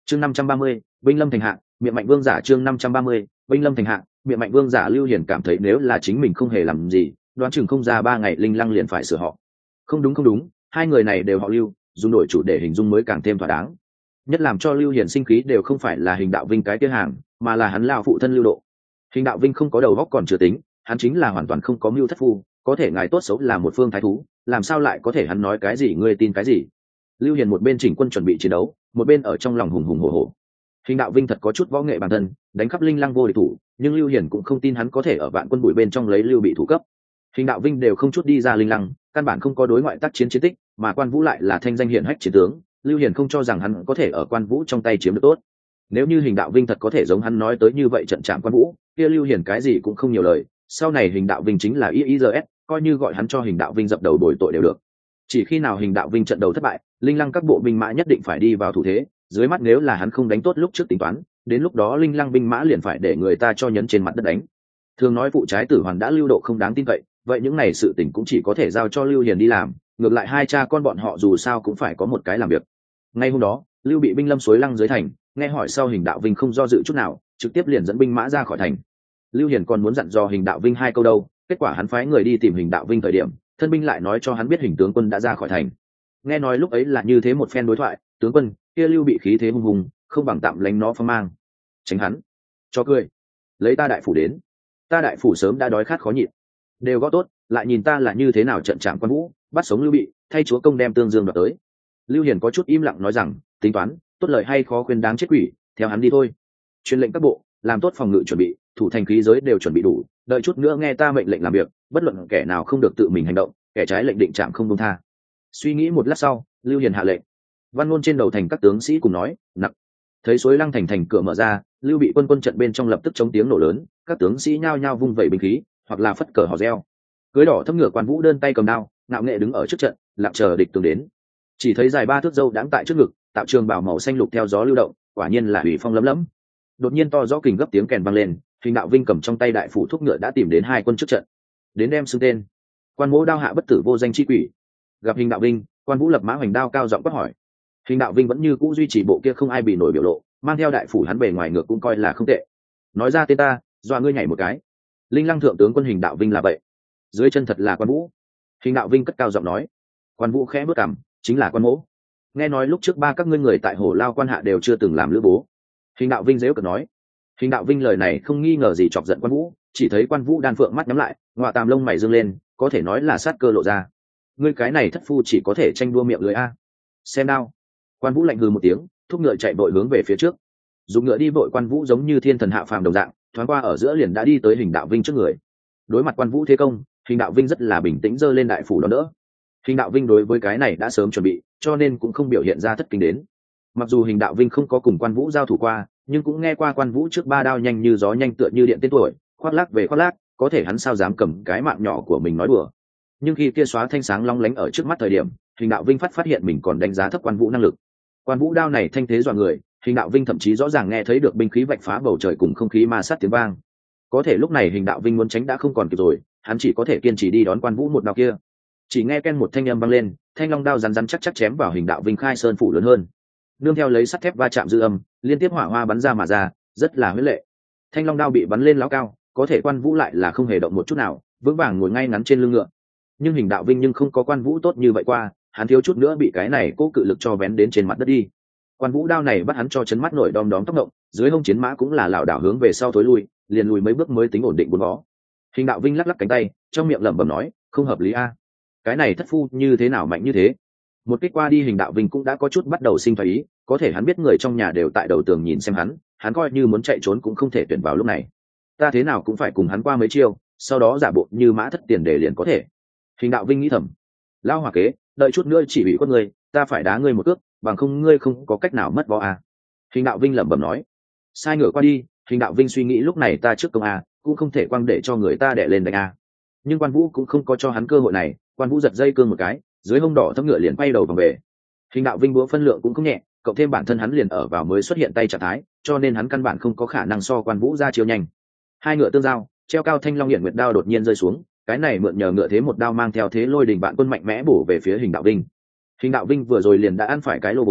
chương 530, binh lâm thành hạ, miệng mạnh vương giả. chương 530, binh lâm thành hạ, miệng mạnh vương giả. Lưu Hiền cảm thấy nếu là chính mình không hề làm gì, đoán chừng không ra 3 ngày Linh Lăng liền phải sửa họ. Không đúng, hai người này đều họ Lưu, dùng đổi chủ để hình dung mới càng thêm thỏa đáng. Nhất làm cho Lưu Hiền sinh khí đều không phải là Hình Đạo Vinh cái kia hàng, mà là hắn lao phụ thân Lưu Độ. Hình Đạo Vinh không có đầu óc còn chưa tính, hắn chính là hoàn toàn không có mưu thất phu, có thể ngài tốt xấu là một phương thái thú, làm sao lại có thể hắn nói cái gì ngươi tin cái gì? Lưu Hiền một bên chỉnh quân chuẩn bị chiến đấu, một bên ở trong lòng hùng hùng hổ hổ. Hình Đạo Vinh thật có chút võ nghệ bản thân, đánh khắp Linh Lăng vô địch thủ, nhưng Lưu Hiền cũng không tin hắn có thể ở vạn quân bụi bên trong lấy Lưu bị thủ cấp. Hình Đạo Vinh đều không chút đi ra Linh Lăng, căn bản không có đối ngoại tác chiến chiến tích, mà Quan Vũ lại là thanh danh hiển hách chiến tướng, Lưu Hiền không cho rằng hắn có thể ở Quan Vũ trong tay chiếm được tốt. Nếu như Hình Đạo Vinh thật có thể giống hắn nói tới như vậy trận chạm Quan Vũ, kia Lưu Hiền cái gì cũng không nhiều lời, sau này Hình Đạo Vinh chính là IIRS, coi như gọi hắn cho Hình Đạo Vinh dập đầu bồi tội đều được. Chỉ khi nào Hình Đạo Vinh trận đầu thất bại, Linh Lăng các bộ binh mã nhất định phải đi vào thủ thế, dưới mắt nếu là hắn không đánh tốt lúc trước tính toán, đến lúc đó Linh Lăng binh mã liền phải để người ta cho nhấn trên mặt đất đánh. Thường nói phụ trái tử hoàn đã Lưu Độ không đáng tin cậy, vậy những này sự tình cũng chỉ có thể giao cho Lưu Hiền đi làm, ngược lại hai cha con bọn họ dù sao cũng phải có một cái làm việc. Ngay hôm đó, Lưu bị binh lâm suối Lăng dưới thành, nghe hỏi sau Hình Đạo Vinh không do dự chút nào, trực tiếp liền dẫn binh mã ra khỏi thành. Lưu Hiền còn muốn dặn dò Hình Đạo Vinh 2 câu đâu, kết quả hắn phái người đi tìm Hình Đạo Vinh thời điểm, thân binh lại nói cho hắn biết Hình tướng quân đã ra khỏi thành. Nghe nói lúc ấy là như thế một phen đối thoại, tướng quân kia Lưu bị khí thế hung hùng, không bằng tạm lánh nó phong mang. Tránh hắn, cho cười, lấy ta đại phủ đến, ta đại phủ sớm đã đói khát khó nhịn, đều gõ tốt, lại nhìn ta là như thế nào trận trạm Quan Vũ, bắt sống Lưu bị, thay chúa công đem Tương Dương đoạt tới. Lưu Hiền có chút im lặng nói rằng, tính toán, tốt lời hay khó khuyên đáng chết quỷ, theo hắn đi thôi. Truyền lệnh các bộ, làm tốt phòng ngự chuẩn bị, thủ thành khí giới đều chuẩn bị đủ, đợi chút nữa nghe ta mệnh lệnh làm việc, bất luận kẻ nào không được tự mình hành động, kẻ trái lệnh định trạm không buông tha. Suy nghĩ một lát sau, Lưu Hiền hạ lệnh. Văn ngôn trên đầu thành các tướng sĩ cùng nói, nặc. Thấy suối Lăng thành cửa mở ra, Lưu bị quân trận bên trong lập tức chống tiếng nổ lớn, các tướng sĩ nhao nhao vung vẩy binh khí, hoặc là phất cờ hò reo. Cưới đỏ thấp ngựa Quan Vũ đơn tay cầm đao, ngạo nghệ đứng ở trước trận, lặng chờ địch tướng đến. Chỉ thấy dài 3 thước râu đãng tại trước ngực, tạo trường bảo màu xanh lục theo gió lưu động, quả nhiên là ủy phong lấm lấm. Đột nhiên to rõ kình gấp tiếng kèn vang lên, Hình Đạo Vinh cầm trong tay đại phủ thúc ngựa đã tìm đến 2 quân trước trận. Đến đem xưng tên. Quan Mỗ đao hạ bất tử vô danh chi quỷ. Gặp Hình Đạo Vinh, Quan Vũ lập mã hoành đao cao giọng quát hỏi. Hình Đạo Vinh vẫn như cũ duy trì bộ kia không ai bị nổi biểu lộ, mang theo đại phủ hắn bề ngoài ngược cũng coi là không tệ. Nói ra tên ta, dọa ngươi nhảy một cái. Linh Lăng thượng tướng quân Hình Đạo Vinh là vậy. Dưới chân thật là Quan Vũ. Hình Đạo Vinh cất cao giọng nói. Quan Vũ khẽ bước cằm, chính là Quan Mỗ. Nghe nói lúc trước 3 các ngươi người tại Hổ Lao quan hạ đều chưa từng làm lữ bố. Hình Đạo Vinh giễu cợt nói. Hình Đạo Vinh lời này không nghi ngờ gì chọc giận Quan Vũ, chỉ thấy Quan Vũ đan phượng mắt nhắm lại, ngọa tàm lông mày dương lên, có thể nói là sát cơ lộ ra. Ngươi cái này thất phu chỉ có thể tranh đua miệng lưỡi a. Xem đao. Quan Vũ lạnh hừ một tiếng, thúc ngựa chạy vội hướng về phía trước. Dùng ngựa đi vội Quan Vũ giống như thiên thần hạ phàm đồng dạng, thoáng qua ở giữa liền đã đi tới Hình Đạo Vinh trước người. Đối mặt Quan Vũ thế công, Hình Đạo Vinh rất là bình tĩnh giơ lên đại phủ đón đỡ. Hình Đạo Vinh đối với cái này đã sớm chuẩn bị, cho nên cũng không biểu hiện ra thất kinh đến. Mặc dù Hình Đạo Vinh không có cùng Quan Vũ giao thủ qua, nhưng cũng nghe qua Quan Vũ trước 3 đao nhanh như gió nhanh tựa như điện tên tuổi, khoác lác về khoác lác, có thể hắn sao dám cầm cái mạng nhỏ của mình nói đùa. Nhưng khi kia xóa thanh sáng long lánh ở trước mắt thời điểm, Hình Đạo Vinh phát hiện mình còn đánh giá thấp Quan Vũ năng lực. Quan Vũ đao này thanh thế dọa người, Hình Đạo Vinh thậm chí rõ ràng nghe thấy được binh khí vạch phá bầu trời cùng không khí ma sát tiếng vang. Có thể lúc này Hình Đạo Vinh muốn tránh đã không còn kịp rồi, hắn chỉ có thể kiên trì đi đón Quan Vũ một đao kia. Chỉ nghe ken một thanh âm vang lên, thanh long đao rắn rắn chắc chắc chém vào Hình Đạo Vinh khai sơn phủ lớn hơn. Nương theo lấy sắt thép va chạm dư âm, liên tiếp hỏa hoa bắn ra mà ra, rất là huyết lệ. Thanh long đao bị bắn lên lão cao, có thể Quan Vũ lại là không hề động một chút nào, vững vàng ngồi ngay ngắn trên lưng ngựa. Nhưng Hình Đạo Vinh nhưng không có Quan Vũ tốt như vậy qua, hắn thiếu chút nữa bị cái này cố cự lực cho vén đến trên mặt đất đi. Quan Vũ đao này bắt hắn cho chấn mắt nổi đom đóm tóc động, dưới hông chiến mã cũng là lảo đảo hướng về sau thối lui, liền lùi mấy bước mới tính ổn định bốn vó. Hình Đạo Vinh lắc lắc cánh tay, trong miệng lẩm bẩm nói, không hợp lý a, cái này thất phu như thế nào mạnh như thế. Một kích qua đi Hình Đạo Vinh cũng đã có chút bắt đầu sinh thái ý, có thể hắn biết người trong nhà đều tại đầu tường nhìn xem hắn coi như muốn chạy trốn cũng không thể tuyển vào lúc này. Ta thế nào cũng phải cùng hắn qua mấy chiêu, sau đó giả bộ như mã thất tiền để liền có thể. Hình Đạo Vinh nghĩ thầm, lao hòa kế, đợi chút nữa chỉ bị quất ngươi, ta phải đá ngươi một cước, bằng không ngươi không có cách nào mất võ a. Hình Đạo Vinh lẩm bẩm nói. Sai ngựa qua đi, Hình Đạo Vinh suy nghĩ lúc này ta trước công a, cũng không thể quăng để cho người ta đè lên đánh a. Nhưng Quan Vũ cũng không có cho hắn cơ hội này, Quan Vũ giật dây cương một cái, dưới hông đỏ thấp ngựa liền bay đầu vòng về. Hình Đạo Vinh búa phân lượng cũng không nhẹ, cộng thêm bản thân hắn liền ở vào mới xuất hiện tay trạng thái, cho nên hắn căn bản không có khả năng so Quan Vũ ra chiêu nhanh. Hai ngựa tương giao, treo cao thanh long hiển nguyệt đao đột nhiên rơi xuống, cái này mượn nhờ ngựa thế một đao mang theo thế lôi đình bạn quân mạnh mẽ bổ về phía Hình Đạo Vinh. Hình Đạo Vinh vừa rồi liền đã ăn phải cái lô 4,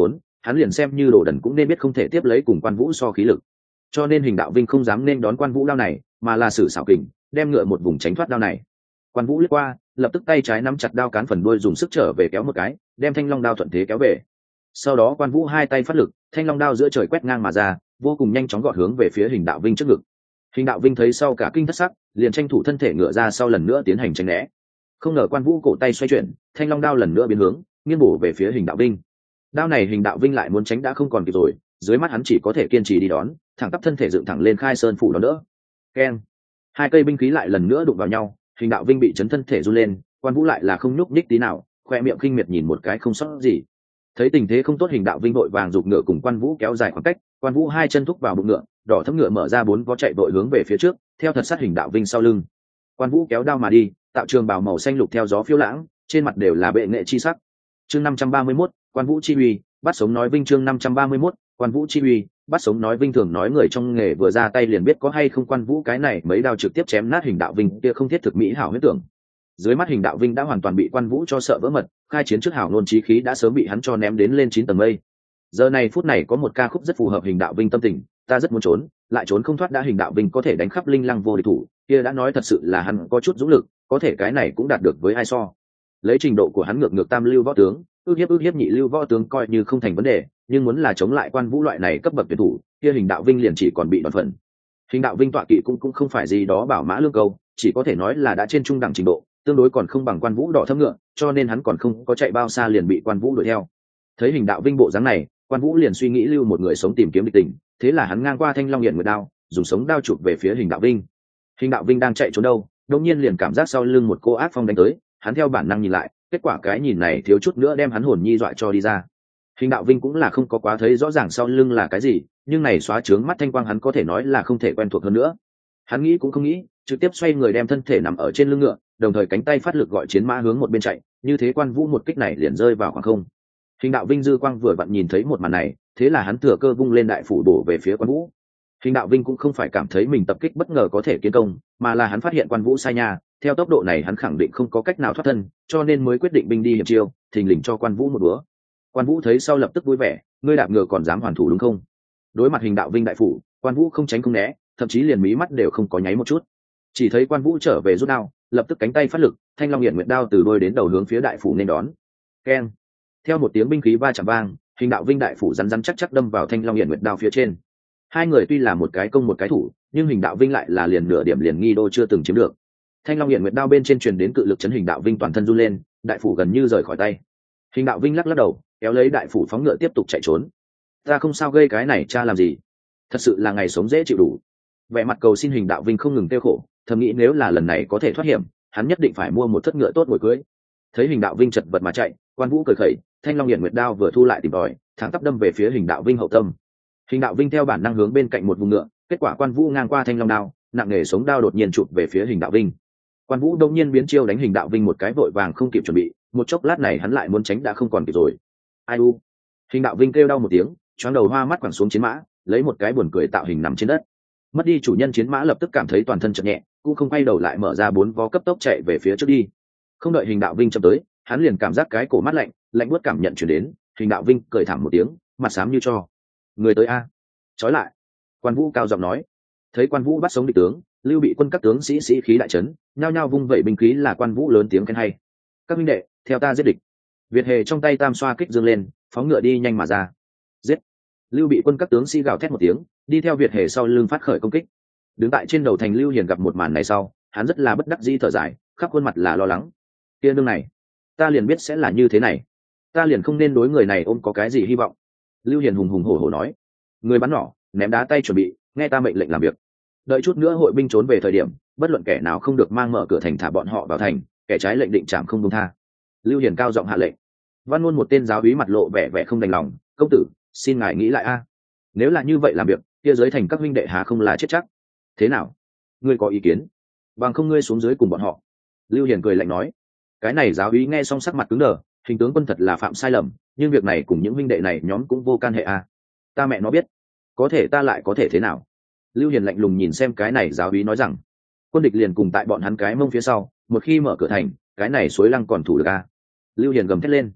hắn liền xem như đồ đần cũng nên biết không thể tiếp lấy cùng Quan Vũ so khí lực, cho nên Hình Đạo Vinh không dám nên đón Quan Vũ đao này, mà là sử xảo kình đem ngựa một vùng tránh thoát đao này. Quan Vũ lướt qua, lập tức tay trái nắm chặt đao cán phần đuôi dùng sức trở về kéo một cái, đem thanh long đao thuận thế kéo về. Sau đó Quan Vũ hai tay phát lực, thanh long đao giữa trời quét ngang mà ra, vô cùng nhanh chóng gọt hướng về phía Hình Đạo Vinh trước ngực. Hình Đạo Vinh thấy sau cả kinh thất sắc, liền tranh thủ thân thể ngựa ra sau lần nữa tiến hành tránh né. Không ngờ Quan Vũ cổ tay xoay chuyển, thanh long đao lần nữa biến hướng, nghiêng bổ về phía Hình Đạo Vinh. Đao này Hình Đạo Vinh lại muốn tránh đã không còn kịp rồi, dưới mắt hắn chỉ có thể kiên trì đi đón, thẳng tắp thân thể dựng thẳng lên khai sơn phủ đón đỡ. Keng! Hai cây binh khí lại lần nữa đụng vào nhau, Hình Đạo Vinh bị chấn thân thể run lên, Quan Vũ lại là không nhúc nhích tí nào, khoe miệng khinh miệt nhìn một cái không sót gì. Thấy tình thế không tốt, Hình Đạo Vinh vội vàng giục ngựa cùng Quan Vũ kéo dài khoảng cách, Quan Vũ hai chân thúc vào bụng ngựa, đỏ thấm ngựa mở ra bốn vó chạy vội hướng về phía trước, theo thật sát Hình Đạo Vinh sau lưng. Quan Vũ kéo đao mà đi, tạo trường bào màu xanh lục theo gió phiêu lãng, trên mặt đều là bệ nghệ chi sắc. Chương 531, Quan Vũ chi uy, bắt sống nói vinh. Chương 531, Quan Vũ chi uy, bắt sống nói vinh. Thường nói người trong nghề vừa ra tay liền biết có hay không, Quan Vũ cái này mấy đao trực tiếp chém nát Hình Đạo Vinh kia không thiết thực mỹ hảo huyết tưởng. Dưới mắt Hình Đạo Vinh đã hoàn toàn bị Quan Vũ cho sợ vỡ mật, khai chiến trước hảo nôn chí khí đã sớm bị hắn cho ném đến lên 9 tầng mây. Giờ này phút này có một ca khúc rất phù hợp Hình Đạo Vinh tâm tình, ta rất muốn trốn, lại trốn không thoát, đã Hình Đạo Vinh có thể đánh khắp linh lăng vô địch thủ, kia đã nói thật sự là hắn có chút dũng lực, có thể cái này cũng đạt được với ai so. Lấy trình độ của hắn ngược tam lưu võ tướng, ước hiếp nhị lưu võ tướng coi như không thành vấn đề, nhưng muốn là chống lại Quan Vũ loại này cấp bậc tuyển thủ, kia Hình Đạo Vinh liền chỉ còn bị đòn phần. Hình Đạo Vinh tọa kỵ cũng không phải gì đó bảo mã lương câu, chỉ có thể nói là đã trên trung đẳng trình độ, tương đối còn không bằng Quan Vũ đỏ thấm ngựa, cho nên hắn còn không có chạy bao xa liền bị Quan Vũ đuổi theo. Thấy Hình Đạo Vinh bộ dáng này, Quan Vũ liền suy nghĩ lưu một người sống tìm kiếm địch tình, thế là hắn ngang qua thanh long hiện nguyệt đao, dùng sống đao chụp về phía Hình Đạo Vinh. Hình Đạo Vinh đang chạy trốn đâu, đột nhiên liền cảm giác sau lưng một cô ác phong đánh tới, hắn theo bản năng nhìn lại, kết quả cái nhìn này thiếu chút nữa đem hắn hồn nhi dọa cho đi ra. Hình Đạo Vinh cũng là không có quá thấy rõ ràng sau lưng là cái gì, nhưng này xóa trướng mắt thanh quang hắn có thể nói là không thể quen thuộc hơn nữa. Hắn nghĩ cũng không nghĩ, trực tiếp xoay người đem thân thể nằm ở trên lưng ngựa, đồng thời cánh tay phát lực gọi chiến mã hướng một bên chạy, như thế Quan Vũ một kích này liền rơi vào khoảng không. Hình Đạo Vinh dư quang vừa vặn nhìn thấy một màn này, thế là hắn thừa cơ vung lên đại phủ bổ về phía Quan Vũ. Hình Đạo Vinh cũng không phải cảm thấy mình tập kích bất ngờ có thể kiến công, mà là hắn phát hiện Quan Vũ sai nha, theo tốc độ này hắn khẳng định không có cách nào thoát thân, cho nên mới quyết định binh đi hiệp chiêu, thình lình cho Quan Vũ một búa. Quan Vũ thấy sau lập tức vui vẻ, ngươi đạp ngựa còn dám hoàn thủ đúng không? Đối mặt Hình Đạo Vinh đại phủ, Quan Vũ không tránh không né, thậm chí liền mí mắt đều không có nháy một chút. Chỉ thấy Quan Vũ trở về rút đao, lập tức cánh tay phát lực, thanh long hiển nguyệt đao từ đôi đến đầu hướng phía đại phủ nên đón. Keng! Theo một tiếng binh khí va chạm vang, Hình Đạo Vinh đại phủ rắn chắc đâm vào thanh long hiển nguyệt đao phía trên. Hai người tuy là một cái công một cái thủ, nhưng Hình Đạo Vinh lại là liền nửa điểm liền nghi đô chưa từng chiếm được. Thanh long hiển nguyệt đao bên trên truyền đến cự lực chấn Hình Đạo Vinh toàn thân run lên, đại phủ gần như rời khỏi tay. Hình Đạo Vinh lắc đầu, kéo lấy đại phủ phóng ngựa tiếp tục chạy trốn. Ta không sao, gây cái này cha làm gì? Thật sự là ngày sống dễ chịu đủ. Vẻ mặt cầu xin Hình Đạo Vinh không ngừng tiêu khổ, thầm nghĩ nếu là lần này có thể thoát hiểm, hắn nhất định phải mua một thất ngựa tốt ngồi cưới. Thấy Hình Đạo Vinh chật vật mà chạy, Quan Vũ cười khẩy, thanh long hiển nguyệt đao vừa thu lại tìm tòi, thẳng tắp đâm về phía Hình Đạo Vinh hậu tâm. Hình Đạo Vinh theo bản năng hướng bên cạnh một vùng ngựa, kết quả Quan Vũ ngang qua thanh long đao, nặng nề sống đao đột nhiên chụp về phía Hình Đạo Vinh. Quan Vũ đông nhiên biến chiêu đánh Hình Đạo Vinh một cái vội vàng không kịp chuẩn bị, một chốc lát này hắn lại muốn tránh đã không còn kịp rồi. Ai u! Hình Đạo Vinh kêu đau một tiếng, choáng đầu hoa mắt quẳng xuống chiến mã, lấy một cái buồn cười tạo hình nằm trên đất. Mất đi chủ nhân chiến mã lập tức cảm thấy toàn thân chợt nhẹ, cũng không quay đầu lại mở ra bốn vó cấp tốc chạy về phía trước đi. Không đợi Hình Đạo Vinh chậm tới, hắn liền cảm giác cái cổ mát lạnh, lạnh buốt cảm nhận truyền đến. Hình Đạo Vinh cười thảm một tiếng, mặt xám như tro. Người tới a! Trói lại! Quan Vũ cao giọng nói. Thấy Quan Vũ bắt sống địch tướng, Lưu Bị quân các tướng sĩ khí đại chấn, nhao nhao vung vẩy binh khí, là Quan Vũ lớn tiếng khen hay. Các huynh đệ, theo ta giết địch! Việt Hề trong tay tam xoa kích dương lên, phóng ngựa đi nhanh mà ra. Giết! Lưu Bị quân các tướng sĩ gào thét một tiếng, đi theo Việt Hề sau lưng phát khởi công kích. Đứng tại trên đầu thành Lưu Hiền gặp một màn này sau, hắn rất là bất đắc dĩ thở dài, khắp khuôn mặt là lo lắng. Kia nương này, ta liền biết sẽ là như thế này, ta liền không nên đối người này ôm có cái gì hy vọng. Lưu Hiền hùng hùng hổ hổ nói, người bắn nỏ, ném đá tay chuẩn bị, nghe ta mệnh lệnh làm việc. Đợi chút nữa hội binh trốn về thời điểm, bất luận kẻ nào không được mang mở cửa thành thả bọn họ vào thành, kẻ trái lệnh định chạm không buông tha. Lưu Hiền cao giọng hạ lệnh. Văn Ngôn một tên giáo úy mặt lộ vẻ vẻ không đành lòng, công tử, xin ngài nghĩ lại a. Nếu là như vậy làm việc, kia dưới thành các huynh đệ hà không là chết chắc. Thế nào? Ngươi có ý kiến? Bằng không ngươi xuống dưới cùng bọn họ. Lưu Hiền cười lạnh nói. Cái này giáo úy nghe xong sắc mặt cứng đờ, hình tướng quân thật là phạm sai lầm, nhưng việc này cùng những huynh đệ này nhóm cũng vô can hệ a. Ta mẹ nó biết, có thể ta lại có thể thế nào? Lưu Hiền lạnh lùng nhìn xem cái này giáo úy nói rằng, quân địch liền cùng tại bọn hắn cái mông phía sau, một khi mở cửa thành, cái này suối lăng còn thủ được a. Lưu Hiền gầm thét lên.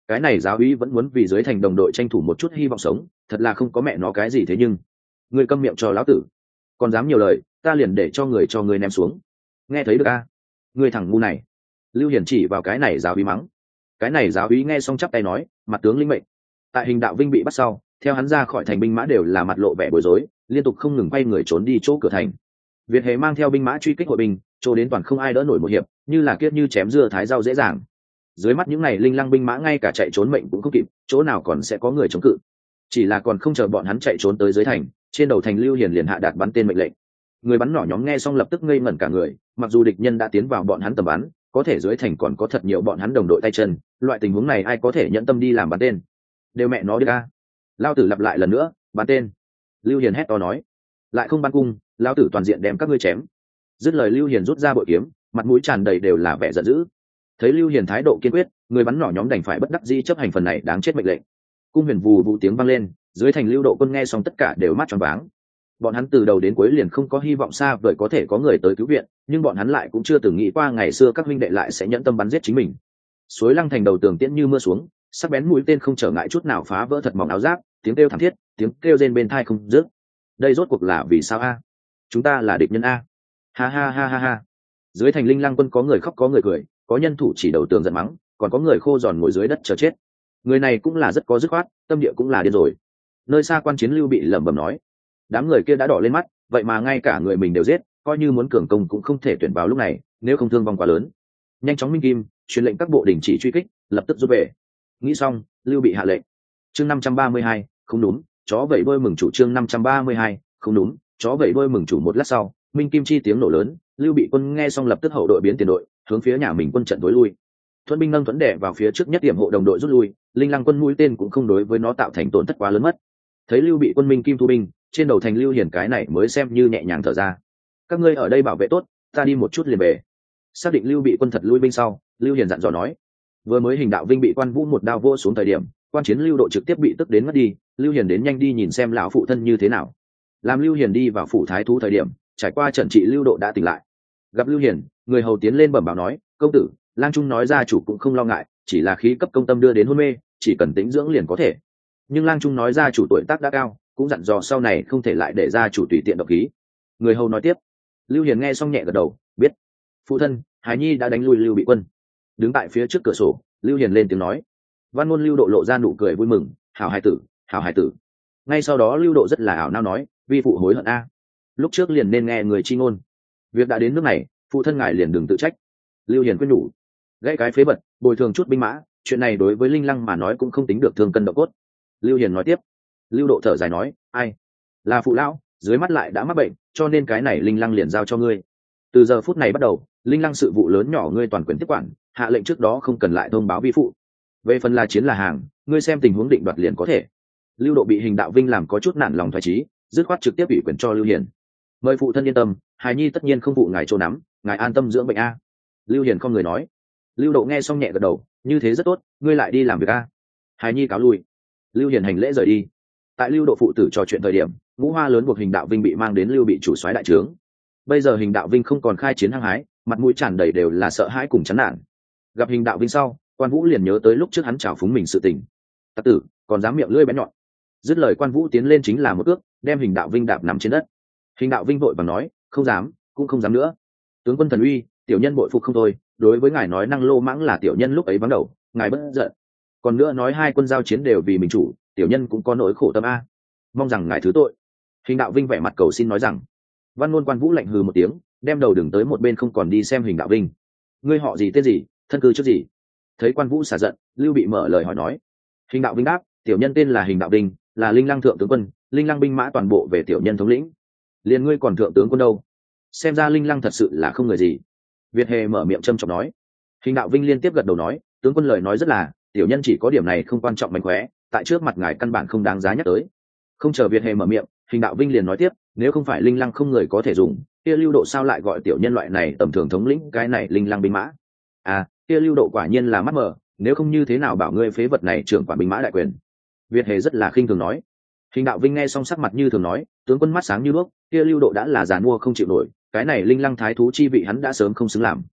cái này giáo úy vẫn muốn vì dưới thành đồng đội tranh thủ một chút hy vọng sống, thật là không có mẹ nó cái gì. thế nhưng ngươi câm miệng cho lão tử, còn dám nhiều lời ta liền để cho ngươi ném xuống, nghe thấy được a? Ngươi thằng ngu này. Lưu Hiển chỉ vào cái này giáo úy mắng. Cái này giáo úy nghe xong chắp tay nói, mặt tướng linh mệnh. Tại Hình Đạo Vinh bị bắt sau, theo hắn ra khỏi thành, binh mã đều là mặt lộ vẻ bối rối, liên tục không ngừng quay người trốn đi chỗ cửa thành. Việt Hề mang theo binh mã truy kích hội binh, chỗ đến toàn không ai đỡ nổi một hiệp, như là kiết như chém dưa thái rau dễ dàng. Dưới mắt những này linh lăng binh mã ngay cả chạy trốn mệnh cũng không kịp, chỗ nào còn sẽ có người chống cự. Chỉ là còn không chờ bọn hắn chạy trốn tới dưới thành, trên đầu thành Lưu Hiền liền hạ đạt bắn tên mệnh lệnh. Người bắn nỏ nhóm nghe xong lập tức ngây ngẩn cả người, mặc dù địch nhân đã tiến vào bọn hắn tầm bắn, có thể dưới thành còn có thật nhiều bọn hắn đồng đội tay chân, loại tình huống này ai có thể nhẫn tâm đi làm bắn tên? Đều mẹ nó đi ra. Lao tử lặp lại lần nữa, bắn tên. Lưu Hiền hét to nói, lại không bắn cung, lao tử toàn diện đem các ngươi chém. Dứt lời Lưu Hiền rút ra bội kiếm, mặt mũi tràn đầy đều là vẻ giận dữ. Thấy Lưu Hiền thái độ kiên quyết, người bắn nỏ nhóm đành phải bất đắc dĩ chấp hành phần này đáng chết mệnh lệnh. Cung huyền vù vù tiếng vang lên, dưới thành Lưu Độ quân nghe xong tất cả đều mắt tròn váng. Bọn hắn từ đầu đến cuối liền không có hy vọng xa vời có thể có người tới cứu viện, nhưng bọn hắn lại cũng chưa từng nghĩ qua ngày xưa các huynh đệ lại sẽ nhẫn tâm bắn giết chính mình. Suối Lăng thành đầu tường tiễn như mưa xuống, sắc bén mũi tên không trở ngại chút nào phá vỡ thật mỏng áo giáp, tiếng kêu thảm thiết, tiếng kêu rên bên tai không dứt. Đây rốt cuộc là vì sao a? Chúng ta là địch nhân a? Ha ha ha ha ha. Dưới thành Linh Lăng quân có người khóc có người cười, có nhân thủ chỉ đầu tường giận mắng, còn có người khô giòn ngồi dưới đất chờ chết. Người này cũng là rất có dứt khoát, tâm địa cũng là điên rồi. Nơi xa quan chiến Lưu Bị lẩm bẩm nói, đám người kia đã đỏ lên mắt, vậy mà ngay cả người mình đều giết, coi như muốn cường công cũng không thể tuyển vào lúc này, nếu không thương vong quá lớn. Nhanh chóng minh kim, truyền lệnh các bộ đình chỉ truy kích, lập tức rút về. Nghĩ xong, Lưu Bị hạ lệnh. Chương 532, không đúng, chó vẫy đuôi mừng chủ. Chương 532, không đúng, chó vẫy đuôi mừng chủ. Một lát sau, minh kim chi tiếng nổ lớn, Lưu Bị quân nghe xong lập tức hậu đội biến tiền đội, hướng phía nhà mình quân trận tối lui. Thuận binh nâng thuẫn đẻ vào phía trước nhất điểm hộ đồng đội rút lui, Linh Lăng quân mũi tên cũng không đối với nó tạo thành tổn thất quá lớn mất. Thấy Lưu Bị quân minh kim thu binh, trên đầu thành Lưu Hiền cái này mới xem như nhẹ nhàng thở ra. Các ngươi ở đây bảo vệ tốt, ta đi một chút liền về. Xác định Lưu Bị quân thật lui binh sau, Lưu Hiền dặn dò nói. Vừa mới Hình Đạo Vinh bị Quan Vũ một đao vô xuống thời điểm, quan chiến Lưu Độ trực tiếp bị tức đến mất đi, Lưu Hiền đến nhanh đi nhìn xem lão phụ thân như thế nào. Làm Lưu Hiền đi vào phủ thái thú thời điểm, trải qua trận trị Lưu Độ đã tỉnh lại. Gặp Lưu Hiền, người hầu tiến lên bẩm báo nói, công tử, Lang Trung nói gia chủ cũng không lo ngại, chỉ là khí cấp công tâm đưa đến hôn mê, chỉ cần tĩnh dưỡng liền có thể. Nhưng Lang Trung nói gia chủ tuổi tác đã cao, cũng dặn dò sau này không thể lại để gia chủ tùy tiện độc khí. Người hầu nói tiếp. Lưu Hiền nghe xong nhẹ gật đầu, biết. Phụ thân, Hải Nhi đã đánh lui Lưu Bị quân. Đứng tại phía trước cửa sổ, Lưu Hiền lên tiếng nói. Văn ngôn Lưu Độ lộ ra nụ cười vui mừng, hảo hài tử, hảo hài tử. Ngay sau đó Lưu Độ rất là ảo não nói, vi phụ hối hận a, lúc trước liền nên nghe người chi ngôn. Việc đã đến nước này, phụ thân ngài liền đừng tự trách. Lưu Hiền khuyên nhủ. Gãy cái phế vật, bồi thường chút binh mã, chuyện này đối với Linh Lăng mà nói cũng không tính được thương cân độ cốt. Lưu Hiền nói tiếp. Lưu Độ thở dài nói, ai, là phụ lão, dưới mắt lại đã mắc bệnh, cho nên cái này Linh Lăng liền giao cho ngươi. Từ giờ phút này bắt đầu, Linh Lăng sự vụ lớn nhỏ ngươi toàn quyền tiếp quản, hạ lệnh trước đó không cần lại thông báo vi phụ. Về phần là chiến là hàng, ngươi xem tình huống định đoạt liền có thể. Lưu Độ bị Hình Đạo Vinh làm có chút nản lòng thoái chí, dứt khoát trực tiếp ủy quyền cho Lưu Hiền. Mời phụ thân yên tâm, Hải Nhi tất nhiên không phụ ngài chỗ nắm, ngài an tâm dưỡng bệnh a. Lưu Hiền không người nói. Lưu Độ nghe xong nhẹ gật đầu, như thế rất tốt, ngươi lại đi làm việc a. Hải Nhi cáo lui. Lưu Hiền hành lễ rời đi. Tại Lưu Độ phụ tử trò chuyện thời điểm, ngũ hoa lớn buộc Hình Đạo Vinh bị mang đến Lưu Bị chủ soái đại trướng. Bây giờ Hình Đạo Vinh không còn khai chiến hăng hái, mặt mũi tràn đầy đều là sợ hãi cùng chán nản. Gặp Hình Đạo Vinh sau, Quan Vũ liền nhớ tới lúc trước hắn trào phúng mình sự tình. Tặc tử, còn dám miệng lưỡi bén nhọn. Dứt lời Quan Vũ tiến lên chính là một cước, đem Hình Đạo Vinh đạp nằm trên đất. Hình Đạo Vinh vội vàng nói, không dám, cũng không dám nữa. Tướng quân thần uy, tiểu nhân bội phục không thôi, đối với ngài nói năng lô mãng là tiểu nhân lúc ấy vắng đầu, ngài bất giận. Còn nữa nói hai quân giao chiến đều vì mình chủ, tiểu nhân cũng có nỗi khổ tâm a, mong rằng ngài thứ tội. Hình Đạo Vinh vẻ mặt cầu xin nói rằng. Văn ngôn Quan Vũ lạnh hừ một tiếng, đem đầu đừng tới một bên không còn đi xem Hình Đạo Vinh. Ngươi họ gì tên gì, thân cư trước gì? Thấy Quan Vũ xả giận, Lưu Bị mở lời hỏi nói. Hình Đạo Vinh đáp, tiểu nhân tên là Hình Đạo Vinh, là Linh Lăng thượng tướng quân, Linh Lăng binh mã toàn bộ về tiểu nhân thống lĩnh. Liền ngươi còn thượng tướng quân đâu? Xem ra Linh Lăng thật sự là không người gì. Việt Hề mở miệng châm chọc nói. Hình Đạo Vinh liên tiếp gật đầu nói, tướng quân lời nói rất là, tiểu nhân chỉ có điểm này không quan trọng mánh khóe, tại trước mặt ngài căn bản không đáng giá nhắc tới. Không chờ Việt Hề mở miệng, Hình Đạo Vinh liền nói tiếp, nếu không phải Linh Lăng không người có thể dùng, kia Lưu Độ sao lại gọi tiểu nhân loại này tầm thường thống lĩnh cái này Linh Lăng binh mã? À, kia Lưu Độ quả nhiên là mắt mờ, nếu không như thế nào bảo ngươi phế vật này trưởng quản binh mã đại quyền. Việt Hề rất là khinh thường nói. Hình Đạo Vinh nghe xong sắc mặt như thường nói, tướng quân mắt sáng như đuốc, kia Lưu Độ đã là giàn mua không chịu nổi, cái này Linh Lăng thái thú chi vị hắn đã sớm không xứng làm.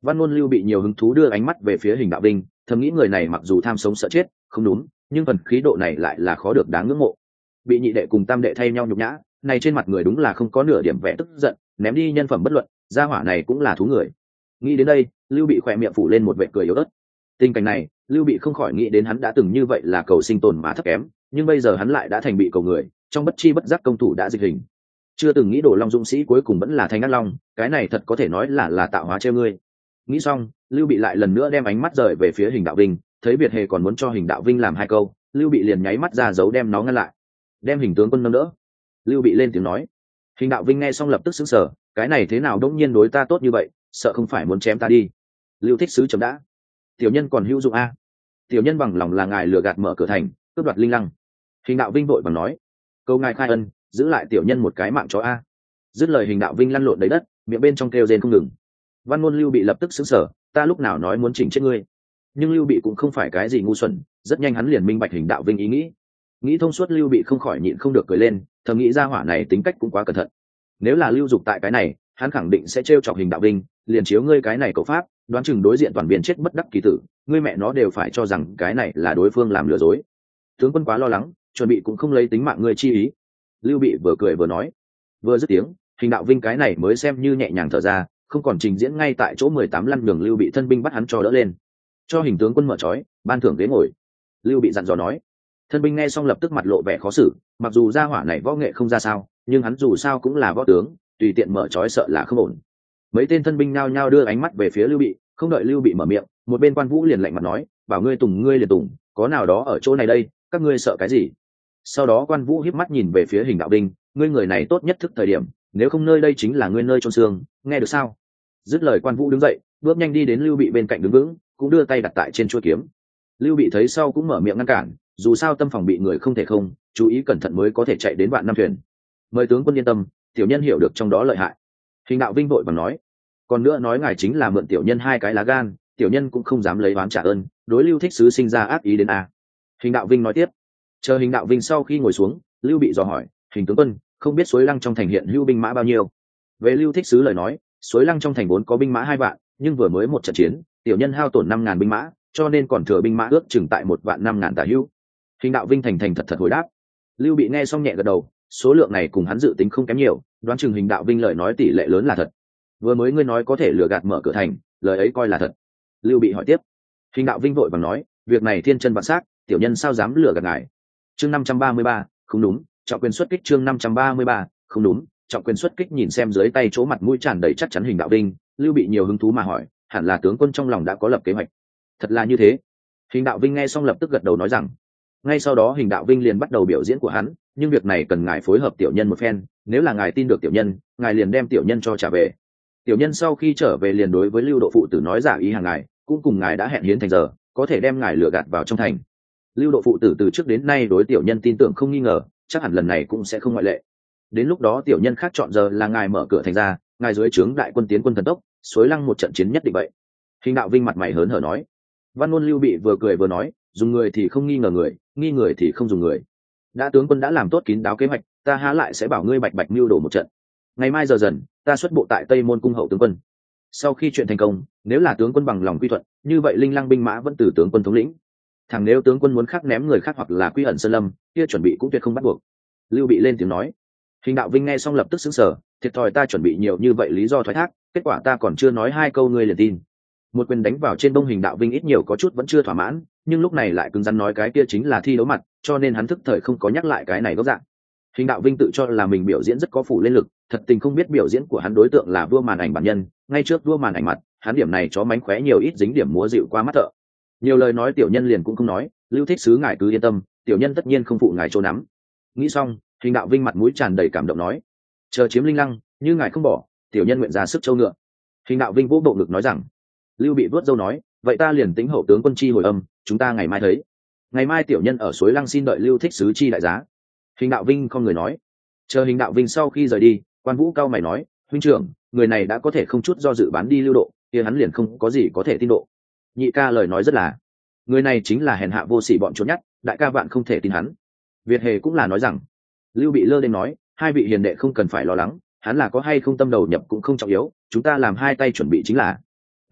Văn Ngôn Lưu Bị nhiều hứng thú đưa ánh mắt về phía Hình Đạo Vinh, thầm nghĩ người này mặc dù tham sống sợ chết không đúng, nhưng phần khí độ này lại là khó được đáng ngưỡng mộ. Bị nhị đệ cùng tam đệ thay nhau nhục nhã, này trên mặt người đúng là không có nửa điểm vẻ tức giận, ném đi nhân phẩm bất luận, gia hỏa này cũng là thú người. Nghĩ đến đây, Lưu Bị khỏe miệng phủ lên một vệt cười yếu ớt. Tình cảnh này, Lưu Bị không khỏi nghĩ đến hắn đã từng như vậy là cầu sinh tồn mà thấp kém, nhưng bây giờ hắn lại đã thành bị cầu người, trong bất chi bất giác công thủ đã dịch hình. Chưa từng nghĩ Đồ Long dũng sĩ cuối cùng vẫn là Thanh Ác Long, cái này thật có thể nói là tạo hóa treo ngươi. Nghĩ xong, Lưu Bị lại lần nữa đem ánh mắt rời về phía Hình Đạo Vinh, thấy Việt Hề còn muốn cho Hình Đạo Vinh làm hai câu, Lưu Bị liền nháy mắt ra dấu đem nó ngăn lại. Đem Hình tướng quân nâng đỡ. Lưu Bị lên tiếng nói. Hình Đạo Vinh nghe xong lập tức sững sờ, cái này thế nào đống nhiên đối ta tốt như vậy, sợ không phải muốn chém ta đi. Lưu Thích Sứ chấm đã. Tiểu nhân còn hữu dụng a. Tiểu nhân bằng lòng là ngài lừa gạt mở cửa thành, cướp đoạt linh lăng. Hình Đạo Vinh vội bằng nói, câu ngài khai ân, giữ lại tiểu nhân một cái mạng chó a. Dứt lời Hình Đạo Vinh lăn lộn đầy đất, miệng bên trong kêu rên không ngừng. Văn Ngôn Lưu Bị lập tức sững sờ, ta lúc nào nói muốn chỉnh chết ngươi. Nhưng Lưu Bị cũng không phải cái gì ngu xuẩn, rất nhanh hắn liền minh bạch Hình Đạo Vinh ý nghĩ thông suốt. Lưu Bị không khỏi nhịn không được cười lên, thầm nghĩ ra hỏa này tính cách cũng quá cẩn thận. Nếu là Lưu Dục tại cái này, hắn khẳng định sẽ trêu chọc Hình Đạo Vinh, liền chiếu ngươi cái này cậu pháp, đoán chừng đối diện toàn viên chết bất đắc kỳ tử, ngươi mẹ nó đều phải cho rằng cái này là đối phương làm lừa dối. Tướng quân quá lo lắng, chuẩn bị cũng không lấy tính mạng ngươi chi ý. Lưu Bị vừa cười vừa nói. Vừa dứt tiếng, Hình Đạo Vinh cái này mới xem như nhẹ nhàng thở ra, không còn trình diễn ngay tại chỗ 18 lăn đường. Lưu Bị thân binh bắt hắn cho đỡ lên, cho Hình tướng quân mở trói, ban thưởng ghế ngồi. Lưu Bị dặn dò nói. Thân binh nghe xong lập tức mặt lộ vẻ khó xử, mặc dù gia hỏa này võ nghệ không ra sao, nhưng hắn dù sao cũng là võ tướng, tùy tiện mở trói sợ là không ổn. Mấy tên thân binh nhao nhao đưa ánh mắt về phía Lưu Bị, không đợi Lưu Bị mở miệng, một bên Quan Vũ liền lạnh mặt nói, bảo ngươi tùng ngươi liền tùng, có nào đó ở chỗ này đây, các ngươi sợ cái gì? Sau đó Quan Vũ hiếp mắt nhìn về phía Hình Đạo Vinh, ngươi người này tốt nhất thức thời điểm, nếu không nơi đây chính là ngươi nơi chôn xương, nghe được sao? Dứt lời Quan Vũ đứng dậy, bước nhanh đi đến Lưu Bị bên cạnh đứng vững, cũng đưa tay đặt tại trên chuôi kiếm. Lưu Bị thấy sau cũng mở miệng ngăn cản, dù sao tâm phòng bị người không thể không, chú ý cẩn thận mới có thể chạy đến vạn năm thuyền. Mời tướng quân yên tâm, tiểu nhân hiểu được trong đó lợi hại. Hình Đạo Vinh vội bằng nói, còn nữa nói ngài chính là mượn tiểu nhân hai cái lá gan, tiểu nhân cũng không dám lấy oán trả ơn, đối Lưu Thích Sứ sinh ra ác ý đến a. Hình Đạo Vinh nói tiếp. Chờ Hình Đạo Vinh sau khi ngồi xuống, Lưu Bị dò hỏi, Hình tướng quân, không biết Suối Lăng trong thành hiện hữu binh mã bao nhiêu? Về Lưu Thích Sứ lời nói, Suối Lăng trong thành vốn có binh mã 2 vạn, nhưng vừa mới một trận chiến, tiểu nhân hao tổn 5.000 binh mã, cho nên còn thừa binh mã ước chừng tại 1.500.000 tả hữu. Hình Đạo Vinh thành thành thật thật hồi đáp. Lưu Bị nghe xong nhẹ gật đầu, số lượng này cùng hắn dự tính không kém nhiều, đoán chừng Hình Đạo Vinh lời nói tỷ lệ lớn là thật. Vừa mới ngươi nói có thể lừa gạt mở cửa thành, lời ấy coi là thật. Lưu Bị hỏi tiếp. Hình Đạo Vinh vội vàng nói, việc này thiên chân vạn xác, tiểu nhân sao dám lừa gạt ngài. Chương 533, không đúng, trọng quyền xuất kích. Chương 533, không đúng, trọng quyền xuất kích. Nhìn xem dưới tay chỗ mặt mũi tràn đầy chắc chắn Hình Đạo Vinh, Lưu Bị nhiều hứng thú mà hỏi, hẳn là tướng quân trong lòng đã có lập kế hoạch. Thật là như thế. Hình Đạo Vinh nghe xong lập tức gật đầu nói rằng. Ngay sau đó Hình Đạo Vinh liền bắt đầu biểu diễn của hắn, nhưng việc này cần ngài phối hợp tiểu nhân một phen, nếu là ngài tin được tiểu nhân, ngài liền đem tiểu nhân cho trả về. Tiểu nhân sau khi trở về liền đối với Lưu Độ phụ tử nói giả ý hàng ngài, cũng cùng ngài đã hẹn hiến thành giờ, có thể đem ngài lừa gạt vào trong thành. Lưu Độ phụ tử từ trước đến nay đối tiểu nhân tin tưởng không nghi ngờ, chắc hẳn lần này cũng sẽ không ngoại lệ. Đến lúc đó tiểu nhân khác chọn giờ là ngài mở cửa thành ra, ngài dưới trướng đại quân tiến quân thần tốc, Suối Lăng một trận chiến nhất định vậy. Hình Đạo Vinh mặt mày hớn hở nói. Văn Ngôn Lưu Bị vừa cười vừa nói, dùng người thì không nghi ngờ người, nghi người thì không dùng người. Đã tướng quân đã làm tốt kín đáo kế hoạch, ta há lại sẽ bảo ngươi bạch bạch mưu đồ một trận. Ngày mai giờ dần, ta xuất bộ tại Tây Môn cung hậu tướng quân. Sau khi chuyện thành công, nếu là tướng quân bằng lòng quy thuận, như vậy Linh Lăng binh mã vẫn từ tướng quân thống lĩnh. Thằng nếu tướng quân muốn khắc ném người khác hoặc là quy ẩn sơn lâm, kia chuẩn bị cũng tuyệt không bắt buộc. Lưu Bị lên tiếng nói. Hình Đạo Vinh nghe xong lập tức sững sờ, thiệt thòi ta chuẩn bị nhiều như vậy lý do thoái thác, kết quả ta còn chưa nói hai câu ngươi liền tin. Một quyền đánh vào trên bông Hình Đạo Vinh ít nhiều có chút vẫn chưa thỏa mãn, nhưng lúc này lại cứng rắn nói cái kia chính là thi đấu mặt, cho nên hắn thức thời không có nhắc lại cái này gốc dạng. Hình Đạo Vinh tự cho là mình biểu diễn rất có phủ lên lực, thật tình không biết biểu diễn của hắn đối tượng là vua màn ảnh bản nhân, ngay trước vua màn ảnh mặt, hắn điểm này chó mánh khóe nhiều ít dính điểm múa dịu qua mắt thợ. Nhiều lời nói tiểu nhân liền cũng không nói, Lưu Thích Sứ ngài cứ yên tâm, tiểu nhân tất nhiên không phụ ngài chỗ nắm. Nghĩ xong, Hình Đạo Vinh mặt mũi tràn đầy cảm động nói, chờ chiếm Linh Lăng, như ngài không bỏ, tiểu nhân nguyện ra sức châu ngựa. Hình Đạo Vinh vỗ bộ ngực nói rằng. Lưu Bị vuốt râu nói, vậy ta liền tính hậu tướng quân chi hồi âm, chúng ta ngày mai thấy. Ngày mai tiểu nhân ở Suối Lăng xin đợi Lưu Thích Sứ chi đại giá. Hình Đạo Vinh không người nói. Chờ Hình Đạo Vinh sau khi rời đi, Quan Vũ cao mày nói, huynh trưởng, người này đã có thể không chút do dự bán đi Lưu Độ, kia hắn liền không có gì có thể tin độ. Nhị ca lời nói rất là, người này chính là hèn hạ vô sỉ bọn trốn nhát, đại ca vạn không thể tin hắn. Việt Hề cũng là nói rằng. Lưu Bị lơ đến nói, hai vị hiền đệ không cần phải lo lắng, hắn là có hay không tâm đầu nhập cũng không trọng yếu, chúng ta làm hai tay chuẩn bị chính là.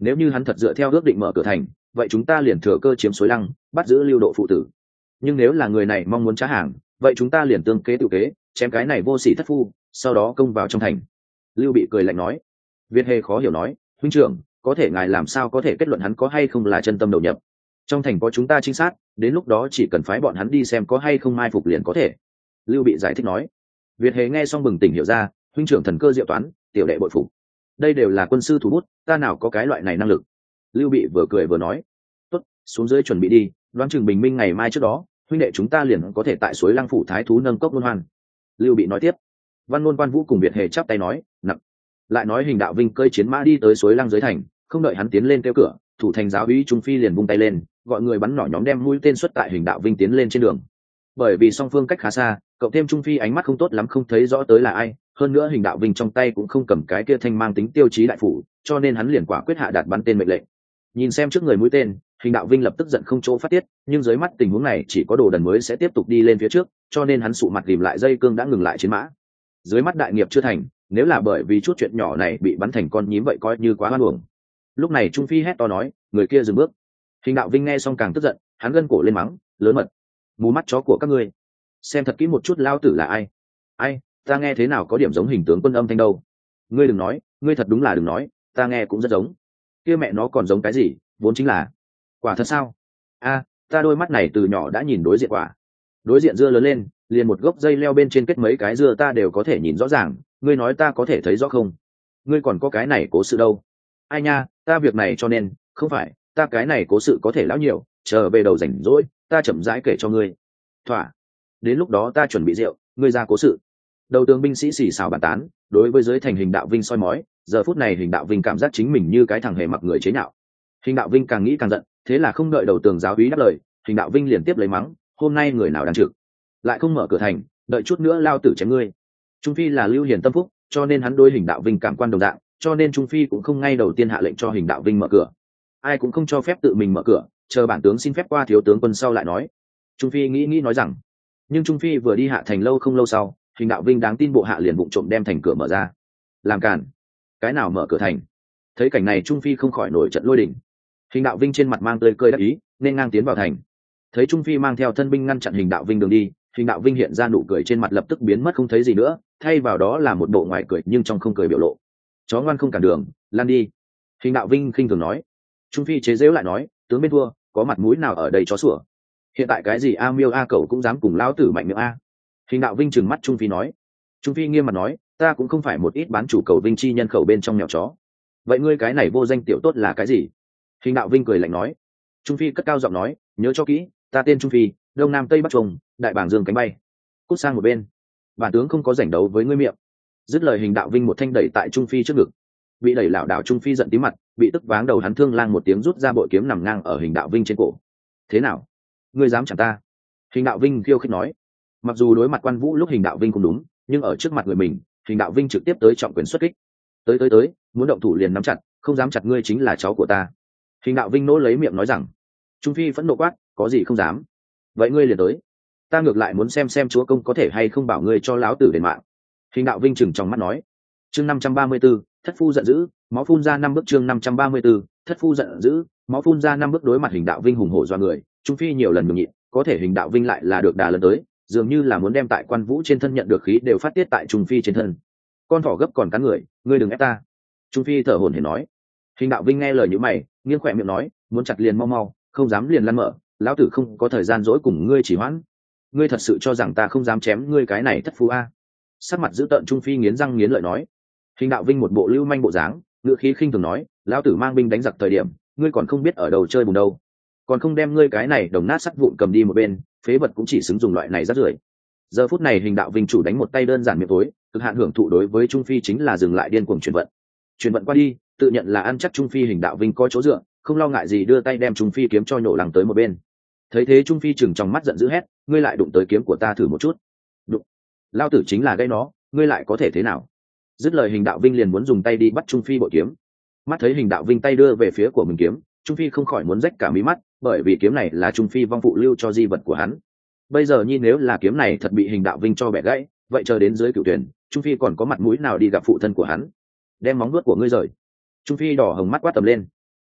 nếu như hắn thật dựa theo ước định mở cửa thành, vậy chúng ta liền thừa cơ chiếm suối lăng, bắt giữ Lưu Độ phụ tử. Nhưng nếu là người này mong muốn trá hàng, vậy chúng ta liền tương kế tự kế, chém cái này vô sỉ thất phu, sau đó công vào trong thành. Lưu Bị cười lạnh nói. Việt Hề khó hiểu nói, huynh trưởng, có thể ngài làm sao có thể kết luận hắn có hay không là chân tâm đầu nhập? Trong thành có chúng ta trinh sát, đến lúc đó chỉ cần phái bọn hắn đi xem có hay không mai phục liền có thể. Lưu Bị giải thích nói. Việt Hề nghe xong bừng tỉnh hiểu ra, huynh trưởng thần cơ diệu toán, tiểu đệ bội phục. Đây đều là quân sư thủ bút, ta nào có cái loại này năng lực. Lưu Bị vừa cười vừa nói, tốt, xuống dưới chuẩn bị đi, đoán chừng bình minh ngày mai trước đó, huynh đệ chúng ta liền có thể tại suối Lăng phủ thái thú nâng cốc luân hoan. Lưu Bị nói tiếp. Văn Ngôn Quan Vũ cùng Việt Hề chắp tay nói, nặng. Lại nói Hình Đạo Vinh cơi chiến mã đi tới suối Lăng dưới thành, không đợi hắn tiến lên kêu cửa, thủ thành giáo úy Trung Phi liền vung tay lên, gọi người bắn nỏ nhóm đem mũi tên xuất tại Hình Đạo Vinh tiến lên trên đường. Bởi vì song phương cách khá xa, cậu thêm Trung Phi ánh mắt không tốt lắm không thấy rõ tới là ai, hơn nữa Hình Đạo Vinh trong tay cũng không cầm cái kia thanh mang tính tiêu chí đại phủ, cho nên hắn liền quả quyết hạ đạt bắn tên mệnh lệnh. Nhìn xem trước người mũi tên, Hình Đạo Vinh lập tức giận không chỗ phát tiết, nhưng dưới mắt tình huống này chỉ có Đồ Đần mới sẽ tiếp tục đi lên phía trước, cho nên hắn sụ mặt ghìm lại dây cương đã ngừng lại chiến mã. Dưới mắt đại nghiệp chưa thành, nếu là bởi vì chút chuyện nhỏ này bị bắn thành con nhím vậy coi như quá hoan uổng. Lúc này Trung Phi hét to nói, người kia dừng bước. Hình Đạo Vinh nghe xong càng tức giận, hắn gân cổ lên mắng, lớn mật, mù mắt chó của các ngươi, xem thật kỹ một chút lao tử là ai. Ai, ta nghe thế nào có điểm giống hình tướng quân âm thanh đâu. Ngươi đừng nói, ngươi thật đúng là đừng nói, ta nghe cũng rất giống. Kia mẹ nó còn giống cái gì, vốn chính là quả thật sao? A, ta đôi mắt này từ nhỏ đã nhìn đối diện quả. Đối diện dưa lớn lên, liền một gốc dây leo bên trên kết mấy cái dưa ta đều có thể nhìn rõ ràng, ngươi nói ta có thể thấy rõ không? Ngươi còn có cái này cố sự đâu? Ai nha, ta việc này cho nên, không phải, ta cái này cố sự có thể lão nhiều, chờ về đầu rảnh rỗi, ta chậm rãi kể cho ngươi. Thỏa. Đến lúc đó ta chuẩn bị rượu, ngươi ra cố sự. Đầu tướng binh sĩ xì xào bàn tán, đối với dưới thành Hình Đạo Vinh soi mói, giờ phút này Hình Đạo Vinh cảm giác chính mình như cái thằng hề mặc người chế nhạo. Hình Đạo Vinh càng nghĩ càng giận, thế là không đợi đầu tường giáo úy đáp lời, Hình Đạo Vinh liền tiếp lấy mắng, hôm nay người nào đang trực, lại không mở cửa thành, đợi chút nữa lao tử chém ngươi. Trung Phi là Lưu Hiền tâm phúc, cho nên hắn đối Hình Đạo Vinh cảm quan đồng dạng, cho nên Trung Phi cũng không ngay đầu tiên hạ lệnh cho Hình Đạo Vinh mở cửa. Ai cũng không cho phép tự mình mở cửa, chờ bản tướng xin phép qua thiếu tướng quân sau lại nói. Trung Phi nghĩ nói rằng, nhưng Trung Phi vừa đi hạ thành lâu không lâu sau, Hình Đạo Vinh đáng tin bộ hạ liền vụng trộm đem thành cửa mở ra. Làm cản, cái nào mở cửa thành? Thấy cảnh này Trung Phi không khỏi nổi trận lôi đình. Hình Đạo Vinh trên mặt mang tươi cười đắc ý, nên ngang tiến vào thành. Thấy Trung Phi mang theo thân binh ngăn chặn Hình Đạo Vinh đường đi, Hình Đạo Vinh hiện ra nụ cười trên mặt lập tức biến mất không thấy gì nữa, thay vào đó là một bộ ngoài cười nhưng trong không cười biểu lộ. Chó ngoan không cản đường, lan đi. Hình Đạo Vinh khinh thường nói. Trung Phi chế giễu lại nói, tướng bên thua, có mặt mũi nào ở đây chó sủa. Hiện tại cái gì a miêu a cẩu cũng dám cùng lão tử mạnh miệng a. Hình Đạo Vinh trừng mắt Trung Phi nói. Trung Phi nghiêm mặt nói, ta cũng không phải một ít bán chủ cầu vinh chi nhân khẩu bên trong mèo chó. Vậy ngươi cái này vô danh tiểu tốt là cái gì? Hình Đạo Vinh cười lạnh nói. Trung Phi cất cao giọng nói, nhớ cho kỹ, ta tên Trung Phi, đông nam tây bắc trùng, đại bảng dương cánh bay. Cút sang một bên, bản tướng không có rảnh đấu với ngươi miệng. Dứt lời Hình Đạo Vinh một thanh đẩy tại Trung Phi trước ngực. Bị đẩy lảo đảo Trung Phi giận tím mặt, bị tức váng đầu hắn thương lang một tiếng rút ra bội kiếm nằm ngang ở Hình Đạo Vinh trên cổ. Thế nào, ngươi dám chặn ta? Hình Đạo Vinh khiêu khích nói. Mặc dù đối mặt Quan Vũ lúc Hình Đạo Vinh cũng đúng, nhưng ở trước mặt người mình, Hình Đạo Vinh trực tiếp tới trọng quyền xuất kích. Tới, muốn động thủ liền nắm chặt, không dám chặt ngươi chính là cháu của ta. Hình Đạo Vinh nỗ lấy miệng nói rằng. Trung Phi phẫn nộ quát, có gì không dám? Vậy ngươi liền tới, ta ngược lại muốn xem chúa công có thể hay không bảo ngươi cho láo tử đền mạng. Hình Đạo Vinh chừng trong mắt nói. Chương 534, thất phu giận dữ, máu phun ra 5 bước. Chương 534, thất phu giận dữ, máu phun ra 5 bước. Đối mặt Hình Đạo Vinh hùng hổ do người, Trung Phi nhiều lần nhường nhịn, có thể Hình Đạo Vinh lại là được đà lần tới, dường như là muốn đem tại Quan Vũ trên thân nhận được khí đều phát tiết tại Trung Phi trên thân. Con thỏ gấp còn cắn người, ngươi đừng ép ta. Trung Phi thở hổn hển nói. Hình Đạo Vinh nghe lời như mày, nghiêng khỏe miệng nói, muốn chặt liền mau, không dám liền lăn mở, lão tử không có thời gian dỗi cùng ngươi chỉ hoãn. Ngươi thật sự cho rằng ta không dám chém ngươi cái này thất phu a? Sắc mặt dữ tợn Trung Phi nghiến răng nghiến lợi nói. Hình Đạo Vinh một bộ lưu manh bộ dáng, ngựa khí khinh thường nói, lão tử mang binh đánh giặc thời điểm, ngươi còn không biết ở đầu chơi bùn đâu, còn không đem ngươi cái này đồng nát sắt vụn cầm đi một bên, phế vật cũng chỉ xứng dùng loại này rất rưởi. Giờ phút này Hình Đạo Vinh chủ đánh một tay đơn giản miệng tối, cực hạn hưởng thụ đối với Trung Phi chính là dừng lại điên cuồng chuyển vận qua đi, tự nhận là ăn chắc Trung Phi. Hình Đạo Vinh có chỗ dựa, không lo ngại gì đưa tay đem Trung Phi kiếm cho nhổ lằng tới một bên. Thấy thế Trung Phi chừng trong mắt giận dữ hét, ngươi lại đụng tới kiếm của ta thử một chút. Đụng, lao tử chính là gây nó, ngươi lại có thể thế nào? Dứt lời Hình Đạo Vinh liền muốn dùng tay đi bắt Trung Phi bội kiếm. Mắt thấy Hình Đạo Vinh tay đưa về phía của mình kiếm, Trung Phi không khỏi muốn rách cả mí mắt, bởi vì kiếm này là Trung Phi vong phụ lưu cho di vật của hắn. Bây giờ nhi nếu là kiếm này thật bị Hình Đạo Vinh cho bẻ gãy, vậy chờ đến dưới cửu tuyển, Trung Phi còn có mặt mũi nào đi gặp phụ thân của hắn? Đem móng vuốt của ngươi rời. Trung Phi đỏ hồng mắt quát tầm lên.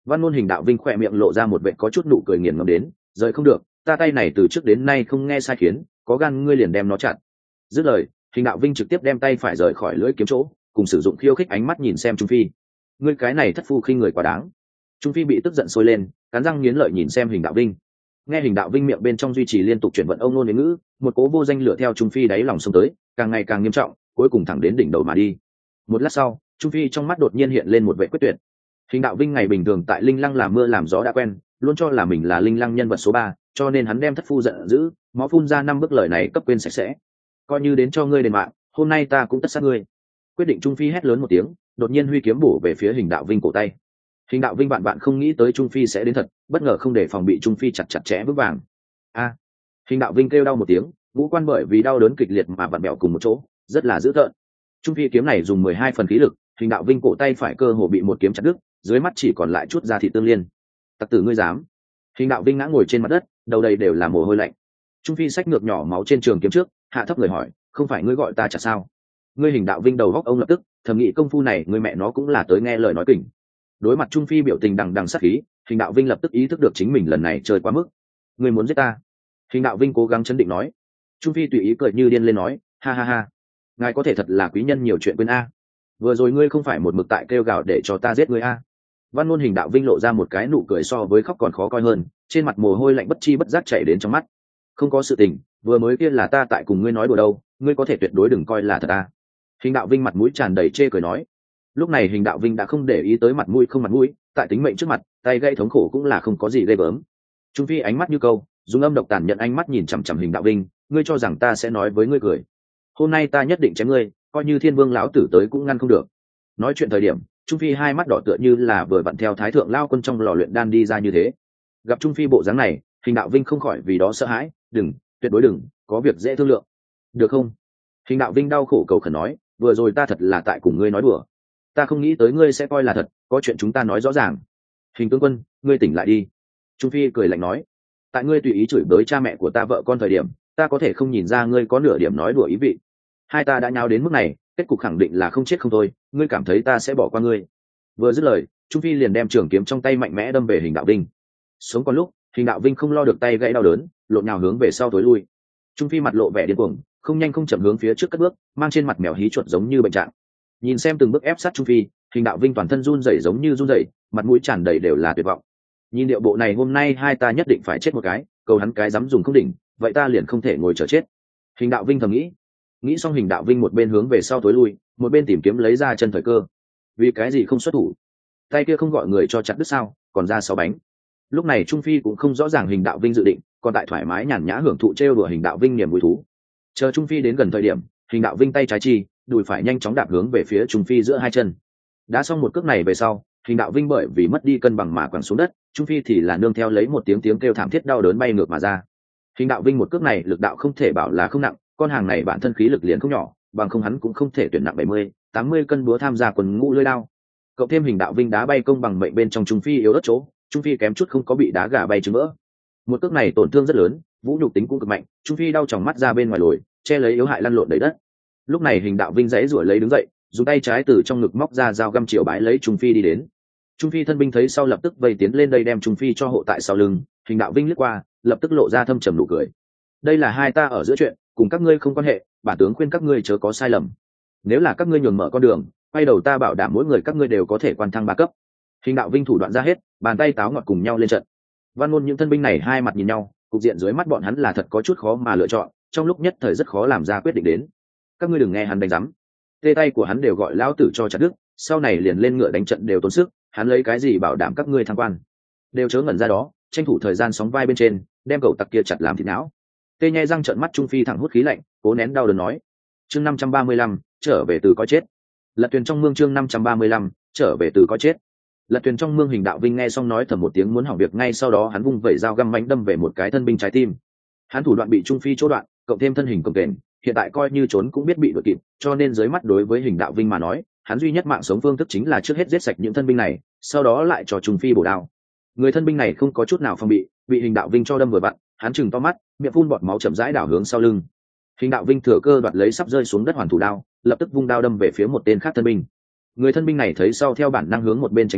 Văn Ngôn Hình Đạo Vinh khỏe miệng lộ ra một vệt có chút nụ cười nghiền ngẫm đến, rời không được, ta tay này từ trước đến nay không nghe sai khiến, có gan ngươi liền đem nó chặt. Dứt lời, Hình Đạo Vinh trực tiếp đem tay phải rời khỏi lưỡi kiếm chỗ, cùng sử dụng khiêu khích ánh mắt nhìn xem Trung Phi. Ngươi cái này thất phu khinh người quá đáng. Trung Phi bị tức giận sôi lên, cắn răng nghiến lợi nhìn xem Hình Đạo Vinh. Nghe Hình Đạo Vinh miệng bên trong duy trì liên tục chuyển vận ông nôn đến ngữ, một cố vô danh lửa theo Trung Phi đáy lòng xông tới, càng ngày càng nghiêm trọng, cuối cùng thẳng đến đỉnh đầu mà đi. Một lát sau, Trung Phi trong mắt đột nhiên hiện lên một vẻ quyết tuyệt. Hình Đạo Vinh ngày bình thường tại Linh Lăng làm mưa làm gió đã quen, luôn cho là mình là Linh Lăng nhân vật số 3, cho nên hắn đem thất phu giận dữ, máu phun ra 5 bước lời này cấp quên sạch sẽ. Coi như đến cho ngươi đền mạng, hôm nay ta cũng tất sát ngươi. Quyết định. Trung Phi hét lớn một tiếng, đột nhiên huy kiếm bổ về phía Hình Đạo Vinh cổ tay. Hình Đạo Vinh bạn không nghĩ tới Trung Phi sẽ đến thật, bất ngờ không để phòng bị Trung Phi chặt chẽ vững vàng. A! Hình Đạo Vinh kêu đau một tiếng, ngũ quan bởi vì đau đớn kịch liệt mà vặn bẹo cùng một chỗ, rất là dữ tợn. Trung Phi kiếm này dùng 12 phần khí lực, Hình Đạo Vinh cổ tay phải cơ hồ bị một kiếm chặt đứt, dưới mắt chỉ còn lại chút da thịt tương liên. Tặc tử ngươi dám! Hình Đạo Vinh ngã ngồi trên mặt đất, đầu đầy đều là mồ hôi lạnh. Trung Phi xách ngược nhỏ máu trên trường kiếm trước, hạ thấp người hỏi, không phải ngươi gọi ta chặt sao? Ngươi Hình Đạo Vinh đầu góc ông lập tức thầm nghĩ công phu này ngươi mẹ nó cũng là tới nghe lời nói kỉnh. Đối mặt Trung Phi biểu tình đằng đằng sát khí, Hình Đạo Vinh lập tức ý thức được chính mình lần này chơi quá mức. Ngươi muốn giết ta? Hình Đạo Vinh cố gắng chấn định nói. Trung Phi tùy ý cười như điên lên nói, ha ha ha, ngài có thể thật là quý nhân nhiều chuyện quên a. Vừa rồi ngươi không phải một mực tại kêu gào để cho ta giết ngươi a? Văn Ngôn Hình Đạo Vinh lộ ra một cái nụ cười so với khóc còn khó coi hơn, trên mặt mồ hôi lạnh bất chi bất giác chảy đến trong mắt. Không có sự tình, vừa mới kia là ta tại cùng ngươi nói đùa đâu, ngươi có thể tuyệt đối đừng coi là thật a. Hình Đạo Vinh mặt mũi tràn đầy chê cười nói. Lúc này Hình Đạo Vinh đã không để ý tới mặt mũi không mặt mũi, tại tính mệnh trước mặt, tay gãy thống khổ cũng là không có gì ghê gớm. Trung Phi ánh mắt như câu, dùng âm độc tàn nhận ánh mắt nhìn chằm chằm Hình Đạo Vinh, ngươi cho rằng ta sẽ nói với ngươi cười? Hôm nay ta nhất định chém ngươi, coi như Thiên Vương lão tử tới cũng ngăn không được. Nói chuyện thời điểm, Trung Phi hai mắt đỏ tựa như là vừa vặn theo Thái thượng lao quân trong lò luyện đan đi ra như thế. Gặp Trung Phi bộ dáng này, Hình Đạo Vinh không khỏi vì đó sợ hãi, đừng, tuyệt đối đừng, có việc dễ thương lượng, được không? Hình Đạo Vinh đau khổ cầu khẩn nói, vừa rồi ta thật là tại cùng ngươi nói đùa, ta không nghĩ tới ngươi sẽ coi là thật, có chuyện chúng ta nói rõ ràng. Hình tướng quân, ngươi tỉnh lại đi. Trung Phi cười lạnh nói, tại ngươi tùy ý chửi bới cha mẹ của ta vợ con thời điểm, ta có thể không nhìn ra ngươi có nửa điểm nói đùa ý vị. Hai ta đã nháo đến mức này, kết cục khẳng định là không chết không thôi, ngươi cảm thấy ta sẽ bỏ qua ngươi? Vừa dứt lời, Trung Phi liền đem trường kiếm trong tay mạnh mẽ đâm về Hình Đạo Vinh. Sống còn lúc, Hình Đạo Vinh không lo được tay gãy đau đớn, lộn nhào hướng về sau tối lui. Trung Phi mặt lộ vẻ điên cuồng, không nhanh không chậm hướng phía trước cất bước, mang trên mặt mèo hí chuột giống như bệnh trạng. Nhìn xem từng bước ép sát Trung Phi, Hình Đạo Vinh toàn thân run rẩy giống như run rẩy, mặt mũi tràn đầy đều là tuyệt vọng. Nhìn điệu bộ này hôm nay hai ta nhất định phải chết một cái, cầu hắn cái dám dùng không đỉnh, vậy ta liền không thể ngồi chờ chết. Hình Đạo Vinh thầm nghĩ. Nghĩ xong Hình Đạo Vinh một bên hướng về sau tối lui, một bên tìm kiếm lấy ra chân thời cơ. Vì cái gì không xuất thủ? Tay kia không gọi người cho chặt đứt sao, còn ra 6 bánh. Lúc này Trung Phi cũng không rõ ràng Hình Đạo Vinh dự định, còn tại thoải mái nhàn nhã hưởng thụ trêu đùa Hình Đạo Vinh niềm vui thú. Chờ Trung Phi đến gần thời điểm, Hình Đạo Vinh tay trái chi, đùi phải nhanh chóng đạp hướng về phía Trung Phi giữa hai chân. Đã xong một cước này về sau, Hình Đạo Vinh bởi vì mất đi cân bằng mà quẳng xuống đất, Trung Phi thì là nương theo lấy một tiếng kêu thảm thiết đau đớn bay ngược mà ra. Hình Đạo Vinh một cước này lực đạo không thể bảo là không nặng, con hàng này bản thân khí lực liền không nhỏ, bằng không hắn cũng không thể tuyển nặng 70-80 cân búa tham gia quần ngũ lưỡi đao. Cộng thêm Hình Đạo Vinh đá bay công bằng mệnh bên trong Trung Phi yếu đất chỗ, Trung Phi kém chút không có bị đá gà bay trứng vỡ. Một cước này tổn thương rất lớn, vũ nhục tính cũng cực mạnh, Trung Phi đau tròng mắt ra bên ngoài lồi, che lấy yếu hại lăn lộn đầy đất. Lúc này Hình Đạo Vinh giãy giụa lấy đứng dậy, dùng tay trái từ trong ngực móc ra dao găm triệu bái lấy Trung Phi đi đến. Trung Phi thân binh thấy sau lập tức vây tiến lên đây đem Trung Phi cho hộ tại sau lưng. Hình Đạo Vinh lướt qua, lập tức lộ ra thâm trầm nụ cười. Đây là hai ta ở giữa chuyện, cùng các ngươi không quan hệ, bản tướng khuyên các ngươi chớ có sai lầm. Nếu là các ngươi nhường mở con đường, quay đầu ta bảo đảm mỗi người các ngươi đều có thể quan thăng 3 cấp. Hình Đạo Vinh thủ đoạn ra hết, bàn tay táo ngọt cùng nhau lên trận. Văn Ngôn những thân binh này hai mặt nhìn nhau, cục diện dưới mắt bọn hắn là thật có chút khó mà lựa chọn, trong lúc nhất thời rất khó làm ra quyết định đến. Các ngươi đừng nghe hắn đánh rắm, tê tay của hắn đều gọi lão tử cho chặt đứt, sau này liền lên ngựa đánh trận đều tốn sức, hắn lấy cái gì bảo đảm các ngươi thăng quan? Đều chớ ngẩn ra đó, tranh thủ thời gian sóng vai bên trên, đem cậu tặc kia chặt làm thịt não. Tê nhai răng trợn mắt, Trung Phi thẳng hút khí lạnh, cố nén đau đớn nói. Chương 535, trở về từ có chết. Lật thuyền trong mương. Chương 535, trở về từ có chết. Lật thuyền trong mương. Hình Đạo Vinh nghe xong nói thầm một tiếng muốn hỏng việc, ngay sau đó hắn vung vẩy dao găm mãnh đâm về một cái thân binh trái tim. Hắn thủ đoạn bị Trung Phi chỗ đoạn, cộng thêm thân hình cồng kềnh, hiện tại coi như trốn cũng biết bị đuổi kịp, cho nên dưới mắt đối với Hình Đạo Vinh mà nói, hắn duy nhất mạng sống phương thức chính là trước hết giết sạch những thân binh này, sau đó lại cho Trung Phi bổ đao. Người thân binh này không có chút nào phòng bị, bị Hình Đạo Vinh cho đâm vừa vặn, hắn chừng to mắt, miệng phun bọt máu chậm rãi đảo hướng sau lưng. Hình Đạo Vinh thừa cơ đoạt lấy sắp rơi xuống đất hoàn thủ đao, lập tức vung đao đâm về phía một tên khác thân binh. Người thân binh này thấy sau theo bản năng hướng một bên tránh đi,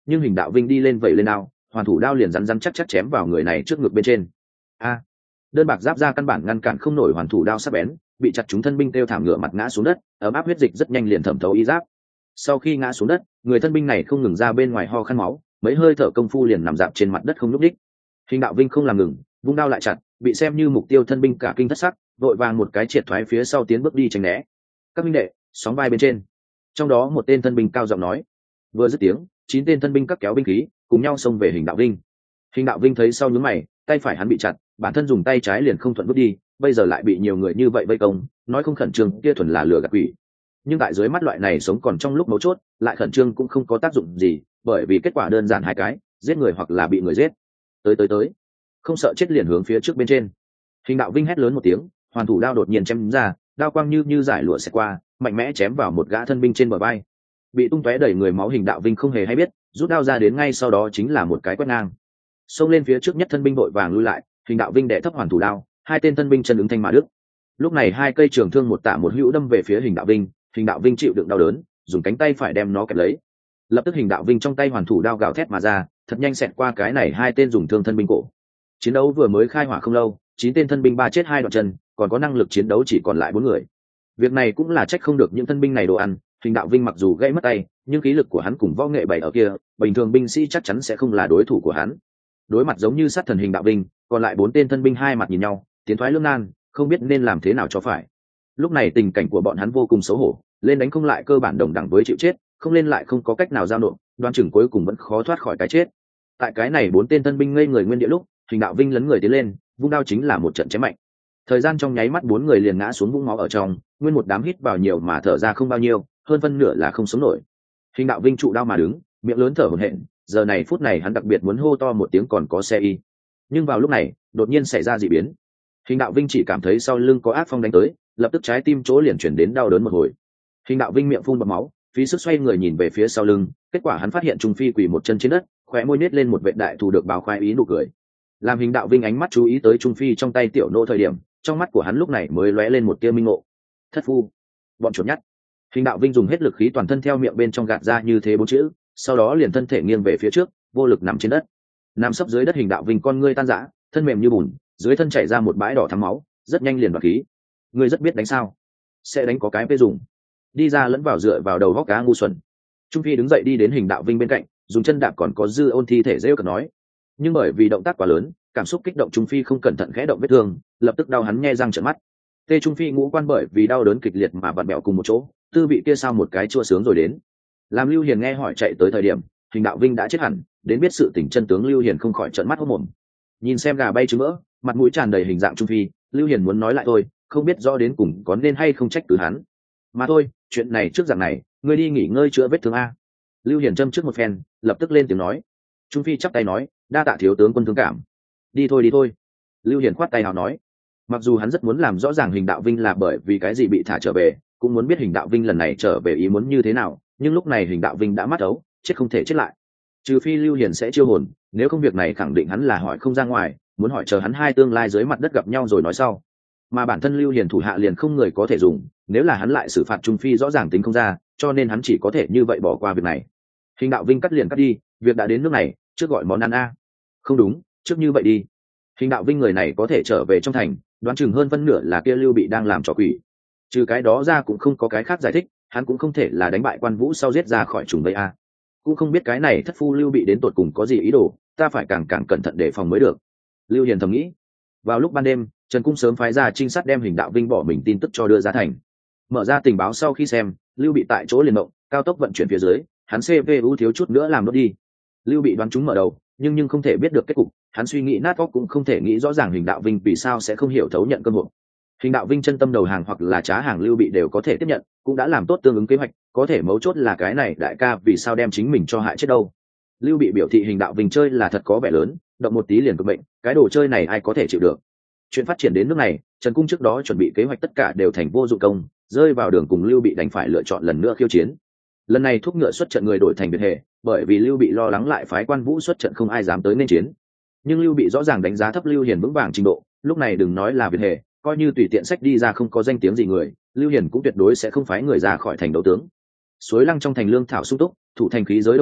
nhưng Hình Đạo Vinh đi lên vẩy lên đao, hoàn thủ đao liền rắn rắn chắc chắc chém vào người này trước ngực bên trên. A! Đơn bạc giáp ra căn bản ngăn cản không nổi hoàn thủ đao sắc bén, bị chặt trúng thân binh kêu thảm ngựa mặt ngã xuống đất, ấm áp huyết dịch rất nhanh liền thẩm thấu y giáp. Sau khi ngã xuống đất, người thân binh này không ngừng ra bên ngoài ho khan máu, mấy hơi thở công phu liền nằm dạp trên mặt đất không nhúc nhích. Hình Đạo Vinh không làm ngừng, vung đao lại chặt, bị xem như mục tiêu thân binh cả kinh thất sắc, vội vàng một cái triệt thoái phía sau tiến bước đi tránh né. Các minh đệ, sóng vai bên trên. Trong đó một tên thân binh cao giọng nói. Vừa dứt tiếng, 9 tên thân binh các kéo binh khí, cùng nhau xông về Hình Đạo Vinh. Hình Đạo Vinh thấy sau nhướng mày, tay phải hắn bị chặt, bản thân dùng tay trái liền không thuận bước đi, bây giờ lại bị nhiều người như vậy vây công, nói không khẩn trương kia thuần là lừa gạt quỷ. Nhưng tại dưới mắt loại này sống còn trong lúc mấu chốt, lại khẩn trương cũng không có tác dụng gì, bởi vì kết quả đơn giản hai cái, giết người hoặc là bị người giết. Tới, không sợ chết liền hướng phía trước bên trên. Hình Đạo Vinh hét lớn một tiếng, hoàn thủ đao đột nhiên chém ra, đao quang như giải lụa xẹt qua, mạnh mẽ chém vào một gã thân binh trên bờ vai. Bị tung tóe đầy người máu Hình Đạo Vinh không hề hay biết, rút đao ra đến ngay sau đó chính là một cái quét ngang. Xông lên phía trước nhất thân binh vội vàng lui lại, Hình Đạo Vinh đè thấp hoàn thủ đao, hai tên thân binh chân ứng thanh mà đứt. Lúc này hai cây trường thương một tả một hữu đâm về phía Hình Đạo Vinh, Hình Đạo Vinh chịu đựng đau đớn, dùng cánh tay phải đem nó kẹp lấy. Lập tức Hình Đạo Vinh trong tay hoàn thủ đao gào thét mà ra, thật nhanh xẹt qua cái này hai tên dùng thương thân binh cổ. Chiến đấu vừa mới khai hỏa không lâu, 9 tên thân binh ba chết hai đoạn chân, còn có năng lực chiến đấu chỉ còn lại 4 người. Việc này cũng là trách không được những thân binh này đồ ăn, Hình Đạo Vinh mặc dù gãy mất tay, nhưng khí lực của hắn cùng võ nghệ bày ở kia, bình thường binh sĩ chắc chắn sẽ không là đối thủ của hắn. Đối mặt giống như sát thần Hình Đạo Vinh, còn lại 4 tên thân binh hai mặt nhìn nhau, tiến thoái lưỡng nan, không biết nên làm thế nào cho phải. Lúc này tình cảnh của bọn hắn vô cùng xấu hổ, lên đánh không lại cơ bản đồng đẳng với chịu chết, không lên lại không có cách nào giao nộp, đoán chừng cuối cùng vẫn khó thoát khỏi cái chết. Tại cái này 4 tên thân binh ngây người nguyên địa lúc, Hình Đạo Vinh lấn người tiến lên, vung đao chính là một trận chém mạnh. Thời gian trong nháy mắt 4 người liền ngã xuống vũng máu ở trong, nguyên một đám hít vào nhiều mà thở ra không bao nhiêu, hơn phân nửa là không sống nổi. Hình Đạo Vinh trụ đao mà đứng, miệng lớn thở hổn hển, giờ này phút này hắn đặc biệt muốn hô to một tiếng còn có xe y. Nhưng vào lúc này, đột nhiên xảy ra dị biến. Hình Đạo Vinh chỉ cảm thấy sau lưng có ác phong đánh tới, lập tức trái tim chỗ liền chuyển đến đau đớn một hồi. Hình Đạo Vinh miệng phun bọt máu, phí sức xoay người nhìn về phía sau lưng, kết quả hắn phát hiện Trung Phi quỳ một chân trên đất, khóe môi nết lên một vệt đại thù được báo khoái ý nụ cười. Làm Hình Đạo Vinh ánh mắt chú ý tới Trung Phi trong tay tiểu nô thời điểm, trong mắt của hắn lúc này mới lóe lên một tia minh ngộ. Thất phu, bọn chuột nhắt. Hình Đạo Vinh dùng hết lực khí toàn thân theo miệng bên trong gạt ra như thế 4 chữ, sau đó liền thân thể nghiêng về phía trước, vô lực nằm trên đất. Nằm sấp dưới đất Hình Đạo Vinh con ngươi tan rã, thân mềm như bùn, dưới thân chảy ra một bãi đỏ thắm máu, rất nhanh liền đoạt khí. Ngươi rất biết đánh sao? Sẽ đánh có cái phê dùng. Đi ra lẫn vào dựa vào đầu góc cá ngu xuẩn. Trung Phi đứng dậy đi đến Hình Đạo Vinh bên cạnh, dùng chân đạp còn có dư ôn thi thể rêu cợt nói. Nhưng bởi vì động tác quá lớn, cảm xúc kích động Trung Phi không cẩn thận khẽ động vết thương, lập tức đau hắn nhe răng trợn mắt. Tê Trung Phi ngũ quan bởi vì đau đớn kịch liệt mà vặn bẹo cùng một chỗ, tư vị kia sao một cái chua sướng rồi đến. Làm Lưu Hiền nghe hỏi chạy tới thời điểm, Hình Đạo Vinh đã chết hẳn, đến biết sự tình chân tướng Lưu Hiền không khỏi trợn mắt hốt mồm. Nhìn xem gà bay trứng mỡ, mặt mũi tràn đầy hình dạng Trung Phi, Lưu Hiền muốn nói lại thôi, không biết rõ đến cùng có nên hay không trách cứ hắn. Mà thôi, chuyện này trước dạng này, ngươi đi nghỉ ngơi chữa vết thương a. Lưu Hiền châm trước một phen, lập tức lên tiếng nói. Trung Phi chắp tay nói, đa tạ thiếu tướng quân thương cảm. Đi thôi. Lưu Hiền khoát tay nào nói. Mặc dù hắn rất muốn làm rõ ràng Hình Đạo Vinh là bởi vì cái gì bị thả trở về, cũng muốn biết Hình Đạo Vinh lần này trở về ý muốn như thế nào, nhưng lúc này Hình Đạo Vinh đã mắt ấu, chết không thể chết lại. Trừ phi Lưu Hiền sẽ chiêu hồn, nếu không việc này khẳng định hắn là hỏi không ra ngoài, muốn hỏi chờ hắn hai tương lai dưới mặt đất gặp nhau rồi nói sau. Mà bản thân Lưu Hiền thủ hạ liền không người có thể dùng, nếu là hắn lại xử phạt Trung Phi rõ ràng tính không ra, cho nên hắn chỉ có thể như vậy bỏ qua việc này. Hình Đạo Vinh cắt liền cắt đi, việc đã đến nước này, trước gọi món ăn a. Không đúng, trước như vậy đi. Hình Đạo Vinh người này có thể trở về trong thành, đoán chừng hơn phân nửa là kia Lưu Bị đang làm trò quỷ. Trừ cái đó ra cũng không có cái khác giải thích, hắn cũng không thể là đánh bại Quan Vũ sau giết ra khỏi trùng vây a. Cũng không biết cái này thất phu Lưu Bị đến tột cùng có gì ý đồ, ta phải càng cẩn thận đề phòng mới được. Lưu Hiền thầm nghĩ. Vào lúc ban đêm, Trần Cung sớm phái ra trinh sát đem Hình Đạo Vinh bỏ mình tin tức cho đưa ra thành. Mở ra tình báo sau khi xem, Lưu Bị tại chỗ liền động, cao tốc vận chuyển phía dưới, hắn CPU thiếu chút nữa làm nốt đi. Lưu Bị đoán chúng mở đầu, nhưng không thể biết được kết cục, hắn suy nghĩ nát óc cũng không thể nghĩ rõ ràng Hình Đạo Vinh vì sao sẽ không hiểu thấu nhận cơ hội. Hình Đạo Vinh chân tâm đầu hàng hoặc là trá hàng Lưu Bị đều có thể tiếp nhận, cũng đã làm tốt tương ứng kế hoạch, có thể mấu chốt là cái này đại ca vì sao đem chính mình cho hại chết đâu. Lưu Bị biểu thị Hình Đạo Vinh chơi là thật có vẻ lớn, động một tí liền cực bệnh, cái đồ chơi này ai có thể chịu được. Chuyện phát triển đến nước này, Trần Cung trước đó chuẩn bị kế hoạch tất cả đều thành vô dụng công, rơi vào đường cùng Lưu Bị đành phải lựa chọn lần nữa khiêu chiến. Lần này thúc ngựa xuất trận người đổi thành biệt hệ, bởi vì Lưu Bị lo lắng lại phái Quan Vũ xuất trận không ai dám tới nên chiến. Nhưng Lưu Bị rõ ràng đánh giá thấp Lưu Hiền vững vàng trình độ, lúc này đừng nói là biệt hệ, coi như tùy tiện sách đi ra không có danh tiếng gì người, Lưu Hiền cũng tuyệt đối sẽ không phái người ra khỏi thành đấu tướng. Suối Lăng trong thành lương thảo sung túc, thủ thành khí giới đông đảo,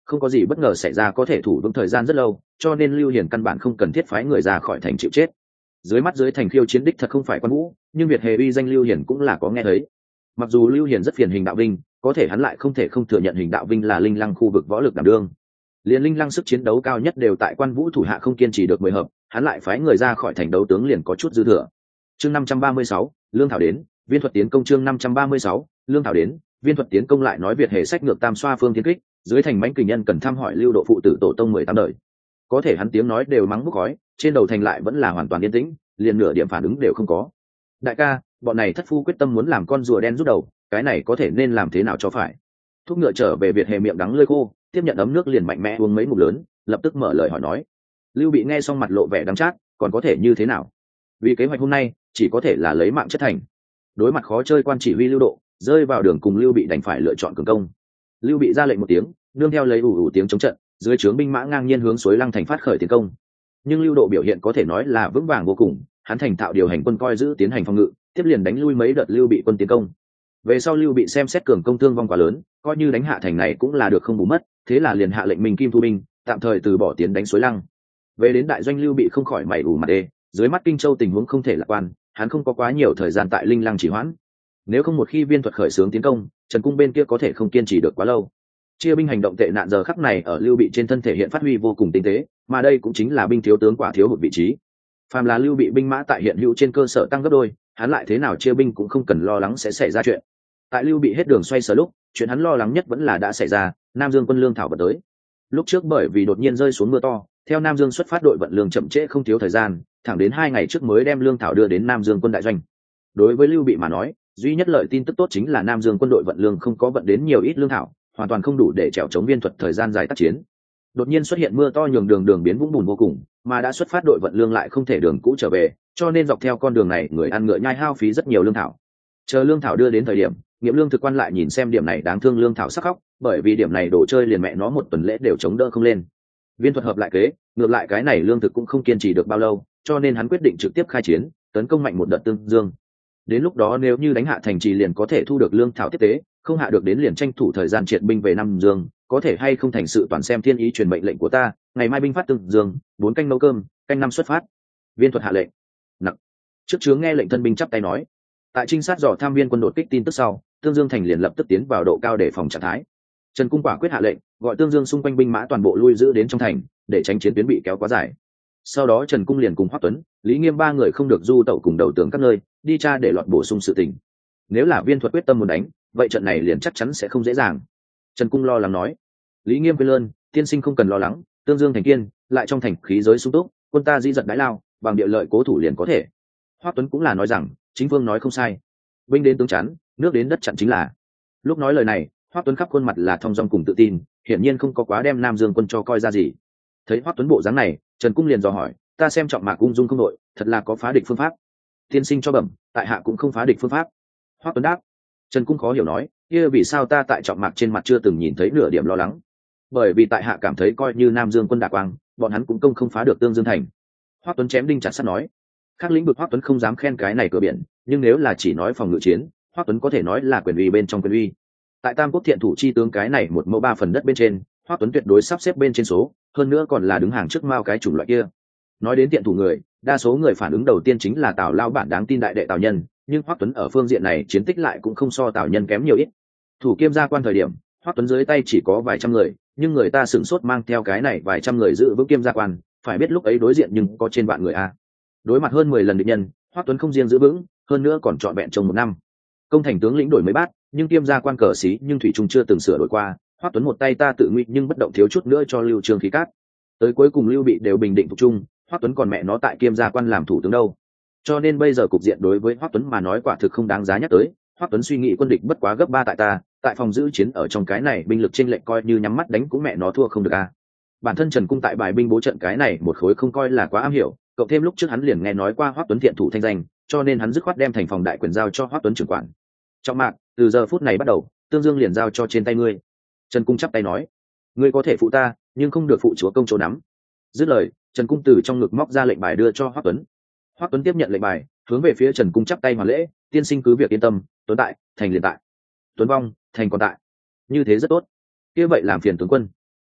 không có gì bất ngờ xảy ra có thể thủ vững thời gian rất lâu, cho nên Lưu Hiền căn bản không cần thiết phái người ra khỏi thành chịu chết. Dưới mắt dưới thành khiêu chiến đích thật không phải Quan Vũ, nhưng Việt Hề uy danh Lưu Hiền cũng là có nghe thấy. Mặc dù Lưu Hiền rất phiền Hình Đạo Vinh, có thể hắn lại không thể không thừa nhận Hình Đạo Vinh là linh lăng khu vực võ lực đảm đương. Liên linh lăng sức chiến đấu cao nhất đều tại Quan Vũ thủ hạ không kiên trì được 10 hợp, hắn lại phái người ra khỏi thành đấu tướng liền có chút dư thừa. Chương 536, Lương Thảo đến, Viên Thuật tiến công. Chương 536, Lương Thảo đến, Viên Thuật tiến công. Lại nói Việt Hề sách ngược Tam Xoa Phương Thiên Kích, dưới thành mãnh kình nhân cần thăm hỏi Lưu Độ phụ tử tổ tông 18 đời. Có thể hắn tiếng nói đều mắng bốc khói, trên đầu thành lại vẫn là hoàn toàn yên tĩnh, liền nửa điểm phản ứng đều không có. Đại ca, bọn này thất phu quyết tâm muốn làm con rùa đen rút đầu, cái này có thể nên làm thế nào cho phải? Thúc ngựa trở về. Việt Hề miệng đắng lưỡi khô, tiếp nhận ấm nước liền mạnh mẽ uống mấy ngụm lớn, lập tức mở lời hỏi nói. Lưu Bị nghe xong mặt lộ vẻ đắng chát, còn có thể như thế nào? Vì kế hoạch hôm nay chỉ có thể là lấy mạng chất thành. Đối mặt khó chơi quan chỉ huy Lưu Độ, rơi vào đường cùng Lưu Bị đành phải lựa chọn cường công. Lưu Bị ra lệnh một tiếng, nương theo lấy ủ ủ tiếng chống trận, dưới trướng binh mã ngang nhiên hướng suối Lăng thành phát khởi tiến công. Nhưng Lưu Độ biểu hiện có thể nói là vững vàng vô cùng, hắn thành thạo điều hành quân coi giữ tiến hành phòng ngự, tiếp liền đánh lui mấy đợt Lưu Bị quân tiến công. Về sau Lưu Bị xem xét cường công thương vong quá lớn, coi như đánh hạ thành này cũng là được không bù mất, thế là liền hạ lệnh Minh Kim thu binh, tạm thời từ bỏ tiến đánh suối Lăng. Về đến đại doanh, Lưu Bị không khỏi mày ủ mặt đê, dưới mắt Kinh Châu tình huống không thể lạc quan, hắn không có quá nhiều thời gian tại Linh Lăng trì hoãn. Nếu không một khi Viên Thuật khởi xướng tiến công, Trần Cung bên kia có thể không kiên trì được quá lâu. Chia binh hành động tệ nạn giờ khắc này ở Lưu Bị trên thân thể hiện phát huy vô cùng tinh tế, mà đây cũng chính là binh thiếu tướng quả thiếu hụt vị trí. Phàm là Lưu Bị binh mã tại hiện hữu trên cơ sở tăng gấp đôi, hắn lại thế nào chia binh cũng không cần lo lắng sẽ xảy ra chuyện. Tại Lưu Bị hết đường xoay sở lúc, chuyện hắn lo lắng nhất vẫn là đã xảy ra, Nam Dương quân lương thảo vật tới. Lúc trước bởi vì đột nhiên rơi xuống mưa to, theo Nam Dương xuất phát đội vận lương chậm trễ không thiếu thời gian, thẳng đến 2 ngày trước mới đem lương thảo đưa đến Nam Dương quân đại doanh. Đối với Lưu Bị mà nói, duy nhất lợi tin tức tốt chính là Nam Dương quân đội vận lương không có vận đến nhiều ít lương thảo, hoàn toàn không đủ để chèo chống Viên Thuật thời gian dài tác chiến. Đột nhiên xuất hiện mưa to nhường đường biến vũng bùn vô cùng, mà đã xuất phát đội vận lương lại không thể đường cũ trở về, cho nên dọc theo con đường này người ăn ngựa nhai hao phí rất nhiều lương thảo. Chờ lương thảo đưa đến thời điểm, nghiệm lương thực quan lại nhìn xem điểm này đáng thương lương thảo sắc khóc, bởi vì điểm này đồ chơi liền mẹ nó một tuần lễ đều chống đỡ không lên. Viên Thuật hợp lại kế, ngược lại cái này lương thực cũng không kiên trì được bao lâu, cho nên hắn quyết định trực tiếp khai chiến, tấn công mạnh một đợt Tương Dương. Đến lúc đó nếu như đánh hạ thành trì liền có thể thu được lương thảo tiếp tế, không hạ được đến liền tranh thủ thời gian triệt binh về Nam Dương, có thể hay không thành sự toàn xem thiên ý truyền mệnh lệnh của ta, ngày mai binh phát Tương Dương, 4 canh nấu cơm, canh 5 xuất phát. Viên Thuật hạ lệnh. Nặc. Trước chướng nghe lệnh thân binh chắp tay nói. Tại trinh sát dò tham viên quân đột kích tin tức sau, Tương Dương thành liền lập tức tiến vào độ cao để phòng trạng thái. Trần Cung quả quyết hạ lệnh, gọi Tương Dương xung quanh binh mã toàn bộ lui giữ đến trong thành, để tránh chiến tuyến bị kéo quá dài. Sau đó Trần Cung liền cùng Hoắc Tuấn, Lý Nghiêm 3 người không được du tẩu cùng đầu tướng các nơi, đi tra để loạt bổ sung sự tình. Nếu là Viên Thuật quyết tâm muốn đánh, vậy trận này liền chắc chắn sẽ không dễ dàng. Trần Cung lo lắng nói. Lý Nghiêm quên lơn, tiên sinh không cần lo lắng, Tương Dương thành kiên, lại trong thành khí giới sung túc, quân ta di giật đái lao, bằng địa lợi cố thủ liền có thể. Hoắc Tuấn cũng là nói rằng, chính vương nói không sai. Binh đến tướng chắn, nước đến đất chặn chính là. Lúc nói lời này, Hoắc Tuấn khắp khuôn mặt là thong dong cùng tự tin, hiển nhiên không có quá đem Nam Dương quân cho coi ra gì. Thấy Hoắc Tuấn bộ dáng này, Trần Cung liền dò hỏi, ta xem Trọng Mạc ung dung không đội, thật là có phá địch phương pháp. Tiên sinh cho bẩm, tại hạ cũng không phá địch phương pháp. Hoắc Tuấn đáp. Trần Cung khó hiểu nói, kia vì sao ta tại Trọng Mạc trên mặt chưa từng nhìn thấy nửa điểm lo lắng? Bởi vì tại hạ cảm thấy coi như Nam Dương quân đả quang, bọn hắn cũng không phá được Tương Dương thành. Hoắc Tuấn chém đinh chặt sắt nói. Khác lĩnh vực Hoắc Tuấn không dám khen cái này cửa biển, nhưng nếu là chỉ nói phòng ngự chiến, Hoắc Tuấn có thể nói là quyền uy bên trong quyền uy. Tại Tam Quốc thiện thủ chi tướng cái này 1 mẫu 3 phần đất bên trên, Hoắc Tuấn tuyệt đối sắp xếp bên trên số, hơn nữa còn là đứng hàng trước mao cái chủng loại kia. Nói đến thiện thủ người, đa số người phản ứng đầu tiên chính là Tào Lao bản đáng tin đại đệ Tào Nhân, nhưng Hoắc Tuấn ở phương diện này chiến tích lại cũng không so Tào Nhân kém nhiều ít. Thủ Kiêm gia quan thời điểm, Hoắc Tuấn dưới tay chỉ có vài trăm người, nhưng người ta sửng sốt mang theo cái này vài trăm người giữ vững Kiêm gia quan, phải biết lúc ấy đối diện nhưng có trên vạn người a. Đối mặt hơn 10 lần địch nhân, Hoắc Tuấn không riêng giữ vững, hơn nữa còn trọn vẹn trong 1 năm. Công thành tướng lĩnh đổi mấy bát, nhưng Kiêm gia quan cờ xí nhưng thủy trung chưa từng sửa đổi qua. Hoắc Tuấn một tay ta tự nguy nhưng bất động thiếu chút nữa cho Lưu Trương khí cát. Tới cuối cùng Lưu Bị đều bình định phục trung, Hoắc Tuấn còn mẹ nó tại Kiêm gia quan làm thủ tướng đâu. Cho nên bây giờ cục diện đối với Hoắc Tuấn mà nói quả thực không đáng giá nhắc tới. Hoắc Tuấn suy nghĩ quân địch bất quá gấp 3 tại ta, tại phòng giữ chiến ở trong cái này binh lực chênh lệch coi như nhắm mắt đánh cũng mẹ nó thua không được a. Bản thân Trần Cung tại bài binh bố trận cái này một khối không coi là quá am hiểu, cộng thêm lúc trước hắn liền nghe nói qua Hoắc Tuấn thiện thủ thanh danh, cho nên hắn dứt khoát đem thành phòng đại quyền giao cho Hoắc Tuấn trưởng quản. Trọng Mạc, từ giờ phút này bắt đầu, Tương Dương liền giao cho trên tay ngươi. Trần Cung chắp tay nói, ngươi có thể phụ ta, nhưng không được phụ chúa công chỗ nắm. Dứt lời, Trần Cung từ trong ngực móc ra lệnh bài đưa cho Hoắc Tuấn. Hoắc Tuấn tiếp nhận lệnh bài, hướng về phía Trần Cung chắp tay hoàn lễ, tiên sinh cứ việc yên tâm, Tuấn tại, thành liền tại. Tuấn vong, thành còn tại. Như thế rất tốt. Kia vậy làm phiền tướng quân.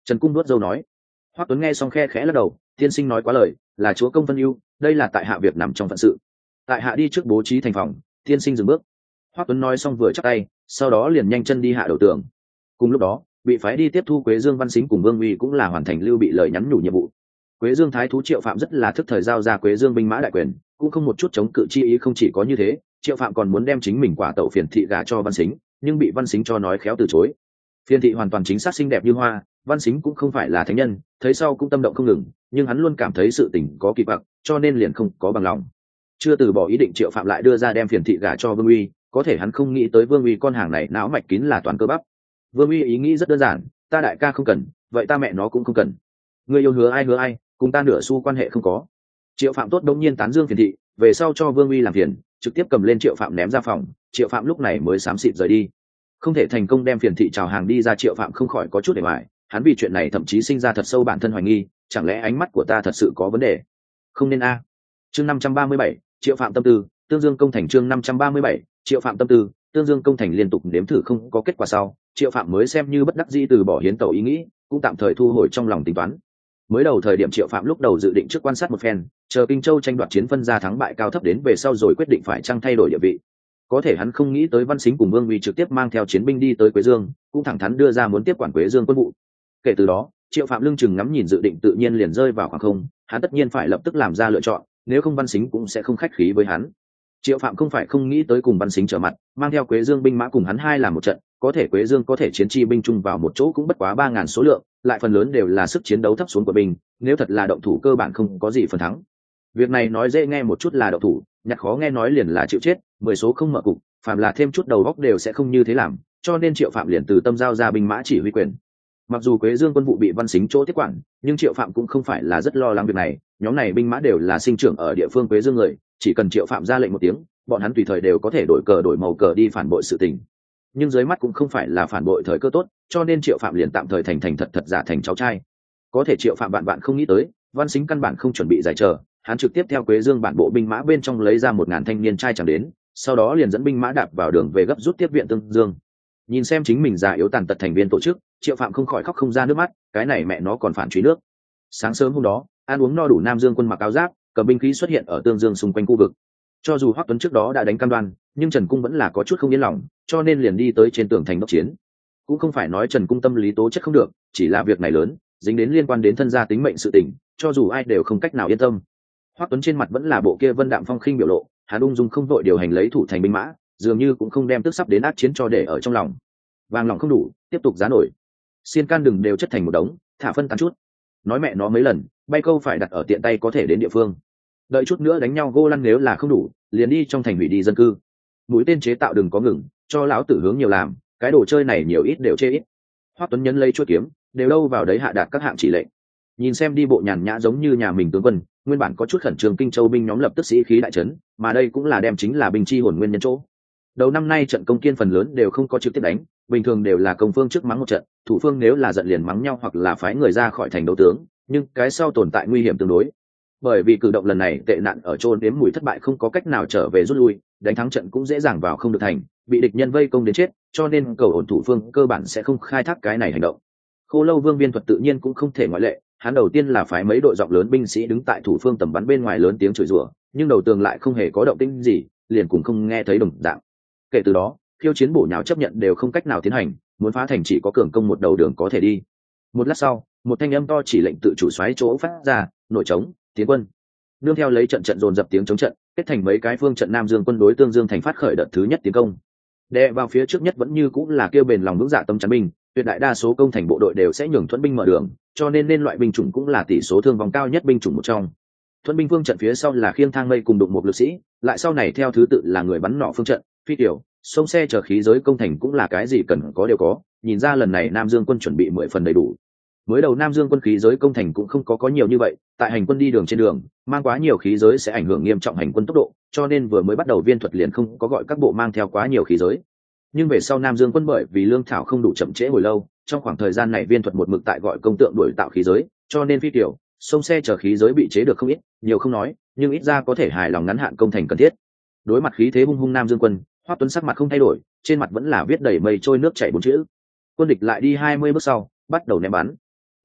Trần Cung nuốt dâu nói. Hoắc Tuấn nghe xong khe khẽ lắc đầu, tiên sinh nói quá lời, là chúa công phân ưu, đây là tại hạ việc nằm trong phận sự. Tại hạ đi trước bố trí thành phòng, tiên sinh dừng bước. Hoắc Tuấn nói xong vừa chắp tay, sau đó liền nhanh chân đi hạ đầu tường. Cùng lúc đó, bị phái đi tiếp thu Quế Dương Văn Sính cùng Vương Uy cũng là hoàn thành Lưu Bị lời nhắn nhủ nhiệm vụ. Quế Dương thái thú Triệu Phạm rất là thức thời giao ra Quế Dương binh mã đại quyền, cũng không một chút chống cự chi ý. Không chỉ có như thế, Triệu Phạm còn muốn đem chính mình quả tẩu Phiền thị gả cho Văn Sính, nhưng bị Văn Sính cho nói khéo từ chối. Phiền thị hoàn toàn chính xác xinh đẹp như hoa, Văn Sính cũng không phải là thánh nhân, thấy sau cũng tâm động không ngừng, nhưng hắn luôn cảm thấy sự tình có kỳ quặc, cho nên liền không có bằng lòng. Chưa từ bỏ ý định, Triệu Phạm lại đưa ra đem Phiền thị gả cho Vương Uy, có thể hắn không nghĩ tới Vương Uy con hàng này não mạch kín là toàn cơ bắp. Vương Uy ý nghĩ rất đơn giản, ta đại ca không cần, vậy ta mẹ nó cũng không cần. Người yêu hứa ai, cùng ta nửa xu quan hệ không có. Triệu Phạm tốt đông nhiên tán dương Phiền thị, về sau cho Vương Uy làm phiền, trực tiếp cầm lên Triệu Phạm ném ra phòng. Triệu Phạm lúc này mới xám xịt rời đi. Không thể thành công đem Phiền thị chào hàng đi ra, Triệu Phạm không khỏi có chút để hoài, hắn vì chuyện này thậm chí sinh ra thật sâu bản thân hoài nghi, chẳng lẽ ánh mắt của ta thật sự có vấn đề? Không nên a. Chương 537, Triệu Phạm tâm tư, Tương Dương công thành. Chương 537, Triệu Phạm tâm tư, Tương Dương công thành. Liên tục nếm thử không có kết quả sau, Triệu Phạm mới xem như bất đắc dĩ từ bỏ hiến tẩu ý nghĩ, cũng tạm thời thu hồi trong lòng tính toán. Mới đầu thời điểm Triệu Phạm lúc đầu dự định trước quan sát một phen, chờ Kinh Châu tranh đoạt chiến phân ra thắng bại cao thấp đến về sau rồi quyết định phải chăng thay đổi địa vị. Có thể hắn không nghĩ tới Văn Sính cùng Vương Uy trực tiếp mang theo chiến binh đi tới Quế Dương, cũng thẳng thắn đưa ra muốn tiếp quản Quế Dương quân vụ. Kể từ đó, Triệu Phạm lưng chừng ngắm nhìn dự định tự nhiên liền rơi vào khoảng không, hắn tất nhiên phải lập tức làm ra lựa chọn, nếu không Văn Sính cũng sẽ không khách khí với hắn. Triệu Phạm không phải không nghĩ tới cùng Văn Sính trở mặt, mang theo Quế Dương binh mã cùng hắn hai làm một trận, có thể Quế Dương có thể chiến chi binh chung vào một chỗ cũng bất quá 3000 số lượng, lại phần lớn đều là sức chiến đấu thấp xuống của binh, nếu thật là động thủ cơ bản không có gì phần thắng. Việc này nói dễ nghe một chút là động thủ, nhặt khó nghe nói liền là chịu chết, 10 số không mở cục, phàm là thêm chút đầu góc đều sẽ không như thế làm, cho nên Triệu Phạm liền từ tâm giao ra binh mã chỉ huy quyền. Mặc dù Quế Dương quân vụ bị Văn Sính chỗ tiếp quản, nhưng Triệu Phạm cũng không phải là rất lo lắng việc này, nhóm này binh mã đều là sinh trưởng ở địa phương Quế Dương người, chỉ cần Triệu Phạm ra lệnh một tiếng, bọn hắn tùy thời đều có thể đổi cờ đổi màu cờ đi phản bội sự tình. Nhưng dưới mắt cũng không phải là phản bội thời cơ tốt, cho nên Triệu Phạm liền tạm thời thành thật giả thành cháu trai. Có thể Triệu Phạm bạn không nghĩ tới, Văn Sính căn bản không chuẩn bị giải chờ, hắn trực tiếp theo Quế Dương bản bộ binh mã bên trong lấy ra 1000 thanh niên trai chẳng đến, sau đó liền dẫn binh mã đạp vào đường về gấp rút tiếp viện Tương Dương. Nhìn xem chính mình già yếu tàn tật thành viên tổ chức, Triệu Phạm không khỏi khóc không ra nước mắt, cái này mẹ nó còn phản truy nước. Sáng sớm hôm đó, ăn uống no đủ, Nam Dương quân mặc áo giáp, cầm binh khí xuất hiện ở Tương Dương xung quanh khu vực. Cho dù Hoắc Tuấn trước đó đã đánh cam đoan, nhưng Trần Cung vẫn là có chút không yên lòng, cho nên liền đi tới trên tường thành đốc chiến. Cũng không phải nói Trần Cung tâm lý tố chất không được, chỉ là việc này lớn, dính đến liên quan đến thân gia tính mệnh sự tình, cho dù ai đều không cách nào yên tâm. Hoắc Tuấn trên mặt vẫn là bộ kia vân đạm phong khinh biểu lộ, hắn ung dung không vội điều hành lấy thủ thành binh mã, dường như cũng không đem tức sắp đến ác chiến cho để ở trong lòng. Vàng lòng không đủ, tiếp tục giá nổi. Xiên can đừng đều chất thành một đống, thả phân tán chút. Nói mẹ nó mấy lần, bay câu phải đặt ở tiện tay có thể đến địa phương. Đợi chút nữa đánh nhau gô lăn, nếu là không đủ, liền đi trong thành hủy đi dân cư. Mũi tên chế tạo đừng có ngừng, cho lão tử hướng nhiều làm, cái đồ chơi này nhiều ít đều chê ít. Hoắc Tuấn nhấn lấy chuôi kiếm, đều đâu vào đấy hạ đạt các hạng chỉ lệnh. Nhìn xem đi bộ nhàn nhã giống như nhà mình tướng quân, nguyên bản có chút khẩn trương Kinh Châu binh nhóm lập tức sĩ khí đại trấn, mà đây cũng là đem chính là binh chi hồn nguyên nhân chỗ. Đầu năm nay trận công kiên phần lớn đều không có trực tiếp đánh, bình thường đều là công phương trước mắng một trận, thủ phương nếu là giận liền mắng nhau hoặc là phái người ra khỏi thành đấu tướng, nhưng cái sau tồn tại nguy hiểm tương đối. Bởi vì cử động lần này tệ nạn ở chôn đếm mùi thất bại, không có cách nào trở về rút lui, đánh thắng trận cũng dễ dàng vào không được thành, bị địch nhân vây công đến chết, cho nên cầu ổn thủ phương cơ bản sẽ không khai thác cái này hành động. Khô Lâu Vương Viên Thuật tự nhiên cũng không thể ngoại lệ, hắn đầu tiên là phái mấy đội rộng lớn binh sĩ đứng tại thủ phương tầm bắn bên ngoài lớn tiếng chửi rủa, nhưng đầu tường lại không hề có động tĩnh gì, liền cũng không nghe thấy đồng dạng. Kể từ đó, khiêu chiến bổ nhào chấp nhận đều không cách nào tiến hành, muốn phá thành chỉ có cường công một đầu đường có thể đi. Một lát sau, một thanh âm to chỉ lệnh tự chủ soái chỗ phát ra, nội trống, tiến quân. Nương theo lấy trận dồn dập tiếng chống trận, kết thành mấy cái phương trận Nam Dương quân đối Tương Dương thành phát khởi đợt thứ nhất tiến công. Đè vào phía trước nhất vẫn như cũng là kêu bền lòng vững dạ tâm chắn binh, tuyệt đại đa số công thành bộ đội đều sẽ nhường thuẫn binh mở đường, cho nên loại binh chủng cũng là tỷ số thương vong cao nhất binh chủng một trong. Thuẫn binh phương trận phía sau là khiêng thang mây cùng đụng một lực sĩ, lại sau này theo thứ tự là người bắn nỏ phương trận, phi tiểu, sông xe chở khí giới công thành cũng là cái gì cần có đều có, nhìn ra lần này Nam Dương quân chuẩn bị 10 phần đầy đủ. Mới đầu Nam Dương quân khí giới công thành cũng không có nhiều như vậy, tại hành quân đi đường trên đường, mang quá nhiều khí giới sẽ ảnh hưởng nghiêm trọng hành quân tốc độ, cho nên vừa mới bắt đầu Viên Thuật liền không có gọi các bộ mang theo quá nhiều khí giới. Nhưng về sau Nam Dương quân bởi vì lương thảo không đủ chậm trễ hồi lâu, trong khoảng thời gian này Viên Thuật một mực tại gọi công tượng đuổi tạo khí giới, cho nên phi tiểu, sông xe chở khí giới bị chế được không ít, nhiều không nói, nhưng ít ra có thể hài lòng ngắn hạn công thành cần thiết. Đối mặt khí thế hung hung Nam Dương quân, Hoắc Tuấn sắc mặt không thay đổi, trên mặt vẫn là viết đầy mây trôi nước chảy 4 chữ. Quân địch lại đi 20 bước sau, bắt đầu ném bắn.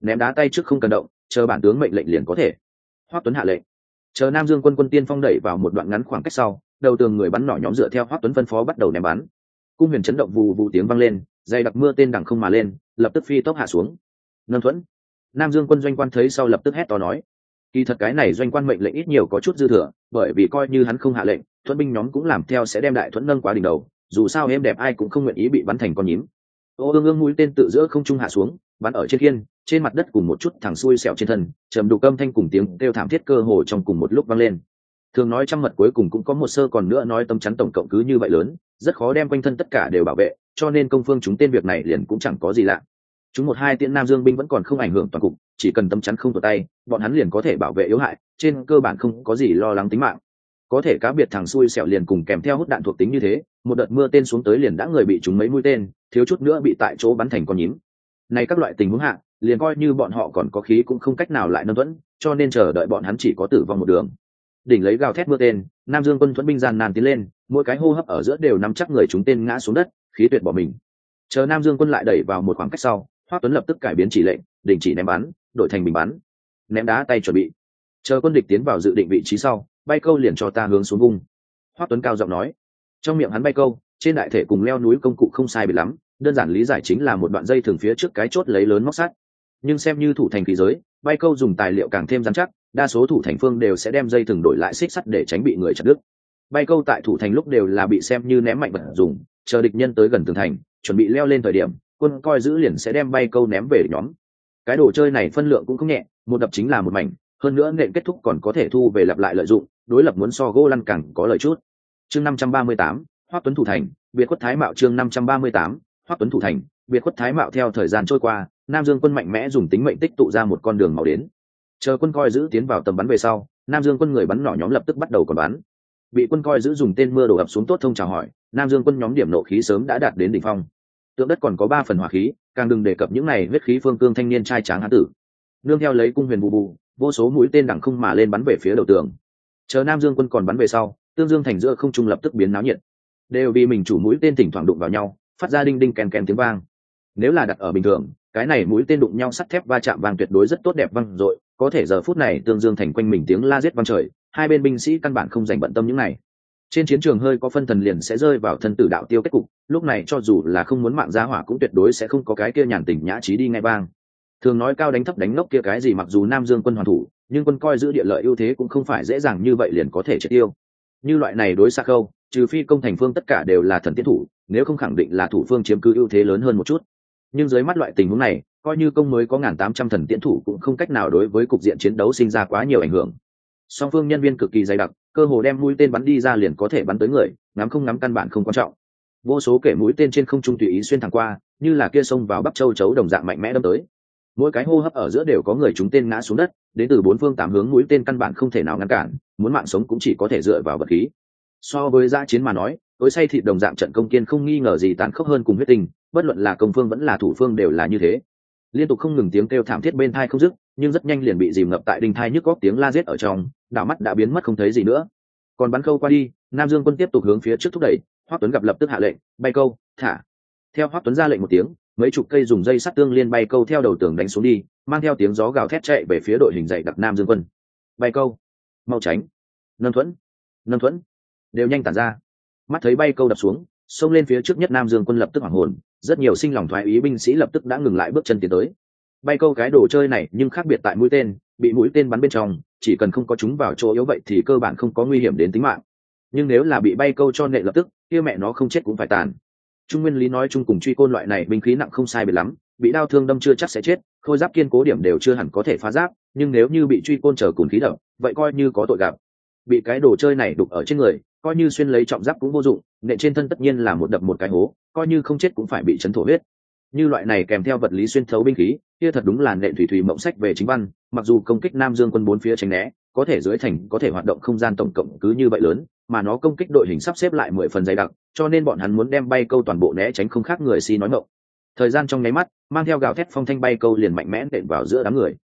ném đá tay trước không cần động, chờ bản tướng mệnh lệnh liền có thể. Hoắc Tuấn hạ lệnh. Chờ Nam Dương quân quân tiên phong đẩy vào một đoạn ngắn khoảng cách sau, đầu tường người bắn nỏ nhóm dựa theo Hoắc Tuấn phân phó bắt đầu ném bắn. Cung huyền chấn động vù vù tiếng vang lên, dày đặc mưa tên đằng không mà lên, lập tức phi tốc hạ xuống. Nâng Thuẫn. Nam Dương quân doanh quan thấy sau lập tức hét to nói: kỳ thật cái này doanh quan mệnh lệnh ít nhiều có chút dư thừa, bởi vì coi như hắn không hạ lệnh, thuẫn binh nhóm cũng làm theo sẽ đem đại thuẫn nâng quá đỉnh đầu, dù sao êm đẹp ai cũng không nguyện ý bị bắn thành con nhím. Ương mũi tên tự giữa không trung hạ xuống, bắn ở trên khiên, trên mặt đất cùng một chút thẳng xuôi sẹo trên thân, trầm đục âm thanh cùng tiếng kêu thảm thiết cơ hồ trong cùng một lúc vang lên. Thường nói trăm mật cuối cùng cũng có một sơ, còn nữa nói tâm chắn tổng cộng cứ như vậy lớn, rất khó đem quanh thân tất cả đều bảo vệ, cho nên công phương chúng tên việc này liền cũng chẳng có gì lạ. Chúng một hai tiễn Nam Dương binh vẫn còn không ảnh hưởng toàn cục, chỉ cần tâm chắn không tuột tay, bọn hắn liền có thể bảo vệ yếu hại, trên cơ bản không có gì lo lắng tính mạng. Có thể cá biệt thằng xui xẻo liền cùng kèm theo hút đạn thuộc tính như thế, một đợt mưa tên xuống tới liền đã người bị trúng mấy mũi tên, thiếu chút nữa bị tại chỗ bắn thành con nhím. Này các loại tình huống hạ, liền coi như bọn họ còn có khí cũng không cách nào lại nâng thuẫn, cho nên chờ đợi bọn hắn chỉ có tử vong một đường. Đỉnh lấy gào thét mưa tên, Nam Dương quân thuẫn binh gian nan tiến lên, mỗi cái hô hấp ở giữa đều nắm chắc người chúng tên ngã xuống đất, khí tuyệt bỏ mình. Chờ Nam Dương quân lại đẩy vào một khoảng cách sau, Hoắc Tuấn lập tức cải biến chỉ lệnh, đình chỉ ném bắn, đổi thành bình bắn. Ném đá tay chuẩn bị. Chờ quân địch tiến vào dự định vị trí sau, bay câu liền cho ta hướng xuống vung. Hoắc Tuấn cao giọng nói. Trong miệng hắn bay câu, trên đại thể cùng leo núi công cụ không sai biệt lắm, đơn giản lý giải chính là một đoạn dây thường phía trước cái chốt lấy lớn móc sắt. Nhưng xem như thủ thành khí giới, bay câu dùng tài liệu càng thêm rắn chắc, đa số thủ thành phương đều sẽ đem dây thừng đổi lại xích sắt để tránh bị người chặt đứt. Bay câu tại thủ thành lúc đều là bị xem như ném mạnh vật dùng, chờ địch nhân tới gần tường thành, chuẩn bị leo lên thời điểm, quân coi giữ liền sẽ đem bay câu ném về nhóm. Cái đồ chơi này phân lượng cũng không nhẹ, một đập chính là một mảnh, hơn nữa nện kết thúc còn có thể thu về lặp lại lợi dụng, đối lập muốn so gỗ lăn càng có lợi chút. Chương 538, Hoắc Tuấn thủ thành, biệt khuất thái mạo. Chương 538, Hoắc Tuấn thủ thành, biệt khuất thái mạo. Theo thời gian trôi qua, Nam Dương quân mạnh mẽ dùng tính mệnh tích tụ ra một con đường màu đến. Chờ quân coi giữ tiến vào tầm bắn về sau, Nam Dương quân người bắn nỏ nhóm lập tức bắt đầu còn bắn. Bị quân coi giữ dùng tên mưa đổ ập xuống tốt thông chào hỏi, Nam Dương quân nhóm điểm nộ khí sớm đã đạt đến đỉnh phong. Tượng đất còn có 3 phần hỏa khí, càng đừng đề cập những này huyết khí phương cương thanh niên trai tráng hán tử. Nương theo lấy cung huyền bù bù, vô số mũi tên đằng không mà lên bắn về phía đầu tường. Chờ Nam Dương quân còn bắn về sau, Tương Dương thành giữa không trung lập tức biến náo nhiệt. Đều vì mình chủ mũi tên thỉnh thoảng đụng vào nhau, phát ra đinh đinh kèn kèn tiếng vang. Nếu là đặt ở bình thường, cái này mũi tên đụng nhau sắt thép va chạm vang tuyệt đối rất tốt đẹp vang dội, có thể giờ phút này Tương Dương thành quanh mình tiếng la giết vang trời, hai bên binh sĩ căn bản không dành bận tâm những này. Trên chiến trường hơi có phân thần liền sẽ rơi vào thân tử đạo tiêu kết cục, lúc này cho dù là không muốn mạng ra hỏa cũng tuyệt đối sẽ không có cái kia nhàn tình nhã trí đi ngay vang. Thường nói cao đánh thấp đánh ngốc kia cái gì, mặc dù Nam Dương quân hoàn thủ, nhưng quân coi giữ địa lợi ưu thế cũng không phải dễ dàng như vậy liền có thể triệt tiêu. Như loại này đối xa khâu, trừ phi công thành phương tất cả đều là thần tiến thủ, nếu không khẳng định là thủ phương chiếm cứ ưu thế lớn hơn một chút. Nhưng dưới mắt loại tình huống này, coi như công mới có 1800 thần tiến thủ cũng không cách nào đối với cục diện chiến đấu sinh ra quá nhiều ảnh hưởng. Song phương nhân viên cực kỳ dày đặc, cơ hồ đem mũi tên bắn đi ra liền có thể bắn tới người, ngắm không ngắm căn bản không quan trọng. Vô số kẻ mũi tên trên không trung tùy ý xuyên thẳng qua, như là kia xông vào Bắc Châu chấu đồng dạng mạnh mẽ đâm tới. Mỗi cái hô hấp ở giữa đều có người trúng tên ngã xuống đất, đến từ 4 phương 8 hướng mũi tên căn bản không thể nào ngăn cản, muốn mạng sống cũng chỉ có thể dựa vào vật khí. So với dã chiến mà nói, tối say thịt đồng dạng trận công kiên không nghi ngờ gì tàn khốc hơn cùng huyết tình, bất luận là công phương vẫn là thủ phương đều là như thế. Liên tục không ngừng tiếng kêu thảm thiết bên tai không dứt, nhưng rất nhanh liền bị dìm ngập tại đinh thai nhức góc tiếng la giết ở trong, đảo mắt đã biến mất không thấy gì nữa. Còn bắn câu qua đi, Nam Dương quân tiếp tục hướng phía trước thúc đẩy, Hoắc Tuấn gặp lập tức hạ lệnh, bay câu, thả. Theo Hoắc Tuấn ra lệnh một tiếng, mấy chục cây dùng dây sắt tương liên bay câu theo đầu tường đánh xuống đi, mang theo tiếng gió gào thét chạy về phía đội hình dày đặc Nam Dương quân. Bay câu, mau tránh. Nâng thuẫn, đều nhanh tản ra. Mắt thấy bay câu đập xuống, xông lên phía trước nhất Nam Dương quân lập tức hoảng hồn, rất nhiều sinh lòng thoái ý binh sĩ lập tức đã ngừng lại bước chân tiến tới. Bay câu cái đồ chơi này nhưng khác biệt tại mũi tên, bị mũi tên bắn bên trong, chỉ cần không có chúng vào chỗ yếu vậy thì cơ bản không có nguy hiểm đến tính mạng. Nhưng nếu là bị bay câu cho nệ lập tức, kia mẹ nó không chết cũng phải tàn. Trung nguyên lý nói chung cùng truy côn loại này binh khí nặng không sai biệt lắm, bị đao thương đâm chưa chắc sẽ chết, khôi giáp kiên cố điểm đều chưa hẳn có thể phá giáp, nhưng nếu như bị truy côn trở cùn khí đập, vậy coi như có tội gặp. Bị cái đồ chơi này đục ở trên người, coi như xuyên lấy trọng giáp cũng vô dụng, nện trên thân tất nhiên là một đập một cái hố, coi như không chết cũng phải bị chấn thổ huyết. Như loại này kèm theo vật lý xuyên thấu binh khí, kia thật đúng là nện thủy thủy mộng sách về chính văn, mặc dù công kích Nam Dương quân 4 phía tránh né, có thể dưới thành có thể hoạt động không gian tổng cộng cứ như vậy lớn, mà nó công kích đội hình sắp xếp lại 10 phần dày đặc, cho nên bọn hắn muốn đem bay câu toàn bộ né tránh không khác người si nói ngọng. Thời gian trong nháy mắt, mang theo gào thét phong thanh bay câu liền mạnh mẽ nện vào giữa đám người.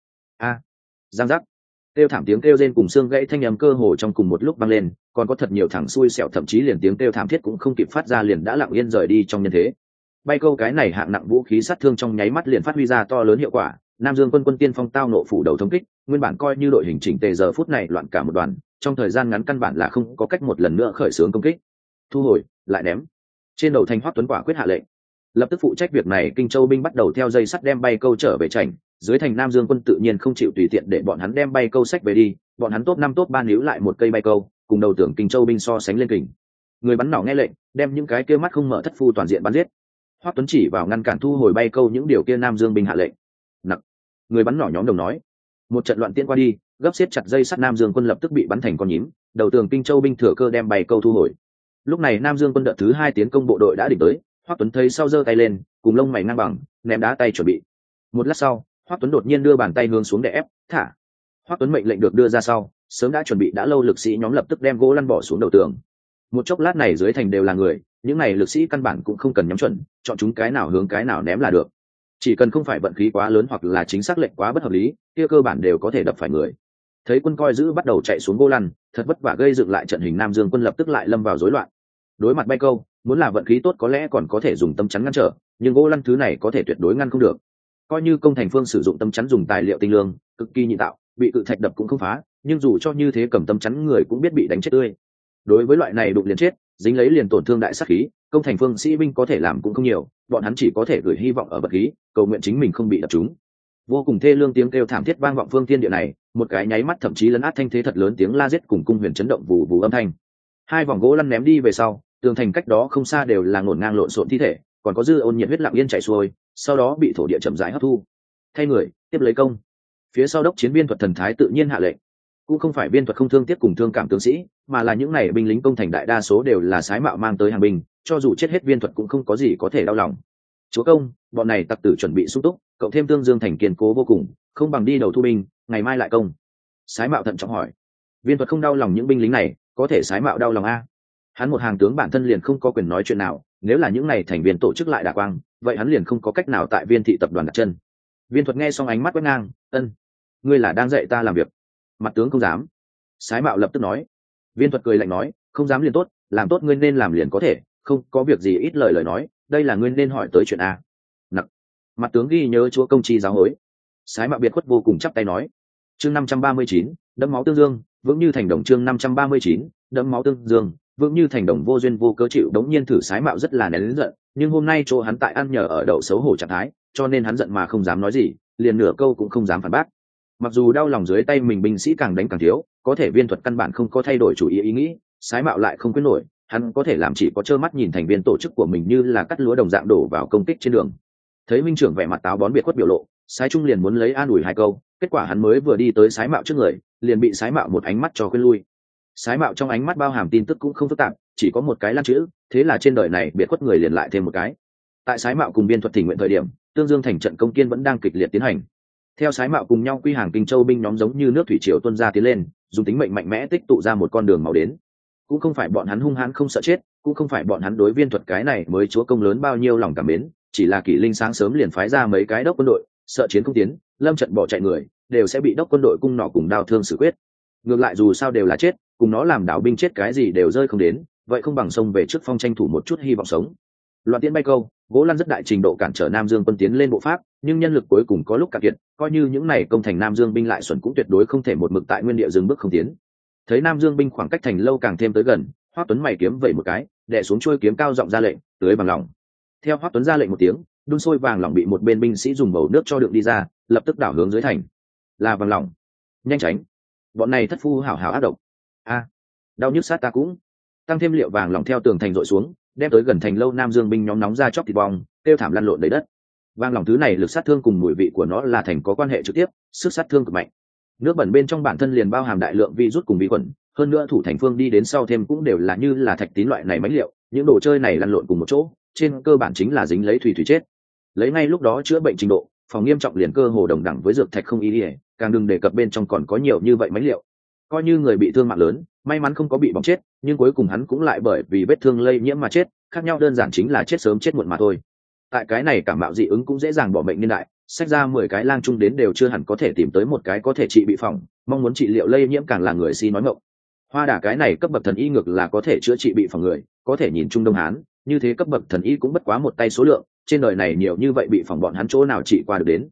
Giang giác. Kêu thảm tiếng kêu rên cùng xương gãy thanh âm cơ hồ trong cùng một lúc vang lên, còn có thật nhiều thằng xui xẻo thậm chí liền tiếng kêu thảm thiết cũng không kịp phát ra liền đã lặng yên rời đi trong nhân thế. Bay câu cái này hạng nặng vũ khí sát thương trong nháy mắt liền phát huy ra to lớn hiệu quả, Nam Dương quân quân tiên phong tao nộ phủ đầu thống kích, nguyên bản coi như đội hình chỉnh tề giờ phút này loạn cả một đoàn, trong thời gian ngắn căn bản là không có cách một lần nữa khởi xướng công kích. Thu hồi, lại ném. Trên đầu thành Hoắc Tuấn quả quyết hạ lệnh, lập tức phụ trách việc này. Kinh Châu binh bắt đầu theo dây sắt đem bay câu trở về chảnh, dưới thành Nam Dương quân tự nhiên không chịu tùy tiện để bọn hắn đem bay câu sách về đi, bọn hắn top 5 top 3 níu lại một cây bay câu, cùng đầu tưởng Kinh Châu binh so sánh lên kình. Người bắn nỏ nghe lệnh, đem những cái kia mắt không mở thất phu toàn diện bắn giết. Hoắc Tuấn chỉ vào ngăn cản thu hồi bay câu những điều kia Nam Dương binh hạ lệnh. Nặc. Người bắn nỏ nhóm đồng nói. Một trận loạn tiễn qua đi, gấp xiết chặt dây sắt Nam Dương quân lập tức bị bắn thành con nhím, đầu tường Kinh Châu binh thừa cơ đem bay câu thu hồi. Lúc này Nam Dương quân đợt thứ 2 tiến công bộ đội đã đỉnh tới, Hoắc Tuấn thấy sau giơ tay lên, cùng lông mày ngang bằng, ném đá tay chuẩn bị. Một lát sau, Hoắc Tuấn đột nhiên đưa bàn tay hướng xuống để ép, thả. Hoắc Tuấn mệnh lệnh được đưa ra sau, sớm đã chuẩn bị đã lâu lực sĩ nhóm lập tức đem gỗ lăn bỏ xuống đầu tường. Một chốc lát này dưới thành đều là người, những này lực sĩ căn bản cũng không cần nhắm chuẩn, chọn chúng cái nào hướng cái nào ném là được. Chỉ cần không phải vận khí quá lớn hoặc là chính xác lệnh quá bất hợp lý, kia cơ bản đều có thể đập phải người. Thấy quân coi giữ bắt đầu chạy xuống gỗ lăn, thật vất vả gây dựng lại trận hình Nam Dương quân lập tức lại lâm vào rối loạn. Đối mặt bay câu, muốn là vận khí tốt có lẽ còn có thể dùng tâm chắn ngăn trở, nhưng gỗ lăn thứ này có thể tuyệt đối ngăn không được. Coi như công thành phương sử dụng tâm chắn dùng tài liệu tinh lương, cực kỳ nhị tạo, bị cự thạch đập cũng không phá, nhưng dù cho như thế cầm tâm chắn người cũng biết bị đánh chết tươi. Đối với loại này đụng liền chết, dính lấy liền tổn thương đại sát khí, công thành phương sĩ binh có thể làm cũng không nhiều, bọn hắn chỉ có thể gửi hy vọng ở vật khí, cầu nguyện chính mình không bị đập trúng. Vô cùng thê lương tiếng kêu thảm thiết vang vọng phương thiên địa này, một cái nháy mắt thậm chí lấn át thanh thế thật lớn tiếng la giết cùng cung huyền chấn động vù vù âm thanh. Hai vòng gỗ lăn ném đi về sau, tường thành cách đó không xa đều là ngổn ngang lộn xộn thi thể, còn có dư ôn nhiệt huyết lặng yên chảy xuôi, sau đó bị thổ địa chậm rãi hấp thu. Thay người, tiếp lấy công. Phía sau đốc chiến viên thuật thần thái tự nhiên hạ lệnh. Cũng không phải viên thuật không thương tiếc cùng thương cảm tướng sĩ, mà là những này binh lính công thành đại đa số đều là sái mạo mang tới hàng binh, cho dù chết hết viên thuật cũng không có gì có thể đau lòng. Chúa công, bọn này tặc tử chuẩn bị sung túc, cộng thêm Tương Dương thành kiên cố vô cùng, không bằng đi đầu thu binh, ngày mai lại công. Sái mạo thận trọng hỏi. Viên thuật không đau lòng những binh lính này, có thể sái mạo đau lòng a. Hắn một hàng tướng bản thân liền không có quyền nói chuyện nào, nếu là những này thành viên tổ chức lại đả quang, vậy hắn liền không có cách nào tại Viên thị tập đoàn đặt chân. Viên thuật nghe xong ánh mắt quét ngang, ân, ngươi là đang dạy ta làm việc. Mặt tướng không dám. Sái mạo lập tức nói. Viên thuật cười lạnh nói, không dám liền tốt, làm tốt ngươi nên làm liền có thể, không có việc gì ít lời nói, đây là ngươi nên hỏi tới chuyện a. Nặc. Mặt tướng ghi nhớ chúa công chi giáo hối. Sái mạo biệt khuất vô cùng chắp tay nói. Chương 539, đẫm máu tương dương, vững như thành đồng. Chương 539, đẫm máu tương dương, vững như thành đồng. Vô duyên vô cớ chịu đống nhiên thử. Sái mạo rất là nén giận, nhưng hôm nay chỗ hắn tại ăn nhờ ở đậu xấu hổ trạng thái, cho nên hắn giận mà không dám nói gì, liền nửa câu cũng không dám phản bác. Mặc dù đau lòng dưới tay mình binh sĩ càng đánh càng thiếu, có thể viên thuật căn bản không có thay đổi chủ ý nghĩ, sái mạo lại không quyết nổi, hắn có thể làm chỉ có trơ mắt nhìn thành viên tổ chức của mình như là cắt lúa đồng dạng đổ vào công kích trên đường. Thấy minh trưởng vẻ mặt táo bón biệt khuất biểu lộ, sái trung liền muốn lấy an ủi hai câu, kết quả hắn mới vừa đi tới sái mạo trước người, liền bị sái mạo một ánh mắt cho khuyên lui. Sái mạo trong ánh mắt bao hàm tin tức cũng không phức tạp, chỉ có một cái lan chữ, thế là trên đời này biệt khuất người liền lại thêm một cái. Tại sái mạo cùng viên thuật thỉnh nguyện thời điểm, Tương Dương thành trận công kiên vẫn đang kịch liệt tiến hành. Theo sái mạo cùng nhau quy hàng Kinh Châu binh nhóm giống như nước thủy triều tuôn ra tiến lên, dùng tính mệnh mạnh mẽ tích tụ ra một con đường màu đến. Cũng không phải bọn hắn hung hãn không sợ chết, cũng không phải bọn hắn đối viên thuật cái này mới chúa công lớn bao nhiêu lòng cảm mến, chỉ là Kỷ Linh sáng sớm liền phái ra mấy cái đốc quân đội, sợ chiến không tiến, lâm trận bỏ chạy người, đều sẽ bị đốc quân đội cung nỏ cùng đao thương xử quyết. Ngược lại dù sao đều là chết, cùng nó làm đảo binh chết cái gì đều rơi không đến, vậy không bằng xông về trước phong tranh thủ một chút hy vọng sống. Loạn tiễn bay câu, gỗ lăn rất đại trình độ cản trở Nam Dương quân tiến lên bộ pháp, nhưng nhân lực cuối cùng có lúc cạn kiệt, coi như những này công thành Nam Dương binh lại xuẩn cũng tuyệt đối không thể một mực tại nguyên địa dừng bước không tiến. Thấy Nam Dương binh khoảng cách thành lâu càng thêm tới gần, Hoắc Tuấn mày kiếm vẩy một cái, đè xuống chuôi kiếm cao giọng ra lệnh, tưới vàng lỏng. Theo Hoắc Tuấn ra lệnh một tiếng, đun sôi vàng lỏng bị một bên binh sĩ dùng bầu nước cho đựng đi ra, lập tức đảo hướng dưới thành. Là vàng lỏng, nhanh tránh! Bọn này thất phu hảo hảo ác độc. A, đau nhức sát ta cũng. Tăng thêm liệu vàng lỏng theo tường thành dội xuống, đem tới gần thành lâu Nam Dương binh nhóm nóng ra chóc thịt bong, tiêu thảm lăn lộn đầy đất. Vàng lỏng thứ này lực sát thương cùng mùi vị của nó là thành có quan hệ trực tiếp, sức sát thương cực mạnh. Nước bẩn bên trong bản thân liền bao hàm đại lượng virus cùng vi khuẩn, hơn nữa thủ thành phương đi đến sau thêm cũng đều là như là thạch tín loại này máy liệu, những đồ chơi này lăn lộn cùng một chỗ, trên cơ bản chính là dính lấy thủy chết. Lấy ngay lúc đó chữa bệnh trình độ, phòng nghiêm trọng liền cơ hồ đồng đẳng với dược thạch không ý nghĩa, càng đừng đề cập bên trong còn có nhiều như vậy máy liệu. Coi như người bị thương mạng lớn, may mắn không có bị bỏng chết, nhưng cuối cùng hắn cũng lại bởi vì vết thương lây nhiễm mà chết, khác nhau đơn giản chính là chết sớm chết muộn mà thôi. Tại cái này cảm mạo dị ứng cũng dễ dàng bỏ mệnh niên đại, sách ra 10 cái lang chung đến đều chưa hẳn có thể tìm tới một cái có thể trị bị phỏng, mong muốn trị liệu lây nhiễm càng là người si nói ngọng. Hoa đả cái này cấp bậc thần y ngược là có thể chữa trị bị phỏng người, có thể nhìn Trung Đông Hán, như thế cấp bậc thần y cũng bất quá một tay số lượng, trên đời này nhiều như vậy bị phỏng bọn hắn chỗ nào trị qua được đến.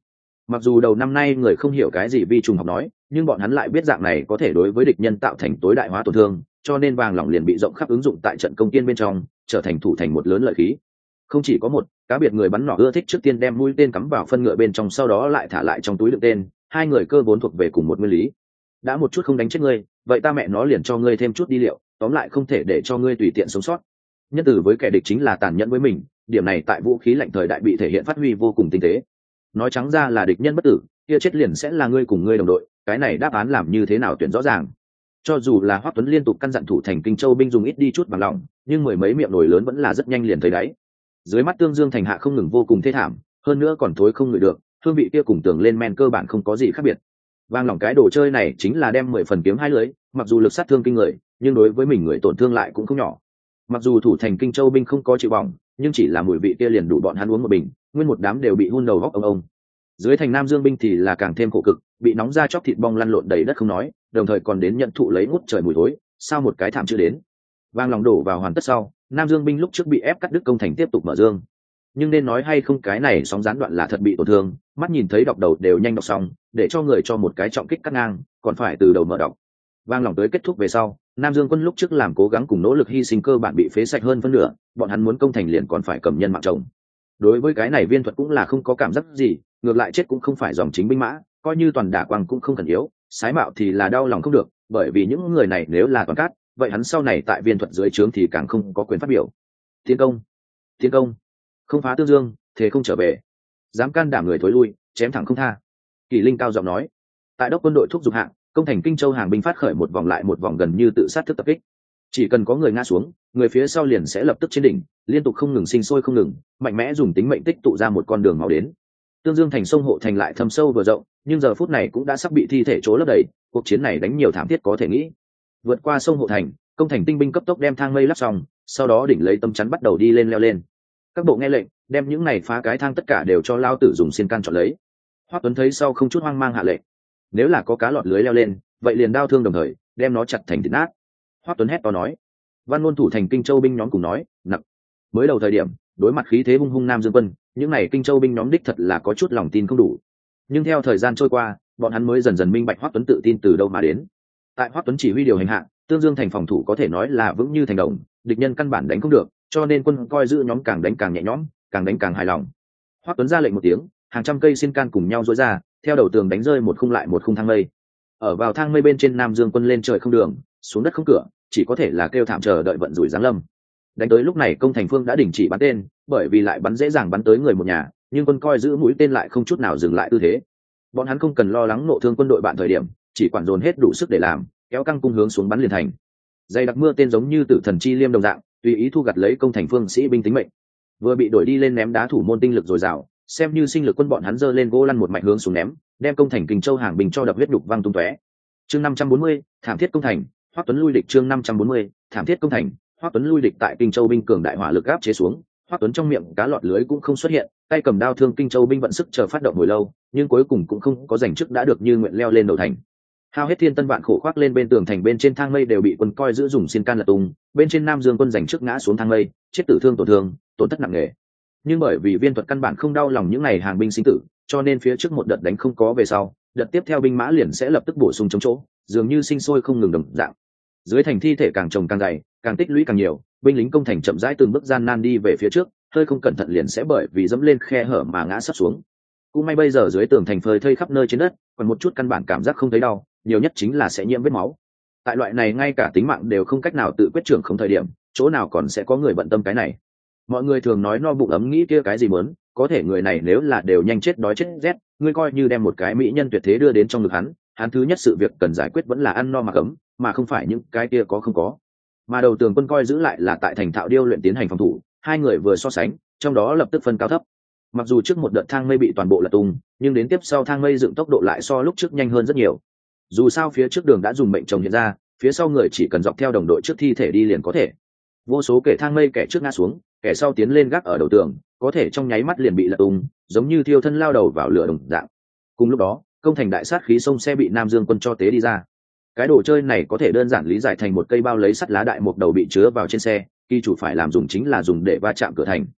Mặc dù đầu năm nay người không hiểu cái gì vi trùng học nói, nhưng bọn hắn lại biết dạng này có thể đối với địch nhân tạo thành tối đại hóa tổn thương, cho nên vàng lỏng liền bị rộng khắp ứng dụng tại trận công tiên bên trong, trở thành thủ thành một lớn lợi khí. Không chỉ có một, cá biệt người bắn nỏ ưa thích trước tiên đem mũi tên cắm vào phân ngựa bên trong, sau đó lại thả lại trong túi đựng tên, hai người cơ vốn thuộc về cùng một nguyên lý. Đã một chút không đánh chết ngươi, vậy ta mẹ nó liền cho ngươi thêm chút đi liệu, tóm lại không thể để cho ngươi tùy tiện sống sót. Nhân từ với kẻ địch chính là tàn nhẫn với mình, điểm này tại vũ khí lạnh thời đại bị thể hiện phát huy vô cùng tinh tế. Nói trắng ra là địch nhân bất tử, kia chết liền sẽ là ngươi cùng ngươi đồng đội, cái này đáp án làm như thế nào tuyển rõ ràng. Cho dù là Hoắc Tuấn liên tục căn dặn thủ thành Kinh Châu binh dùng ít đi chút bằng lòng, nhưng mười mấy miệng nồi lớn vẫn là rất nhanh liền thấy đáy. Dưới mắt Tương Dương thành hạ không ngừng vô cùng thê thảm, hơn nữa còn thối không ngửi được, hương vị kia cùng tường lên men cơ bản không có gì khác biệt. Vang lỏng cái đồ chơi này chính là đem 10 phần kiếm hai lưới, mặc dù lực sát thương kinh người, nhưng đối với mình người tổn thương lại cũng không nhỏ. Mặc dù thủ thành Kinh Châu binh không có chịu bỏng, nhưng chỉ là mùi vị kia liền đủ bọn hắn uống một bình, nguyên một đám đều bị hun đầu góc ông. Dưới thành Nam Dương binh thì là càng thêm khổ cực, bị nóng ra chóc thịt bong lăn lộn đầy đất không nói, đồng thời còn đến nhận thụ lấy ngút trời mùi thối, sao một cái thảm chưa đến. Vang lòng đổ vào hoàn tất sau, Nam Dương binh lúc trước bị ép cắt đứt công thành tiếp tục mở dương. Nhưng nên nói hay không, cái này sóng gián đoạn là thật bị tổn thương, mắt nhìn thấy đọc đầu đều nhanh đọc xong, để cho người cho một cái trọng kích cắt ngang, còn phải từ đầu mở đọc. Vang lòng tới kết thúc về sau, Nam Dương quân lúc trước làm cố gắng cùng nỗ lực hy sinh cơ bản bị phế sạch hơn phân nửa, bọn hắn muốn công thành liền còn phải cầm nhân mạng chồng. Đối với cái này Viên Thuật cũng là không có cảm giác gì, ngược lại chết cũng không phải dòng chính binh mã, coi như toàn đả quang cũng không cần yếu, sái mạo thì là đau lòng không được, bởi vì những người này nếu là toàn cát, vậy hắn sau này tại Viên Thuật dưới trướng thì càng không có quyền phát biểu. Tiến công, tiến công, không phá Tương Dương, thế không trở về. Dám can đảm người thối lui, chém thẳng không tha. Kỳ Linh cao giọng nói. Tại đốc quân đội thúc giục hạng, công thành Kinh Châu hàng binh phát khởi một vòng lại một vòng gần như tự sát thức tập kích. Chỉ cần có người ngã xuống, người phía sau liền sẽ lập tức trên đỉnh, liên tục không ngừng sinh sôi không ngừng, mạnh mẽ dùng tính mệnh tích tụ ra một con đường máu đến. Tương Dương thành sông hộ thành lại thâm sâu vừa rộng, nhưng giờ phút này cũng đã sắp bị thi thể chỗ lấp đầy, cuộc chiến này đánh nhiều thảm thiết có thể nghĩ. Vượt qua sông hộ thành, công thành tinh binh cấp tốc đem thang mây lắp xong, sau đó đỉnh lấy tâm chắn bắt đầu đi lên leo lên. Các bộ nghe lệnh, đem những này phá cái thang tất cả đều cho lao tử dùng xiên can chọn lấy. Hoắc Tuấn thấy sau không chút hoang mang hạ lệnh, nếu là có cá lọt lưới leo lên, vậy liền đao thương đồng thời, đem nó chặt thành thịt nát. Hoắc Tuấn hét to nói. Văn ngôn thủ thành Kinh Châu binh nhóm cùng nói, nặng. Mới đầu thời điểm, đối mặt khí thế hung hung Nam Dương quân, những này Kinh Châu binh nhóm đích thật là có chút lòng tin không đủ. Nhưng theo thời gian trôi qua, bọn hắn mới dần dần minh bạch Hoắc Tuấn tự tin từ đâu mà đến. Tại Hoắc Tuấn chỉ huy điều hành hạ, Tương Dương thành phòng thủ có thể nói là vững như thành đồng, địch nhân căn bản đánh không được, cho nên quân coi giữ nhóm càng đánh càng nhẹ nhõm, càng đánh càng hài lòng. Hoắc Tuấn ra lệnh một tiếng, hàng trăm cây xiên can cùng nhau duỗi ra, theo đầu tường đánh rơi một khung lại một khung thang mây. Ở vào thang mây bên trên Nam Dương quân lên trời không đường, xuống đất không cửa, chỉ có thể là kêu thảm chờ đợi vận rủi giáng lâm. Đánh tới lúc này công thành phương đã đình chỉ bắn tên, bởi vì lại bắn dễ dàng bắn tới người một nhà, nhưng quân coi giữ mũi tên lại không chút nào dừng lại tư thế. Bọn hắn không cần lo lắng nộ thương quân đội bạn thời điểm, chỉ quản dồn hết đủ sức để làm, kéo căng cung hướng xuống bắn liền thành. Dày đặc mưa tên giống như tử thần chi liêm đồng dạng, tùy ý thu gặt lấy công thành phương sĩ binh tính mệnh. Vừa bị đổi đi lên ném đá thủ môn tinh lực dồi dào, xem như sinh lực quân bọn hắn giơ lên gỗ lăn một mạch hướng xuống ném, đem công thành Kinh Châu hàng binh cho đập huyết nhục văng tung tóe. Chương 540, thảm thiết công thành, Hoắc Tuấn lui địch. Chương 540, thảm thiết công thành, Hoắc Tuấn lui địch. Tại Kinh Châu binh cường đại hỏa lực áp chế xuống, Hoắc Tuấn trong miệng cá lọt lưới cũng không xuất hiện, tay cầm đao thương Kinh Châu binh vận sức chờ phát động hồi lâu, nhưng cuối cùng cũng không có giành chức đã được như nguyện leo lên đầu thành. Hao hết thiên tân vạn khổ khoác lên bên tường thành bên trên thang mây đều bị quân coi giữ dùng xiên can lật tung, bên trên Nam Dương quân giành chức ngã xuống thang mây, chết tử thương tổn thương, tổn thất nặng nề. Nhưng bởi vì Viên Thuật căn bản không đau lòng những này hàng binh sinh tử, cho nên phía trước một đợt đánh không có về sau, đợt tiếp theo binh mã liền sẽ lập tức bổ sung chống chỗ, dường như sinh sôi không ngừng đồng dạng. Dưới thành thi thể càng chồng càng dày, càng tích lũy càng nhiều, binh lính công thành chậm rãi từng bước gian nan đi về phía trước, hơi không cẩn thận liền sẽ bởi vì dẫm lên khe hở mà ngã sắp xuống. Cũng may bây giờ dưới tường thành phơi thây khắp nơi trên đất, còn một chút căn bản cảm giác không thấy đau, nhiều nhất chính là sẽ nhiễm vết máu. Tại loại này ngay cả tính mạng đều không cách nào tự quyết trưởng không thời điểm, chỗ nào còn sẽ có người bận tâm cái này. Mọi người thường nói no bụng ấm nghĩ kia cái gì muốn, có thể người này nếu là đều nhanh chết đói chết rét, ngươi coi như đem một cái mỹ nhân tuyệt thế đưa đến trong ngực hắn thứ nhất sự việc cần giải quyết vẫn là ăn no mặc ấm, mà không phải những cái kia có không có. Mà đầu tường quân coi giữ lại là tại thành Thạo Điêu luyện tiến hành phòng thủ, hai người vừa so sánh, trong đó lập tức phân cao thấp. Mặc dù trước một đợt thang mây bị toàn bộ lật tung, nhưng đến tiếp sau thang mây dựng tốc độ lại so lúc trước nhanh hơn rất nhiều. Dù sao phía trước đường đã dùng mệnh trồng hiện ra, phía sau người chỉ cần dọc theo đồng đội trước thi thể đi liền có thể. Vô số kẻ thang mây kẻ trước ngã xuống, kẻ sau tiến lên gác ở đầu tường, có thể trong nháy mắt liền bị lật tung, giống như thiêu thân lao đầu vào lửa đồng dạng. Cùng lúc đó, công thành đại sát khí sông xe bị Nam Dương quân cho tế đi ra. Cái đồ chơi này có thể đơn giản lý giải thành một cây bao lấy sắt lá đại mục đầu bị chứa vào trên xe, kỳ chủ phải làm dùng chính là dùng để va chạm cửa thành.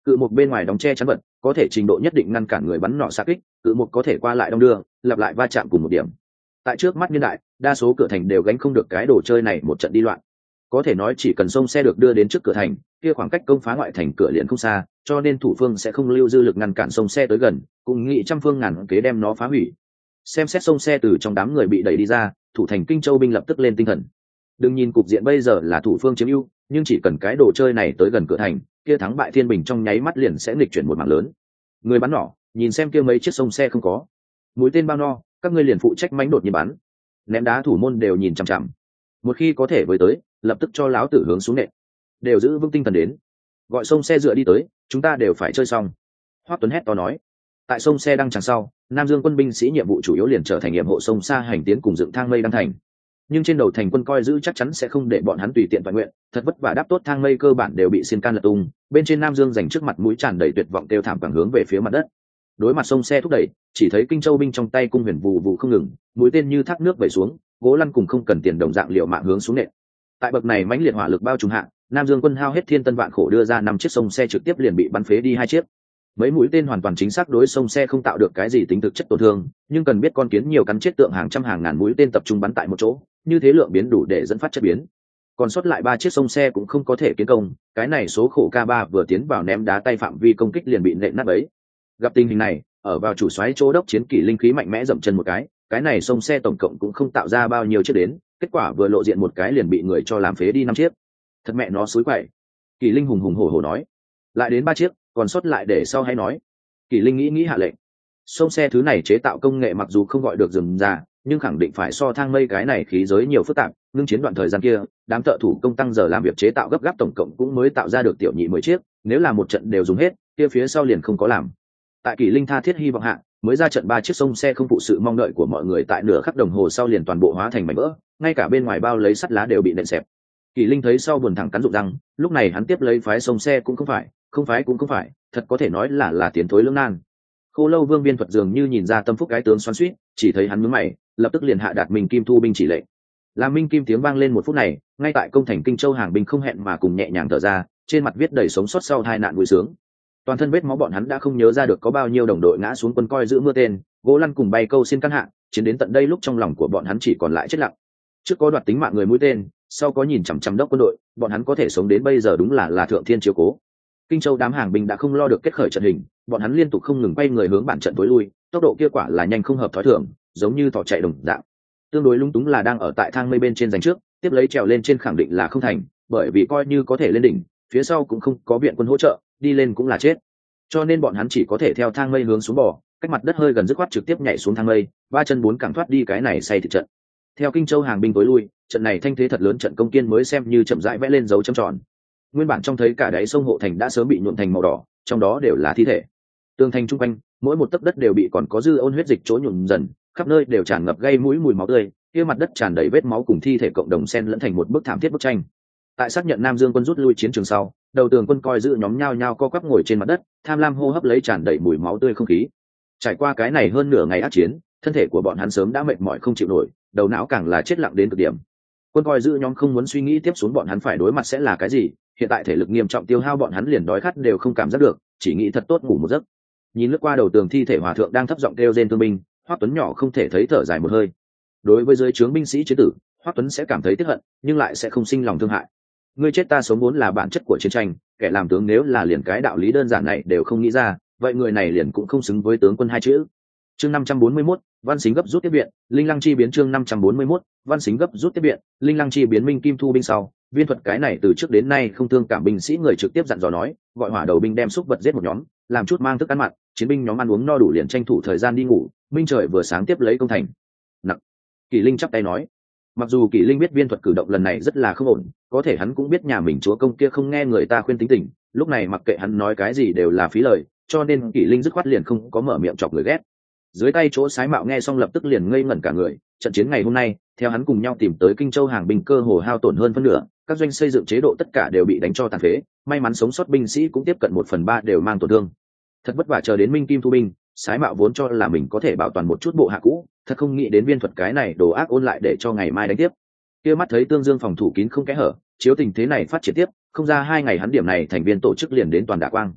Cự mục bên ngoài đóng che chắn vật có thể trình độ nhất định ngăn cản người bắn nỏ xạ kích, cự mục có thể qua lại đong đưa, lặp lại va chạm cùng một điểm. Tại trước mắt niên đại, đa số cửa thành đều gánh không được cái đồ chơi này một trận đi loạn. Có thể nói chỉ cần xông xe được đưa đến trước cửa thành, kia khoảng cách công phá ngoại thành cửa liền không xa, cho nên thủ phương sẽ không lưu dư lực ngăn cản xông xe tới gần, cùng nghị trăm phương ngàn kế đem nó phá hủy. Xem xét xông xe từ trong đám người bị đẩy đi ra, thủ thành Kinh Châu binh lập tức lên tinh thần. Đừng nhìn cục diện bây giờ là thủ phương chiếm ưu, nhưng chỉ cần cái đồ chơi này tới gần cửa thành, kia thắng bại thiên bình trong nháy mắt liền sẽ nghịch chuyển một mảng lớn. Người bắn nỏ, nhìn xem kia mấy chiếc xông xe không có mũi tên bao no, các ngươi liền phụ trách mánh đột nhiên bắn. Ném đá thủ môn đều nhìn chằm chằm, một khi có thể với tới, lập tức cho láo tử hướng xuống nện. Đều giữ vững tinh thần đến, gọi xông xe dựa đi tới, chúng ta đều phải chơi xong. Hoắc Tuấn hét to nói. Tại sông xe đăng tràng sau, Nam Dương quân binh sĩ nhiệm vụ chủ yếu liền trở thành nhiệm hộ sông xa hành tiến cùng dựng thang mây đăng thành. Nhưng trên đầu thành quân coi giữ chắc chắn sẽ không để bọn hắn tùy tiện toàn nguyện, thật vất vả đáp tốt thang mây cơ bản đều bị xiên can lật tung, bên trên Nam Dương dành trước mặt mũi tràn đầy tuyệt vọng kêu thảm càng hướng về phía mặt đất. Đối mặt sông xe thúc đẩy, chỉ thấy Kinh Châu binh trong tay cung huyền vụ vụ không ngừng, mũi tên như thác nước vẩy xuống, gỗ lăn cùng không cần tiền đồng dạng liệu mạng hướng xuống nện. Tại bậc này mãnh liệt hỏa lực bao trùm hạ, Nam Dương quân hao hết thiên tân vạn khổ đưa ra 5 chiếc sông xe trực tiếp liền bị bắn phế đi 2 chiếc. Mấy mũi tên hoàn toàn chính xác đối sông xe không tạo được cái gì tính thực chất tổn thương, nhưng cần biết con kiến nhiều cắn chết tượng hàng trăm hàng ngàn mũi tên tập trung bắn tại một chỗ, như thế lượng biến đủ để dẫn phát chất biến. Còn sót lại 3 chiếc sông xe cũng không có thể kiến công, cái này số khổ K3 vừa tiến vào ném đá tay phạm vi công kích liền bị nện nát bấy. Gặp tình hình này, ở vào chủ soái chỗ đốc chiến kỷ linh khí mạnh mẽ dậm chân một cái này sông xe tổng cộng cũng không tạo ra bao nhiêu chiếc đến, kết quả vừa lộ diện một cái liền bị người cho làm phế đi 5 chiếc. Thật mẹ nó xúi quậy. Kỷ linh hùng hùng hổ hổ nói, lại đến 3 chiếc, còn sót lại để sau hay nói. Kỷ linh nghĩ hạ lệnh. Sông xe thứ này chế tạo công nghệ mặc dù không gọi được rườm rà, nhưng khẳng định phải so thang mây cái này khí giới nhiều phức tạp. Ngưng chiến đoạn thời gian kia, đám thợ thủ công tăng giờ làm việc chế tạo gấp gáp tổng cộng cũng mới tạo ra được tiểu nhị 10 chiếc, nếu là một trận đều dùng hết, kia phía sau liền không có làm. Tại Kỷ linh tha thiết hy vọng hạ, mới ra trận 3 chiếc sông xe không phụ sự mong đợi của mọi người, tại nửa khắc đồng hồ sau liền toàn bộ hóa thành mảnh vỡ, ngay cả bên ngoài bao lấy sắt lá đều bị nện xẹp. Kỷ linh thấy sau buồn thẳng cắn rụng răng, lúc này hắn tiếp lấy phái sông xe cũng không phải, không phái cũng không phải, thật có thể nói là tiến thối lưỡng nan. Khô Lâu Vương Biên Thuật dường như nhìn ra tâm phúc cái tướng xoắn xuýt, chỉ thấy hắn nhướng mày, lập tức liền hạ đạt Minh Kim thu binh chỉ lệnh. Làm Minh Kim tiếng vang lên một phút này, ngay tại công thành Kinh Châu hàng binh không hẹn mà cùng nhẹ nhàng thở ra, trên mặt viết đầy sống sót sau tai nạn vui sướng. Toàn thân vết máu bọn hắn đã không nhớ ra được có bao nhiêu đồng đội ngã xuống quân coi giữ mưa tên, gỗ lăn cùng bay câu xin căn hạ, chiến đến tận đây lúc trong lòng của bọn hắn chỉ còn lại chết lặng. Trước có đoạt tính mạng người mũi tên, sau có nhìn chằm chằm đốc quân đội, bọn hắn có thể sống đến bây giờ đúng là thượng thiên chiếu cố. Kinh Châu đám hàng binh đã không lo được kết khởi trận hình, bọn hắn liên tục không ngừng quay người hướng bản trận tối lui, tốc độ kia quả là nhanh không hợp thói thường, giống như thỏ chạy đồng dạng. Tương đối lung túng là đang ở tại thang mây bên trên giành trước, tiếp lấy trèo lên trên khẳng định là không thành, bởi vì coi như có thể lên đỉnh, phía sau cũng không có viện quân hỗ trợ, đi lên cũng là chết. Cho nên bọn hắn chỉ có thể theo thang mây hướng xuống bò, cách mặt đất hơi gần dứt khoát trực tiếp nhảy xuống thang mây, 3 chân 4 cẳng thoát đi cái này say thịt trận. Theo Kinh Châu hàng binh tối lui, trận này thanh thế thật lớn trận công kiên mới xem như chậm rãi vẽ lên dấu chấm tròn. Nguyên bản trông thấy cả đáy sông hộ thành đã sớm bị nhuộm thành màu đỏ, trong đó đều là thi thể. Tường thành trung quanh, mỗi một tấc đất đều bị còn có dư ôn huyết dịch chỗ nhuộm dần, khắp nơi đều tràn ngập gây mũi mùi máu tươi, kia mặt đất tràn đầy vết máu cùng thi thể cộng đồng xen lẫn thành một bức thảm thiết bức tranh. Tại xác nhận Nam Dương quân rút lui chiến trường sau, đầu tường quân coi giữ nhóm nhao nhao co quắp ngồi trên mặt đất, tham lam hô hấp lấy tràn đầy mùi máu tươi không khí. Trải qua cái này hơn nửa ngày ác chiến, thân thể của bọn hắn sớm đã mệt mỏi không chịu nổi, đầu não càng là chết lặng đến cực điểm. Quân coi giữ nhóm không muốn suy nghĩ tiếp xuống bọn hắn phải đối mặt sẽ là cái gì, hiện tại thể lực nghiêm trọng tiêu hao bọn hắn liền đói khát đều không cảm giác được, chỉ nghĩ thật tốt ngủ một giấc. Nhìn lướt qua đầu tường thi thể hòa thượng đang thấp giọng kêu rên thương binh, Hoắc Tuấn nhỏ không thể thấy thở dài một hơi. Đối với dưới trướng binh sĩ chế tử, Hoắc Tuấn sẽ cảm thấy tiếc hận, nhưng lại sẽ không sinh lòng thương hại. Ngươi chết ta sống vốn là bản chất của chiến tranh, kẻ làm tướng nếu là liền cái đạo lý đơn giản này đều không nghĩ ra, vậy người này liền cũng không xứng với tướng quân 2 chữ. Chương 541, Văn Xính gấp rút tiếp viện, Linh Lăng chi biến. Chương 541, Văn Xính gấp rút tiếp viện, Linh Lăng chi biến. Minh Kim thu binh sau, Viên Thuật cái này từ trước đến nay không thương cảm binh sĩ người trực tiếp dặn dò nói, gọi hỏa đầu binh đem xúc vật giết một nhóm, làm chút mang thức ăn mặn, chiến binh nhóm ăn uống no đủ liền tranh thủ thời gian đi ngủ, minh trời vừa sáng tiếp lấy công thành. Nặng. Kỷ Linh chắp tay nói, mặc dù Kỷ Linh biết Viên Thuật cử động lần này rất là không ổn, có thể hắn cũng biết nhà mình chúa công kia không nghe người ta khuyên tính tình, lúc này mặc kệ hắn nói cái gì đều là phí lời, cho nên Kỷ Linh dứt khoát liền không có mở miệng chọc người ghét. Dưới tay chỗ Sái Mạo nghe xong lập tức liền ngây ngẩn cả người, trận chiến ngày hôm nay, theo hắn cùng nhau tìm tới Kinh Châu hàng binh cơ hồ hao tổn hơn phân nửa, các doanh xây dựng chế độ tất cả đều bị đánh cho tàn phế, may mắn sống sót binh sĩ cũng tiếp cận 1/3 đều mang tổn thương. Thật vất vả chờ đến Minh Kim thu binh, Sái Mạo vốn cho là mình có thể bảo toàn một chút bộ hạ cũ, thật không nghĩ đến Viên Thuật cái này đồ ác ôn lại để cho ngày mai đánh tiếp. Kia mắt thấy Tương Dương phòng thủ kín không kẽ hở, chiếu tình thế này phát triển tiếp, không ra 2 ngày hắn điểm này thành viên tổ chức liền đến toàn đả quang.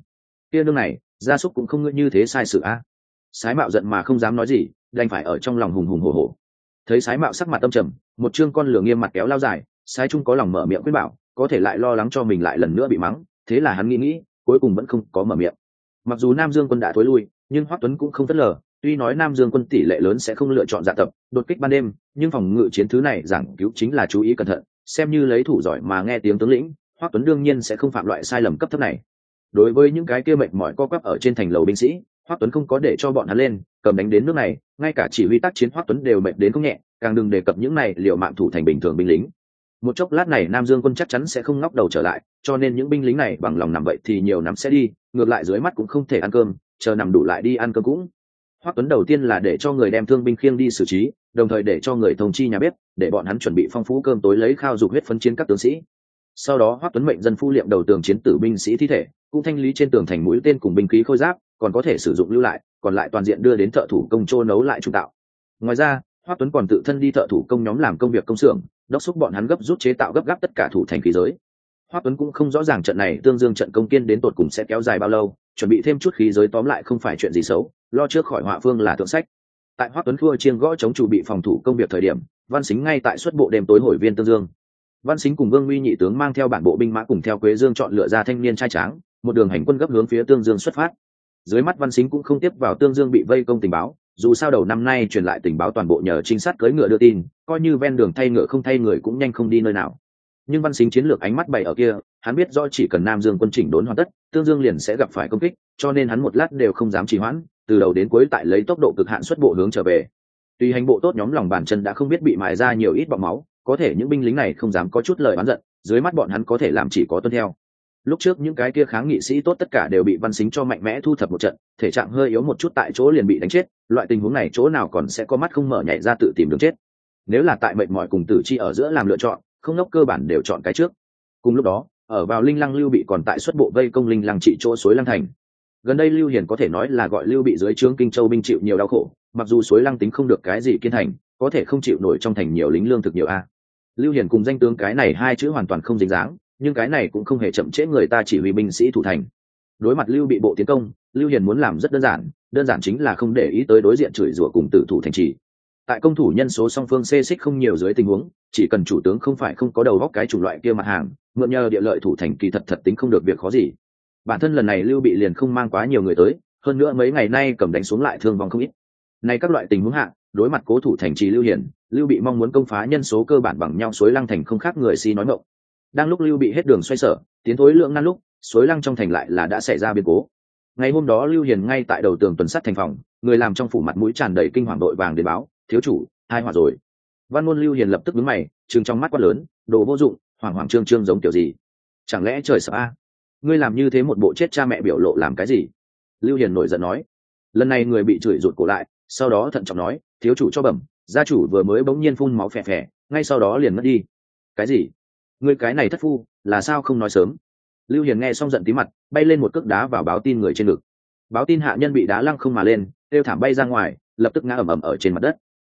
kia nương này gia súc cũng không như thế sai sự a. Sái Mạo giận mà không dám nói gì, đành phải ở trong lòng hùng hùng hổ hổ. Thấy Sái Mạo sắc mặt âm trầm, một trương con lửa nghiêm mặt kéo lao dài, Sái Trung có lòng mở miệng khuyên bảo, có thể lại lo lắng cho mình lại lần nữa bị mắng, thế là hắn nghĩ, cuối cùng vẫn không có mở miệng. Mặc dù Nam Dương quân đã thối lui, nhưng Hoắc Tuấn cũng không phớt lờ, tuy nói Nam Dương quân tỷ lệ lớn sẽ không lựa chọn dạ tập, đột kích ban đêm, nhưng phòng ngự chiến thứ này giảng cứu chính là chú ý cẩn thận, xem như lấy thủ giỏi mà nghe tiếng tướng lĩnh, Hoắc Tuấn đương nhiên sẽ không phạm loại sai lầm cấp thấp này. Đối với những cái kia mệt mỏi co quắp ở trên thành lầu binh sĩ, Hoắc Tuấn không có để cho bọn hắn lên, cầm đánh đến nước này, ngay cả chỉ huy tác chiến Hoắc Tuấn đều mệt đến không nhẹ, càng đừng đề cập những này liều mạng thủ thành bình thường binh lính. Một chốc lát này Nam Dương quân chắc chắn sẽ không ngóc đầu trở lại, cho nên những binh lính này bằng lòng nằm vậy thì nhiều nằm sẽ đi, ngược lại dưới mắt cũng không thể ăn cơm, chờ nằm đủ lại đi ăn cơm cũng. Hoắc Tuấn đầu tiên là để cho người đem thương binh khiêng đi xử trí, đồng thời để cho người thông chi nhà bếp, để bọn hắn chuẩn bị phong phú cơm tối lấy khao dục huyết phấn chiến các tướng sĩ. Sau đó Hoắc Tuấn mệnh dân phu liệm đầu tường chiến tử binh sĩ thi thể, cũng thanh lý trên tường thành mũi tên cùng binh khí khôi giáp, còn có thể sử dụng lưu lại, còn lại toàn diện đưa đến thợ thủ công trô nấu lại trung tạo. Ngoài ra, Hoắc Tuấn còn tự thân đi thợ thủ công nhóm làm công việc công xưởng, đốc thúc bọn hắn gấp rút chế tạo gấp gáp tất cả thủ thành khí giới. Hoắc Tuấn cũng không rõ ràng trận này tương dương trận công kiên đến tột cùng sẽ kéo dài bao lâu, chuẩn bị thêm chút khí giới tóm lại không phải chuyện gì xấu, lo trước khỏi họa phương là thượng sách. Tại Hoắc Tuấn thua chiêng gõ chống chủ bị phòng thủ công việc thời điểm, Văn Sính ngay tại xuất bộ đêm tối hồi viên tương dương. Văn Sính cùng Vương Uy nhị tướng mang theo bản bộ binh mã cùng theo Quế Dương chọn lựa ra thanh niên trai tráng, một đường hành quân gấp hướng phía Tương Dương xuất phát. Dưới mắt Văn Sính cũng không tiếp vào Tương Dương bị vây công tình báo, dù sao đầu năm nay truyền lại tình báo toàn bộ nhờ trinh sát cưỡi ngựa đưa tin, coi như ven đường thay ngựa không thay người cũng nhanh không đi nơi nào. Nhưng Văn Sính chiến lược ánh mắt bày ở kia, hắn biết rõ chỉ cần Nam Dương quân chỉnh đốn hoàn tất, Tương Dương liền sẽ gặp phải công kích, cho nên hắn một lát đều không dám trì hoãn, từ đầu đến cuối tại lấy tốc độ cực hạn xuất bộ hướng trở về. Tuy hành bộ tốt nhóm lòng bàn chân đã không biết bị mài ra nhiều ít bọng máu, có thể những binh lính này không dám có chút lời oán giận, dưới mắt bọn hắn có thể làm chỉ có tuân theo. Lúc trước những cái kia kháng nghị sĩ tốt tất cả đều bị Văn Sính cho mạnh mẽ thu thập một trận, thể trạng hơi yếu một chút tại chỗ liền bị đánh chết, loại tình huống này chỗ nào còn sẽ có mắt không mở nhảy ra tự tìm đường chết. Nếu là tại mệt mỏi cùng tử chi ở giữa làm lựa chọn, không ngốc cơ bản đều chọn cái trước. Cùng lúc đó, ở vào Linh Lăng Lưu Bị còn tại xuất bộ vây công Linh Lăng trị chỗ suối Lăng thành. Gần đây Lưu Hiền có thể nói là gọi Lưu Bị dưới trướng Kinh Châu binh chịu nhiều đau khổ, mặc dù suối Lăng tính không được cái gì kiên thành, có thể không chịu nổi trong thành nhiều lính lương thực nhiều a. Lưu Hiền cùng danh tướng cái này hai chữ hoàn toàn không dính dáng, nhưng cái này cũng không hề chậm trễ người ta chỉ huy binh sĩ thủ thành. Đối mặt Lưu Bị bộ tiến công, Lưu Hiền muốn làm rất đơn giản chính là không để ý tới đối diện chửi rủa cùng tử thủ thành trì. Tại công thủ nhân số song phương xê xích không nhiều dưới tình huống, chỉ cần chủ tướng không phải không có đầu góc cái chủng loại kia mặt hàng, mượn nhờ địa lợi thủ thành kỳ thật tính không được việc khó gì. Bản thân lần này Lưu Bị liền không mang quá nhiều người tới, hơn nữa mấy ngày nay cầm đánh xuống lại thương vong không ít. Này các loại tình huống hạ, đối mặt cố thủ thành trì Lưu Hiền, Lưu Bị mong muốn công phá nhân số cơ bản bằng nhau suối Lăng thành không khác người si nói mộng. Đang lúc Lưu Bị hết đường xoay sở, tiến thối lượng nan lúc, suối Lăng trong thành lại là đã xảy ra biến cố. Ngày hôm đó Lưu Hiền ngay tại đầu tường tuần sát thành phòng, người làm trong phủ mặt mũi tràn đầy kinh hoàng đội vàng đến báo, thiếu chủ, hai họa rồi. Văn ngôn Lưu Hiền lập tức đứng mày, trừng trong mắt quát lớn, đồ vô dụng, hoảng hoảng trương trương giống kiểu gì? Chẳng lẽ trời sập a? Ngươi làm như thế một bộ chết cha mẹ biểu lộ làm cái gì? Lưu Hiền nổi giận nói. Lần này người bị chửi rụt cổ lại, sau đó thận trọng nói, thiếu chủ cho bẩm, gia chủ vừa mới bỗng nhiên phun máu phè phè, ngay sau đó liền mất đi. Cái gì? Ngươi cái này thất phu, là sao không nói sớm? Lưu Hiền nghe xong giận tí mặt, bay lên một cước đá vào báo tin người trên ngực. Báo tin hạ nhân bị đá lăng không mà lên, kêu thảm bay ra ngoài, lập tức ngã ầm ầm ở trên mặt đất.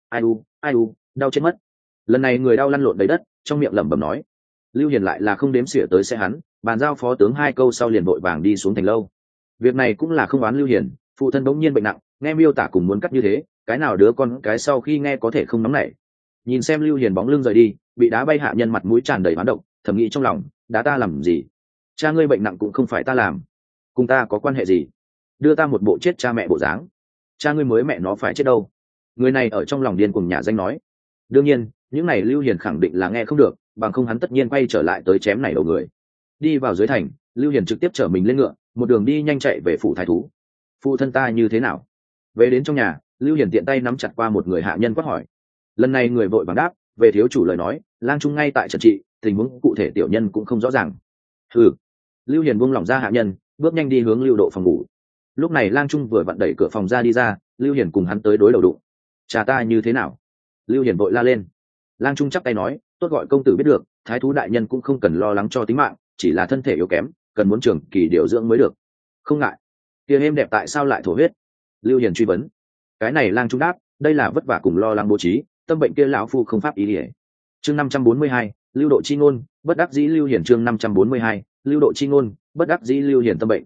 Ai u, đau chết mất. Lần này người đau lăn lộn đầy đất, trong miệng lẩm bẩm nói. Lưu Hiền lại là không đếm xỉa tới xe hắn, bàn giao phó tướng hai câu sau liền vội vàng đi xuống thành lâu. Việc này cũng là không oán Lưu Hiền, phụ thân bỗng nhiên bệnh nặng, nghe miêu tả cùng muốn cắt như thế, cái nào đứa con cái sau khi nghe có thể không nóng nảy. Nhìn xem Lưu Hiền bóng lưng rời đi, bị đá bay hạ nhân mặt mũi tràn đầy oán độc, thầm nghĩ trong lòng, đá ta làm gì? Cha ngươi bệnh nặng cũng không phải ta làm, cùng ta có quan hệ gì? Đưa ta một bộ chết cha mẹ bộ dáng, cha ngươi mới mẹ nó phải chết đâu? Người này ở trong lòng điên cuồng nhà danh nói. Đương nhiên, những này Lưu Hiền khẳng định là nghe không được, bằng không hắn tất nhiên quay trở lại tới chém này đầu người. Đi vào dưới thành, Lưu Hiền trực tiếp chở mình lên ngựa, một đường đi nhanh chạy về phủ thái thú. Phụ thân ta như thế nào? Về đến trong nhà, Lưu Hiền tiện tay nắm chặt qua một người hạ nhân quát hỏi. Lần này người vội vàng đáp, về thiếu chủ lời nói, lang trung ngay tại trận trị, tình huống cụ thể tiểu nhân cũng không rõ ràng. Lưu Hiền buông lỏng ra hạ nhân, bước nhanh đi hướng Lưu Độ phòng ngủ. Lúc này lang trung vừa vặn đẩy cửa phòng ra đi ra, Lưu Hiền cùng hắn tới đối đầu đụng. Cha ta như thế nào? Lưu Hiền vội la lên. Lang trung chắp tay nói, tốt gọi công tử biết được, thái thú đại nhân cũng không cần lo lắng cho tính mạng, chỉ là thân thể yếu kém, cần muốn trường kỳ điều dưỡng mới được. Không ngại. Kia êm đẹp tại sao lại thổ huyết? Lưu Hiền truy vấn. Cái này lang trung đáp, đây là vất vả cùng lo lắng bố trí, tâm bệnh kia lão phu không pháp ý nghĩa. Chương 542, Lưu Độ chi ngôn, bất đắc dĩ Lưu Hiền chương 542, Lưu Độ chi ngôn, bất đắc dĩ Lưu Hiền tâm bệnh.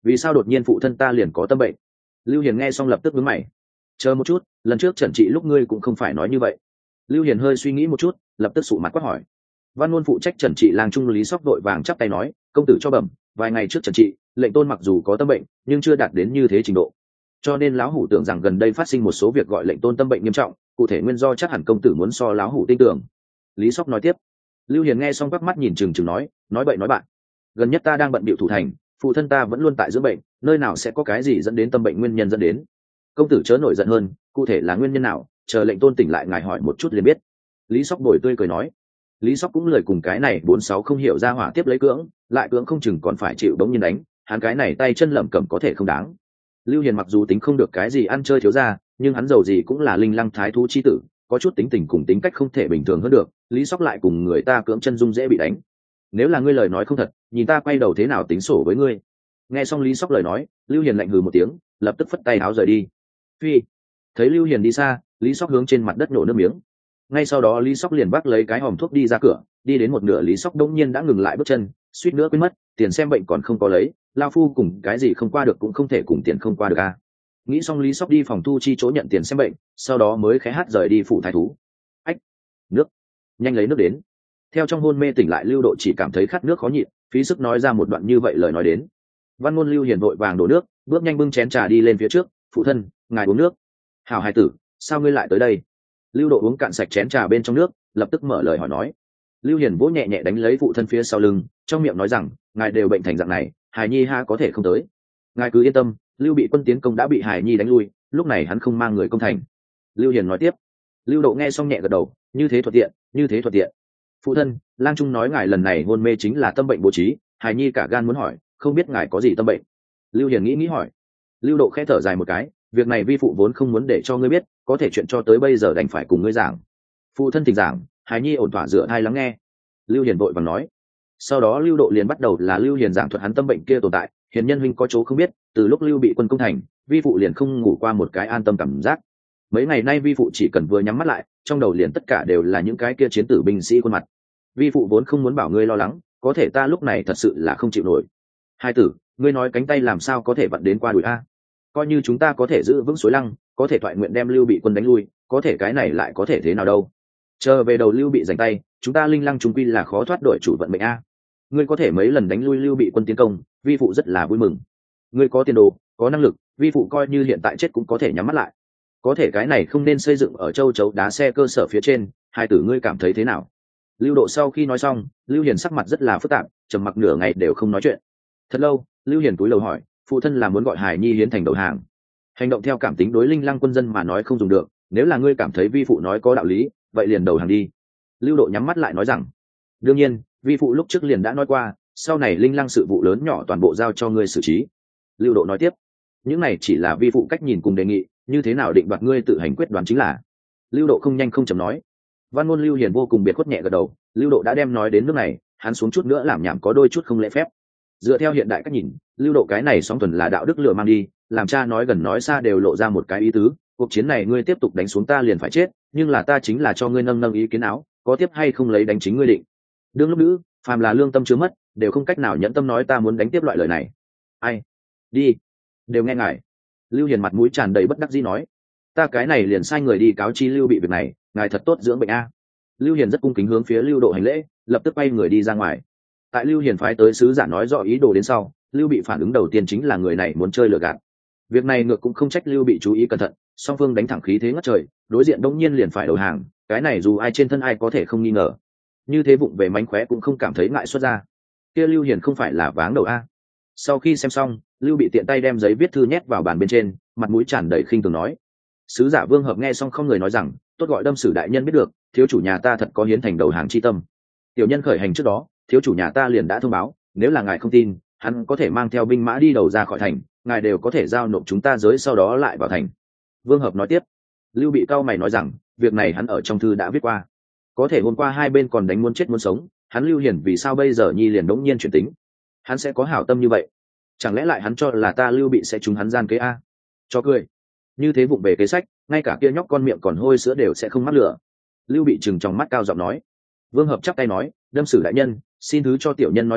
vì sao đột nhiên phụ thân ta liền có tâm bệnh? Lưu Hiền nghe xong lập tức vướng mày. Chờ một chút, lần trước trần trị lúc ngươi cũng không phải nói như vậy. Lưu Hiền hơi suy nghĩ một chút, lập tức sụ mặt quát hỏi. Văn ngôn phụ trách trần trị lang trung Lý Sóc đội vàng chắp tay nói, công tử cho bẩm, vài ngày trước trần trị, lệnh tôn mặc dù có tâm bệnh nhưng chưa đạt đến như thế trình độ, cho nên lão hủ tưởng rằng gần đây phát sinh một số việc gọi lệnh tôn tâm bệnh nghiêm trọng, cụ thể nguyên do chắc hẳn công tử muốn so lão hủ tin tưởng. Lý Sóc nói tiếp. Lưu Hiền nghe xong quắc mắt nhìn chừng nói bậy nói bạn. Gần nhất ta đang bận bịu thủ thành, phụ thân ta vẫn luôn tại dưỡng bệnh, nơi nào sẽ có cái gì dẫn đến tâm bệnh nguyên nhân dẫn đến. Công tử chớ nổi giận hơn, cụ thể là nguyên nhân nào, chờ lệnh tôn tỉnh lại ngài hỏi một chút liền biết. Lý Sóc bồi tươi cười nói. Lý Sóc cũng lời cùng cái này 46 không hiểu ra hỏa tiếp lấy cưỡng, lại cưỡng không chừng còn phải chịu bỗng nhiên đánh, hắn cái này tay chân lẩm cẩm có thể không đáng. Lưu Hiền mặc dù tính không được cái gì ăn chơi thiếu gia, nhưng hắn giàu gì cũng là linh lăng thái thú chi tử, có chút tính tình cùng tính cách không thể bình thường hơn được. Lý Sóc lại cùng người ta cưỡng chân dung dễ bị đánh. Nếu là ngươi lời nói không thật, nhìn ta quay đầu thế nào tính sổ với ngươi. Nghe xong Lý Sóc lời nói, Lưu Hiền lạnh hừ một tiếng, lập tức phất tay áo rời đi. Phi. Thấy Lưu Hiền đi xa, Lý Sóc hướng trên mặt đất nổ nước miếng. Ngay sau đó Lý Sóc liền vác lấy cái hòm thuốc đi ra cửa, đi đến một nửa Lý Sóc đống nhiên đã ngừng lại bước chân, suýt nữa quên mất, tiền xem bệnh còn không có lấy, lao phu cùng cái gì không qua được cũng không thể cùng tiền không qua được a. Nghĩ xong Lý Sóc đi phòng thu chi chỗ nhận tiền xem bệnh, sau đó mới khẽ hát rời đi phủ thái thú. Ách, nước, nhanh lấy nước đến. Theo trong hôn mê tỉnh lại Lưu Độ chỉ cảm thấy khát nước khó nhịn, phí sức nói ra một đoạn như vậy lời nói đến. Văn ngôn Lưu Hiền vội vàng đổ nước, bước nhanh bưng chén trà đi lên phía trước, phụ thân, ngài uống nước. Hảo hài tử, sao ngươi lại tới đây? Lưu Độ uống cạn sạch chén trà bên trong nước, lập tức mở lời hỏi nói. Lưu Hiền vỗ nhẹ nhẹ đánh lấy phụ thân phía sau lưng, trong miệng nói rằng, ngài đều bệnh thành dạng này, Hải Nhi ha có thể không tới. Ngài cứ yên tâm, Lưu bị quân tiến công đã bị Hải Nhi đánh lui, lúc này hắn không mang người công thành. Lưu Hiền nói tiếp. Lưu Độ nghe xong nhẹ gật đầu, như thế thuận tiện, như thế thuận tiện. Phụ thân, Lang Trung nói ngài lần này hôn mê chính là tâm bệnh bố trí, Hải Nhi cả gan muốn hỏi, không biết ngài có gì tâm bệnh. Lưu Hiền nghĩ hỏi. Lưu Độ khẽ thở dài một cái, việc này vi phụ vốn không muốn để cho ngươi biết, có thể chuyện cho tới bây giờ đành phải cùng ngươi giảng. Phụ thân thỉnh giảng. Hải Nhi ổn thỏa dựa hai lắng nghe. Lưu Hiền vội vàng nói. Sau đó Lưu Độ liền bắt đầu là Lưu Hiền giảng thuật hắn tâm bệnh kia tồn tại. Hiền nhân huynh có chỗ không biết, từ lúc Lưu bị quân công thành, vi phụ liền không ngủ qua một cái an tâm cảm giác. Mấy ngày nay vi phụ chỉ cần vừa nhắm mắt lại, trong đầu liền tất cả đều là những cái kia chiến tử binh sĩ khuôn mặt. Vi phụ vốn không muốn bảo ngươi lo lắng, có thể ta lúc này thật sự là không chịu nổi. Hai tử, ngươi nói cánh tay làm sao có thể vặn đến qua đùi a? Coi như chúng ta có thể giữ vững suối lăng, có thể thoại nguyện đem Lưu bị quân đánh lui, có thể cái này lại có thể thế nào đâu? Chờ về đầu Lưu bị giành tay, chúng ta linh lăng chúng quy là khó thoát đổi chủ vận mệnh a. Ngươi có thể mấy lần đánh lui Lưu bị quân tiến công, vi phụ rất là vui mừng. Ngươi có tiền đồ, có năng lực, vi phụ coi như hiện tại chết cũng có thể nhắm mắt lại. Có thể cái này không nên xây dựng ở châu chấu đá xe cơ sở phía trên, hai tử ngươi cảm thấy thế nào? Lưu Độ sau khi nói xong, Lưu Hiền sắc mặt rất là phức tạp, trầm mặc nửa ngày đều không nói chuyện. Thật lâu, Lưu Hiền cúi đầu hỏi, phụ thân là muốn gọi Hải Nhi hiến thành đầu hàng. Hành động theo cảm tính đối linh lăng quân dân mà nói không dùng được, nếu là ngươi cảm thấy vi phụ nói có đạo lý, vậy liền đầu hàng đi. Lưu Độ nhắm mắt lại nói rằng, đương nhiên, vi phụ lúc trước liền đã nói qua, sau này linh lăng sự vụ lớn nhỏ toàn bộ giao cho ngươi xử trí. Lưu Độ nói tiếp, những này chỉ là vi phụ cách nhìn cùng đề nghị, như thế nào định đoạt ngươi tự hành quyết đoán chính là. Lưu Độ không nhanh không chậm nói. Văn ngôn Lưu Hiền vô cùng biệt khuất nhẹ gật đầu, Lưu Độ đã đem nói đến nước này, hắn xuống chút nữa làm nhảm có đôi chút không lễ phép. Dựa theo hiện đại cách nhìn, Lưu Độ cái này sóng thuần là đạo đức lừa mang đi, làm cha nói gần nói xa đều lộ ra một cái ý tứ, cuộc chiến này ngươi tiếp tục đánh xuống ta liền phải chết, nhưng là ta chính là cho ngươi nâng nâng ý kiến áo, có tiếp hay không lấy đánh chính ngươi định. Đương lúc nữ, phàm là lương tâm chưa mất, đều không cách nào nhẫn tâm nói ta muốn đánh tiếp loại lời này. Ai? Đi, đều nghe ngài. Lưu Hiền mặt mũi tràn đầy bất đắc dĩ nói, ta cái này liền sai người đi cáo chi Lưu bị việc này, ngài thật tốt dưỡng bệnh a. Lưu Hiền rất cung kính hướng phía Lưu Độ hành lễ, lập tức quay người đi ra ngoài. Tại Lưu Hiền phái tới sứ giả nói rõ ý đồ đến sau, Lưu bị phản ứng đầu tiên chính là người này muốn chơi lừa gạt. Việc này ngược cũng không trách Lưu bị chú ý cẩn thận, song phương đánh thẳng khí thế ngất trời, đối diện đông nhiên liền phải đầu hàng, cái này dù ai trên thân ai có thể không nghi ngờ. Như thế vụng về mánh khóe cũng không cảm thấy ngại xuất ra. Kia Lưu Hiền không phải là váng đầu a. Sau khi xem xong, Lưu bị tiện tay đem giấy viết thư nhét vào bàn bên trên, mặt mũi tràn đầy khinh thường nói. Sứ giả Vương Hợp nghe xong không người nói rằng, tốt gọi đâm sử đại nhân biết được, thiếu chủ nhà ta thật có hiến thành đầu hàng chi tâm. Tiểu nhân khởi hành trước đó, thiếu chủ nhà ta liền đã thông báo, nếu là ngài không tin, hắn có thể mang theo binh mã đi đầu ra khỏi thành, ngài đều có thể giao nộp chúng ta giới sau đó lại vào thành. Vương Hợp nói tiếp. Lưu bị cau mày nói rằng, việc này hắn ở trong thư đã viết qua, có thể hôm qua hai bên còn đánh muốn chết muốn sống, hắn Lưu Hiền vì sao bây giờ nhi liền đống nhiên chuyển tính? Hắn sẽ có hảo tâm như vậy? Chẳng lẽ lại hắn cho là ta Lưu bị sẽ trúng hắn gian kế a? Cho cười. Như thế vụng về kế sách, ngay cả kia nhóc con miệng còn hôi sữa đều sẽ không mắc lửa. Lưu bị trừng trong mắt cao giọng nói. Vương Hợp chắp tay nói, đâm sử đại nhân, xin thứ cho tiểu nhân nói thẳng,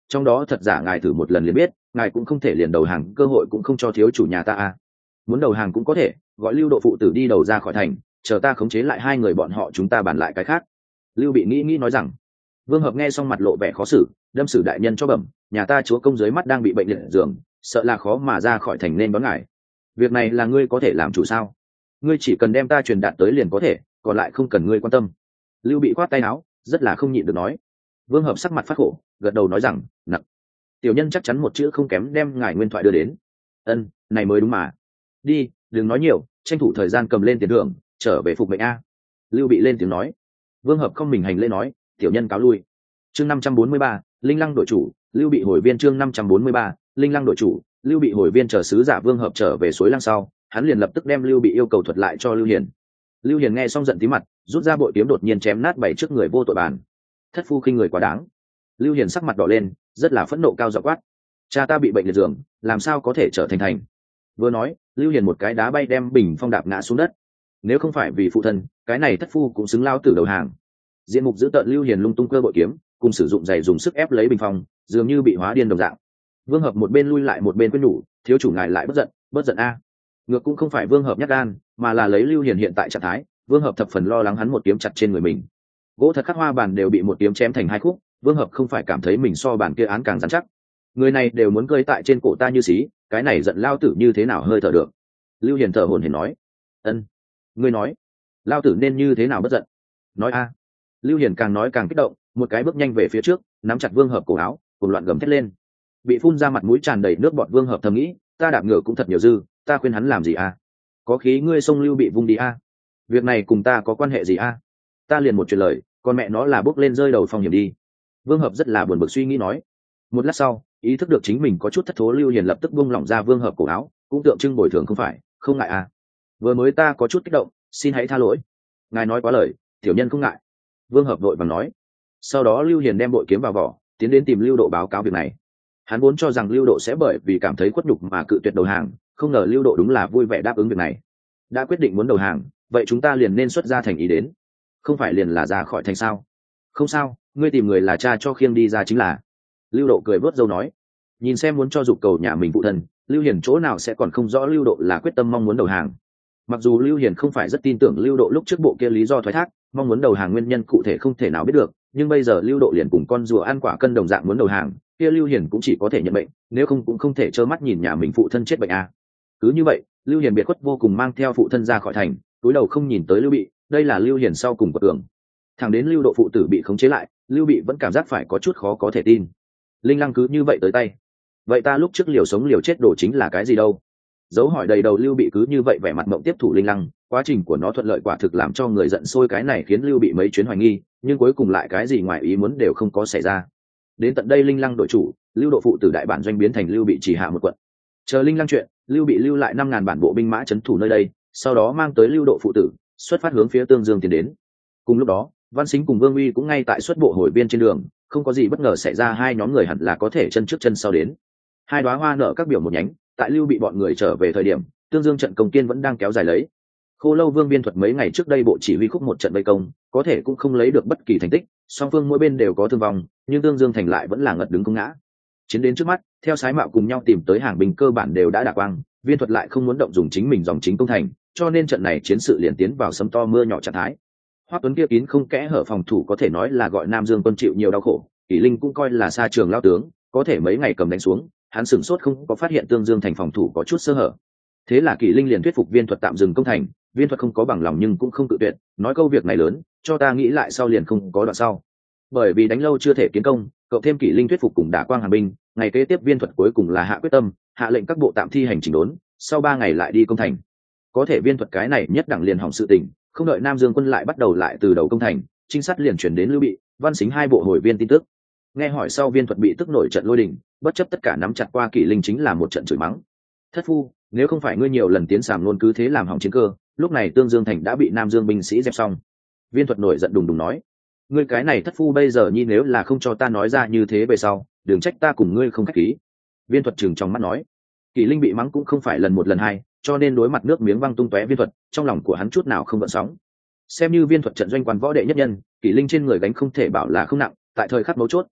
trong đó thật giả ngài thử một lần liền biết, ngài cũng không thể liền đầu hàng cơ hội cũng không cho thiếu chủ nhà ta à. Muốn đầu hàng cũng có thể gọi Lưu Độ phụ tử đi đầu ra khỏi thành, chờ ta khống chế lại hai người bọn họ, chúng ta bàn lại cái khác. Lưu Bị nghĩ nói rằng. Vương Hợp nghe xong mặt lộ vẻ khó xử, đâm sử đại nhân cho bẩm, nhà ta chúa công dưới mắt đang bị bệnh liệt giường, sợ là khó mà ra khỏi thành nên đón ngài. Việc này là ngươi có thể làm chủ sao? Ngươi chỉ cần đem ta truyền đạt tới liền có thể, còn lại không cần ngươi quan tâm. Lưu Bị khoát tay áo, rất là không nhịn được nói. Vương Hợp sắc mặt phát khổ, gật đầu nói rằng, nặng. Tiểu nhân chắc chắn một chữ không kém đem ngài nguyên thoại đưa đến. Ân, này mới đúng mà. Đi, đừng nói nhiều, tranh thủ thời gian cầm lên tiền thưởng, trở về phục mệnh a. Lưu Bị lên tiếng nói. Vương Hợp không mình hành lễ nói, tiểu nhân cáo lui. Chương 543, Linh Lăng đội chủ, Lưu Bị hồi viên. Chương 543, Linh Lăng đội chủ, Lưu Bị hồi viên. Chờ sứ giả Vương Hợp trở về suối Lăng sau, hắn liền lập tức đem Lưu Bị yêu cầu thuật lại cho Lưu Hiền. Lưu Hiền nghe xong giận tí mặt, rút ra bội kiếm đột nhiên chém nát bảy trước người vô tội bàn. Thất phu khinh người quá đáng. Lưu Hiền sắc mặt đỏ lên, rất là phẫn nộ, cao giọng quát: cha ta bị bệnh liệt giường, làm sao có thể trở thành thành? Vừa nói, Lưu Hiền một cái đá bay đem bình phong đạp ngã xuống đất. Nếu không phải vì phụ thân, cái này thất phu cũng xứng lao tử đầu hàng. Diện mục giữ tợn Lưu Hiền lung tung cơ bội kiếm, cùng sử dụng giày dùng sức ép lấy bình phong, dường như bị hóa điên đồng dạng. Vương Hợp một bên lui lại một bên quên nhủ, thiếu chủ ngài lại bất giận a. Ngược cũng không phải Vương Hợp nhát gan, mà là lấy Lưu Hiền hiện tại trạng thái, Vương Hợp thập phần lo lắng hắn một kiếm chặt trên người mình. Gỗ thật khắc hoa bàn đều bị một kiếm chém thành hai khúc, Vương Hợp không phải cảm thấy mình so bàn kia án càng rắn chắc. Người này đều muốn cơi tại trên cổ ta như xí, cái này giận lao tử như thế nào hơi thở được. Lưu Hiền thở hổn hển nói. Ân, ngươi nói lao tử nên như thế nào bất giận? Nói a. Lưu Hiền càng nói càng kích động, một cái bước nhanh về phía trước, nắm chặt Vương Hợp cổ áo, cùng loạn gầm thét lên. Bị phun ra mặt mũi tràn đầy nước bọt Vương Hợp thầm nghĩ, ta đạp ngựa cũng thật nhiều dư, ta khuyên hắn làm gì a? Có khí ngươi xông Lưu Bị vung đi a. Việc này cùng ta có quan hệ gì a? Ta liền một chuyện lời, con mẹ nó là bước lên rơi đầu phong hiểm đi. Vương Hợp rất là buồn bực suy nghĩ nói. Một lát sau, ý thức được chính mình có chút thất thố, Lưu Hiền lập tức buông lỏng ra Vương Hợp cổ áo, cũng tượng trưng bồi thường không ngại à. Vừa mới ta có chút kích động, xin hãy tha lỗi. Ngài nói quá lời, tiểu nhân không ngại. Vương Hợp vội vàng nói. Sau đó Lưu Hiền đem bội kiếm vào vỏ, tiến đến tìm Lưu Độ báo cáo việc này. Hắn vốn cho rằng Lưu Độ sẽ bởi vì cảm thấy khuất nhục mà cự tuyệt đầu hàng, không ngờ Lưu Độ đúng là vui vẻ đáp ứng việc này. Đã quyết định muốn đầu hàng, vậy chúng ta liền nên xuất ra thành ý đến. Không phải liền là ra khỏi thành sao? Không sao, ngươi tìm người là cha cho khiêng đi ra chính là. Lưu Độ cười vớt râu nói. Nhìn xem muốn cho dục cầu nhà mình phụ thân, Lưu Hiền chỗ nào sẽ còn không rõ Lưu Độ là quyết tâm mong muốn đầu hàng. Mặc dù Lưu Hiền không phải rất tin tưởng Lưu Độ lúc trước bộ kia lý do thoái thác, mong muốn đầu hàng nguyên nhân cụ thể không thể nào biết được, nhưng bây giờ Lưu Độ liền cùng con rùa ăn quả cân đồng dạng muốn đầu hàng, kia Lưu Hiền cũng chỉ có thể nhận bệnh, nếu không cũng không thể trơ mắt nhìn nhà mình phụ thân chết bệnh à. Cứ như vậy, Lưu Hiền biệt khuất vô cùng mang theo phụ thân ra khỏi thành, cúi đầu không nhìn tới Lưu Bị, đây là Lưu Hiền sau cùng của tưởng. Thẳng đến Lưu Độ phụ tử bị khống chế lại, Lưu Bị vẫn cảm giác phải có chút khó có thể tin. Linh Lăng cứ như vậy tới tay, vậy ta lúc trước liều sống liều chết đổ chính là cái gì đâu? Dấu hỏi đầy đầu Lưu Bị cứ như vậy vẻ mặt mộng tiếp thủ Linh Lăng, quá trình của nó thuận lợi quả thực làm cho người giận sôi, cái này khiến Lưu Bị mấy chuyến hoài nghi, nhưng cuối cùng lại cái gì ngoài ý muốn đều không có xảy ra. Đến tận đây Linh Lăng đội chủ, Lưu Độ phụ tử đại bản doanh biến thành Lưu Bị chỉ hạ một quận. Chờ Linh Lăng chuyện, Lưu Bị lưu lại 5.000 bản bộ binh mã trấn thủ nơi đây, sau đó mang tới Lưu Độ phụ tử, xuất phát hướng phía Tương Dương tiến đến. Cùng lúc đó, Văn Sính cùng Vương Uy cũng ngay tại xuất bộ hồi biên trên đường, không có gì bất ngờ xảy ra, hai nhóm người hẳn là có thể chân trước chân sau đến. Hai đóa hoa nở các biểu một nhánh, tại Lưu Bị bọn người trở về thời điểm, Tương Dương trận công kiên vẫn đang kéo dài lấy. Khô Lâu Vương Biên Thuật mấy ngày trước đây bộ chỉ huy khúc một trận vây công, có thể cũng không lấy được bất kỳ thành tích, song phương mỗi bên đều có thương vong, nhưng Tương Dương thành lại vẫn là ngật đứng không ngã. Chiến đến trước mắt, theo Sái Mạo cùng nhau tìm tới hàng binh cơ bản đều đã đả quang, Viên Thuật lại không muốn động dùng chính mình dòng chính công thành, cho nên trận này chiến sự liền tiến vào sấm to mưa nhỏ trạng thái. Hoắc Tuấn kia kín không kẽ hở phòng thủ có thể nói là gọi Nam Dương quân chịu nhiều đau khổ, Kỷ Linh cũng coi là xa trường lao tướng, có thể mấy ngày cầm đánh xuống, hắn sửng sốt không có phát hiện Tương Dương thành phòng thủ có chút sơ hở. Thế là Kỷ Linh liền thuyết phục Viên Thuật tạm dừng công thành, Viên Thuật không có bằng lòng nhưng cũng không tự tuyệt, nói câu việc này lớn, cho ta nghĩ lại sau liền không có đoạn sau. Bởi vì đánh lâu chưa thể kiến công, cậu thêm Kỷ Linh thuyết phục cùng đả quang hàng binh, ngày kế tiếp Viên Thuật cuối cùng là hạ quyết tâm, hạ lệnh các bộ tạm thi hành chỉnh đốn, sau 3 ngày lại đi công thành. Có thể Viên Thuật cái này nhất đẳng liền hỏng sự tình, không đợi Nam Dương quân lại bắt đầu lại từ đầu công thành, trinh sát liền chuyển đến Lưu Bị, Văn Sính hai bộ hồi viên tin tức. Nghe hỏi sau Viên Thuật bị tức nổi trận lôi đình, bất chấp tất cả nắm chặt qua Kỷ Linh chính là một trận chửi mắng. Thất phu, nếu không phải ngươi nhiều lần tiến sàm luôn cứ thế làm hỏng chiến cơ, lúc này Tương Dương thành đã bị Nam Dương binh sĩ dẹp xong. Viên Thuật nổi giận đùng đùng nói, ngươi cái này thất phu bây giờ nhi nếu là không cho ta nói ra như thế về sau, đừng trách ta cùng ngươi không khách khí. Viên Thuật trừng trong mắt nói, Kỷ Linh bị mắng cũng không phải lần một lần hai, cho nên đối mặt nước miếng văng tung tóe Viên Thuật, trong lòng của hắn chút nào không gợn sóng. Xem như Viên Thuật trận doanh quan võ đệ nhất nhân, Kỷ Linh trên người gánh không thể bảo là không nặng, tại thời khắc mấu chốt,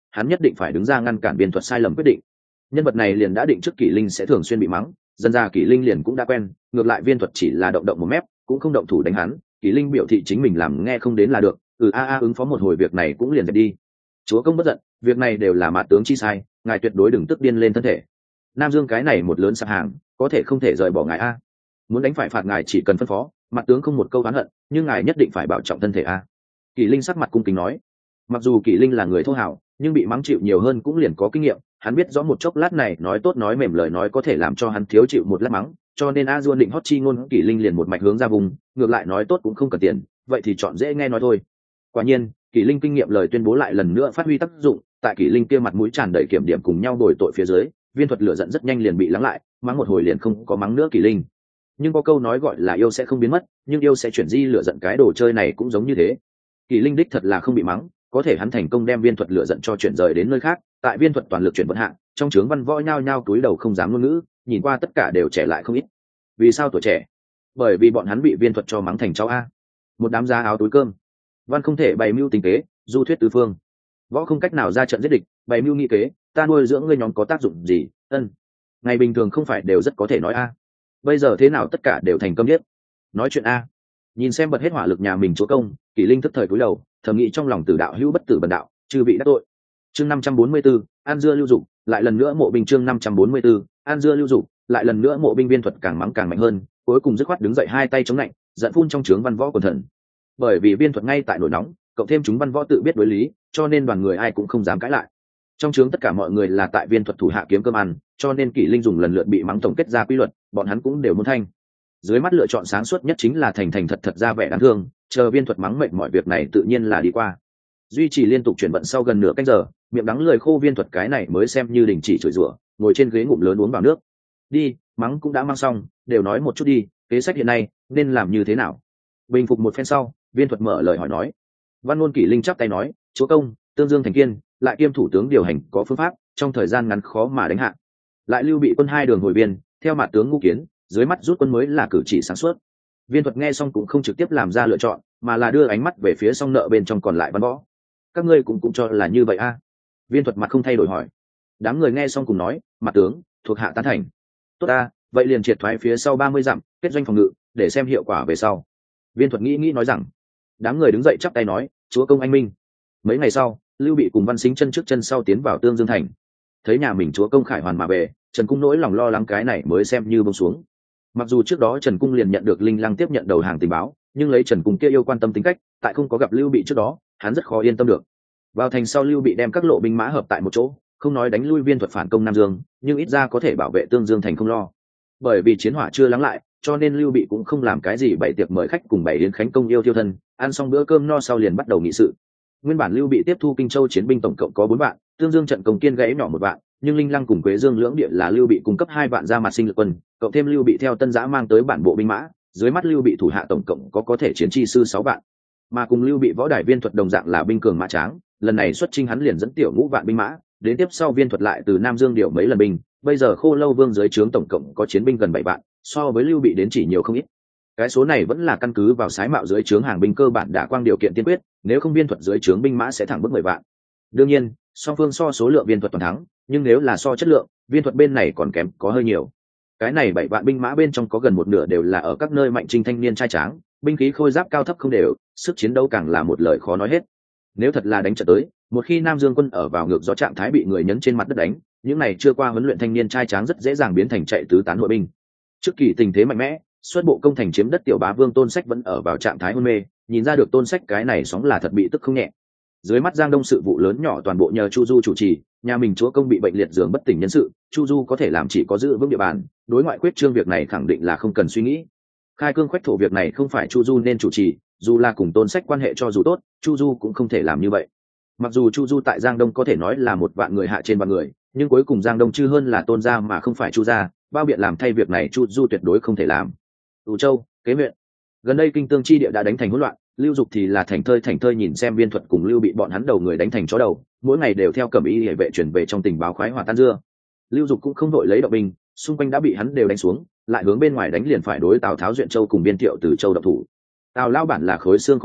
hắn nhất định phải đứng ra ngăn cản Viên Thuật sai lầm quyết định. Nhân vật này liền đã định trước Kỷ Linh sẽ thường xuyên bị mắng, dần ra Kỷ Linh liền cũng đã quen, ngược lại Viên Thuật chỉ là động động một mép cũng không động thủ đánh hắn, Kỷ Linh biểu thị chính mình làm nghe không đến là được, ứng phó một hồi việc này cũng liền dẹp đi. Chúa công bất giận, việc này đều là Mạt tướng chi sai, ngài tuyệt đối đừng tức điên lên thân thể. Nam Dương cái này một lớn sạp hàng, có thể không thể rời bỏ ngài a. Muốn đánh phải phạt ngài chỉ cần phân phó, Mạt tướng không một câu oán hận, nhưng ngài nhất định phải bảo trọng thân thể a. Kỷ Linh sắc mặt cung kính nói. Mặc dù Kỷ Linh là người thô hào, nhưng bị mắng chịu nhiều hơn cũng liền có kinh nghiệm, hắn biết rõ một chốc lát này nói tốt nói mềm lời nói có thể làm cho hắn thiếu chịu một lát mắng, cho nên A Duôn định hót chi ngôn Kỷ Linh liền một mạch hướng ra vùng, ngược lại nói tốt cũng không cần tiền, vậy thì chọn dễ nghe nói thôi. Quả nhiên, Kỷ Linh kinh nghiệm lời tuyên bố lại lần nữa phát huy tác dụng, tại Kỷ Linh kia mặt mũi tràn đầy kiểm điểm cùng nhau đổi tội phía dưới, Viên Thuật lửa giận rất nhanh liền bị lắng lại, mắng một hồi liền không có mắng nữa Kỷ Linh. Nhưng có câu nói gọi là yêu sẽ không biến mất, nhưng yêu sẽ chuyển di lửa giận, cái đồ chơi này cũng giống như thế. Kỷ Linh đích thật là không bị mắng, có thể hắn thành công đem Viên Thuật lửa giận cho chuyển rời đến nơi khác, tại Viên Thuật toàn lực chuyển vận hạng, trong trướng văn võ nhao nhao cúi đầu không dám ngôn ngữ, nhìn qua tất cả đều trẻ lại không ít. Vì sao tuổi trẻ? Bởi vì bọn hắn bị Viên Thuật cho mắng thành cháu a. Một đám giá áo túi cơm. Văn không thể bày mưu tính kế, du thuyết tứ phương. Võ không cách nào ra trận giết địch, bày mưu nghị kế, ta nuôi dưỡng ngươi nhóm có tác dụng gì? Ngày bình thường không phải đều rất có thể nói a. Bây giờ thế nào tất cả đều thành câm điếc. Nói chuyện a. Nhìn xem bật hết hỏa lực nhà mình chúa công, Kỷ Linh thức thời cúi đầu, thầm nghĩ trong lòng Tử đạo hữu bất tử bần đạo, chư bị đắc tội. Chương 544, An dưa lưu dục, lại lần nữa mộ binh. Chương 544, An dưa lưu dục, lại lần nữa mộ binh. Viên Thuật càng mắng càng mạnh hơn, cuối cùng dứt khoát đứng dậy hai tay chống lạnh, giận phun trong trướng văn võ quần thần. Bởi vì Viên Thuật ngay tại nổi nóng, cộng thêm chúng văn võ tự biết đối lý, cho nên đoàn người ai cũng không dám cãi lại. Trong trướng tất cả mọi người là tại Viên Thuật thủ hạ kiếm cơm ăn, cho nên Kỷ Linh dùng lần lượt bị mắng tổng kết ra quy luật, bọn hắn cũng đều muốn thanh. Dưới mắt lựa chọn sáng suốt nhất chính là thành thành thật thật ra vẻ đáng thương, chờ Viên Thuật mắng mệt mọi việc này tự nhiên là đi qua. Duy trì liên tục chuyển vận sau gần nửa canh giờ, miệng đắng lười khô Viên Thuật cái này mới xem như đình chỉ chửi rủa, ngồi trên ghế ngụm lớn uống vào nước. Đi, mắng cũng đã mang xong, đều nói một chút đi, kế sách hiện nay nên làm như thế nào? Bình phục một phen sau, Viên Thuật mở lời hỏi nói. Văn ngôn Kỷ Linh chắp tay nói, chúa công, tương dương thành kiên, lại kiêm thủ tướng điều hành có phương pháp, trong thời gian ngắn khó mà đánh hạ. Lại lưu bị quân hai đường hồi biên, theo mặt tướng Ngũ Kiến, dưới mắt rút quân mới là cử chỉ sáng suốt. Viên Thuật nghe xong cũng không trực tiếp làm ra lựa chọn, mà là đưa ánh mắt về phía song nợ bên trong còn lại văn võ. Các ngươi cũng cho là như vậy a? Viên Thuật mặt không thay đổi hỏi. Đám người nghe xong cùng nói, mặt tướng thuộc hạ tán thành. Tốt a, vậy liền triệt thoái phía sau 30 dặm, kết doanh phòng ngự, để xem hiệu quả về sau. Viên Thuật nghĩ nói rằng. Đám người đứng dậy chắp tay nói, chúa công anh minh. Mấy ngày sau, Lưu Bị cùng Văn Sính chân trước chân sau tiến vào Tương Dương thành. Thấy nhà mình chúa công khải hoàn mà về, Trần Cung nỗi lòng lo lắng cái này mới xem như buông xuống. Mặc dù trước đó Trần Cung liền nhận được Linh Lăng tiếp nhận đầu hàng tình báo, nhưng lấy Trần Cung kia yêu quan tâm tính cách, tại không có gặp Lưu Bị trước đó, hắn rất khó yên tâm được. Vào thành sau, Lưu Bị đem các lộ binh mã hợp tại một chỗ, không nói đánh lui Viên Thuật phản công Nam Dương, nhưng ít ra có thể bảo vệ Tương Dương thành không lo. Bởi vì chiến hỏa chưa lắng lại, cho nên Lưu Bị cũng không làm cái gì bày tiệc mời khách cùng bày yến khánh công yêu thiêu thân, ăn xong bữa cơm no sau liền bắt đầu nghị sự. Nguyên bản Lưu Bị tiếp thu Kinh Châu chiến binh tổng cộng có 4 vạn, Tương Dương trận công kiên gãy nhỏ 1 vạn, nhưng Linh Lăng cùng Quế Dương lưỡng địa là Lưu Bị cung cấp 2 vạn ra mặt sinh lực quân, cộng thêm Lưu Bị theo Tân Giã mang tới bản bộ binh mã, dưới mắt Lưu Bị thủ hạ tổng cộng có thể chiến chi sư 6 vạn. Mà cùng Lưu Bị võ đài Viên Thuật đồng dạng là binh cường mã tráng, lần này xuất chinh hắn liền dẫn tiểu ngũ vạn binh mã, đến tiếp sau Viên Thuật lại từ Nam Dương điều mấy lần binh, bây giờ Khô Lâu Vương dưới trướng tổng cộng có chiến binh gần 7 vạn, so với Lưu Bị đến chỉ nhiều không ít. Cái số này vẫn là căn cứ vào Sái Mạo dưới trướng hàng binh cơ bản đã quang điều kiện tiên quyết, nếu không Viên Thuật dưới trướng binh mã sẽ thẳng bước 10 vạn. Đương nhiên, song phương so số lượng Viên Thuật toàn thắng, nhưng nếu là so chất lượng, Viên Thuật bên này còn kém có hơi nhiều. Cái này 7 vạn binh mã bên trong có gần một nửa đều là ở các nơi mạnh trinh thanh niên trai tráng, binh khí khôi giáp cao thấp không đều, sức chiến đấu càng là một lời khó nói hết. Nếu thật là đánh trận tới, một khi Nam Dương quân ở vào ngược gió trạng thái bị người nhấn trên mặt đất đánh, những này chưa qua huấn luyện thanh niên trai tráng rất dễ dàng biến thành chạy tứ tán hội binh. Trước kỳ tình thế mạnh mẽ, xuất bộ công thành chiếm đất tiểu bá vương Tôn Sách vẫn ở vào trạng thái hôn mê, nhìn ra được Tôn Sách cái này sóng là thật bị tức không nhẹ. Dưới mắt Giang Đông sự vụ lớn nhỏ toàn bộ nhờ Chu Du chủ trì, nhà mình chúa công bị bệnh liệt giường bất tỉnh nhân sự, Chu Du có thể làm chỉ có giữ vững địa bàn, đối ngoại quyết trương việc này khẳng định là không cần suy nghĩ. Khai cương khoách thổ việc này không phải Chu Du nên chủ trì, dù là cùng Tôn Sách quan hệ cho dù tốt, Chu Du cũng không thể làm như vậy. Mặc dù Chu Du tại Giang Đông có thể nói là một vạn người hạ trên vạn người, nhưng cuối cùng Giang Đông chư hơn là Tôn gia mà không phải Chu gia, bao biện làm thay việc này Chu Du tuyệt đối không thể làm. Ủ Châu, Kế huyện. Gần đây Kinh Tương chi địa đã đánh thành hỗn loạn, Lưu Dục thì là thành thơi nhìn xem Viên Thuật cùng Lưu Bị bọn hắn đầu người đánh thành chó đầu, mỗi ngày đều theo Cẩm Y Liễu vệ chuyển về trong tình báo khoái hỏa tan dưa. Lưu Dục cũng không đội lấy động binh, xung quanh đã bị hắn đều đánh xuống, lại hướng bên ngoài đánh liền phải đối Tào Tháo Duyện Châu cùng Biên Thiệu từ Châu độc thủ. Tào lao bản là khối xương khó gặm,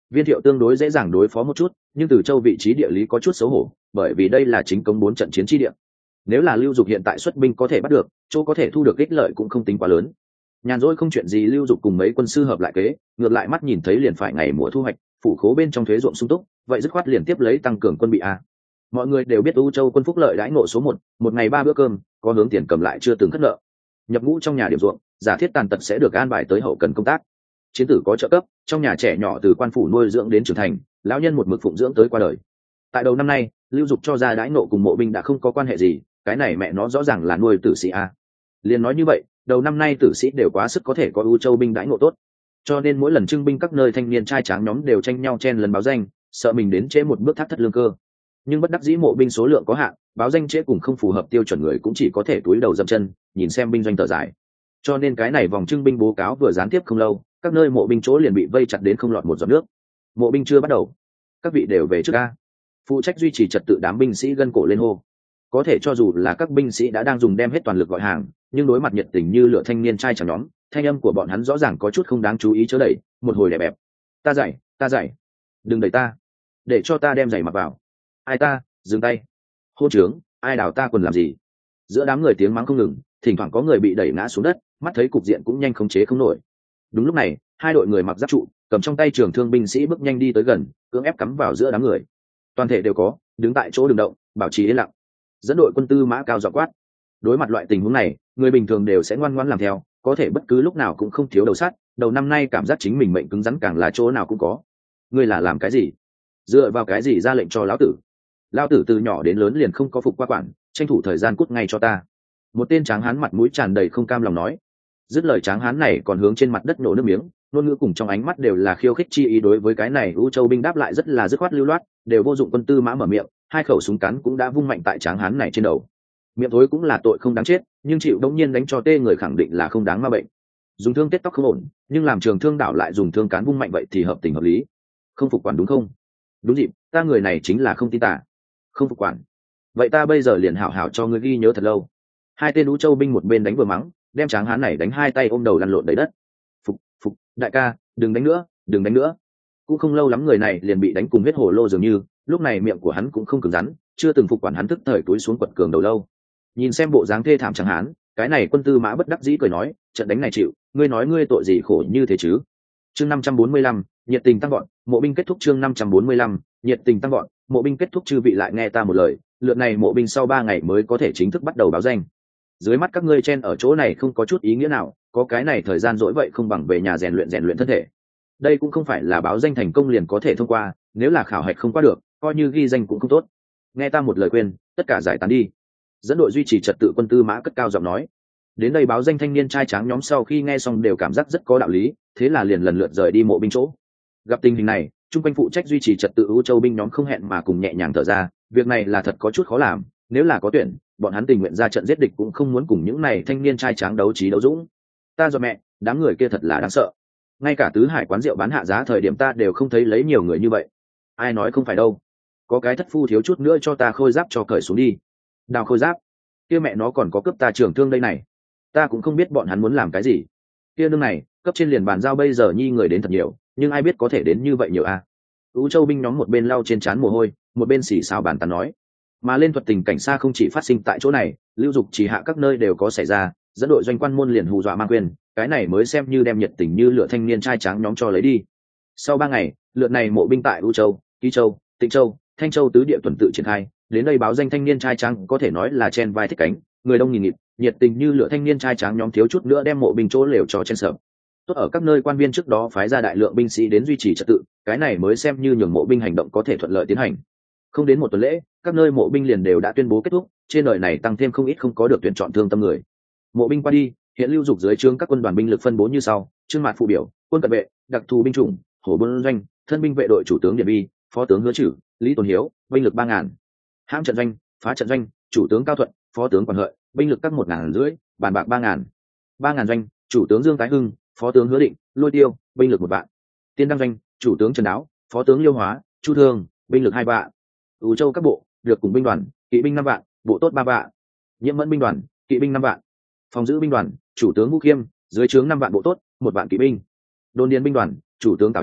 Viên Thiệu tương đối dễ dàng đối phó một chút, nhưng Từ Châu vị trí địa lý có chút xấu hổ, bởi vì đây là chính công 4 trận chiến chi địa. Nếu là Lưu Dục hiện tại xuất binh có thể bắt được, chỗ có thể thu được ích lợi cũng không tính quá lớn. Nhàn rỗi không chuyện gì, Lưu Dục cùng mấy quân sư hợp lại kế, ngược lại mắt nhìn thấy liền phải ngày mùa thu hoạch, phủ khố bên trong thuế ruộng sung túc, vậy dứt khoát liền tiếp lấy tăng cường quân bị a. Mọi người đều biết U Châu quân phúc lợi đãi ngộ số 1, một ngày 3 bữa cơm, có hướng tiền cầm lại chưa từng khất nợ. Nhập ngũ trong nhà điểm ruộng, giả thiết tàn tật sẽ được an bài tới hậu cần công tác. Chiến tử có trợ cấp, trong nhà trẻ nhỏ từ quan phủ nuôi dưỡng đến trưởng thành, lão nhân một mực phụng dưỡng tới qua đời. Tại đầu năm nay, Lưu Dục cho ra đãi ngộ cùng mộ binh đã không có quan hệ gì, cái này mẹ nó rõ ràng là nuôi tử sĩ a. Liền nói như vậy, đầu năm nay tử sĩ đều quá sức có thể có U Châu binh đãi ngộ tốt, cho nên mỗi lần trưng binh các nơi thanh niên trai tráng nhóm đều tranh nhau chen lần báo danh, sợ mình đến trễ một bước thắt thất lương cơ. Nhưng bất đắc dĩ mộ binh số lượng có hạn, báo danh trễ cùng không phù hợp tiêu chuẩn người cũng chỉ có thể túi đầu dậm chân, nhìn xem binh doanh thở dài. Cho nên cái này vòng trưng binh bố cáo vừa gián tiếp không lâu, các nơi mộ binh chỗ liền bị vây chặt đến không lọt một giọt nước. Mộ binh chưa bắt đầu, các vị đều về trước a. Phụ trách duy trì trật tự đám binh sĩ gân cổ lên hô. Có thể cho dù là các binh sĩ đã đang dùng đem hết toàn lực gọi hàng, nhưng đối mặt nhiệt tình như lửa thanh niên trai chẳng nhóm, thanh âm của bọn hắn rõ ràng có chút không đáng chú ý chớ đẩy, một hồi đè bẹp. Ta dạy, đừng đẩy ta, để cho ta đem giày mặc vào. Ai ta, dừng tay. Hô trướng, ai đào ta quần làm gì? Giữa đám người tiếng mắng không ngừng, thỉnh thoảng có người bị đẩy ngã xuống đất, mắt thấy cục diện cũng nhanh khống chế không nổi. Đúng lúc này, hai đội người mặc giáp trụ, cầm trong tay trường thương binh sĩ bước nhanh đi tới gần, cưỡng ép cắm vào giữa đám người. Toàn thể đều có, đứng tại chỗ đừng động, bảo trì yên lặng. Dẫn đội quân tư mã cao giọng quát. Đối mặt loại tình huống này, người bình thường đều sẽ ngoan ngoãn làm theo, có thể bất cứ lúc nào cũng không thiếu đầu sắt. Đầu năm nay cảm giác chính mình mệnh cứng rắn càng là chỗ nào cũng có. Ngươi là làm cái gì? Dựa vào cái gì ra lệnh cho lão tử? Lão tử từ nhỏ đến lớn liền không có phục qua quản, tranh thủ thời gian cút ngay cho ta. Một tên tráng hán mặt mũi tràn đầy không cam lòng nói. Dứt lời tráng hán này còn hướng trên mặt đất nổ nước miếng, ngôn ngữ cùng trong ánh mắt đều là khiêu khích chi ý. Đối với cái này U Châu binh đáp lại rất là dứt khoát lưu loát, đều vô dụng. Quân tư mã mở miệng, hai khẩu súng cắn cũng đã vung mạnh tại tráng hán này trên đầu. Miệng thối cũng là tội không đáng chết, nhưng chịu đống nhiên đánh cho tê người khẳng định là không đáng ma bệnh. Dùng thương tết tóc không ổn, nhưng làm trường thương đảo lại dùng thương cán vung mạnh vậy thì hợp tình hợp lý. Không phục quản đúng không? Đúng dịp, ta người này chính là không tin tả. Không phục quản, vậy ta bây giờ liền hảo hảo cho ngươi ghi nhớ thật lâu. Hai tên U Châu binh một bên đánh vừa mắng, đem tráng hán này đánh hai tay ôm đầu lăn lộn đầy đất. Phục, đại ca, đừng đánh nữa, đừng đánh nữa. Cũng không lâu lắm người này liền bị đánh cùng huyết hổ lô dường như, lúc này miệng của hắn cũng không cứng rắn, chưa từng phục quản hắn tức thời túi xuống quật cường đầu lâu. Nhìn xem bộ dáng thê thảm tráng hán, cái này quân tư mã bất đắc dĩ cười nói, trận đánh này chịu, ngươi nói ngươi tội gì khổ như thế chứ? Chương 545, nhiệt tình tăng gọn, mộ binh kết thúc. Chương 545, nhiệt tình tăng gọn, mộ binh kết thúc. Chư vị lại nghe ta một lời, lượt này mộ binh sau 3 ngày mới có thể chính thức bắt đầu báo danh. Dưới mắt các ngươi chen ở chỗ này không có chút ý nghĩa nào, có cái này thời gian dỗi vậy không bằng về nhà rèn luyện thân thể. Đây cũng không phải là báo danh thành công liền có thể thông qua, nếu là khảo hạch không qua được, coi như ghi danh cũng không tốt. Nghe ta một lời khuyên, tất cả giải tán đi. Dẫn đội duy trì trật tự quân tư mã cất cao giọng nói. Đến đây báo danh thanh niên trai tráng nhóm sau khi nghe xong đều cảm giác rất có đạo lý, thế là liền lần lượt rời đi mộ binh chỗ. Gặp tình hình này, trung quanh phụ trách duy trì trật tự U Châu binh nhóm không hẹn mà cùng nhẹ nhàng thở ra, việc này là thật có chút khó làm, nếu là có tuyển, bọn hắn tình nguyện ra trận giết địch cũng không muốn cùng những này thanh niên trai tráng đấu trí đấu dũng. Ta dò mẹ, đám người kia thật là đáng sợ. Ngay cả tứ hải quán rượu bán hạ giá thời điểm ta đều không thấy lấy nhiều người như vậy. Ai nói không phải đâu. Có cái thất phu thiếu chút nữa cho ta khôi giáp cho cởi xuống đi. Đào khôi giáp? Kia mẹ nó còn có cướp ta trường thương đây này. Ta cũng không biết bọn hắn muốn làm cái gì. Kia nương này, cấp trên liền bàn giao bây giờ nhi người đến thật nhiều, nhưng ai biết có thể đến như vậy nhiều à? U Châu binh nhóm một bên lau trên trán mồ hôi, một bên xì xào bàn tán nói. Mà lên thuật tình cảnh xa không chỉ phát sinh tại chỗ này, Lưu Dục chỉ hạ các nơi đều có xảy ra, dẫn đội doanh quan môn liền hù dọa mang quyền, cái này mới xem như đem nhiệt tình như lửa thanh niên trai tráng nhóm cho lấy đi. Sau 3 ngày, lượt này mộ binh tại U Châu, Ký Châu, Tịnh Châu, Thanh Châu tứ địa tuần tự triển khai, đến đây báo danh thanh niên trai tráng có thể nói là chen vai thích cánh, người đông nghìn nghịt, nhiệt tình như lửa thanh niên trai tráng nhóm thiếu chút nữa đem mộ binh chỗ lều cho chen sập. Tốt ở các nơi quan viên trước đó phái ra đại lượng binh sĩ đến duy trì trật tự, cái này mới xem như nhường mộ binh hành động có thể thuận lợi tiến hành. Không đến một tuần lễ, các nơi mộ binh liền đều đã tuyên bố kết thúc, trên đời này tăng thêm không ít không có được tuyển chọn thương tâm người. Mộ binh qua đi, hiện Lưu Dục dưới trướng các quân đoàn binh lực phân bố như sau: Trương Mạt phụ biểu, quân cận vệ, đặc thù binh chủng, hổ bôn doanh, thân binh vệ đội chủ tướng Điện Bi, phó tướng Hứa Trử, Lý Tồn Hiếu, binh lực 3000. Hãm trận doanh, phá trận doanh, chủ tướng Cao Thuận, phó tướng Quản Hợi, binh lực các 1500, bàn bạc 3000. 3000 doanh, chủ tướng Dương Tái Hưng, phó tướng Hứa Định, Lôi Tiêu, binh lực 1 vạn. Tiên Đăng doanh, chủ tướng Trần Đáo, phó tướng Liêu Hóa, Chu Thương, binh lực 2 vạn. U Châu các bộ, được cùng binh đoàn, kỵ binh 5 vạn, bộ tốt 3 vạn. Nhiễm Mẫn binh đoàn, kỵ binh 5 vạn. Phòng giữ binh đoàn, chủ tướng Ngũ Khiêm, dưới trướng 5 vạn bộ tốt, 1 vạn kỵ binh. Đồn điền binh đoàn, chủ tướng Tào Chi,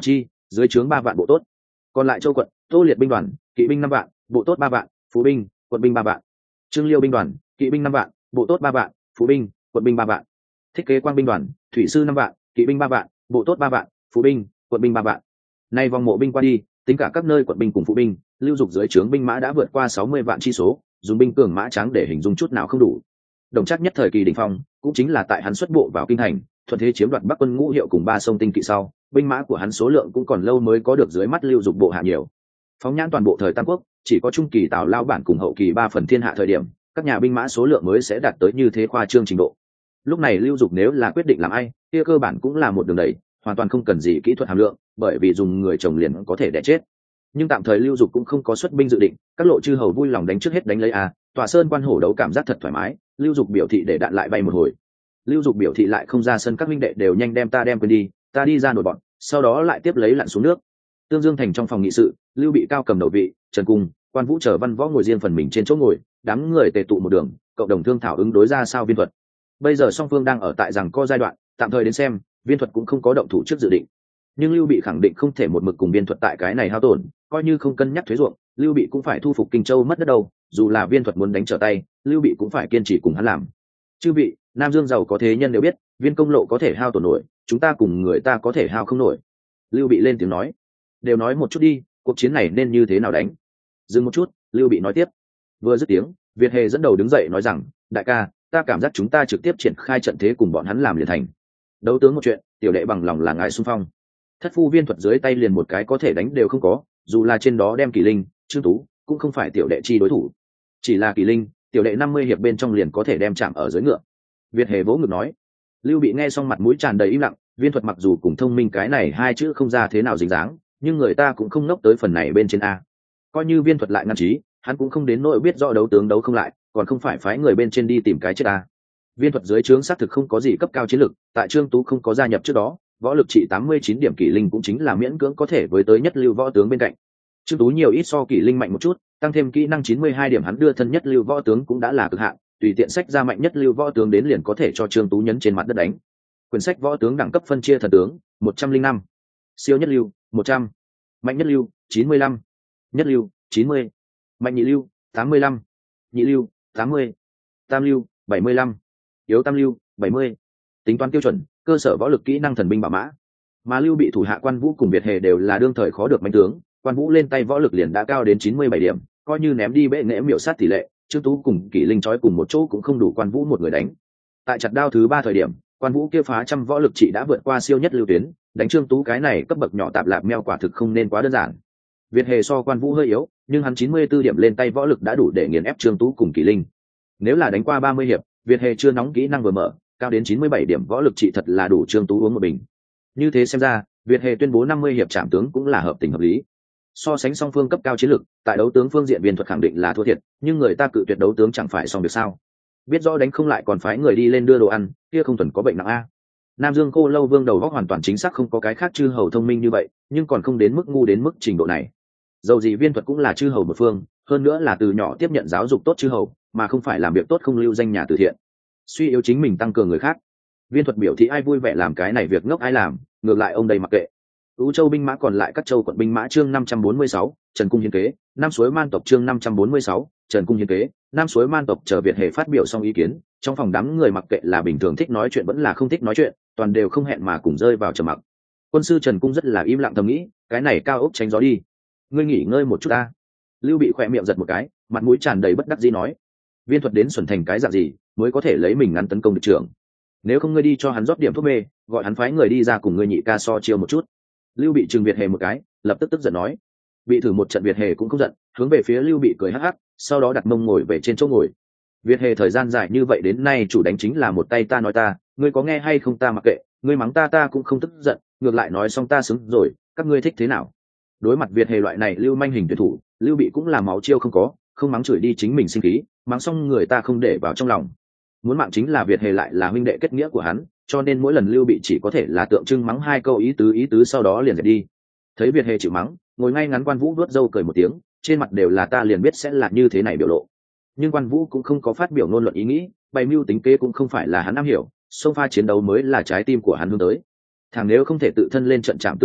dưới trướng 3 vạn bộ tốt. Còn lại châu quận, Tô Liệt binh đoàn, kỵ binh 5 vạn, bộ tốt 3 vạn, phú binh, quận binh 3 vạn. Trương Liêu binh đoàn, kỵ binh 5 vạn, bộ tốt 3 vạn, phú binh, quận binh 3 vạn. Thiết Kế Quang binh đoàn, thủy sư 5 vạn, kỵ binh 3 vạn, bộ tốt 3 vạn, phú binh, quận binh 3 vạn. Nay vòng mộ binh qua đi, tính cả các nơi quận binh cùng phú binh, lưu dục dưới trướng binh mã đã vượt qua 60 vạn chi số, dùng binh cường mã tráng để hình dung chút nào không đủ. Đồng chắc nhất thời kỳ đỉnh phong, cũng chính là tại hắn xuất bộ vào kinh thành, thuận thế chiếm đoạt Bắc quân ngũ hiệu cùng 3 sông tinh kỵ sau, binh mã của hắn số lượng cũng còn lâu mới có được dưới mắt lưu dục bộ hạ nhiều. Phóng nhãn toàn bộ thời Tam Quốc, chỉ có trung kỳ Tào Lao bản cùng hậu kỳ 3 phần thiên hạ thời điểm, các nhà binh mã số lượng mới sẽ đạt tới như thế khoa trương trình độ. Lúc này lưu dục nếu là quyết định làm ai, kia cơ bản cũng là một đường đẩy, hoàn toàn không cần gì kỹ thuật hàm lượng, bởi vì dùng người chồng liền có thể đẻ chết. Nhưng tạm thời lưu dục cũng không có xuất binh dự định, các lộ chư hầu vui lòng đánh trước hết đánh lấy Tòa Sơn Quan hổ đấu cảm giác thật thoải mái, lưu dục biểu thị để đạn lại bay một hồi. Lưu dục biểu thị lại không ra sân, các minh đệ đều nhanh đem quên đi, ta đi ra nổi bọn, sau đó lại tiếp lấy lặn xuống nước. Tương Dương thành trong phòng nghị sự, Lưu Bị cao cầm đầu vị, Trần Cung, Quan Vũ chờ văn võ ngồi riêng phần mình trên chỗ ngồi, đám người tề tụ một đường, cộng đồng thương thảo ứng đối ra sao viên thuật. Bây giờ song phương đang ở tại rằng co giai đoạn, tạm thời đến xem, viên thuật cũng không có động thủ trước dự định. Nhưng Lưu Bị khẳng định không thể một mực cùng viên thuật tại cái này hao tổn, coi như không cân nhắc thuế ruộng, Lưu Bị cũng phải thu phục Kinh Châu mất đất đâu, dù là viên thuật muốn đánh trở tay, Lưu Bị cũng phải kiên trì cùng hắn làm. Chư vị, Nam Dương giàu có thế nhân đều biết, viên công lộ có thể hao tổn nổi, chúng ta cùng người ta có thể hao không nổi. Lưu Bị lên tiếng nói, đều nói một chút đi, cuộc chiến này nên như thế nào đánh. Dừng một chút, Lưu Bị nói tiếp. Vừa dứt tiếng, Việt Hề dẫn đầu đứng dậy nói rằng, đại ca, ta cảm giác chúng ta trực tiếp triển khai trận thế cùng bọn hắn làm liền thành. Đấu tướng một chuyện, tiểu đệ bằng lòng là ngài xung phong. Thất phu viên thuật dưới tay liền một cái có thể đánh đều không có, dù là trên đó đem Kỳ Linh, Trương Tú, cũng không phải tiểu đệ chi đối thủ. Chỉ là Kỳ Linh, tiểu đệ 50 hiệp bên trong liền có thể đem chạm ở dưới ngựa. Việt Hề vỗ ngực nói. Lưu Bị nghe xong mặt mũi tràn đầy im lặng, viên thuật mặc dù cùng thông minh cái này hai chữ không ra thế nào dính dáng, nhưng người ta cũng không nốc tới phần này bên trên a. Coi như viên thuật lại ngăn trí, hắn cũng không đến nỗi biết rõ đấu tướng đấu không lại, còn không phải phái người bên trên đi tìm cái chết a. Viên thuật dưới trướng xác thực không có gì cấp cao chiến lực, tại Trương Tú không có gia nhập trước đó, võ lực trị 89 điểm, Kỷ Linh cũng chính là miễn cưỡng có thể với tới nhất lưu võ tướng bên cạnh. Trương Tú nhiều ít so Kỷ Linh mạnh một chút, tăng thêm kỹ năng 92 điểm, hắn đưa thân nhất lưu võ tướng cũng đã là cực hạn, tùy tiện sách ra mạnh nhất lưu võ tướng đến liền có thể cho Trương Tú nhấn trên mặt đất đánh. Quyển sách võ tướng đẳng cấp phân chia thần tướng 105, siêu nhất lưu 100, mạnh nhất lưu 95, nhất lưu 90, mạnh nhị lưu 85, nhị lưu 80, tam lưu 75, yếu tam lưu 70. Tính toán tiêu chuẩn, cơ sở võ lực kỹ năng thần binh bảo mã. Mà Lưu Bị thủ hạ Quan Vũ cùng Việt Hề đều là đương thời khó được mạnh tướng, Quan Vũ lên tay võ lực liền đã cao đến 97 điểm, coi như ném đi bệ nghệ miểu sát tỷ lệ, Trương Tú cùng Kỷ Linh trói cùng một chỗ cũng không đủ Quan Vũ một người đánh. Tại chặt đao thứ 3 thời điểm, Quan Vũ kia phá trăm võ lực trị đã vượt qua siêu nhất lưu tuyến, đánh Trương Tú cái này cấp bậc nhỏ tạp lạp meo quả thực không nên quá đơn giản. Việt Hề so Quan Vũ hơi yếu, nhưng hắn 94 điểm lên tay võ lực đã đủ để nghiền ép Trương Tú cùng Kỷ Linh. Nếu là đánh qua 30 hiệp, Việt Hề chưa nóng kỹ năng vừa mở, cao đến 97 điểm võ lực trị thật là đủ Trương Tú uống một bình. Như thế xem ra, Việt Hề tuyên bố 50 hiệp trảm tướng cũng là hợp tình hợp lý. So sánh song phương cấp cao chiến lực, tại đấu tướng phương diện viên thuật khẳng định là thua thiệt, nhưng người ta cự tuyệt đấu tướng chẳng phải xong được sao? Biết rõ đánh không lại còn phái người đi lên đưa đồ ăn, kia không thuần có bệnh nặng a. Nam Dương Cô Lâu Vương đầu óc hoàn toàn chính xác không có cái khác chư hầu thông minh như vậy, nhưng còn không đến mức ngu đến mức trình độ này. Dầu gì viên thuật cũng là chư hầu một phương, hơn nữa là từ nhỏ tiếp nhận giáo dục tốt chư hầu, mà không phải làm việc tốt không lưu danh nhà từ thiện. Suy yếu chính mình tăng cường người khác. Viên thuật biểu thị ai vui vẻ làm cái này việc ngốc ai làm, ngược lại ông đây mặc kệ. Ú Châu binh mã còn lại các châu quận binh mã chương 546, Trần Cung hiến kế, Nam Suối Man tộc chương 546, Trần Cung hiến kế, Nam Suối Man tộc chờ Việt Hề phát biểu xong ý kiến, trong phòng đám người mặc kệ là bình thường thích nói chuyện vẫn là không thích nói chuyện, toàn đều không hẹn mà cùng rơi vào trầm mặc. Quân sư Trần Cung rất là im lặng thầm nghĩ, cái này cao ốc tránh gió đi, ngươi nghỉ ngơi một chút ta. Lưu Bị khỏe miệng giật một cái, mặt mũi tràn đầy bất đắc dĩ nói, viên thuật đến xuẩn thành cái dạng gì mới có thể lấy mình ngắn tấn công địch trưởng, nếu không ngươi đi cho hắn rót điểm thuốc mê, gọi hắn phái người đi ra cùng ngươi nhị ca so chiêu một chút. Lưu Bị trừng Việt Hề một cái, lập tức tức giận nói. Bị thử một trận Việt Hề cũng không giận, hướng về phía Lưu Bị cười hắc hắc, sau đó đặt mông ngồi về trên chỗ ngồi. Việt Hề thời gian dài như vậy đến nay chủ đánh chính là một tay ta nói ta, ngươi có nghe hay không ta mặc kệ, ngươi mắng ta cũng không tức giận, ngược lại nói xong ta xứng rồi, các ngươi thích thế nào? Đối mặt Việt Hề loại này lưu manh hình tuyệt thủ, Lưu Bị cũng là máu chiêu không có, không mắng chửi đi chính mình sinh khí, mắng xong người ta không để vào trong lòng. Muốn mạng chính là Việt Hề lại là huynh đệ kết nghĩa của hắn, cho nên mỗi lần Lưu Bị chỉ có thể là tượng trưng mắng hai câu ý tứ sau đó liền dẹp đi. Thấy Việt Hề chịu mắng, ngồi ngay ngắn Quan Vũ vuốt râu cười một tiếng, trên mặt đều là ta liền biết sẽ là như thế này biểu lộ. Nhưng Quan Vũ cũng không có phát biểu ngôn luận ý nghĩ, bày mưu tính kế cũng không phải là hắn am hiểu, xông pha chiến đấu mới là trái tim của hắn hướng tới. Thằng nếu không thể tự thân lên trận trảm tướng giết địch,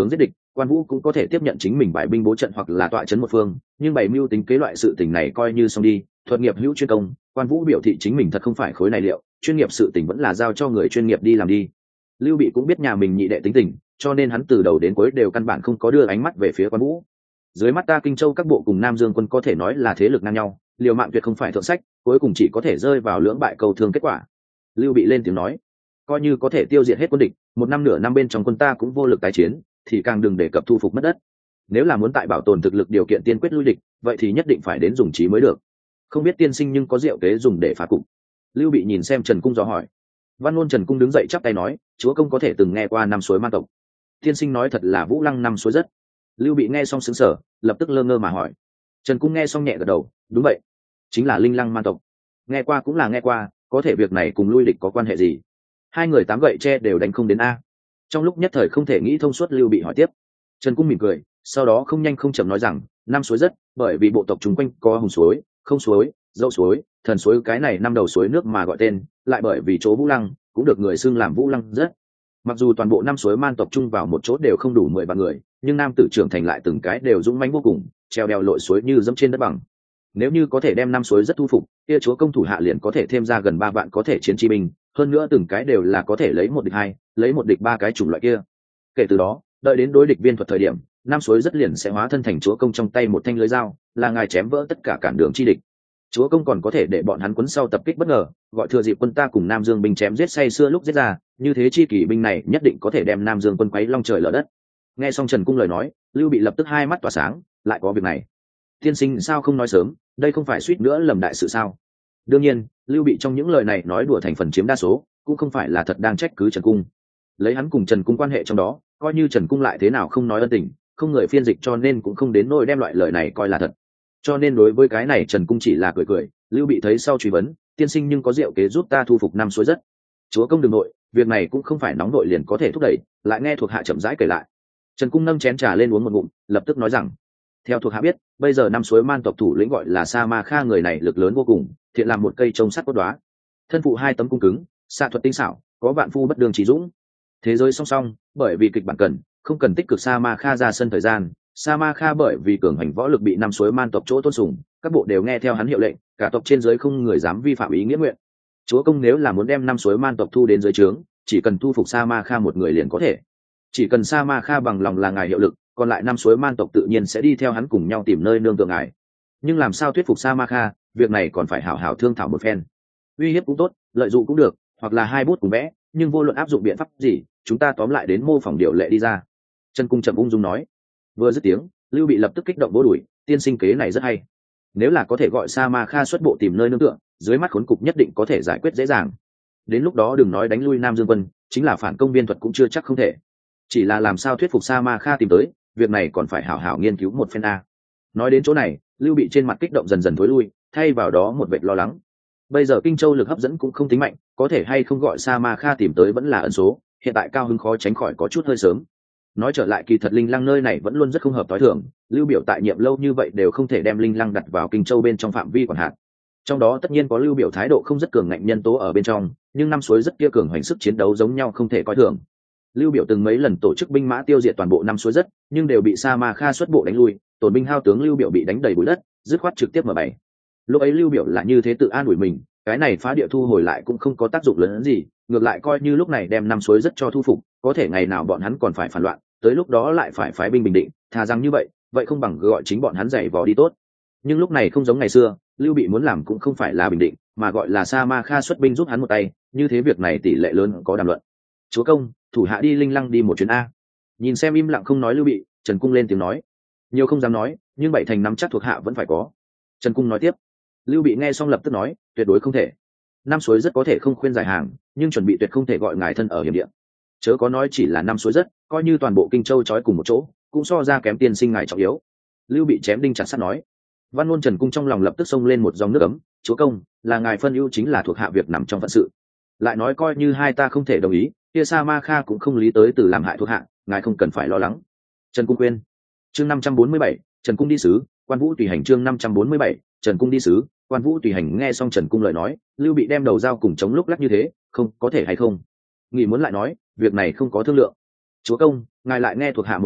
Quan Vũ cũng có thể tiếp nhận chính mình bài binh bố trận hoặc là tọa trấn một phương, nhưng bày mưu tính kế loại sự tình này coi như xong đi. Thuật nghiệp hữu chuyên công, Quan Vũ biểu thị chính mình thật không phải khối này liệu, chuyên nghiệp sự tình vẫn là giao cho người chuyên nghiệp đi làm đi. Lưu Bị cũng biết nhà mình nhị đệ tính tình, cho nên hắn từ đầu đến cuối đều căn bản không có đưa ánh mắt về phía Quan Vũ. Dưới mắt ta Kinh Châu các bộ cùng Nam Dương quân có thể nói là thế lực ngang nhau, liều mạng tuyệt không phải thượng sách, cuối cùng chỉ có thể rơi vào lưỡng bại cầu thương kết quả. Lưu Bị lên tiếng nói, coi như có thể tiêu diệt hết quân địch, một năm nửa năm bên trong quân ta cũng vô lực tái chiến, thì càng đừng đề cập thu phục mất đất. Nếu là muốn tại bảo tồn thực lực điều kiện tiên quyết lui địch, vậy thì nhất định phải đến dùng trí mới được. Không biết tiên sinh nhưng có diệu kế dùng để phá cục. Lưu Bị nhìn xem Trần Cung dò hỏi. Văn Ngôn Trần Cung đứng dậy chắp tay nói, chúa công có thể từng nghe qua năm suối man tộc. Tiên sinh nói thật là Vũ Lăng năm suối rất. Lưu Bị nghe xong sững sờ, lập tức lơ ngơ mà hỏi. Trần Cung nghe xong nhẹ gật đầu, đúng vậy, chính là Linh Lăng man tộc. Nghe qua cũng là nghe qua, có thể việc này cùng lui địch có quan hệ gì? Hai người tám gậy tre đều đánh không đến a. Trong lúc nhất thời không thể nghĩ thông suốt, Lưu Bị hỏi tiếp. Trần Cung mỉm cười, sau đó không nhanh không chậm nói rằng, năm suối rất, bởi vì bộ tộc chúng quanh có hùng suối, không suối, dậu suối, thần suối, cái này năm đầu suối nước mà gọi tên, lại bởi vì chỗ Vũ Lăng cũng được người xưng làm Vũ Lăng rất. Mặc dù toàn bộ năm suối man tộc chung vào một chỗ đều không đủ 10 vạn người, nhưng nam tử trưởng thành lại từng cái đều dũng mãnh vô cùng, treo đèo lội suối như dẫm trên đất bằng. Nếu như có thể đem năm suối rất thu phục, kia chúa công thủ hạ liền có thể thêm ra gần 3 vạn có thể chiến chi binh, hơn nữa từng cái đều là có thể lấy một địch hai, lấy một địch ba cái chủng loại kia. Kể từ đó, đợi đến đối địch viên thuật thời điểm, năm suối rất liền sẽ hóa thân thành chúa công trong tay một thanh lưới dao, là ngài chém vỡ tất cả cản đường chi địch. Chúa công còn có thể để bọn hắn quấn sau tập kích bất ngờ, gọi thừa dịp quân ta cùng Nam Dương binh chém giết say xưa lúc giết ra, như thế chi kỷ binh này nhất định có thể đem Nam Dương quân quấy long trời lở đất. Nghe xong Trần Cung lời nói, Lưu Bị lập tức hai mắt tỏa sáng, lại có việc này. Tiên sinh sao không nói sớm, đây không phải suýt nữa lầm đại sự sao? Đương nhiên, Lưu Bị trong những lời này nói đùa thành phần chiếm đa số, cũng không phải là thật đang trách cứ Trần Cung. Lấy hắn cùng Trần Cung quan hệ trong đó, coi như Trần Cung lại thế nào không nói ân tình, không người phiên dịch cho nên cũng không đến nỗi đem loại lời này coi là thật. Cho nên đối với cái này Trần Cung chỉ là cười cười. Lưu Bị thấy sau truy vấn, tiên sinh nhưng có diệu kế giúp ta thu phục năm suối rất. Chúa công đừng nội, việc này cũng không phải nóng nội liền có thể thúc đẩy, lại nghe thuộc hạ chậm rãi kể lại. Trần Cung nâng chén trà lên uống một ngụm, lập tức nói rằng, theo thuộc hạ biết, bây giờ năm suối man tộc thủ lĩnh gọi là Sa Ma Kha, người này lực lớn vô cùng, thiện làm một cây trông sắt cốt đóa, thân phụ hai tấm cung cứng, xạ thuật tinh xảo, có vạn phu bất đương trí dũng. Thế giới song song, bởi vì kịch bản cần, không cần tích cực Sa Ma Kha ra sân thời gian. Sa Ma Kha bởi vì cường hành võ lực bị năm suối man tộc chỗ tôn sùng, các bộ đều nghe theo hắn hiệu lệnh, cả tộc trên dưới không người dám vi phạm ý nghĩa nguyện. Chúa công nếu là muốn đem năm suối man tộc thu đến dưới trướng, chỉ cần thu phục Sa Ma Kha một người liền có thể. Chỉ cần Sa Ma Kha bằng lòng là ngài hiệu lực, còn lại năm suối man tộc tự nhiên sẽ đi theo hắn cùng nhau tìm nơi nương tựa ngài. Nhưng làm sao thuyết phục Sa Ma Kha, việc này còn phải hảo hảo thương thảo một phen. Uy hiếp cũng tốt, lợi dụng cũng được, hoặc là hai bút cùng vẽ, nhưng vô luận áp dụng biện pháp gì, chúng ta tóm lại đến mô phỏng điều lệ đi ra. Trần Cung chậm ung dung nói. Vừa dứt tiếng, Lưu Bị lập tức kích động vỗ đùi, tiên sinh kế này rất hay. Nếu là có thể gọi Sa Ma Kha xuất bộ tìm nơi nương tựa, dưới mắt khốn cục nhất định có thể giải quyết dễ dàng. Đến lúc đó đừng nói đánh lui Nam Dương quân, chính là phản công viên thuật cũng chưa chắc không thể. Chỉ là làm sao thuyết phục Sa Ma Kha tìm tới, việc này còn phải hảo hảo nghiên cứu một phen a. Nói đến chỗ này, Lưu Bị trên mặt kích động dần dần thối lui, thay vào đó một vệt lo lắng. Bây giờ Kinh Châu lực hấp dẫn cũng không tính mạnh, có thể hay không gọi Sa Ma Kha tìm tới vẫn là ẩn số, hiện tại cao hứng khó tránh khỏi có chút hơi sớm. Nói trở lại, kỳ thật Linh Lăng nơi này vẫn luôn rất không hợp tối thường, Lưu Biểu tại nhiệm lâu như vậy đều không thể đem Linh Lăng đặt vào Kinh Châu bên trong phạm vi quản hạt. Trong đó tất nhiên có Lưu Biểu thái độ không rất cường ngạnh nhân tố ở bên trong, nhưng năm suối rất kia cường hoành sức chiến đấu giống nhau không thể coi thường. Lưu Biểu từng mấy lần tổ chức binh mã tiêu diệt toàn bộ năm suối rất, nhưng đều bị Sa Ma Kha xuất bộ đánh lui, tổn binh hao tướng Lưu Biểu bị đánh đầy bụi đất, dứt khoát trực tiếp mở bày. Lúc ấy Lưu Biểu là như thế tự an ủi mình, cái này phá địa thu hồi lại cũng không có tác dụng lớn hơn gì, ngược lại coi như lúc này đem năm suối rất cho thu phục, có thể ngày nào bọn hắn còn phải phản loạn, tới lúc đó lại phải phái binh bình định, thà rằng như vậy không bằng gọi chính bọn hắn giày vò đi tốt. Nhưng lúc này không giống ngày xưa, Lưu Bị muốn làm cũng không phải là bình định, mà gọi là Sa Ma Kha xuất binh giúp hắn một tay, như thế việc này tỷ lệ lớn có đàm luận. Chúa công, thủ hạ đi Linh Lăng đi một chuyến a. Nhìn xem im lặng không nói Lưu Bị, Trần Cung lên tiếng nói. Nhiều không dám nói, nhưng bảy thành năm chắc thuộc hạ vẫn phải có. Trần Cung nói tiếp. Lưu Bị nghe xong lập tức nói, tuyệt đối không thể. Năm suối rất có thể không khuyên giải hàng, nhưng chuẩn bị tuyệt không thể gọi ngài thân ở hiểm địa. Chớ có nói chỉ là năm suối rất, coi như toàn bộ Kinh Châu trói cùng một chỗ, cũng so ra kém tiên sinh ngài trọng yếu. Lưu Bị chém đinh chặt sắt nói. Văn Ngôn Trần Cung trong lòng lập tức xông lên một dòng nước ấm, chúa công, là ngài phân ưu chính là thuộc hạ việc nằm trong phận sự. Lại nói coi như hai ta không thể đồng ý, kia Sa Ma Kha cũng không lý tới từ làm hại thuộc hạ, ngài không cần phải lo lắng. Trần Cung khuyên. Chương 547, Trần Cung đi sứ, Quan Vũ tùy hành. Chương 547, Trần Cung đi sứ, Quan Vũ tùy hành. Nghe xong Trần Cung lời nói, Lưu Bị đem đầu dao cùng chống lúc lắc như thế, không có thể hay không. Nghĩ muốn lại nói, việc này không có thương lượng. Chúa công, ngài lại nghe thuộc hạ một lời,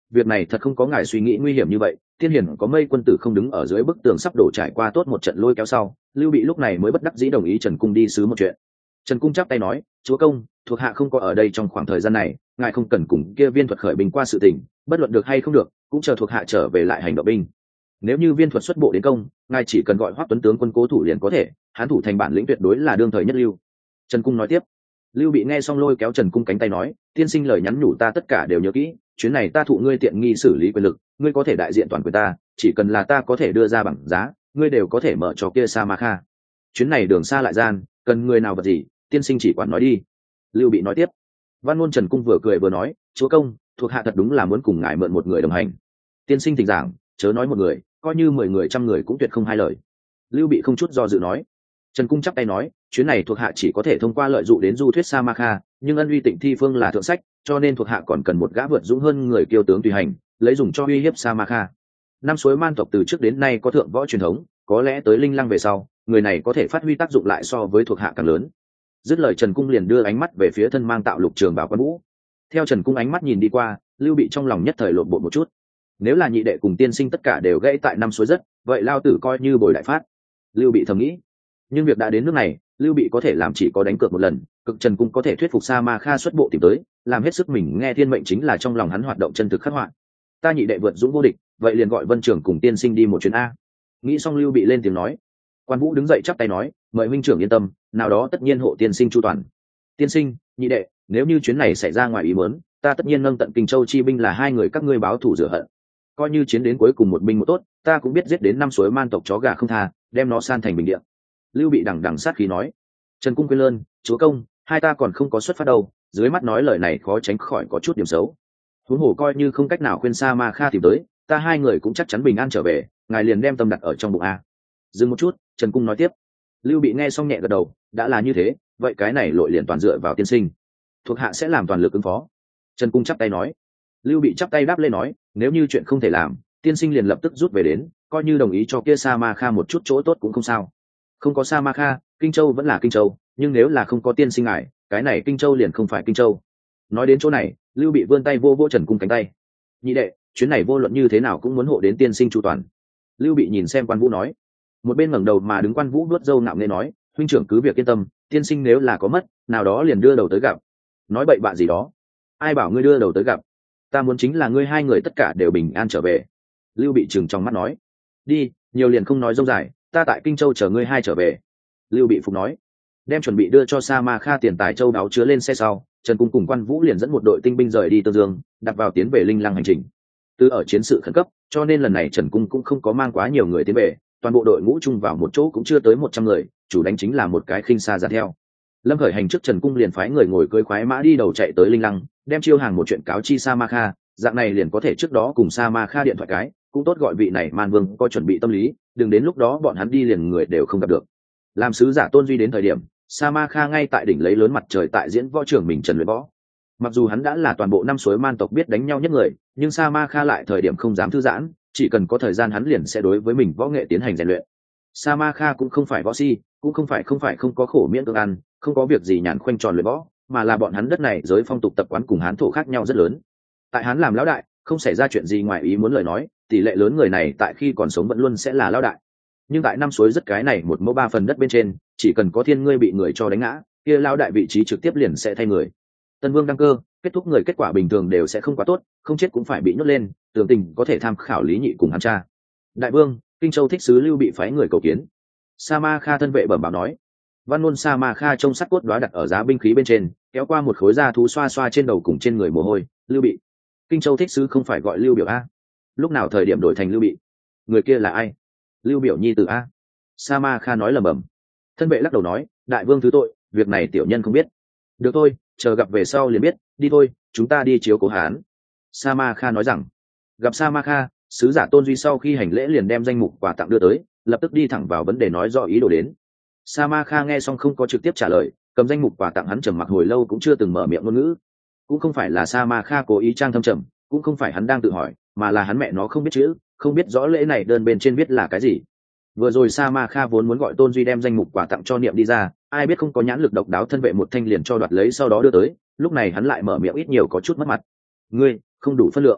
việc này thật không có ngài suy nghĩ nguy hiểm như vậy. Tiên hiển có mây quân tử không đứng ở dưới bức tường sắp đổ, trải qua tốt một trận lôi kéo sau, Lưu Bị lúc này mới bất đắc dĩ đồng ý Trần Cung đi sứ một chuyện. Trần Cung chắp tay nói, chúa công, thuộc hạ không có ở đây trong khoảng thời gian này, ngài không cần cùng kia Viên Thuật khởi binh qua sự tình, bất luận được hay không được, cũng chờ thuộc hạ trở về lại hành động binh. Nếu như Viên Thuật xuất bộ đến công, ngài chỉ cần gọi Hoắc Tuấn tướng quân cố thủ liền có thể, hán thủ thành bản lĩnh tuyệt đối là đương thời nhất lưu. Trần Cung nói tiếp. Lưu Bị nghe xong lôi kéo Trần Cung cánh tay nói, tiên sinh lời nhắn nhủ ta tất cả đều nhớ kỹ, chuyến này ta thụ ngươi tiện nghi xử lý quyền lực, ngươi có thể đại diện toàn quyền ta, chỉ cần là ta có thể đưa ra bằng giá, ngươi đều có thể mở cho kia Sa Ma Kha. Chuyến này đường xa lại gian, cần người nào vật gì, tiên sinh chỉ quản nói đi. Lưu Bị nói tiếp. Văn ngôn Trần Cung vừa cười vừa nói, chúa công, thuộc hạ thật đúng là muốn cùng ngài mượn một người đồng hành. Tiên sinh thỉnh giảng, chớ nói một người, coi như 10 người 100 người cũng tuyệt không hai lời. Lưu Bị không chút do dự nói. Trần Cung chắp tay nói, chuyến này thuộc hạ chỉ có thể thông qua lợi dụng đến du thuyết Sa Ma Kha, nhưng ân uy Tịnh Thi Phương là thượng sách, cho nên thuộc hạ còn cần một gã vượt dũng hơn người kiêu tướng tùy hành, lấy dùng cho uy hiếp Sa Ma Kha. Năm suối man tộc từ trước đến nay có thượng võ truyền thống, có lẽ tới Linh Lăng về sau, người này có thể phát huy tác dụng lại so với thuộc hạ càng lớn. Dứt lời Trần Cung liền đưa ánh mắt về phía thân mang tạo lục trường bảo Quan Vũ. Theo Trần Cung ánh mắt nhìn đi qua, Lưu Bị trong lòng nhất thời lộn bột một chút. Nếu là nhị đệ cùng tiên sinh tất cả đều gãy tại năm suối rất, vậy lao tử coi như bồi đại phát. Lưu Bị thầm nghĩ. Nhưng việc đã đến nước này, Lưu Bị có thể làm chỉ có đánh cược một lần, cực Trần Cung có thể thuyết phục Sa Ma Kha xuất bộ tìm tới, làm hết sức mình nghe thiên mệnh chính là trong lòng hắn hoạt động chân thực khắc họa. Ta nhị đệ vượt dũng vô địch, vậy liền gọi Vân Trưởng cùng tiên sinh đi một chuyến a. Nghĩ xong Lưu Bị lên tiếng nói. Quan Vũ đứng dậy chắp tay nói, mời huynh trưởng yên tâm, nào đó tất nhiên hộ tiên sinh chu toàn. Tiên sinh, nhị đệ, nếu như chuyến này xảy ra ngoài ý muốn, ta tất nhiên nâng tận Kinh Châu chi binh là hai người các ngươi báo thù rửa hận. Coi như chiến đến cuối cùng một binh một tốt, ta cũng biết giết đến năm suối man tộc chó gà không tha, đem nó san thành bình địa. Lưu Bị đằng đằng sát khí nói. Trần Cung quên lơn, chúa công, hai ta còn không có xuất phát đâu, dưới mắt nói lời này khó tránh khỏi có chút điểm xấu. Huống hồ coi như không cách nào khuyên Sa Ma Kha tìm tới, ta hai người cũng chắc chắn bình an trở về, ngài liền đem tâm đặt ở trong bụng a. Dừng một chút, Trần Cung nói tiếp. Lưu Bị nghe xong nhẹ gật đầu, đã là như thế, vậy cái này lội liền toàn dựa vào tiên sinh, thuộc hạ sẽ làm toàn lực ứng phó. Trần Cung chắp tay nói. Lưu Bị chắp tay đáp lên nói, nếu như chuyện không thể làm, tiên sinh liền lập tức rút về đến, coi như đồng ý cho kia Sa Ma Kha một chút chỗ tốt cũng không sao. Không có Sa Ma Kha, Kinh Châu vẫn là Kinh Châu, nhưng nếu là không có tiên sinh ngài, cái này Kinh Châu liền không phải Kinh Châu. Nói đến chỗ này, Lưu Bị vươn tay vô vô Trần Cung cánh tay. Nhị đệ, chuyến này vô luận như thế nào cũng muốn hộ đến tiên sinh chu toàn. Lưu Bị nhìn xem Quan Vũ nói. Một bên ngẩng đầu mà đứng Quan Vũ vuốt râu ngạo nghễ nói, huynh trưởng cứ việc yên tâm, tiên sinh nếu là có mất, nào đó liền đưa đầu tới gặp. Nói bậy bạ gì đó, ai bảo ngươi đưa đầu tới gặp, ta muốn chính là ngươi hai người tất cả đều bình an trở về. Lưu Bị trừng trong mắt nói. Đi, nhiều liền không nói dông dài, ta tại Kinh Châu chờ ngươi hai trở về. Lưu Bị phục nói. Đem chuẩn bị đưa cho Sa Ma Kha tiền tài châu đáo chứa lên xe sau, Trần Cung cùng Quan Vũ liền dẫn một đội tinh binh rời đi Tương Dương, đặt vào tiến về Linh Lăng hành trình. Từ ở chiến sự khẩn cấp, cho nên lần này Trần Cung cũng không có mang quá nhiều người tiến về, toàn bộ đội ngũ chung vào một chỗ cũng chưa tới 100 người, chủ đánh chính là một cái khinh xa giả theo. Lâm khởi hành trước Trần Cung liền phái người ngồi cưỡi khoái mã đi đầu chạy tới Linh Lăng, đem chiêu hàng một chuyện cáo chi Sa Ma Kha, dạng này liền có thể trước đó cùng Sa Ma Kha điện thoại cái, cũng tốt gọi vị này Man Vương có chuẩn bị tâm lý, đừng đến lúc đó bọn hắn đi liền người đều không gặp được. Làm sứ giả Tôn Duy đến thời điểm, Sa Ma Kha ngay tại đỉnh lấy lớn mặt trời tại diễn võ trường mình trần luyện võ. Mặc dù hắn đã là toàn bộ năm suối man tộc biết đánh nhau nhất người, nhưng Sa Ma Kha lại thời điểm không dám thư giãn, chỉ cần có thời gian hắn liền sẽ đối với mình võ nghệ tiến hành rèn luyện. Sa Ma Kha cũng không phải võ si, cũng không phải không có khổ miễn cưỡng ăn, không có việc gì nhàn khoanh tròn luyện võ, mà là bọn hắn đất này giới phong tục tập quán cùng Hán thổ khác nhau rất lớn. Tại hắn làm lão đại, không xảy ra chuyện gì ngoài ý muốn lời nói, tỷ lệ lớn người này tại khi còn sống vẫn luôn sẽ là lão đại. Nhưng tại năm suối rất cái này 1/3 đất bên trên, chỉ cần có thiên ngươi bị người cho đánh ngã, kia lão đại vị trí trực tiếp liền sẽ thay người. Tân Vương đăng cơ, kết thúc người kết quả bình thường đều sẽ không quá tốt, không chết cũng phải bị nhốt lên, tường tình có thể tham khảo Lý Nhị cùng hắn cha. Đại vương, Kinh Châu thích sứ Lưu bị phái người cầu kiến. Sa Ma Kha thân vệ bẩm báo nói. Văn ngôn Sa Ma Kha trông sắt cốt đóa đặt ở giá binh khí bên trên, kéo qua một khối da thú xoa xoa trên đầu cùng trên người mồ hôi. Lưu bị, Kinh Châu thích sứ không phải gọi Lưu biểu a? Lúc nào thời điểm đổi thành Lưu bị? Người kia là ai? Lưu biểu nhi tử a? Sa Ma Kha nói lẩm bẩm. Thân vệ lắc đầu nói, đại vương thứ tội, việc này tiểu nhân không biết. Được thôi, chờ gặp về sau liền biết, đi thôi, chúng ta đi chiếu cố hán. Sa Ma Kha nói rằng. Gặp Sa Ma Kha, sứ giả Tôn Duy sau khi hành lễ liền đem danh mục quà tặng đưa tới, lập tức đi thẳng vào vấn đề nói rõ ý đồ đến. Sa Ma Kha nghe xong không có trực tiếp trả lời, cầm danh mục quà tặng hắn trầm mặc hồi lâu cũng chưa từng mở miệng ngôn ngữ. Cũng không phải là Sa Ma Kha cố ý trang thâm trầm, cũng không phải hắn đang tự hỏi, mà là hắn mẹ nó không biết chữ, không biết rõ lễ này đơn bên trên viết là cái gì. Vừa rồi Sa Ma Kha vốn muốn gọi Tôn Duy đem danh mục quà tặng cho niệm đi ra, ai biết không có nhãn lực độc đáo thân vệ một thanh liền cho đoạt lấy sau đó đưa tới, lúc này hắn lại mở miệng ít nhiều có chút mất mặt. Ngươi không đủ phân lượng.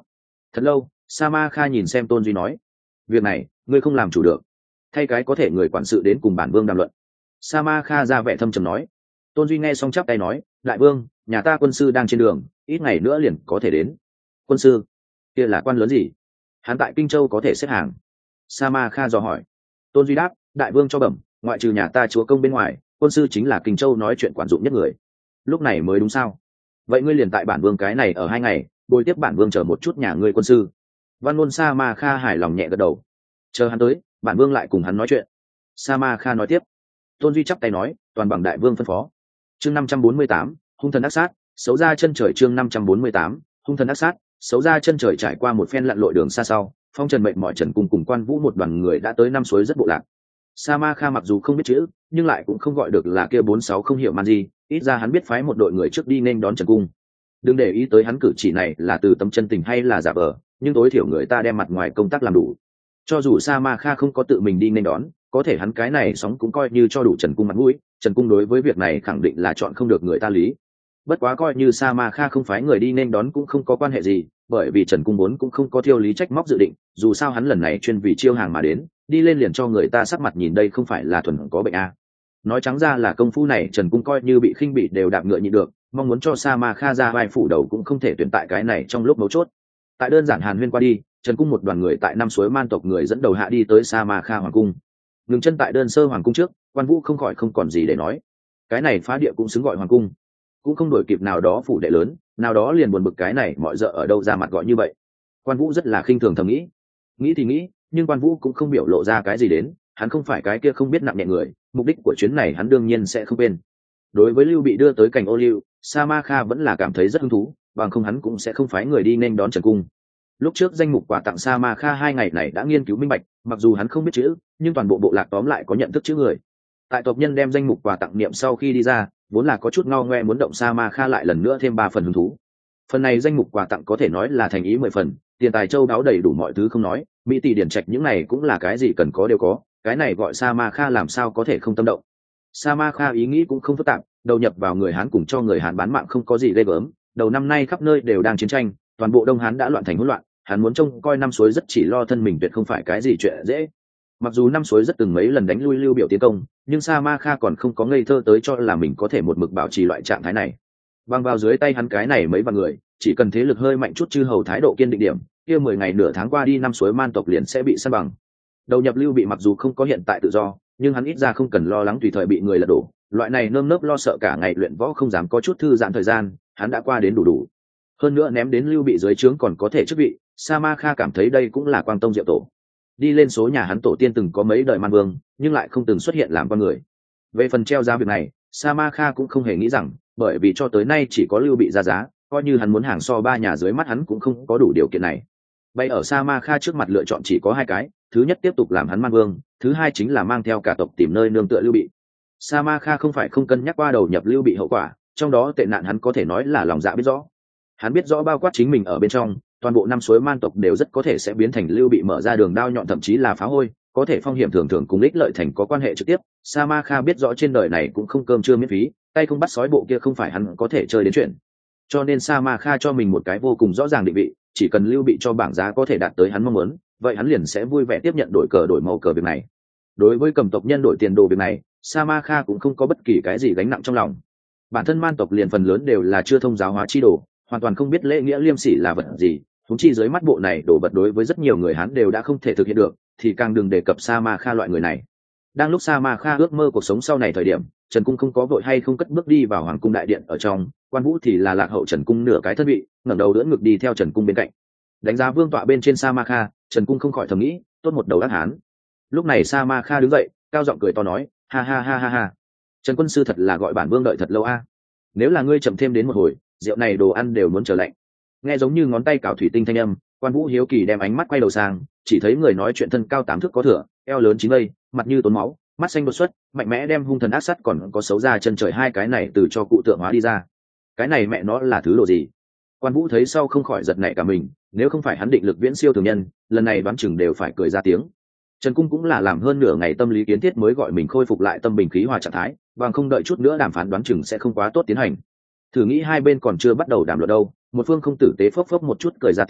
Thật lâu, Sa Ma Kha nhìn xem Tôn Duy nói, việc này ngươi không làm chủ được, thay cái có thể người quản sự đến cùng bản vương đàm luận. Sa Ma Kha ra vẻ thâm trầm nói. Tôn Duy nghe xong chắp tay nói, đại vương, nhà ta quân sư đang trên đường, ít ngày nữa liền có thể đến. Quân sư kia là quan lớn gì? Hắn tại Kinh Châu có thể xếp hàng? Sa Ma Kha dò hỏi. Tôn Duy đáp, đại vương cho bẩm, ngoại trừ nhà ta chúa công bên ngoài, quân sư chính là Kinh Châu nói chuyện quản dụng nhất người. Lúc này mới đúng sao? Vậy ngươi liền tại bản vương cái này ở 2 ngày, bồi tiếp bản vương chờ một chút nhà ngươi quân sư. Văn ngôn Sa Ma Kha hài lòng nhẹ gật đầu. Chờ hắn tới, bản vương lại cùng hắn nói chuyện. Sa Ma Kha nói tiếp. Tôn Duy chắp tay nói, toàn bằng đại vương phân phó. Chương 548, hung thần ác sát, xấu ra chân trời. Chương 548, hung thần ác sát, xấu ra chân trời. Trải qua một phen lặn lội đường xa sau, Phong Trần mệnh mọi Trần Cung cùng Quan Vũ một đoàn người đã tới Năm Suối rất bộ lạc. Sa Ma Kha mặc dù không biết chữ, nhưng lại cũng không gọi được là kia 46 không hiểu man gì, ít ra hắn biết phái một đội người trước đi nên đón Trần Cung. Đừng để ý tới hắn cử chỉ này là từ tấm chân tình hay là giả vờ, nhưng tối thiểu người ta đem mặt ngoài công tác làm đủ. Cho dù Sa Ma Kha không có tự mình đi nên đón, có thể hắn cái này sóng cũng coi như cho đủ Trần Cung mặt mũi. Trần Cung đối với việc này khẳng định là chọn không được người ta lý. Bất quá coi như Sa Ma Kha không phái người đi nên đón cũng không có quan hệ gì, bởi vì Trần Cung vốn cũng không có thiêu lý trách móc dự định, dù sao hắn lần này chuyên vì chiêu hàng mà đến, đi lên liền cho người ta sắc mặt nhìn đây không phải là thuần có bệnh a. Nói trắng ra là công phu này Trần Cung coi như bị khinh bị đều đạp ngựa nhịn được, mong muốn cho Sa Ma Kha ra vai phủ đầu cũng không thể tuyển tại cái này trong lúc mấu chốt. Tại đơn giản hàn huyên qua đi, Trần Cung một đoàn người tại Năm Suối man tộc người dẫn đầu hạ đi tới Sa Ma Kha hoàng cung. Ngừng chân tại đơn sơ hoàng cung trước, Quan Vũ không khỏi không còn gì để nói. Cái này phá địa cũng xứng gọi hoàng cung, cũng không đổi kịp nào đó phủ đệ lớn, nào đó liền buồn bực cái này mọi dợ ở đâu ra mặt gọi như vậy. Quan Vũ rất là khinh thường thầm nghĩ. Nghĩ thì nghĩ, nhưng Quan Vũ cũng không biểu lộ ra cái gì đến, hắn không phải cái kia không biết nặng nhẹ người, mục đích của chuyến này hắn đương nhiên sẽ không quên. Đối với Lưu bị đưa tới cảnh ô liu, Sa Ma Kha vẫn là cảm thấy rất hứng thú, bằng không hắn cũng sẽ không phái người đi nên đón Trần Cung. Lúc trước danh mục quà tặng Sa Ma Kha 2 ngày này đã nghiên cứu minh bạch, mặc dù hắn không biết chữ, nhưng toàn bộ bộ lạc tóm lại có nhận thức chữ người. Tại tộc nhân đem danh mục quà tặng niệm sau khi đi ra, vốn là có chút ngao ngoe muốn động Sa Ma Kha lại lần nữa thêm 3 phần hứng thú. Phần này danh mục quà tặng có thể nói là thành ý 10 phần, tiền tài châu đáo đầy đủ mọi thứ không nói, mỹ tỷ điển trạch những này cũng là cái gì cần có đều có, cái này gọi Sa Ma Kha làm sao có thể không tâm động. Sa Ma Kha ý nghĩ cũng không phức tạp, đầu nhập vào người Hán cùng cho người Hán bán mạng không có gì ghê gớm, đầu năm nay khắp nơi đều đang chiến tranh, toàn bộ Đông Hán đã loạn thành hỗn loạn, hắn muốn trông coi Năm Suối rất chỉ lo thân mình tuyệt không phải cái gì chuyện dễ. Mặc dù Năm Suối rất từng mấy lần đánh lui Lưu Biểu tiến công, nhưng Sa Ma Kha còn không có ngây thơ tới cho là mình có thể một mực bảo trì loại trạng thái này. Bằng vào dưới tay hắn cái này mấy vạn người, chỉ cần thế lực hơi mạnh chút chư hầu thái độ kiên định điểm, kia 10 ngày nửa tháng qua đi Năm Suối man tộc liền sẽ bị san bằng. Đầu nhập Lưu bị mặc dù không có hiện tại tự do, nhưng hắn ít ra không cần lo lắng tùy thời bị người lật đổ, loại này nơm nớp lo sợ cả ngày luyện võ không dám có chút thư giãn thời gian, hắn đã qua đến đủ. Hơn nữa ném đến Lưu bị dưới trướng còn có thể chức vị, Sa Ma Kha cảm thấy đây cũng là quang tông diệu tổ. Đi lên số nhà hắn tổ tiên từng có mấy đời man vương, nhưng lại không từng xuất hiện làm con người. Về phần treo giá việc này, Sa Ma Kha cũng không hề nghĩ rằng, bởi vì cho tới nay chỉ có Lưu bị ra giá, coi như hắn muốn hàng so 3 nhà dưới mắt hắn cũng không có đủ điều kiện này. Bay ở Sa Ma Kha trước mặt lựa chọn chỉ có 2 cái, thứ nhất tiếp tục làm hắn man vương, thứ hai chính là mang theo cả tộc tìm nơi nương tựa Lưu bị. Sa Ma Kha không phải không cân nhắc qua đầu nhập Lưu bị hậu quả, trong đó tệ nạn hắn có thể nói là lòng dạ biết rõ. Hắn biết rõ bao quát chính mình ở bên trong, toàn bộ Năm Suối man tộc đều rất có thể sẽ biến thành Lưu bị mở ra đường đao nhọn thậm chí là phá hôi, có thể phong hiểm thường thường cùng ích lợi thành có quan hệ trực tiếp. Sa Ma Kha biết rõ trên đời này cũng không cơm trưa miễn phí, tay không bắt sói bộ kia không phải hắn có thể chơi đến chuyện. Cho nên Sa Ma Kha cho mình một cái vô cùng rõ ràng định vị, chỉ cần Lưu bị cho bảng giá có thể đạt tới hắn mong muốn, vậy hắn liền sẽ vui vẻ tiếp nhận đổi cờ đổi màu cờ việc này. Đối với cầm tộc nhân đổi tiền đồ việc này, Sa Ma Kha cũng không có bất kỳ cái gì gánh nặng trong lòng. Bản thân man tộc liền phần lớn đều là chưa thông giáo hóa chi đồ, hoàn toàn không biết lễ nghĩa liêm sỉ là vật gì, huống chi dưới mắt bộ này đồ vật đối với rất nhiều người Hán đều đã không thể thực hiện được, thì càng đừng đề cập Sa Ma Kha loại người này. Đang lúc Sa Ma Kha ước mơ cuộc sống sau này thời điểm, Trần Cung không có vội hay không cất bước đi vào hoàng cung đại điện ở trong, Quan Vũ thì là lạc hậu Trần Cung nửa cái thân vị, ngẩng đầu đỡ ngực đi theo Trần Cung bên cạnh. Đánh giá vương tọa bên trên Sa Ma Kha, Trần Cung không khỏi thầm nghĩ, tốt một đầu ác hán. Lúc này Sa Ma Kha đứng dậy, cao giọng cười to nói, ha ha ha ha ha, Trần quân sư thật là gọi bản vương đợi thật lâu a. Nếu là ngươi chậm thêm đến một hồi, rượu này đồ ăn đều muốn trở lạnh. Nghe giống như ngón tay cào thủy tinh thanh âm, Quan Vũ hiếu kỳ đem ánh mắt quay đầu sang, chỉ thấy người nói chuyện thân cao 8 thước có thửa, eo lớn 9 vây, mặt như tốn máu, mắt xanh đột xuất, mạnh mẽ đem hung thần ác sát còn có xấu ra chân trời 2 cái này từ cho cụ tượng hóa đi ra. Cái này mẹ nó là thứ đồ gì? Quan Vũ thấy sau không khỏi giật nảy cả mình, nếu không phải hắn định lực viễn siêu thường nhân, lần này đoán chừng đều phải cười ra tiếng. Trần Cung cũng là làm hơn nửa ngày tâm lý kiến thiết mới gọi mình khôi phục lại tâm bình khí hòa trạng thái, bằng không đợi chút nữa đàm phán đoán chừng sẽ không quá tốt tiến hành. Thử nghĩ hai bên còn chưa bắt đầu đàm luận đâu, một phương không tử tế phốc phốc một chút cười ra tiếng,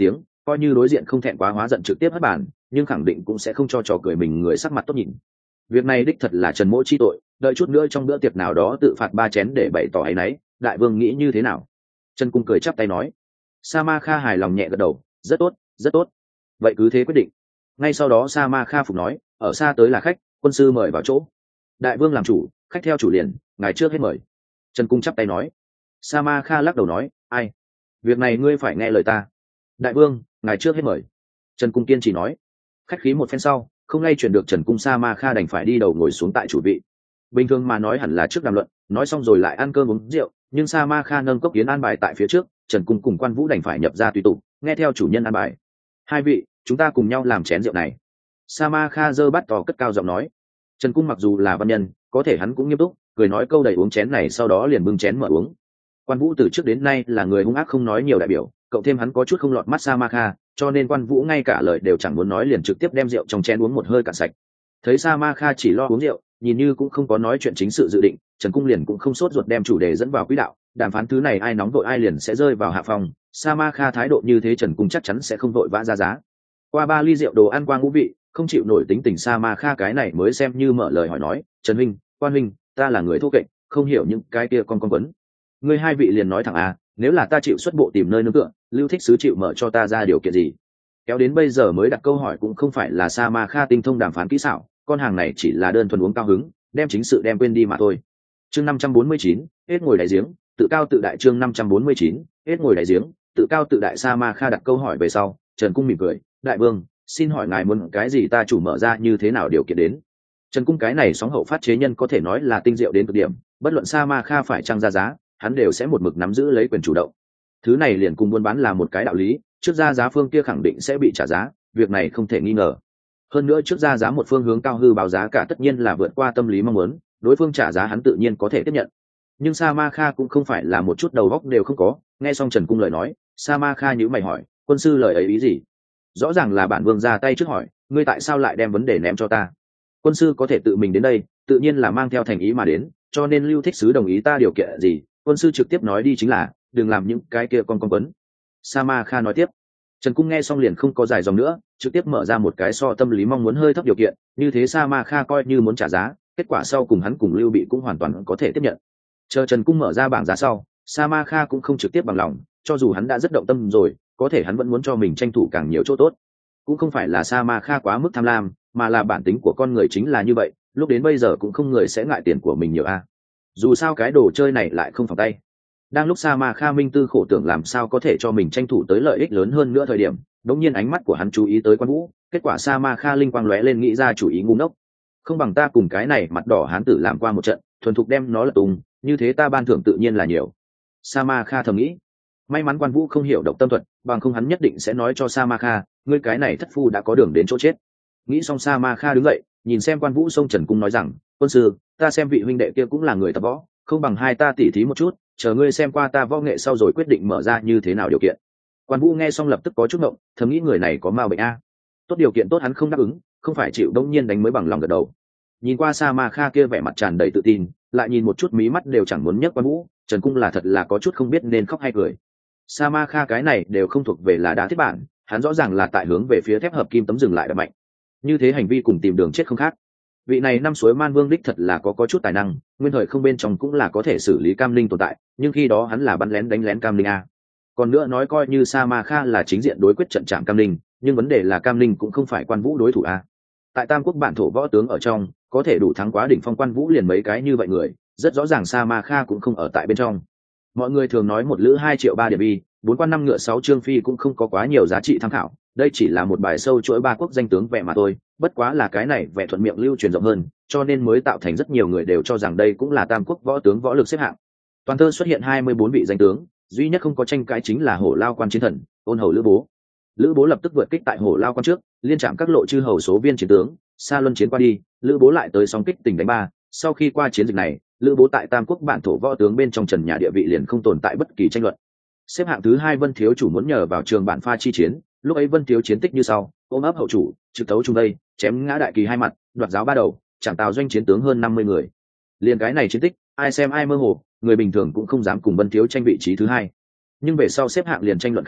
coi như đối diện không thẹn quá hóa giận trực tiếp hất bàn, nhưng khẳng định cũng sẽ không cho trò cười mình người sắc mặt tốt nhìn. Việc này đích thật là Trần Mỗ chi tội, đợi chút nữa trong bữa tiệc nào đó tự phạt 3 chén để bày tỏ áy náy. Đại vương nghĩ như thế nào? Trần Cung cười chắp tay nói. Sa Ma Kha hài lòng nhẹ gật đầu, rất tốt, rất tốt. Vậy cứ thế quyết định. Ngay sau đó Sa Ma Kha phục nói, ở xa tới là khách, quân sư mời vào chỗ. Đại vương làm chủ, khách theo chủ liền, ngài trước hết mời. Trần Cung chắp tay nói. Sa Ma Kha lắc đầu nói, ai? Việc này ngươi phải nghe lời ta. Đại vương, ngài trước hết mời. Trần Cung kiên trì nói. Khách khí một phen sau, không lay chuyển được Trần Cung, Sa Ma Kha đành phải đi đầu ngồi xuống tại chủ vị. Bình thường mà nói hẳn là trước đàm luận, nói xong rồi lại ăn cơm uống rượu, nhưng Sa Ma Kha nâng cốc kiến an bài tại phía trước, Trần Cung cùng Quan Vũ đành phải nhập ra tùy tụ, nghe theo chủ nhân an bài. Hai vị, chúng ta cùng nhau làm chén rượu này. Sa Ma Kha giơ bát to cất cao giọng nói. Trần Cung mặc dù là văn nhân, có thể hắn cũng nghiêm túc, cười nói câu đầy uống chén này, sau đó liền bưng chén mở uống. Quan Vũ từ trước đến nay là người hung ác không nói nhiều đại biểu, cộng thêm hắn có chút không lọt mắt Sa Ma Kha, cho nên Quan Vũ ngay cả lời đều chẳng muốn nói, liền trực tiếp đem rượu trong chén uống một hơi cạn sạch. Thấy Sa Ma Kha chỉ lo uống rượu, nhìn như cũng không có nói chuyện chính sự dự định, Trần Cung liền cũng không sốt ruột đem chủ đề dẫn vào quỹ đạo. Đàm phán thứ này ai nóng vội ai liền sẽ rơi vào hạ phòng. Sa Ma Kha thái độ như thế, Trần Cung chắc chắn sẽ không vội vã ra giá. Qua 3 ly rượu đồ ăn qua ngũ vị, không chịu nổi tính tình Sa Ma Kha cái này mới xem như mở lời hỏi nói, Trần huynh, Quan huynh, ta là người thô kệch, không hiểu những cái kia con quấn. Ngươi hai vị liền nói thẳng à, nếu là ta chịu xuất bộ tìm nơi nương tựa, Lưu Thích sứ chịu mở cho ta ra điều kiện gì? Kéo đến bây giờ mới đặt câu hỏi cũng không phải là Sa Ma Kha tinh thông đàm phán kỹ xảo, con hàng này chỉ là đơn thuần uống cao hứng, đem chính sự đem quên đi mà thôi. Chương 549, hết ngồi đáy giếng, tự cao tự đại. Chương 549, hết ngồi đáy giếng, tự cao tự đại. Sa Ma Kha đặt câu hỏi về sau, Trần Cung mỉm cười, đại vương, xin hỏi ngài muốn cái gì ta chủ mở ra như thế nào điều kiện đến. Trần Cung cái này sóng hậu phát chế nhân có thể nói là tinh diệu đến cực điểm, bất luận Sa Ma Kha phải trang ra giá, hắn đều sẽ một mực nắm giữ lấy quyền chủ động. Thứ này liền cùng buôn bán là một cái đạo lý, trước ra giá phương kia khẳng định sẽ bị trả giá, việc này không thể nghi ngờ. Hơn nữa trước ra giá một phương hướng cao hư báo giá cả tất nhiên là vượt qua tâm lý mong muốn, đối phương trả giá hắn tự nhiên có thể tiếp nhận. Nhưng Sa Ma Kha cũng không phải là một chút đầu óc đều không có, nghe xong Trần Cung lời nói, Sa Ma Kha nhíu mày hỏi, quân sư lời ấy ý gì? Rõ ràng là bản vương ra tay trước hỏi, ngươi tại sao lại đem vấn đề ném cho ta? Quân sư có thể tự mình đến đây, tự nhiên là mang theo thành ý mà đến, cho nên Lưu Thích sứ đồng ý ta điều kiện gì, quân sư trực tiếp nói đi chính là, đừng làm những cái kia con quấn. Sa Ma Kha nói tiếp. Trần Cung nghe xong liền không có dài dòng nữa, trực tiếp mở ra một cái so tâm lý mong muốn hơi thấp điều kiện, như thế Sa Ma Kha coi như muốn trả giá, kết quả sau cùng hắn cùng Lưu Bị cũng hoàn toàn có thể tiếp nhận. Chờ Trần Cung mở ra bảng giá sau, Sa Ma Kha cũng không trực tiếp bằng lòng, cho dù hắn đã rất động tâm rồi, có thể hắn vẫn muốn cho mình tranh thủ càng nhiều chỗ tốt. Cũng không phải là Sa Ma Kha quá mức tham lam, mà là bản tính của con người chính là như vậy, lúc đến bây giờ cũng không người sẽ ngại tiền của mình nhiều a. Dù sao cái đồ chơi này lại không phòng tay. Đang lúc Sa Ma Kha minh tư khổ tưởng làm sao có thể cho mình tranh thủ tới lợi ích lớn hơn nữa thời điểm, đống nhiên ánh mắt của hắn chú ý tới Quan Vũ, kết quả Sa Ma Kha linh quang lóe lên, nghĩ ra chủ ý ngu ngốc. Không bằng ta cùng cái này mặt đỏ hán tử làm qua một trận, thuần thục đem nó lật tung, như thế ta ban thưởng tự nhiên là nhiều. Sa Ma Kha thầm nghĩ. May mắn Quan Vũ không hiểu độc tâm thuật, bằng không hắn nhất định sẽ nói cho Sa Ma Kha, ngươi cái này thất phu đã có đường đến chỗ chết. Nghĩ xong Sa Ma Kha đứng dậy, nhìn xem Quan Vũ xông Trần Cung nói rằng, quân sư, ta xem vị huynh đệ kia cũng là người tập võ, không bằng hai ta tỉ thí một chút, chờ ngươi xem qua ta võ nghệ sau rồi quyết định mở ra như thế nào điều kiện. Quan Vũ nghe xong lập tức có chút ngộng, thầm nghĩ người này có ma bệnh a. Tốt điều kiện tốt hắn không đáp ứng, không phải chịu đông nhiên đánh mới bằng lòng gật đầu. Nhìn qua Sa Ma Kha kia vẻ mặt tràn đầy tự tin, lại nhìn một chút mí mắt đều chẳng muốn nhấc Quan Vũ, Trần Cung là thật là có chút không biết nên khóc hay cười. Sa Ma Kha cái này đều không thuộc về là đá thiết bản, hắn rõ ràng là tại hướng về phía thép hợp kim tấm dừng lại đập mạnh. Như thế hành vi cùng tìm đường chết không khác. Vị này năm suối Man Vương đích thật là có chút tài năng, nguyên thời không bên trong cũng là có thể xử lý Cam Linh tồn tại, nhưng khi đó hắn là bắn lén đánh lén Cam Linh a. Còn nữa nói coi như Sa Ma Kha là chính diện đối quyết trận chạm Cam Linh, nhưng vấn đề là Cam Linh cũng không phải Quan Vũ đối thủ a. Tại Tam Quốc bản thổ võ tướng ở trong, có thể đủ thắng quá đỉnh phong Quan Vũ liền mấy cái như vậy người, rất rõ ràng Sa Ma Kha cũng không ở tại bên trong. Mọi người thường nói một lữ 2 triệu 3 điểm bi, 4 quan 5 ngựa 6 trương phi cũng không có quá nhiều giá trị tham khảo, đây chỉ là một bài sâu chuỗi 3 quốc danh tướng vẽ mà thôi, bất quá là cái này vẽ thuận miệng lưu truyền rộng hơn, cho nên mới tạo thành rất nhiều người đều cho rằng đây cũng là Tam Quốc võ tướng võ lực xếp hạng. Toàn thơ xuất hiện 24 vị danh tướng, duy nhất không có tranh cãi chính là Hổ Lao Quan chiến thần, Ôn Hầu Lữ Bố. Lữ Bố lập tức vượt kích tại Hổ Lao Quan trước, liên chạm các lộ chư hầu số viên chiến tướng, xa luân chiến qua đi, Lữ Bố lại tới song kích tỉnh đánh ba. Sau khi qua chiến dịch này, Lữ Bố tại Tam Quốc bản thổ võ tướng bên trong trần nhà địa vị liền không tồn tại bất kỳ tranh luận. Xếp hạng thứ 2 Vân Thiếu Chủ muốn nhờ vào trường bản pha chi chiến, lúc ấy Vân Thiếu chiến tích như sau: ôm ấp hậu chủ, trực tấu trung đây, chém ngã đại kỳ 2 mặt, đoạt giáo 3 đầu, chẳng tào doanh chiến tướng hơn 50 người. Liền cái này chiến tích, ai xem ai mơ hồ, người bình thường cũng không dám cùng Vân Thiếu tranh vị trí thứ 2. Nhưng về sau xếp hạng liền tranh luận khá lớn,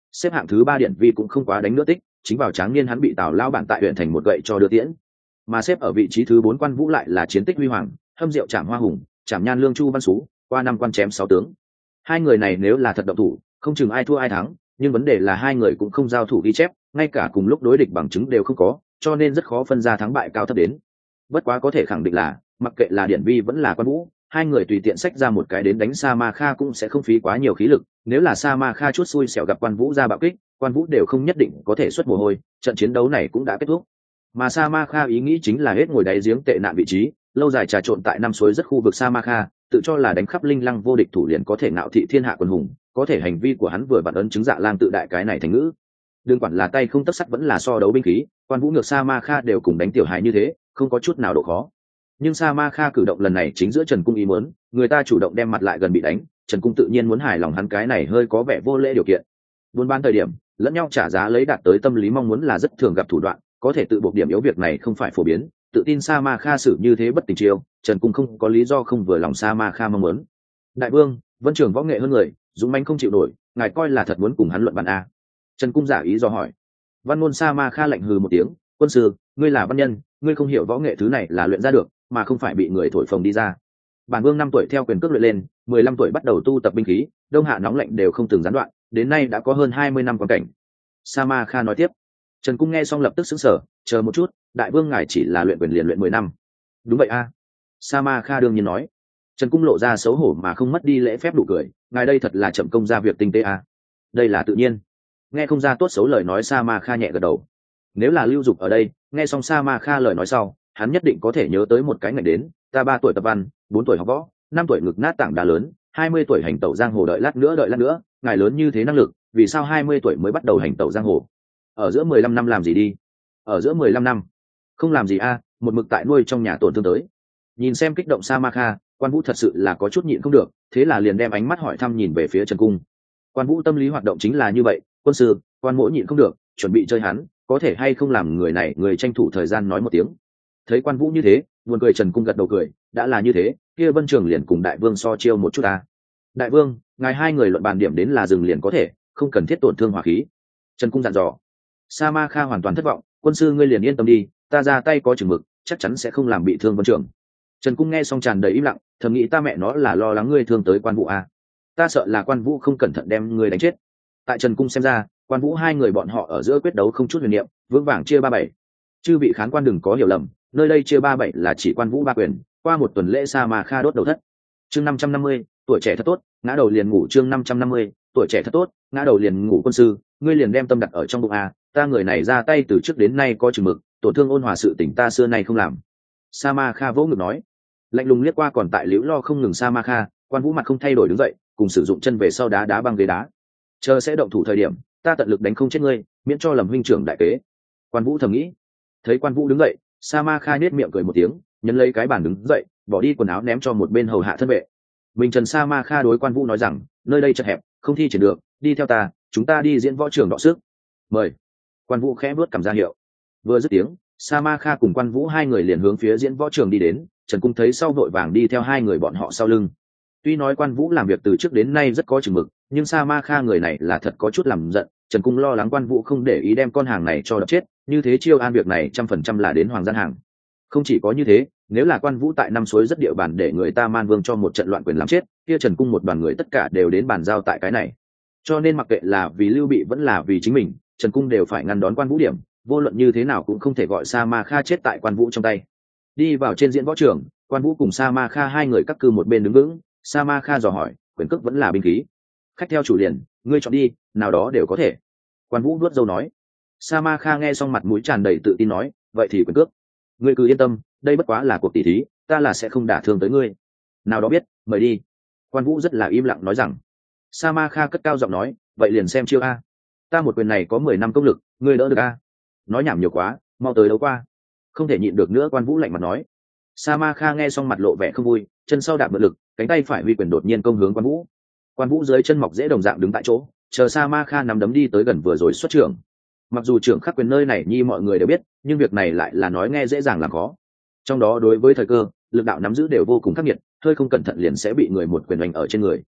xếp hạng thứ 3 điển vi cũng không quá đánh nữa tích, chính vào tráng niên hắn bị Tào lao bản tại huyện thành một gậy cho đưa tiễn. Mà xếp ở vị trí thứ 4 Quan Vũ lại là chiến tích huy hoàng, hâm rượu Trảm Hoa Hùng, Trảm Nhan Lương Chu Văn Sú, qua 5 quan chém 6 tướng. Hai người này nếu là thật động thủ, không chừng ai thua ai thắng, nhưng vấn đề là hai người cũng không giao thủ ghi chép, ngay cả cùng lúc đối địch bằng chứng đều không có, cho nên rất khó phân ra thắng bại cao thấp đến. Bất quá có thể khẳng định là, mặc kệ là điển vi vẫn là Quan Vũ, hai người tùy tiện xách ra một cái đến đánh Sa Ma Kha cũng sẽ không phí quá nhiều khí lực, nếu là Sa Ma Kha chút xui xẻo gặp Quan Vũ ra bạo kích, Quan Vũ đều không nhất định có thể xuất mồ hôi, trận chiến đấu này cũng đã kết thúc. Mà Sa Ma Kha ý nghĩ chính là hết ngồi đáy giếng tệ nạn vị trí, lâu dài trà trộn tại năm suối rất khu vực Sa Ma Kha, tự cho là đánh khắp linh lăng vô địch thủ liền có thể ngạo thị thiên hạ quần hùng, có thể hành vi của hắn vừa vặn ấn chứng Dạ Lang tự đại cái này thành ngữ. Đừng quản là tay không tấc sắt vẫn là so đấu binh khí, Quan Vũ ngược Sa Ma Kha đều cùng đánh tiểu hài như thế, không có chút nào độ khó. Nhưng Sa Ma Kha cử động lần này chính giữa Trần Cung ý muốn, người ta chủ động đem mặt lại gần bị đánh, Trần Cung tự nhiên muốn hài lòng hắn cái này hơi có vẻ vô lễ điều kiện. Buôn bán thời điểm, lẫn nhau trả giá lấy đạt tới tâm lý mong muốn là rất thường gặp thủ đoạn, có thể tự buộc điểm yếu việc này không phải phổ biến, tự tin Sa Ma Kha xử như thế bất tình chiêu, Trần Cung không có lý do không vừa lòng Sa Ma Kha mong muốn. Đại vương, Vân Trường võ nghệ hơn người, dũng mãnh không chịu nổi, ngài coi là thật muốn cùng hắn luận bàn a? Trần Cung giả ý do hỏi. Văn Môn Sa Ma Kha lạnh hừ một tiếng, quân sư, ngươi là văn nhân, ngươi không hiểu võ nghệ thứ này là luyện ra được, mà không phải bị người thổi phồng đi ra. Bản vương 5 tuổi theo quyền cước luyện lên, 15 tuổi bắt đầu tu tập binh khí, đông hạ nóng lạnh đều không từng gián đoạn, đến nay đã có hơn 20 năm quan cảnh. Sa Ma Kha nói tiếp. Trần Cung nghe xong lập tức sững sờ, chờ một chút, đại vương ngài chỉ là luyện quyền liền luyện 10 năm. Đúng vậy a. Sa Ma Kha đương nhiên nói. Trần Cung lộ ra xấu hổ mà không mất đi lễ phép đủ cười, ngài đây thật là chậm công ra việc tinh tế a. Đây là tự nhiên. Nghe không ra tốt xấu lời nói, Sa Ma Kha nhẹ gật đầu. Nếu là Lưu Dục ở đây, nghe xong Sa Ma Kha lời nói sau, hắn nhất định có thể nhớ tới một cái ngày đến, ta 3 tuổi tập văn, 4 tuổi học võ, 5 tuổi ngực nát tảng đá lớn, 20 tuổi hành tẩu giang hồ, đợi lát nữa, ngài lớn như thế năng lực, vì sao 20 tuổi mới bắt đầu hành tẩu giang hồ? Ở giữa 15 năm làm gì đi? Ở giữa 15 năm, không làm gì a, một mực tại nuôi trong nhà tổn thương tới. Nhìn xem kích động Sa Ma Kha, Quan Vũ thật sự là có chút nhịn không được, thế là liền đem ánh mắt hỏi thăm nhìn về phía Trần Cung. Quan Vũ tâm lý hoạt động chính là như vậy, quân sư, Quan mỗ nhịn không được, chuẩn bị chơi hắn, có thể hay không làm người này người tranh thủ thời gian nói một tiếng. Thấy Quan Vũ như thế, buồn cười, Trần Cung gật đầu cười, đã là như thế, kia Vân Trường liền cùng đại vương so chiêu một chút ta. Đại vương, ngài hai người luận bàn điểm đến là dừng liền có thể, không cần thiết tổn thương hỏa khí. Trần Cung dặn dò. Sa Ma Kha hoàn toàn thất vọng, quân sư ngươi liền yên tâm đi, ta ra tay có chừng mực, chắc chắn sẽ không làm bị thương Vân Trường. Trần Cung nghe xong tràn đầy im lặng, thầm nghĩ ta mẹ nó là lo lắng ngươi thương tới Quan Vũ à. Ta sợ là Quan Vũ không cẩn thận đem ngươi đánh chết. Tại Trần Cung xem ra, Quan Vũ hai người bọn họ ở giữa quyết đấu không chút huyền niệm, vững vàng chia 3-7. Chư vị khán quan đừng có hiểu lầm, nơi đây chia 3-7 là chỉ Quan Vũ 3 quyền, qua một tuần lễ Sa Ma Kha đốt đầu thất. Chương 550, tuổi trẻ thật tốt, ngã đầu liền ngủ. Chương 550, tuổi trẻ thật tốt, ngã đầu liền ngủ. Quân sư, ngươi liền đem tâm đặt ở trong bụng à, ta người này ra tay từ trước đến nay có chừng mực, tổn thương ôn hòa sự tình ta xưa nay không làm. Sa Ma Kha vỗ ngực nói. Lạnh lùng liếc qua còn tại liễu lo không ngừng Sa Ma Kha, Quan Vũ mặt không thay đổi đứng dậy, cùng sử dụng chân về sau đá băng ghế đá. Chờ sẽ động thủ thời điểm, ta tận lực đánh không chết ngươi, miễn cho lầm huynh trưởng đại kế. Quan Vũ thầm nghĩ. Thấy Quan Vũ đứng dậy, Sa Ma Kha nhếch miệng cười một tiếng, nhấn lấy cái bàn đứng dậy, bỏ đi quần áo ném cho một bên hầu hạ thân vệ. Mình Trần Sa Ma Kha đối Quan Vũ nói rằng, nơi đây chật hẹp, không thi triển được, đi theo ta, chúng ta đi diễn võ trường đọ sức. Mời. Quan Vũ khẽ bước cầm ra hiệu. Vừa dứt tiếng, Sa Ma Kha cùng Quan Vũ hai người liền hướng phía diễn võ trường đi đến, Trần Cung thấy sau vội vàng đi theo hai người bọn họ sau lưng. Tuy nói Quan Vũ làm việc từ trước đến nay rất có chừng mực, nhưng Sa Ma Kha người này là thật có chút làm giận, Trần Cung lo lắng Quan Vũ không để ý đem con hàng này cho đập chết, như thế chiêu an việc này 100% là đến hoàng gian hàng. Không chỉ có như thế, nếu là Quan Vũ tại năm suối rất địa bàn để người ta Man Vương cho một trận loạn quyền làm chết, kia Trần Cung một đoàn người tất cả đều đến bàn giao tại cái này. Cho nên mặc kệ là vì Lưu Bị vẫn là vì chính mình, Trần Cung đều phải ngăn đón Quan Vũ điểm, vô luận như thế nào cũng không thể gọi Sa Ma Kha chết tại Quan Vũ trong tay. Đi vào trên diễn võ trường, Quan Vũ cùng Sa Ma Kha hai người các cư một bên đứng vững. Sa Ma Kha dò hỏi, quyền cước vẫn là binh khí? Khách theo chủ liền, ngươi chọn đi, nào đó đều có thể. Quan Vũ vuốt râu nói. Sa Ma Kha nghe xong mặt mũi tràn đầy tự tin nói, vậy thì quyền cước. Ngươi cứ yên tâm, đây bất quá là cuộc tỷ thí, ta là sẽ không đả thương tới ngươi. Nào đó biết, mời đi. Quan Vũ rất là im lặng nói rằng. Sa Ma Kha cất cao giọng nói, vậy liền xem chiêu a. Ta một quyền này có 10 năm công lực, ngươi đỡ được a? Nói nhảm nhiều quá, mau tới đấu qua. Không thể nhịn được nữa, Quan Vũ lạnh mặt nói. Sa Ma Kha nghe xong mặt lộ vẻ không vui, chân sau đạp mượn lực, cánh tay phải huy quyền đột nhiên công hướng Quan Vũ. Quan Vũ dưới chân mọc dễ đồng dạng đứng tại chỗ, chờ Sa Ma Kha nắm đấm đi tới gần vừa rồi xuất trưởng. Mặc dù trưởng khắc quyền nơi này nhi mọi người đều biết, nhưng việc này lại là nói nghe dễ dàng làm khó. Trong đó đối với thời cơ, lực đạo nắm giữ đều vô cùng khắc nghiệt, hơi không cẩn thận liền sẽ bị người một quyền đánh ở trên người.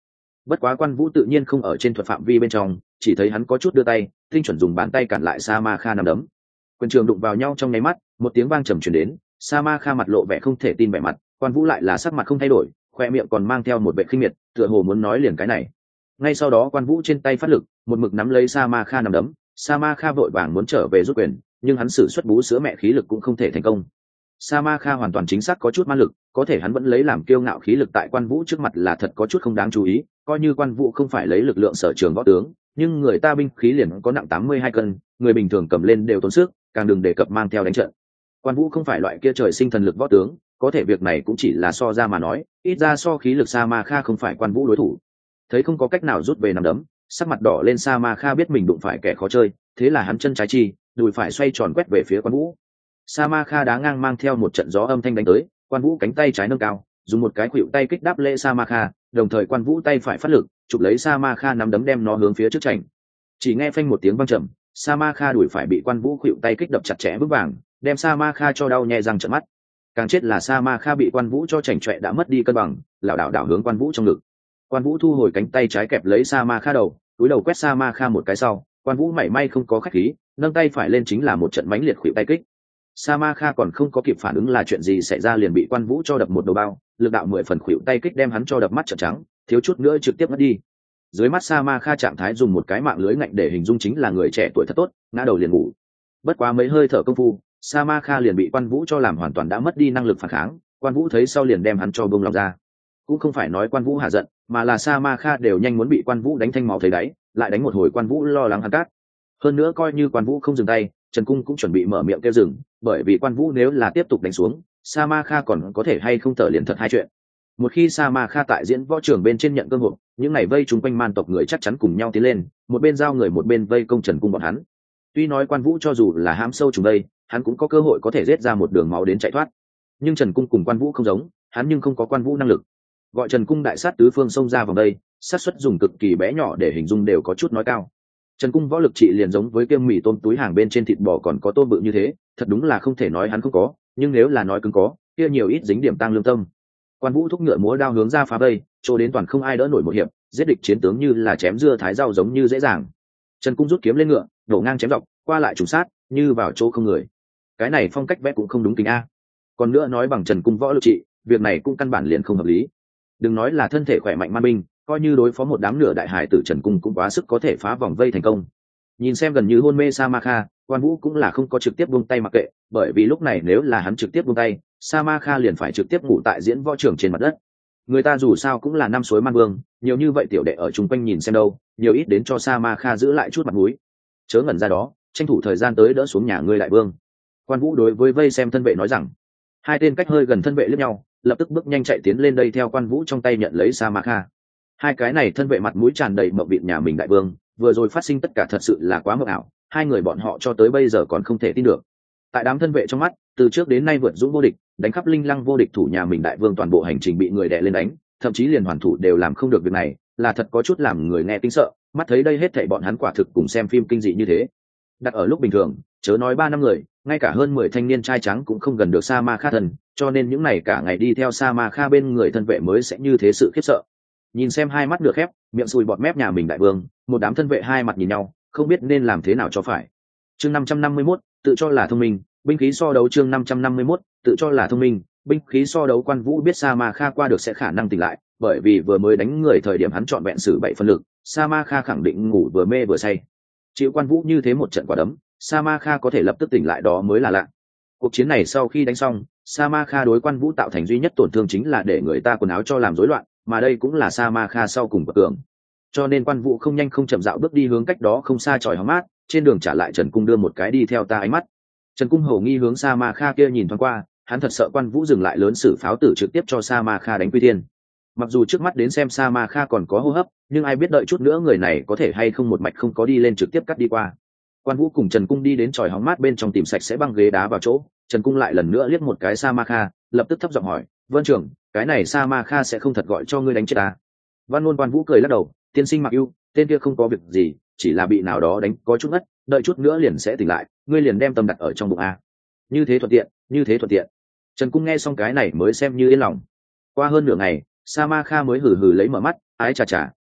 Bất quá Quan Vũ tự nhiên không ở trên thuật phạm vi bên trong, chỉ thấy hắn có chút đưa tay tinh chuẩn dùng bàn tay cản lại Sa Ma Kha nắm đấm. Quyền trường đụng vào nhau trong nháy mắt, một tiếng vang trầm truyền đến. Sa Ma Kha mặt lộ vẻ không thể tin vẻ mặt, Quan Vũ lại là sắc mặt không thay đổi, khoe miệng còn mang theo một vẻ khinh miệt, tựa hồ muốn nói liền cái này. Ngay sau đó Quan Vũ trên tay phát lực, một mực nắm lấy Sa Ma Kha nắm đấm. Sa Ma Kha vội vàng muốn trở về rút quyền, nhưng hắn sử xuất bú sữa mẹ khí lực cũng không thể thành công. Sa Ma Kha hoàn toàn chính xác có chút ma lực, có thể hắn vẫn lấy làm kiêu ngạo khí lực tại Quan Vũ trước mặt là thật có chút không đáng chú ý, coi như Quan Vũ không phải lấy lực lượng sở trường võ tướng, nhưng người ta binh khí liền có nặng 82 cân, người bình thường cầm lên đều tốn sức, càng đừng đề cập mang theo đánh trận. Quan Vũ không phải loại kia trời sinh thần lực võ tướng, có thể việc này cũng chỉ là so ra mà nói, ít ra so khí lực Sa Ma Kha không phải Quan Vũ đối thủ. Thấy không có cách nào rút về nắm đấm, sắc mặt đỏ lên Sa Ma Kha biết mình đụng phải kẻ khó chơi, thế là hắn chân trái chi, đùi phải xoay tròn quét về phía Quan Vũ. Sa Ma Kha đá ngang mang theo một trận gió âm thanh đánh tới, Quan Vũ cánh tay trái nâng cao, dùng một cái khuỷu tay kích đáp lễ Sa Ma Kha, đồng thời Quan Vũ tay phải phát lực, chụp lấy Sa Ma Kha nắm đấm đem nó hướng phía trước chảnh. Chỉ nghe phanh một tiếng vang trầm, Sa Ma Kha đùi phải bị Quan Vũ khuỵu tay kích đập chặt chẽ vững vàng, đem Sa Ma Kha cho đau nhè răng trợn mắt. Càng chết là Sa Ma Kha bị Quan Vũ cho chảnh chọe đã mất đi cân bằng, lảo đảo đảo hướng Quan Vũ trong ngực. Quan Vũ thu hồi cánh tay trái kẹp lấy Sa Ma Kha đầu, cúi đầu quét Sa Ma Kha một cái sau, Quan Vũ mảy may không có khách khí, nâng tay phải lên chính là một trận mãnh liệt khuỵu tay kích. Sa Ma Kha còn không có kịp phản ứng là chuyện gì xảy ra liền bị Quan Vũ cho đập một đầu bao, lực đạo 10 phần khuỵu tay kích đem hắn cho đập mắt trợn trắng, thiếu chút nữa trực tiếp mất đi. Dưới mắt Sa Ma Kha trạng thái dùng một cái mạng lưới ngạnh để hình dung chính là người trẻ tuổi thật tốt, ngã đầu liền ngủ. Bất quá mấy hơi thở công phu, Sa Ma Kha liền bị Quan Vũ cho làm hoàn toàn đã mất đi năng lực phản kháng, Quan Vũ thấy sau liền đem hắn cho bông lòng ra. Cũng không phải nói Quan Vũ hạ giận, mà là Sa Ma Kha đều nhanh muốn bị Quan Vũ đánh thanh máu thấy đáy, lại đánh một hồi Quan Vũ lo lắng hắn cát. Hơn nữa coi như Quan Vũ không dừng tay, Trần Cung cũng chuẩn bị mở miệng kêu dừng, bởi vì Quan Vũ nếu là tiếp tục đánh xuống, Sa Ma Kha còn có thể hay không thở liền thật hai chuyện. Một khi Sa Ma Kha tại diễn võ trường bên trên nhận cơ hội, những ngày vây chúng quanh man tộc người chắc chắn cùng nhau tiến lên, một bên giao người một bên vây công Trần Cung bọn hắn. Tuy nói Quan Vũ cho dù là hãm sâu trùng đây, hắn cũng có cơ hội có thể giết ra một đường máu đến chạy thoát. Nhưng Trần Cung cùng Quan Vũ không giống, hắn nhưng không có Quan Vũ năng lực. Gọi Trần Cung đại sát tứ phương xông ra vòng đây, sát suất dùng cực kỳ bé nhỏ để hình dung đều có chút nói cao. Trần Cung võ lực trị liền giống với kem mì tôm túi hàng bên trên thịt bò còn có tôm bự như thế, thật đúng là không thể nói hắn không có, nhưng nếu là nói cứng có, kia nhiều ít dính điểm tăng lương tâm. Quan Vũ thúc ngựa múa đao hướng ra phá vây, chỗ đến toàn không ai đỡ nổi một hiệp, giết địch chiến tướng như là chém dưa thái rau giống như dễ dàng. Trần Cung rút kiếm lên ngựa, đổ ngang chém dọc, qua lại trùng sát, như vào chỗ không người. Cái này phong cách vẽ cũng không đúng kính a. Còn nữa nói bằng Trần Cung võ lực trị, việc này cũng căn bản liền không hợp lý. Đừng nói là thân thể khỏe mạnh man binh, coi như đối phó một đám nửa đại hải tử Trần Cung cũng quá sức có thể phá vòng vây thành công. Nhìn xem gần như hôn mê Sa Ma Kha, Quan Vũ cũng là không có trực tiếp buông tay mặc kệ, bởi vì lúc này nếu là hắn trực tiếp buông tay, Sa Ma Kha liền phải trực tiếp ngủ tại diễn võ trường trên mặt đất. Người ta dù sao cũng là năm suối man vương, nhiều như vậy tiểu đệ ở chung quanh nhìn xem đâu, nhiều ít đến cho Sa Ma Kha giữ lại chút mặt mũi. Chớ ngẩn ra đó, tranh thủ thời gian tới đỡ xuống nhà ngươi đại vương. Quan Vũ đối với vây xem thân vệ nói rằng. Hai tên cách hơi gần thân vệ liếc nhau, lập tức bước nhanh chạy tiến lên đây theo Quan Vũ trong tay nhận lấy Sa Ma Kha. Hai cái này thân vệ mặt mũi tràn đầy mộng bịt nhà mình đại vương, vừa rồi phát sinh tất cả thật sự là quá mộng ảo, hai người bọn họ cho tới bây giờ còn không thể tin được. Tại đám thân vệ trong mắt, từ trước đến nay vượt dũng vô địch, đánh khắp linh lăng vô địch thủ nhà mình đại vương toàn bộ hành trình bị người đè lên đánh, thậm chí liền hoàn thủ đều làm không được việc này, là thật có chút làm người nghe kinh sợ. Mắt thấy đây hết thảy bọn hắn quả thực cùng xem phim kinh dị như thế. Đặt ở lúc bình thường, chớ nói 3 năm người, ngay cả hơn 10 thanh niên trai trắng cũng không gần được Sa Ma Kha thần, cho nên những này cả ngày đi theo Sa Ma Kha bên người thân vệ mới sẽ như thế sự khiếp sợ. Nhìn xem hai mắt được khép, miệng sùi bọt mép nhà mình đại vương, một đám thân vệ hai mặt nhìn nhau, không biết nên làm thế nào cho phải. Chương 551, tự cho là thông minh, binh khí so đấu. Chương 551, tự cho là thông minh, binh khí so đấu. Quan Vũ biết Sa Ma Kha qua được sẽ khả năng tỉnh lại, bởi vì vừa mới đánh người thời điểm hắn chọn vẹn sử 7 phân lực, Sa Ma Kha khẳng định ngủ vừa mê vừa say. Chịu Quan Vũ như thế một trận quả đấm, Sa Ma Kha có thể lập tức tỉnh lại đó mới là lạ. Cuộc chiến này sau khi đánh xong, Sa Ma Kha đối Quan Vũ tạo thành duy nhất tổn thương chính là để người ta quần áo cho làm rối loạn, mà đây cũng là Sa Ma Kha sau cùng bậc cường. Cho nên Quan Vũ không nhanh không chậm dạo bước đi hướng cách đó không xa chòi hóng mát, trên đường trả lại Trần Cung đưa một cái đi theo ta ánh mắt. Trần Cung hổ nghi hướng Sa Ma Kha kia nhìn thoáng qua, hắn thật sợ Quan Vũ dừng lại lớn sử pháo tử trực tiếp cho Sa Ma Kha đánh quy thiên. Mặc dù trước mắt đến xem Sa Ma Kha còn có hô hấp, nhưng ai biết đợi chút nữa người này có thể hay không một mạch không có đi lên trực tiếp cắt đi qua. Quan Vũ cùng Trần Cung đi đến chòi hóng mát bên trong tìm sạch sẽ băng ghế đá vào chỗ, Trần Cung lại lần nữa liếc một cái Sa Ma Kha, lập tức thấp giọng hỏi, "Vân trưởng, cái này Sa Ma Kha sẽ không thật gọi cho ngươi đánh chết ta?" Văn Luân Quan Vũ cười lắc đầu, "Tiên sinh mặc ưu, tên kia không có việc gì, chỉ là bị nào đó đánh có chút ngất, đợi chút nữa liền sẽ tỉnh lại, ngươi liền đem tâm đặt ở trong bụng a." Như thế thuận tiện, như thế thuận tiện. Trần Cung nghe xong cái này mới xem như yên lòng. Qua hơn nửa ngày, Sa Ma Kha mới hừ hừ lấy mở mắt, ái chà chà,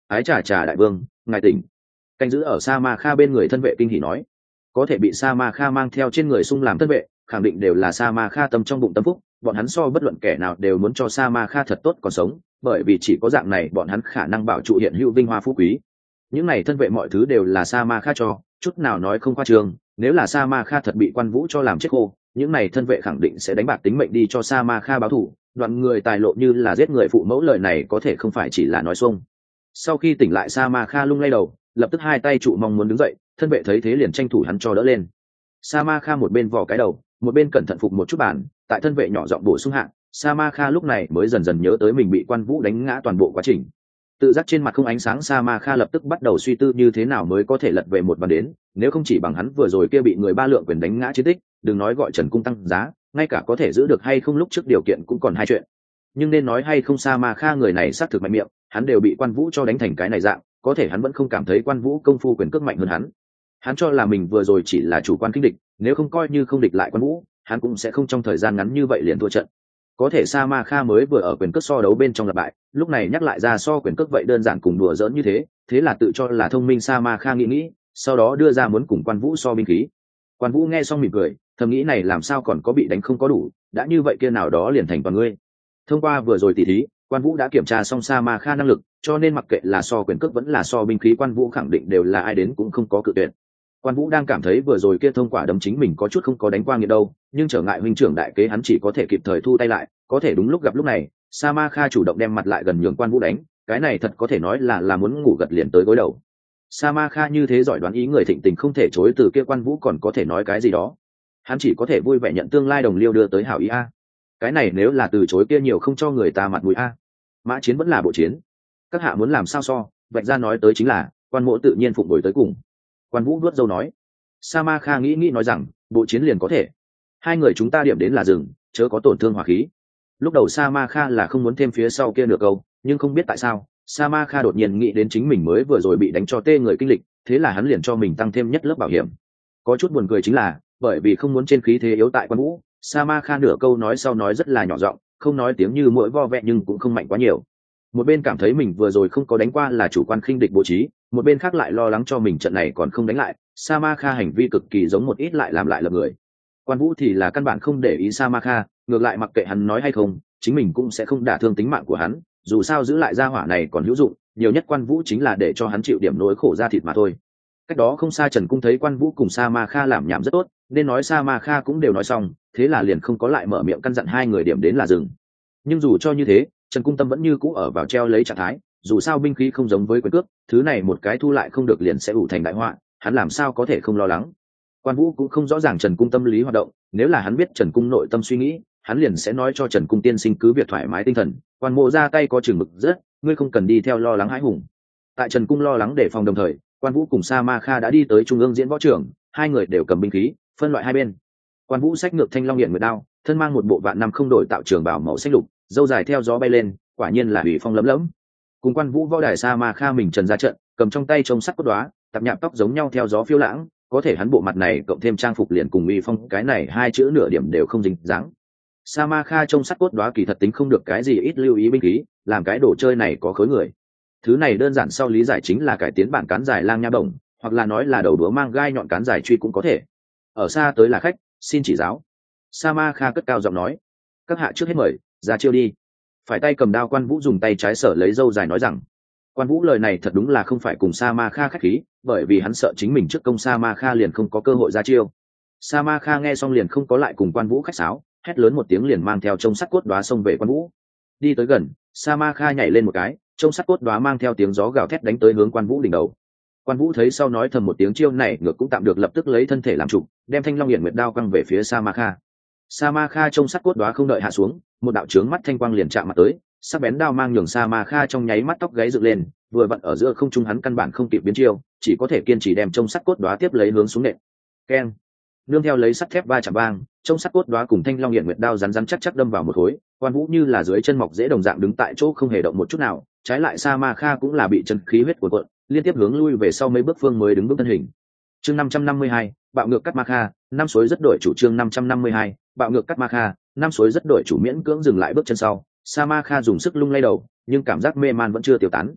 ái trà trà đại vương, ngài tỉnh. Canh giữ ở sa ma kha bên người thân vệ kinh hỉ nói, có thể bị sa ma kha mang theo trên người sung làm thân vệ, khẳng định đều là sa ma kha tâm trong bụng tâm phúc, bọn hắn so bất luận kẻ nào đều muốn cho sa ma kha thật tốt còn sống, bởi vì chỉ có dạng này bọn hắn khả năng bảo trụ hiện hữu vinh hoa phú quý. Những này thân vệ mọi thứ đều là sa ma kha cho, chút nào nói không khoa trương, nếu là sa ma kha thật bị quan vũ cho làm chết khô, những này thân vệ khẳng định sẽ đánh bạc tính mệnh đi cho sa ma kha báo thù. Đoạn người tài lộ như là giết người phụ mẫu, lời này có thể không phải chỉ là nói xuông. Sau khi tỉnh lại, sa ma kha lung lay đầu, lập tức hai tay trụ mong muốn đứng dậy, thân vệ thấy thế liền tranh thủ hắn cho đỡ lên. Sa ma kha một bên vò cái đầu, một bên cẩn thận phục một chút bàn, tại thân vệ nhỏ giọng bổ sung hạng. Sa ma kha lúc này mới dần dần nhớ tới mình bị quan vũ đánh ngã toàn bộ quá trình. Tự giác trên mặt không ánh sáng, sa ma kha lập tức bắt đầu suy tư như thế nào mới có thể lật về một bàn đến, nếu không chỉ bằng hắn vừa rồi kia bị người ba lượng quyền đánh ngã chiến tích, đừng nói gọi Trần cung tăng giá, ngay cả có thể giữ được hay không lúc trước điều kiện cũng còn hai chuyện. Nhưng nên nói hay không, sa ma kha người này xác thực mạnh miệng, hắn đều bị quan vũ cho đánh thành cái này dạng, có thể hắn vẫn không cảm thấy quan vũ công phu quyền cước mạnh hơn hắn. Hắn cho là mình vừa rồi chỉ là chủ quan kinh địch, nếu không coi như không địch lại quan vũ, hắn cũng sẽ không trong thời gian ngắn như vậy liền thua trận. Có thể sa ma kha mới vừa ở quyền cước so đấu bên trong lặp bại, lúc này nhắc lại ra so quyền cước vậy đơn giản cùng đùa giỡn như thế, thế là tự cho là thông minh sa ma kha nghĩ, sau đó đưa ra muốn cùng quan vũ so binh khí. Quan vũ nghe xong mỉm cười, thầm nghĩ này làm sao còn có bị đánh không có đủ, đã như vậy kia nào đó liền thành toàn ngươi. Thông qua vừa rồi tỉ thí, quan vũ đã kiểm tra xong sa ma kha năng lực, cho nên mặc kệ là so quyền cước vẫn là so binh khí, quan vũ khẳng định đều là ai đến cũng không có cự tuyệt. Quan vũ đang cảm thấy vừa rồi kia thông quả đấm chính mình có chút không có đánh qua nghiệt đâu, nhưng trở ngại huynh trưởng đại kế, hắn chỉ có thể kịp thời thu tay lại. Có thể đúng lúc gặp lúc này, sa ma kha chủ động đem mặt lại gần nhường quan vũ đánh, cái này thật có thể nói là muốn ngủ gật liền tới gối đầu. Sa ma kha như thế giỏi đoán ý người, thịnh tình không thể chối từ, kia quan vũ còn có thể nói cái gì đó. Hắn chỉ có thể vui vẻ nhận tương lai đồng liêu đưa tới hảo ý a. Cái này nếu là từ chối kia nhiều không cho người ta mặt mũi a. Mã chiến vẫn là bộ chiến, các hạ muốn làm sao so, vạch ra nói tới chính là, quan mỗ tự nhiên phụng đổi tới cùng. Quan vũ vuốt râu nói. Sa ma kha nghĩ nói rằng, bộ chiến liền có thể, hai người chúng ta điểm đến là rừng, chớ có tổn thương hỏa khí. Lúc đầu sa ma kha là không muốn thêm phía sau kia nửa câu, nhưng không biết tại sao sa ma kha đột nhiên nghĩ đến chính mình mới vừa rồi bị đánh cho tê người kinh lịch, thế là hắn liền cho mình tăng thêm nhất lớp bảo hiểm. Có chút buồn cười chính là, bởi vì không muốn trên khí thế yếu tại quan vũ, sa ma kha nửa câu nói sau nói rất là nhỏ giọng, không nói tiếng như mũi vo vẹ nhưng cũng không mạnh quá nhiều. Một bên cảm thấy mình vừa rồi không có đánh qua là chủ quan khinh địch bố trí, một bên khác lại lo lắng cho mình trận này còn không đánh lại. Sa ma kha hành vi cực kỳ giống một ít lại làm lại lập người. Quan vũ thì là căn bản không để ý sa ma kha, ngược lại mặc kệ hắn nói hay không, chính mình cũng sẽ không đả thương tính mạng của hắn, dù sao giữ lại gia hỏa này còn hữu dụng, nhiều nhất quan vũ chính là để cho hắn chịu điểm nỗi khổ ra thịt mà thôi. Cách đó không xa Trần cung thấy quan vũ cùng sa ma kha làm nhảm rất tốt, nên nói sa ma kha cũng đều nói xong, thế là liền không có lại mở miệng căn dặn hai người điểm đến là dừng. Nhưng dù cho như thế, Trần cung tâm vẫn như cũ ở vào treo lấy trạng thái, dù sao binh khí không giống với quyền cước, thứ này một cái thu lại không được liền sẽ ủ thành đại họa, hắn làm sao có thể không lo lắng. Quan vũ cũng không rõ ràng Trần cung tâm lý hoạt động, nếu là hắn biết Trần cung nội tâm suy nghĩ, hắn liền sẽ nói cho Trần cung tiên sinh cứ việc thoải mái tinh thần, quan mộ ra tay có chừng mực rất, ngươi không cần đi theo lo lắng hãi hùng. Tại Trần cung lo lắng đề phòng đồng thời, quan vũ cùng sa ma kha đã đi tới trung ương diễn võ trường, hai người đều cầm binh khí phân loại hai bên. Quan vũ xách ngược thanh long hiện nguyệt đao, thân mang một bộ vạn năm không đổi tạo trường bào màu xanh lục, râu dài theo gió bay lên, quả nhiên là ủy phong lấm lẫm. Cùng quan vũ võ đài sa ma kha mình trần ra trận, cầm trong tay trông sắt cốt đoá, tạp nhạp tóc giống nhau theo gió phiêu lãng, có thể hắn bộ mặt này cộng thêm trang phục liền cùng uy phong cái này hai chữ nửa điểm đều không dính dáng. Sa ma kha trông sắt cốt đoá kỳ thật tính không được cái gì ít lưu ý binh khí, làm cái đồ chơi này có khối người. Thứ này đơn giản sau lý giải chính là cải tiến bản cán dài lang nha bổng, hoặc là nói là đầu đũa mang gai nhọn cán dài truy cũng có thể. Ở xa tới là khách, xin chỉ giáo. Sa ma kha cất cao giọng nói, các hạ trước hết mời ra chiêu đi. Phải tay cầm đao quan vũ dùng tay trái sở lấy râu dài nói rằng. Quan vũ lời này thật đúng là không phải cùng sa ma kha khách khí, bởi vì hắn sợ chính mình trước công sa ma kha liền không có cơ hội ra chiêu. Sa ma kha nghe xong liền không có lại cùng quan vũ khách sáo, hét lớn một tiếng liền mang theo trông sắt cốt đoá xông về quan vũ. Đi tới gần, sa ma kha nhảy lên một cái, trông sắt cốt đoá mang theo tiếng gió gào thét đánh tới hướng quan vũ đỉnh đầu. Quan vũ thấy sau nói thầm một tiếng, chiêu này ngược cũng tạm được, lập tức lấy thân thể làm trụ, đem thanh long hiển nguyệt đao quăng về phía sa ma kha. Sa ma kha trông sắt cốt đoá không đợi hạ xuống, một đạo trướng mắt thanh quang liền chạm mặt tới, sắc bén đao mang nhường sa ma kha trong nháy mắt tóc gáy dựng lên, vừa vặn ở giữa không trung, hắn căn bản không kịp biến chiêu, chỉ có thể kiên trì đem trông sắt cốt đoá tiếp lấy hướng xuống nện. Keng! Nương theo lấy sắt thép va chạm vang, trông sắt cốt đoá cùng thanh long hiển nguyệt đao rắn rắn chắc chắc đâm vào một khối. Quan vũ như là dưới chân mọc dễ đồng dạng đứng tại chỗ không hề động một chút nào, trái lại sa ma kha cũng là bị chân khí huyết của cuộn, liên tiếp hướng lui về sau mấy bước phương mới đứng vững thân hình. Chương 552, bạo ngược cắt ma kha, năm suối rất đổi chủ. Chương 552, bạo ngược cắt ma kha, năm suối rất đổi chủ. Miễn cưỡng dừng lại bước chân sau, sa ma kha dùng sức lung lay đầu, nhưng cảm giác mê man vẫn chưa tiêu tán.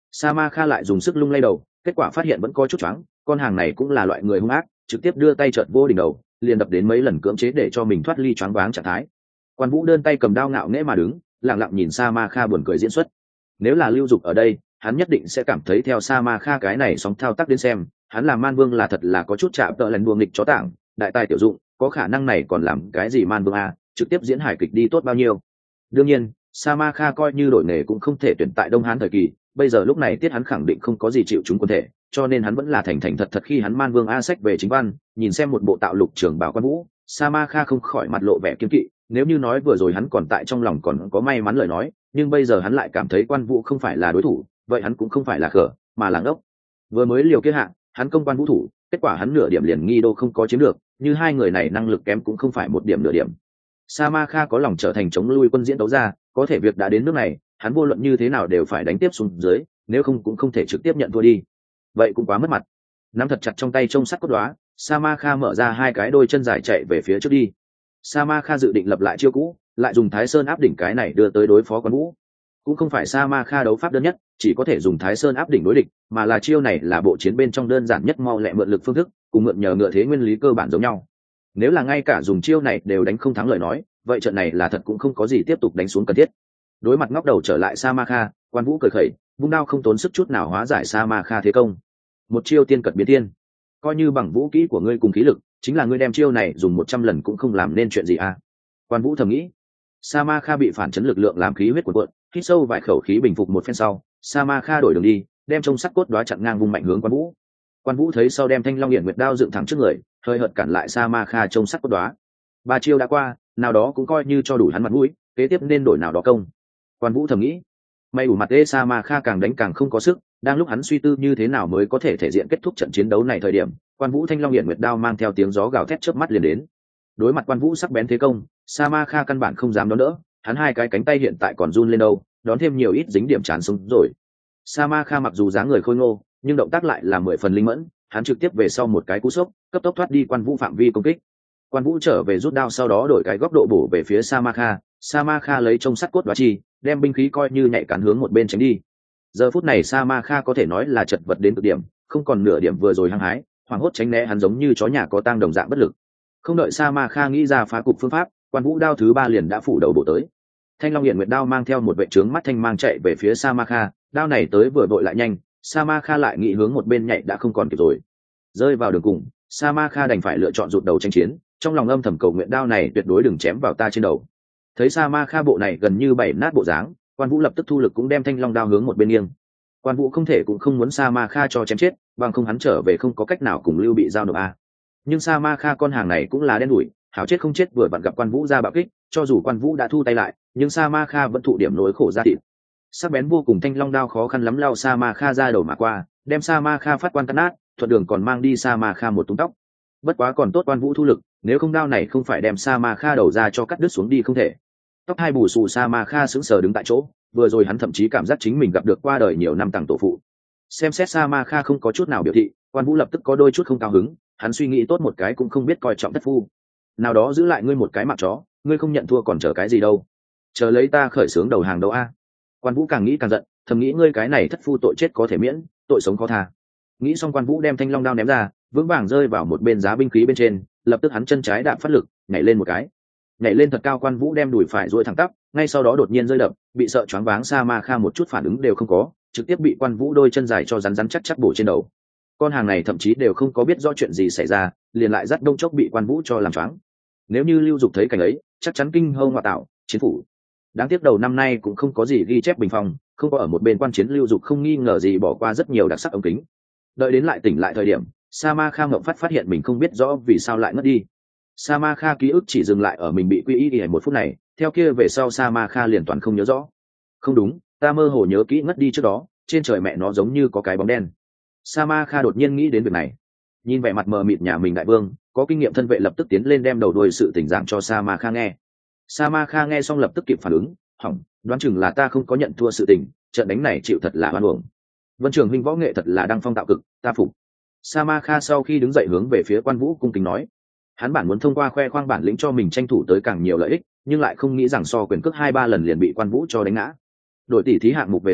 Sa Ma Kha lại dùng sức lung lay đầu, kết quả phát hiện vẫn có chút choáng, con hàng này cũng là loại người hung ác, trực tiếp đưa tay chợt vô đỉnh đầu, liền đập đến mấy lần cưỡng chế để cho mình thoát ly choáng váng trạng thái. Quan Vũ đơn tay cầm đao ngạo nghễ mà đứng, lặng lặng nhìn Sa Ma Kha buồn cười diễn xuất. Nếu là Lưu Dục ở đây, hắn nhất định sẽ cảm thấy theo Sa Ma Kha cái này sóng thao tác đến xem, hắn làm Man Vương là thật là có chút chạm tợ lần đuông nghịch chó tảng, đại tài tiểu dụng, có khả năng này còn làm cái gì Man Vương a, trực tiếp diễn hài kịch đi tốt bao nhiêu. Đương nhiên, Sa Ma Kha coi như đổi nghề cũng không thể tuyển tại Đông Hán thời kỳ, bây giờ lúc này tiết hắn khẳng định không có gì chịu chúng quân thể, cho nên hắn vẫn là thành thành thật thật khi hắn Man Vương a sách về chính văn, nhìn xem một bộ tạo lục trường bảo Quan Vũ, Sa Ma Kha không khỏi mặt lộ vẻ kiêng kỵ, nếu như nói vừa rồi hắn còn tại trong lòng còn có may mắn lời nói, nhưng bây giờ hắn lại cảm thấy Quan Vũ không phải là đối thủ, vậy hắn cũng không phải là khờ, mà là ngốc. Vừa mới liều kia hạ, hắn công Quan Vũ thủ, kết quả hắn nửa điểm liền nghi đô không có chiếm được, như hai người này năng lực kém cũng không phải một điểm nửa điểm. Sa Ma Kha có lòng trở thành chống lui quân diễn đấu ra, có thể việc đã đến nước này, hắn vô luận như thế nào đều phải đánh tiếp xuống dưới, nếu không cũng không thể trực tiếp nhận thua đi. Vậy cũng quá mất mặt. Nắm thật chặt trong tay trông sắt cốt đóa, Sa Ma Kha mở ra hai cái đôi chân dài chạy về phía trước đi. Sa Ma Kha dự định lập lại chiêu cũ, lại dùng Thái Sơn áp đỉnh cái này đưa tới đối phó Quan Vũ. Cũng không phải Sa Ma Kha đấu pháp đơn nhất, chỉ có thể dùng Thái Sơn áp đỉnh đối địch, mà là chiêu này là bộ chiến bên trong đơn giản nhất mau lẹ mượn lực phương thức, cùng mượn nhờ ngựa thế nguyên lý cơ bản giống nhau. Nếu là ngay cả dùng chiêu này đều đánh không thắng lời nói, vậy trận này là thật cũng không có gì tiếp tục đánh xuống cần thiết. Đối mặt ngóc đầu trở lại Sa Ma Kha, Quan Vũ cười khẩy, vung đao không tốn sức chút nào hóa giải Sa Ma Kha thế công. Một chiêu tiên cật biến tiên, coi như bằng vũ kỹ của ngươi cùng khí lực, chính là ngươi đem chiêu này dùng 100 lần cũng không làm nên chuyện gì à? Quan Vũ thầm nghĩ. Sa Ma Kha bị phản chấn lực lượng làm khí huyết cuộn cuộn, hít sâu vài khẩu khí bình phục một phen sau, Sa Ma Kha đổi đường đi, đem trông sắt cốt đóa chặn ngang vung mạnh hướng Quan Vũ. Quan Vũ thấy sau đem Thanh Long Hiển Nguyệt đao dựng thẳng trước người, hơi hợt cản lại Sa Ma Kha trông sắt cốt đóa. Ba chiêu đã qua, nào đó cũng coi như cho đủ hắn mặt mũi, kế tiếp nên đổi nào đó công. Quan Vũ thầm nghĩ. May ủ mặt Sa Ma Kha càng đánh càng không có sức, đang lúc hắn suy tư như thế nào mới có thể thể diện kết thúc trận chiến đấu này thời điểm, Quan Vũ Thanh Long Hiển Nguyệt đao mang theo tiếng gió gào thét chớp mắt liền đến. Đối mặt Quan Vũ sắc bén thế công, Sa Ma Kha căn bản không dám đón đỡ, hắn hai cái cánh tay hiện tại còn run lên đâu, đón thêm nhiều ít dính điểm chán sống rồi. Sa Ma Kha mặc dù dáng người khôi ngô, nhưng động tác lại là 10 phần linh mẫn, hắn trực tiếp về sau một cái cú sốc, cấp tốc thoát đi Quan Vũ phạm vi công kích. Quan Vũ trở về rút đao sau đó đổi cái góc độ bổ về phía Sa Ma Kha, Sa Ma Kha lấy trông sắt cốt đóa chi, đem binh khí coi như nhạy cán hướng một bên tránh đi. Giờ phút này Sa Ma Kha có thể nói là chật vật đến cực điểm, không còn nửa điểm vừa rồi hăng hái, hoảng hốt tránh né hắn giống như chó nhà có tang đồng dạng bất lực. Không đợi Sa Ma Kha nghĩ ra phá cục phương pháp, Quan Vũ đao thứ 3 liền đã phủ đầu bổ tới. Thanh Long Hiển Nguyệt đao mang theo một vệ trướng mắt thanh mang chạy về phía Sa Ma Kha, đao này tới vừa vội lại nhanh, Sa Ma Kha lại nghĩ hướng một bên nhảy đã không còn kịp rồi. Rơi vào đường cùng, Sa Ma Kha đành phải lựa chọn rụt đầu tranh chiến, trong lòng âm thầm cầu nguyện đao này tuyệt đối đừng chém vào ta trên đầu. Thấy Sa Ma Kha bộ này gần như bảy nát bộ dáng, Quan Vũ lập tức thu lực cũng đem Thanh Long đao hướng một bên nghiêng. Quan Vũ không thể cũng không muốn Sa Ma Kha cho chém chết, bằng không hắn trở về không có cách nào cùng Lưu Bị giao nộp a. Nhưng Sa Ma Kha con hàng này cũng là đen đủi, hảo chết không chết vừa vặn gặp Quan Vũ ra bạo kích, cho dù Quan Vũ đã thu tay lại, nhưng Sa Ma Kha vẫn thụ điểm nỗi khổ ra thịt. Sắc bén vô cùng Thanh Long đao khó khăn lắm lao Sa Ma Kha ra đầu mà qua, đem Sa Ma Kha phát quan cắt nát, thuận đường còn mang đi Sa Ma Kha một túm tóc. Bất quá còn tốt Quan Vũ thu lực, nếu không đao này không phải đem Sa Ma Kha đầu ra cho cắt đứt xuống đi không thể. Tóc hai bù xù Sa Ma Kha sững sờ đứng tại chỗ, vừa rồi hắn thậm chí cảm giác chính mình gặp được qua đời nhiều năm tàng tổ phụ. Xem xét Sa Ma Kha không có chút nào biểu thị, Quan Vũ lập tức có đôi chút không cao hứng, hắn suy nghĩ tốt một cái cũng không biết coi trọng thất phu. Nào đó giữ lại ngươi một cái mạng chó, ngươi không nhận thua còn chờ cái gì đâu? Chờ lấy ta khởi xướng đầu hàng đâu a? Quan Vũ càng nghĩ càng giận, thầm nghĩ ngươi cái này thất phu tội chết có thể miễn, tội sống khó tha. Nghĩ xong Quan Vũ đem Thanh Long đao ném ra, vững vàng rơi vào một bên giá binh khí bên trên, lập tức hắn chân trái đạp phát lực, nhảy lên một cái. Nhảy lên thật cao, Quan Vũ đem đùi phải duỗi thẳng tắp, ngay sau đó đột nhiên rơi đập, bị sợ choáng váng Sa Ma Kha một chút phản ứng đều không có, trực tiếp bị Quan Vũ đôi chân dài cho rắn rắn chắc chắc bổ trên đầu. Con hàng này thậm chí đều không có biết rõ chuyện gì xảy ra, liền lại dắt đông chốc bị Quan Vũ cho làm choáng. Nếu như Lưu Dục thấy cảnh ấy, chắc chắn kinh hô ngoại tạo, chiến phủ. Đáng tiếc đầu năm nay cũng không có gì ghi chép bình phong, không có ở một bên quan chiến Lưu Dục không nghi ngờ gì bỏ qua rất nhiều đặc sắc ống kính. Đợi đến lại tỉnh lại thời điểm, Sa Ma Kha ngậm phát hiện mình không biết rõ vì sao lại ngất đi. Sa Ma Kha ký ức chỉ dừng lại ở mình bị quy y một phút này, theo kia về sau Sa Ma Kha liền toàn không nhớ rõ. Không đúng, ta mơ hồ nhớ kỹ ngất đi trước đó, trên trời mẹ nó giống như có cái bóng đen. Sa Ma Kha đột nhiên nghĩ đến việc này, nhìn vẻ mặt mờ mịt nhà mình đại vương, có kinh nghiệm thân vệ lập tức tiến lên đem đầu đuôi sự tình giảng cho Sa Ma Kha nghe. Sa Ma Kha nghe xong lập tức kịp phản ứng, hỏng, đoán chừng là ta không có nhận thua sự tình, trận đánh này chịu thật là oan uổng. Vân Trường huynh võ nghệ thật là đăng phong tạo cực, ta phục. Sa Ma Kha sau khi đứng dậy hướng về phía Quan Vũ cung kính nói, hắn bản muốn thông qua khoe khoang bản lĩnh cho mình tranh thủ tới càng nhiều lợi ích, nhưng lại không nghĩ rằng so quyền cước 2-3 lần liền bị Quan Vũ cho đánh ngã. Đội tỷ thí hạng mục về sau,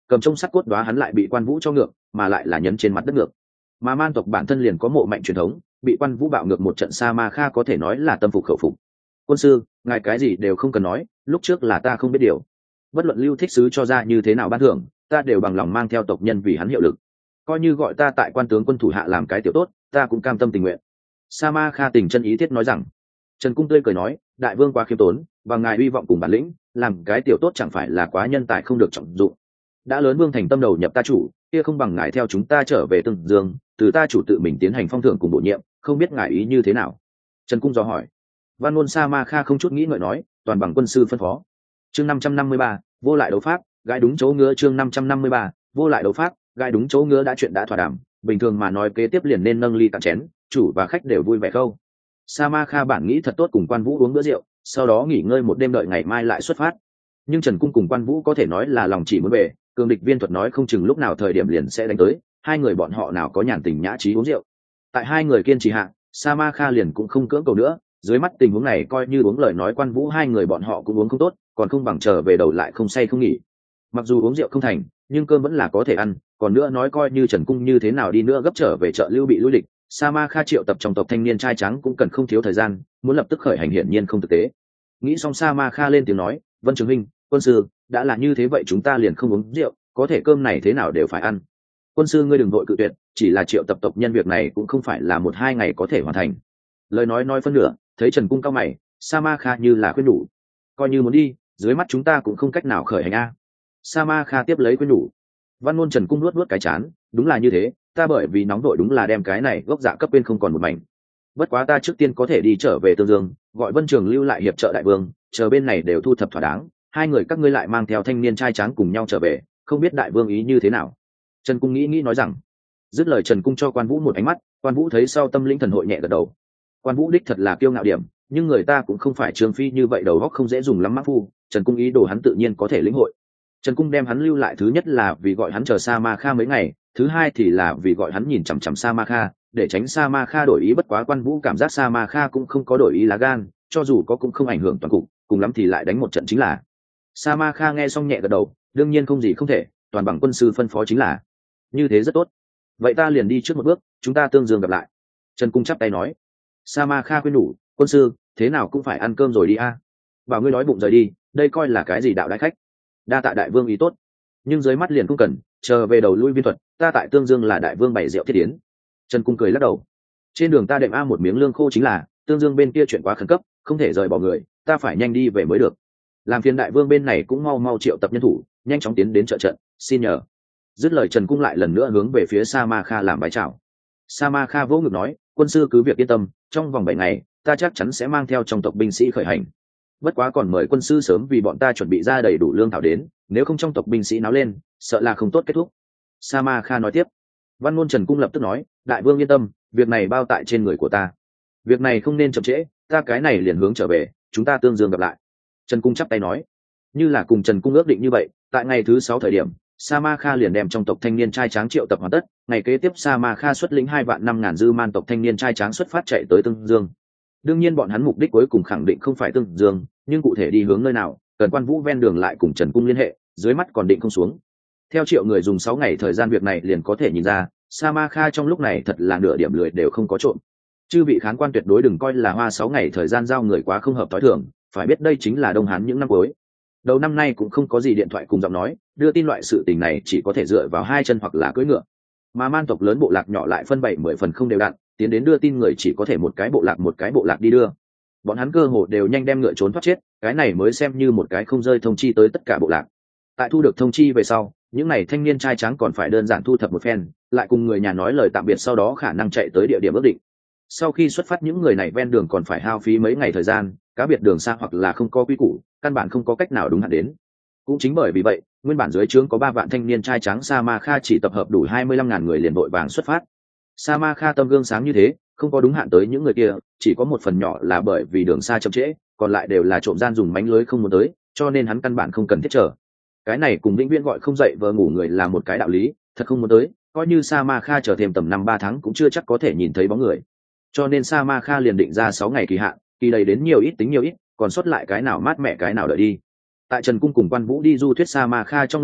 cầm trong sắt cốt đoá hắn lại bị Quan Vũ cho ngược, mà lại là nhấn trên mặt đất ngược. Mà man tộc bản thân liền có mộ mạnh truyền thống, bị Quan Vũ bạo ngược một trận Sa Ma Kha có thể nói là tâm phục khẩu phục. Quân sư, ngài cái gì đều không cần nói, lúc trước là ta không biết điều. Bất luận Lưu Thích sứ cho ra như thế nào ban thưởng, ta đều bằng lòng mang theo tộc nhân vì hắn hiệu lực. Coi như gọi ta tại quan tướng quân thủ hạ làm cái tiểu tốt, ta cũng cam tâm tình nguyện. Sa Ma Kha tình chân ý thiết nói rằng. Trần Cung tươi cười nói, đại vương quá khiêm tốn, và ngài hy vọng cùng bản lĩnh, làm cái tiểu tốt chẳng phải là quá nhân tài không được trọng dụng. Đã lớn vương thành tâm đầu nhập ta chủ, kia không bằng ngài theo chúng ta trở về Tương Dương, từ ta chủ tự mình tiến hành phong thưởng cùng bổ nhiệm, không biết ngài ý như thế nào. Trần Cung dò hỏi. Văn ngôn Sa Ma Kha không chút nghĩ ngợi nói, toàn bằng quân sư phân phó. Chương 553, vô lại đấu pháp, gái đúng chỗ ngứa. Chương 553, vô lại đấu pháp, gái đúng chỗ ngứa. Đã chuyện đã thỏa đàm, bình thường mà nói kế tiếp liền nên nâng ly cạn chén, chủ và khách đều vui vẻ khâu. Sa Ma Kha bản nghĩ thật tốt cùng Quan Vũ uống bữa rượu, sau đó nghỉ ngơi một đêm đợi ngày mai lại xuất phát. Nhưng Trần Cung cùng Quan Vũ có thể nói là lòng chỉ muốn về, cường địch viên thuật nói không chừng lúc nào thời điểm liền sẽ đánh tới, hai người bọn họ nào có nhàn tình nhã trí uống rượu. Tại hai người kiên trì hạ, Sa Ma Kha liền cũng không cưỡng cầu nữa, dưới mắt tình huống này coi như uống lời nói Quan Vũ hai người bọn họ cũng uống không tốt, còn không bằng trở về đầu lại không say không nghỉ. Mặc dù uống rượu không thành, nhưng cơm vẫn là có thể ăn, còn nữa nói coi như Trần Cung như thế nào đi nữa gấp trở về chợ Lưu bị lui lịch, Sa Ma Kha triệu tập trong tộc thanh niên trai trắng cũng cần không thiếu thời gian, muốn lập tức khởi hành hiển nhiên không thực tế. Nghĩ xong Sa Ma Kha lên tiếng nói, Vân Trường Minh, quân sư, đã là như thế vậy chúng ta liền không uống rượu, có thể cơm này thế nào đều phải ăn. Quân sư ngươi đừng vội cự tuyệt, chỉ là triệu tập tộc nhân việc này cũng không phải là một hai ngày có thể hoàn thành. Lời nói phân nửa, thấy Trần Cung cao mày, Sa Ma Kha như là khuyên nhủ, coi như muốn đi, dưới mắt chúng ta cũng không cách nào khởi hành a. Sa Ma Kha tiếp lấy khuyên nhủ. Văn ngôn Trần Cung nuốt cái chán, đúng là như thế, ta bởi vì nóng vội đúng là đem cái này gốc dạ cấp bên không còn một mảnh. Bất quá ta trước tiên có thể đi trở về Tương Dương, gọi Vân Trường lưu lại hiệp trợ đại vương, chờ bên này đều thu thập thỏa đáng, hai người các ngươi lại mang theo thanh niên trai tráng cùng nhau trở về, không biết đại vương ý như thế nào. Trần Cung nghĩ nói rằng. Dứt lời Trần Cung cho Quan Vũ một ánh mắt, Quan Vũ thấy sau tâm linh thần hội nhẹ gật đầu. Quan Vũ đích thật là kiêu ngạo điểm, nhưng người ta cũng không phải Trường Phi như vậy đầu óc không dễ dùng lắm mắc phu, Trần Cung ý đồ hắn tự nhiên có thể lĩnh hội. Trần Cung đem hắn lưu lại thứ nhất là vì gọi hắn chờ Sa Ma Kha mấy ngày, thứ hai thì là vì gọi hắn nhìn chằm chằm Sa Ma Kha, để tránh Sa Ma Kha đổi ý. Bất quá Quan Vũ cảm giác Sa Ma Kha cũng không có đổi ý lá gan, cho dù có cũng không ảnh hưởng toàn cục, cùng lắm thì lại đánh một trận chính là. Sa Ma Kha nghe xong nhẹ gật đầu, đương nhiên không gì không thể, toàn bằng quân sư phân phó chính là. Như thế rất tốt. Vậy ta liền đi trước một bước, chúng ta Tương Dương gặp lại. Trần Cung chắp tay nói. Sa Ma Kha khuyên nhủ, quân sư, thế nào cũng phải ăn cơm rồi đi a. Bảo ngươi nói bụng rời đi, đây coi là cái gì đạo đại khách. Đa tạ đại vương ý tốt, nhưng dưới mắt liền không cần, chờ về đầu lui viên thuật, ta tại Tương Dương là đại vương bày rượu thiết yến. Trần Cung cười lắc đầu. Trên đường ta đệm a một miếng lương khô chính là, Tương Dương bên kia chuyện quá khẩn cấp, không thể rời bỏ người, ta phải nhanh đi về mới được. Làm phiền đại vương bên này cũng mau triệu tập nhân thủ, nhanh chóng tiến đến trợ trận, xin nhờ. Dứt lời Trần Cung lại lần nữa hướng về phía Sa Ma Kha làm bái chào. Sa Ma Kha vỗ ngực nói, quân sư cứ việc yên tâm, trong vòng 7 ngày ta chắc chắn sẽ mang theo trong tộc binh sĩ khởi hành. Bất quá còn mời quân sư sớm vì bọn ta chuẩn bị ra đầy đủ lương thảo đến, nếu không trong tộc binh sĩ náo lên, sợ là không tốt kết thúc. Sa Ma Kha nói tiếp. Văn ngôn Trần Cung lập tức nói, đại vương yên tâm, việc này bao tại trên người của ta, việc này không nên chậm trễ, ta cái này liền hướng trở về, chúng ta Tương Dương gặp lại. Trần Cung chắp tay nói. Như là cùng Trần Cung ước định như vậy, tại ngày thứ 6 thời điểm, Sa Ma Kha liền đem trong tộc thanh niên trai tráng triệu tập hoàn tất, ngày kế tiếp Sa Ma Kha xuất lĩnh 2.500.000 dư man tộc thanh niên trai tráng xuất phát chạy tới Tương Dương. Đương nhiên bọn hắn mục đích cuối cùng khẳng định không phải Tương Dương, nhưng cụ thể đi hướng nơi nào, cần Quan Vũ ven đường lại cùng Trần Cung liên hệ, dưới mắt còn định không xuống. Theo triệu người dùng 6 ngày thời gian việc này liền có thể nhìn ra, Sa Ma Kha trong lúc này thật là nửa điểm lười đều không có trộm. Chư vị khán quan tuyệt đối đừng coi là hoa 6 ngày thời gian giao người quá không hợp tối thường, phải biết đây chính là Đông Hán những năm cuối. Đầu năm nay cũng không có gì điện thoại cùng giọng nói, đưa tin loại sự tình này chỉ có thể dựa vào hai chân hoặc là cưỡi ngựa. Mà man tộc lớn bộ lạc nhỏ lại phân 7-10 phần không đều đặn, tiến đến đưa tin người chỉ có thể một cái bộ lạc đi đưa. Bọn hắn cơ hồ đều nhanh đem ngựa trốn thoát chết, cái này mới xem như một cái không rơi thông chi tới tất cả bộ lạc. Tại thu được thông chi về sau, những này thanh niên trai trắng còn phải đơn giản thu thập một phen, lại cùng người nhà nói lời tạm biệt, sau đó khả năng chạy tới địa điểm ước định. Sau khi xuất phát những người này ven đường còn phải hao phí mấy ngày thời gian, cá biệt đường xa hoặc là không có quy củ, căn bản không có cách nào đúng hạn đến. Cũng chính bởi vì vậy, nguyên bản dưới trướng có 3 vạn thanh niên trai trắng Sa Ma Kha chỉ tập hợp đủ 25.000 người liền vội vàng xuất phát. Sa Ma Kha tâm gương sáng như thế, không có đúng hạn tới những người kia, chỉ có một phần nhỏ là bởi vì đường xa chậm trễ, còn lại đều là trộm gian dùng mánh lưới không muốn tới, cho nên hắn căn bản không cần thiết chờ. Cái này cùng vĩnh viễn gọi không dậy vờ ngủ người là một cái đạo lý, thật không muốn tới, coi như Sa Ma Kha chờ thêm tầm 5-3 tháng cũng chưa chắc có thể nhìn thấy bóng người. Cho nên Sa Ma Kha liền định ra 6 ngày kỳ hạn, kỳ đầy đến nhiều ít tính nhiều ít, còn sót lại cái nào mát mẻ cái nào đợi đi. Tại Trần Cung cùng Quan Vũ đi du thuyết Sa Ma Kha trong lúc đó,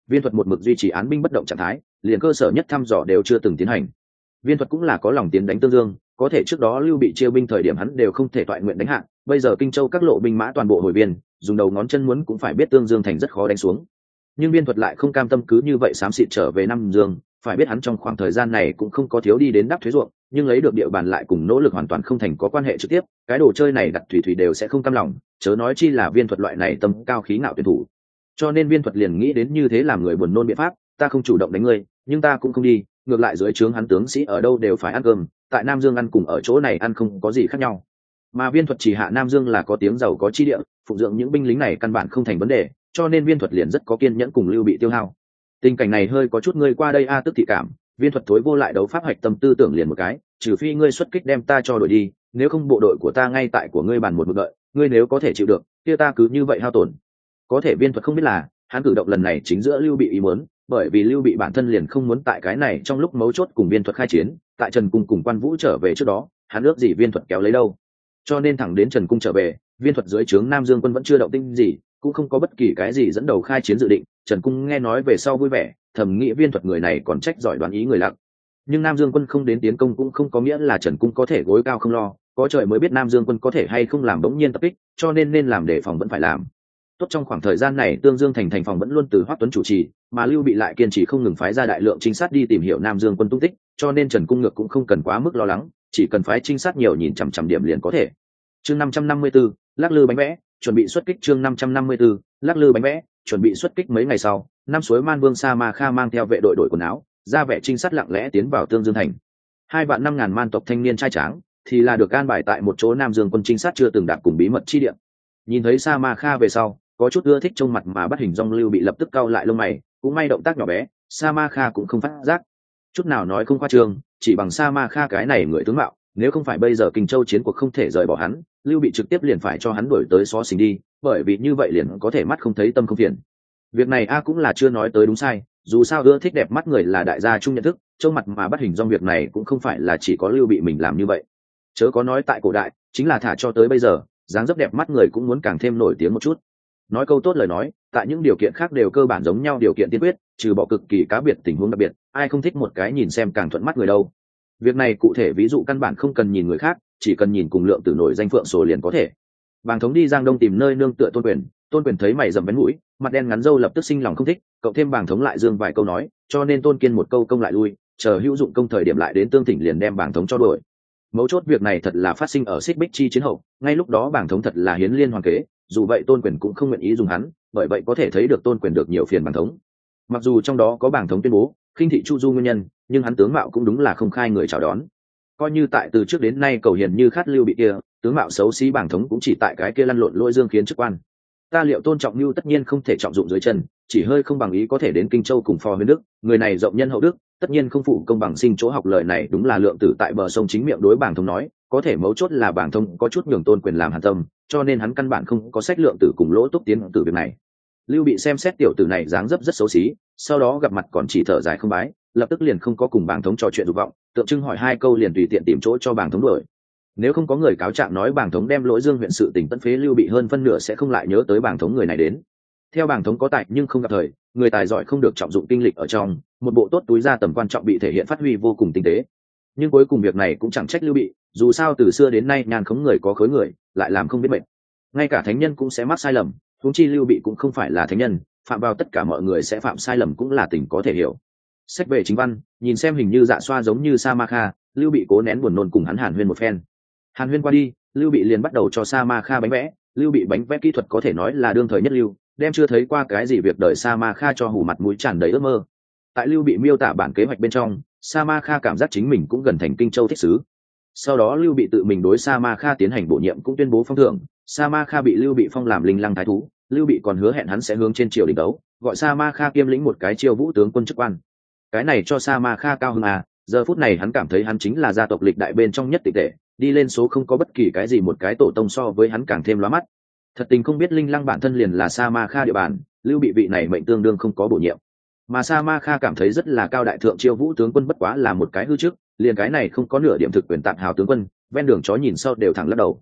viên thuật một mực duy trì án binh bất động trạng thái, liền cơ sở nhất thăm dò đều chưa từng tiến hành. Viên thuật cũng là có lòng tiến đánh Tương Dương, có thể trước đó Lưu Bị chia binh thời điểm hắn đều không thể toại nguyện đánh hạ, bây giờ Kinh Châu các lộ binh mã toàn bộ hồi viên, dùng đầu ngón chân muốn cũng phải biết Tương Dương thành rất khó đánh xuống. Nhưng Viên thuật lại không cam tâm cứ như vậy xám xịt trở về Nam Dương, phải biết hắn trong khoảng thời gian này cũng không có thiếu đi đến đắp thuế ruộng, nhưng lấy được địa bàn lại cùng nỗ lực hoàn toàn không thành có quan hệ trực tiếp, cái đồ chơi này đặt thủy thủy đều sẽ không cam lòng, chớ nói chi là Viên thuật loại này tâm cao khí ngạo tuyển thủ. Cho nên Viên thuật liền nghĩ đến như thế làm người buồn nôn biện pháp, ta không chủ động đánh ngươi, nhưng ta cũng không đi, ngược lại dưới trướng hắn tướng sĩ ở đâu đều phải ăn cơm, tại Nam Dương ăn cùng ở chỗ này ăn không có gì khác nhau. Mà Viên thuật chỉ hạ Nam Dương là có tiếng giàu có chi địa, phụng dưỡng những binh lính này căn bản không thành vấn đề, cho nên Viên thuật liền rất có kiên nhẫn cùng Lưu Bị tiêu hao. Tình cảnh này hơi có chút ngươi qua đây tức thị cảm, Viên thuật thối vô lại đấu pháp hạch tâm tư tưởng liền một cái, trừ phi ngươi xuất kích đem ta cho đội đi, nếu không bộ đội của ta ngay tại của ngươi bàn một mực đợi, ngươi nếu có thể chịu được, kia ta cứ như vậy hao tổn. Có thể Viên thuật không biết là, hắn cử động lần này chính giữa Lưu Bị ý muốn, bởi vì Lưu Bị bản thân liền không muốn tại cái này trong lúc mấu chốt cùng Viên thuật khai chiến, tại Trần Cung cùng Quan Vũ trở về trước đó, hắn ước gì Viên thuật kéo lấy đâu. Cho nên thẳng đến Trần Cung trở về, Viên thuật dưới trướng Nam Dương quân vẫn chưa động tĩnh gì, cũng không có bất kỳ cái gì dẫn đầu khai chiến dự định. Trần Cung nghe nói về sau vui vẻ, thầm nghĩ Viên thuật người này còn trách giỏi đoán ý người lặng. Nhưng Nam Dương quân không đến tiến công cũng không có nghĩa là Trần Cung có thể gối cao không lo, có trời mới biết Nam Dương quân có thể hay không làm bỗng nhiên tập kích, cho nên làm đề phòng vẫn phải làm. Tốt, trong khoảng thời gian này Tương Dương thành phòng vẫn luôn từ Hoắc Tuấn chủ trì, mà Lưu Bị lại kiên trì không ngừng phái ra đại lượng trinh sát đi tìm hiểu Nam Dương quân tung tích, cho nên Trần Cung ngược cũng không cần quá mức lo lắng, chỉ cần phái trinh sát nhiều nhìn chằm chằm điểm liền có thể. Chương 554, lắc lư bánh vẽ, chuẩn bị xuất kích. Chương 554, lắc lư bánh vẽ, chuẩn bị xuất kích. Mấy ngày sau, Nam Suối Man Vương Sa Ma Kha mang theo vệ đội đổi quần áo, ra vẻ trinh sát lặng lẽ tiến vào Tương Dương thành. 2.500.000 man tộc thanh niên trai tráng, thì là được an bài tại một chỗ Nam Dương quân trinh sát chưa từng đạt cùng bí mật chi địa. Nhìn thấy Sa Ma Kha về sau, có chút ưa thích trông mặt mà bắt hình dong Lưu Bị lập tức cau lại lông mày, cũng may động tác nhỏ bé, Sa Ma Kha cũng không phát giác. Chút nào nói không khoa trương, chỉ bằng Sa Ma Kha cái này người tướng mạo, nếu không phải bây giờ Kinh Châu chiến cuộc không thể rời bỏ hắn, Lưu Bị trực tiếp liền phải cho hắn đuổi tới xó xỉnh đi, bởi vì như vậy liền có thể mắt không thấy tâm không phiền. Việc này cũng là chưa nói tới đúng sai, dù sao ưa thích đẹp mắt người là đại gia chung nhận thức, trông mặt mà bắt hình dong việc này cũng không phải là chỉ có Lưu Bị mình làm như vậy. Chớ có nói tại cổ đại, chính là thả cho tới bây giờ, dáng dấp đẹp mắt người cũng muốn càng thêm nổi tiếng một chút. Nói câu tốt lời nói, tại những điều kiện khác đều cơ bản giống nhau điều kiện tiên quyết, trừ bỏ cực kỳ cá biệt tình huống đặc biệt, ai không thích một cái nhìn xem càng thuận mắt người đâu. Việc này cụ thể ví dụ căn bản không cần nhìn người khác, chỉ cần nhìn cùng Lượng Tử nổi danh Phượng Sổ liền có thể. Bàng Thống đi Giang Đông tìm nơi nương tựa Tôn Quyền thấy mày rậm bén mũi, mặt đen ngắn râu lập tức sinh lòng không thích, cậu thêm Bàng Thống lại dương vài câu nói, cho nên Tôn Kiên một câu công lại lui, chờ hữu dụng công thời điểm lại đến Tương Thỉnh liền đem Bàng Thống cho đuổi. Mấu chốt việc này thật là phát sinh ở Xích Bích chi chiến hậu, ngay lúc đó Bàng Thống thật là hiến liên hoàng kế, dù vậy Tôn Quyền cũng không nguyện ý dùng hắn, bởi vậy có thể thấy được Tôn Quyền được nhiều phiền Bàng Thống. Mặc dù trong đó có Bàng Thống tuyên bố khinh thị Chu Du nguyên nhân, nhưng hắn tướng mạo cũng đúng là không khai người chào đón. Coi như tại từ trước đến nay cầu hiền như khát Lưu Bị kia, tướng mạo xấu xí Bàng Thống cũng chỉ tại cái kia lăn lộn lôi dương khiến chức quan. Ta liệu tôn trọng Lưu tất nhiên không thể trọng dụng dưới chân, chỉ hơi không bằng ý có thể đến Kinh Châu cùng Phò Huyền Đức, người này rộng nhân hậu đức, tất nhiên không phụ công bằng sinh chỗ học. Lời này đúng là Lượng Tử tại bờ sông chính miệng đối Bàng Thống nói, có thể mấu chốt là Bàng Thống có chút nhường Tôn Quyền làm hàn tâm, cho nên hắn căn bản không có sách Lượng Tử cùng Lỗ Túc tiến từ việc này. Lưu Bị xem xét tiểu tử này dáng dấp rất xấu xí, sau đó gặp mặt còn chỉ thở dài không bái, lập tức liền không có cùng Bàng Thống trò chuyện dục vọng, tượng trưng hỏi hai câu liền tùy tiện tìm chỗ cho Bàng Thống đuổi. Nếu không có người cáo trạng nói Bàng Thống đem Lỗi Dương huyện sự tỉnh tận phế, Lưu Bị hơn phân nửa sẽ không lại nhớ tới Bàng Thống người này đến. Theo Bàng Thống có tài nhưng không gặp thời, người tài giỏi không được trọng dụng kinh lịch ở trong, một bộ tốt túi ra tầm quan trọng bị thể hiện phát huy vô cùng tinh tế. Nhưng cuối cùng việc này cũng chẳng trách Lưu Bị, dù sao từ xưa đến nay nhàn khống người có khối người, lại làm không biết mệnh. Ngay cả thánh nhân cũng sẽ mắc sai lầm, huống chi Lưu Bị cũng không phải là thánh nhân, phạm vào tất cả mọi người sẽ phạm sai lầm cũng là tình có thể hiểu. Sách về chính văn, nhìn xem hình như Dạ Xoa giống như Sa Ma Kha, Lưu Bị cố nén buồn nôn cùng hắn hàn huyên một phen. Hàn huyên qua đi, Lưu Bị liền bắt đầu cho Sa Ma Kha bánh vẽ. Lưu Bị bánh vẽ kỹ thuật có thể nói là đương thời nhất lưu, đem chưa thấy qua cái gì việc đời Sa Ma Kha cho hù mặt mũi tràn đầy ước mơ. Tại Lưu Bị miêu tả bản kế hoạch bên trong, Sa Ma Kha cảm giác chính mình cũng gần thành Kinh Châu thích sứ. Sau đó Lưu Bị tự mình đối Sa Ma Kha tiến hành bổ nhiệm cũng tuyên bố phong thưởng. Sa Ma Kha bị Lưu Bị phong làm Linh Lăng thái thú, Lưu Bị còn hứa hẹn hắn sẽ hướng trên triều đình đấu, gọi Sa Ma Kha kiêm lĩnh một cái Chiêu Vũ tướng quân chức quan. Cái này cho Sa Ma Kha cao hơn giờ phút này hắn cảm thấy hắn chính là gia tộc lịch đại bên trong nhất tịch tệ, đi lên số không có bất kỳ cái gì một cái tổ tông so với hắn càng thêm lóa mắt. Thật tình không biết Linh Lăng bản thân liền là Sa Ma Kha địa bàn, Lưu Bị vị này mệnh tương đương không có bổ nhiệm, mà Sa Ma Kha cảm thấy rất là cao đại thượng Chiêu Vũ tướng quân bất quá là một cái hư trước, liền cái này không có nửa điểm thực quyền tạm hào tướng quân, ven đường chó nhìn sau đều thẳng lắc đầu.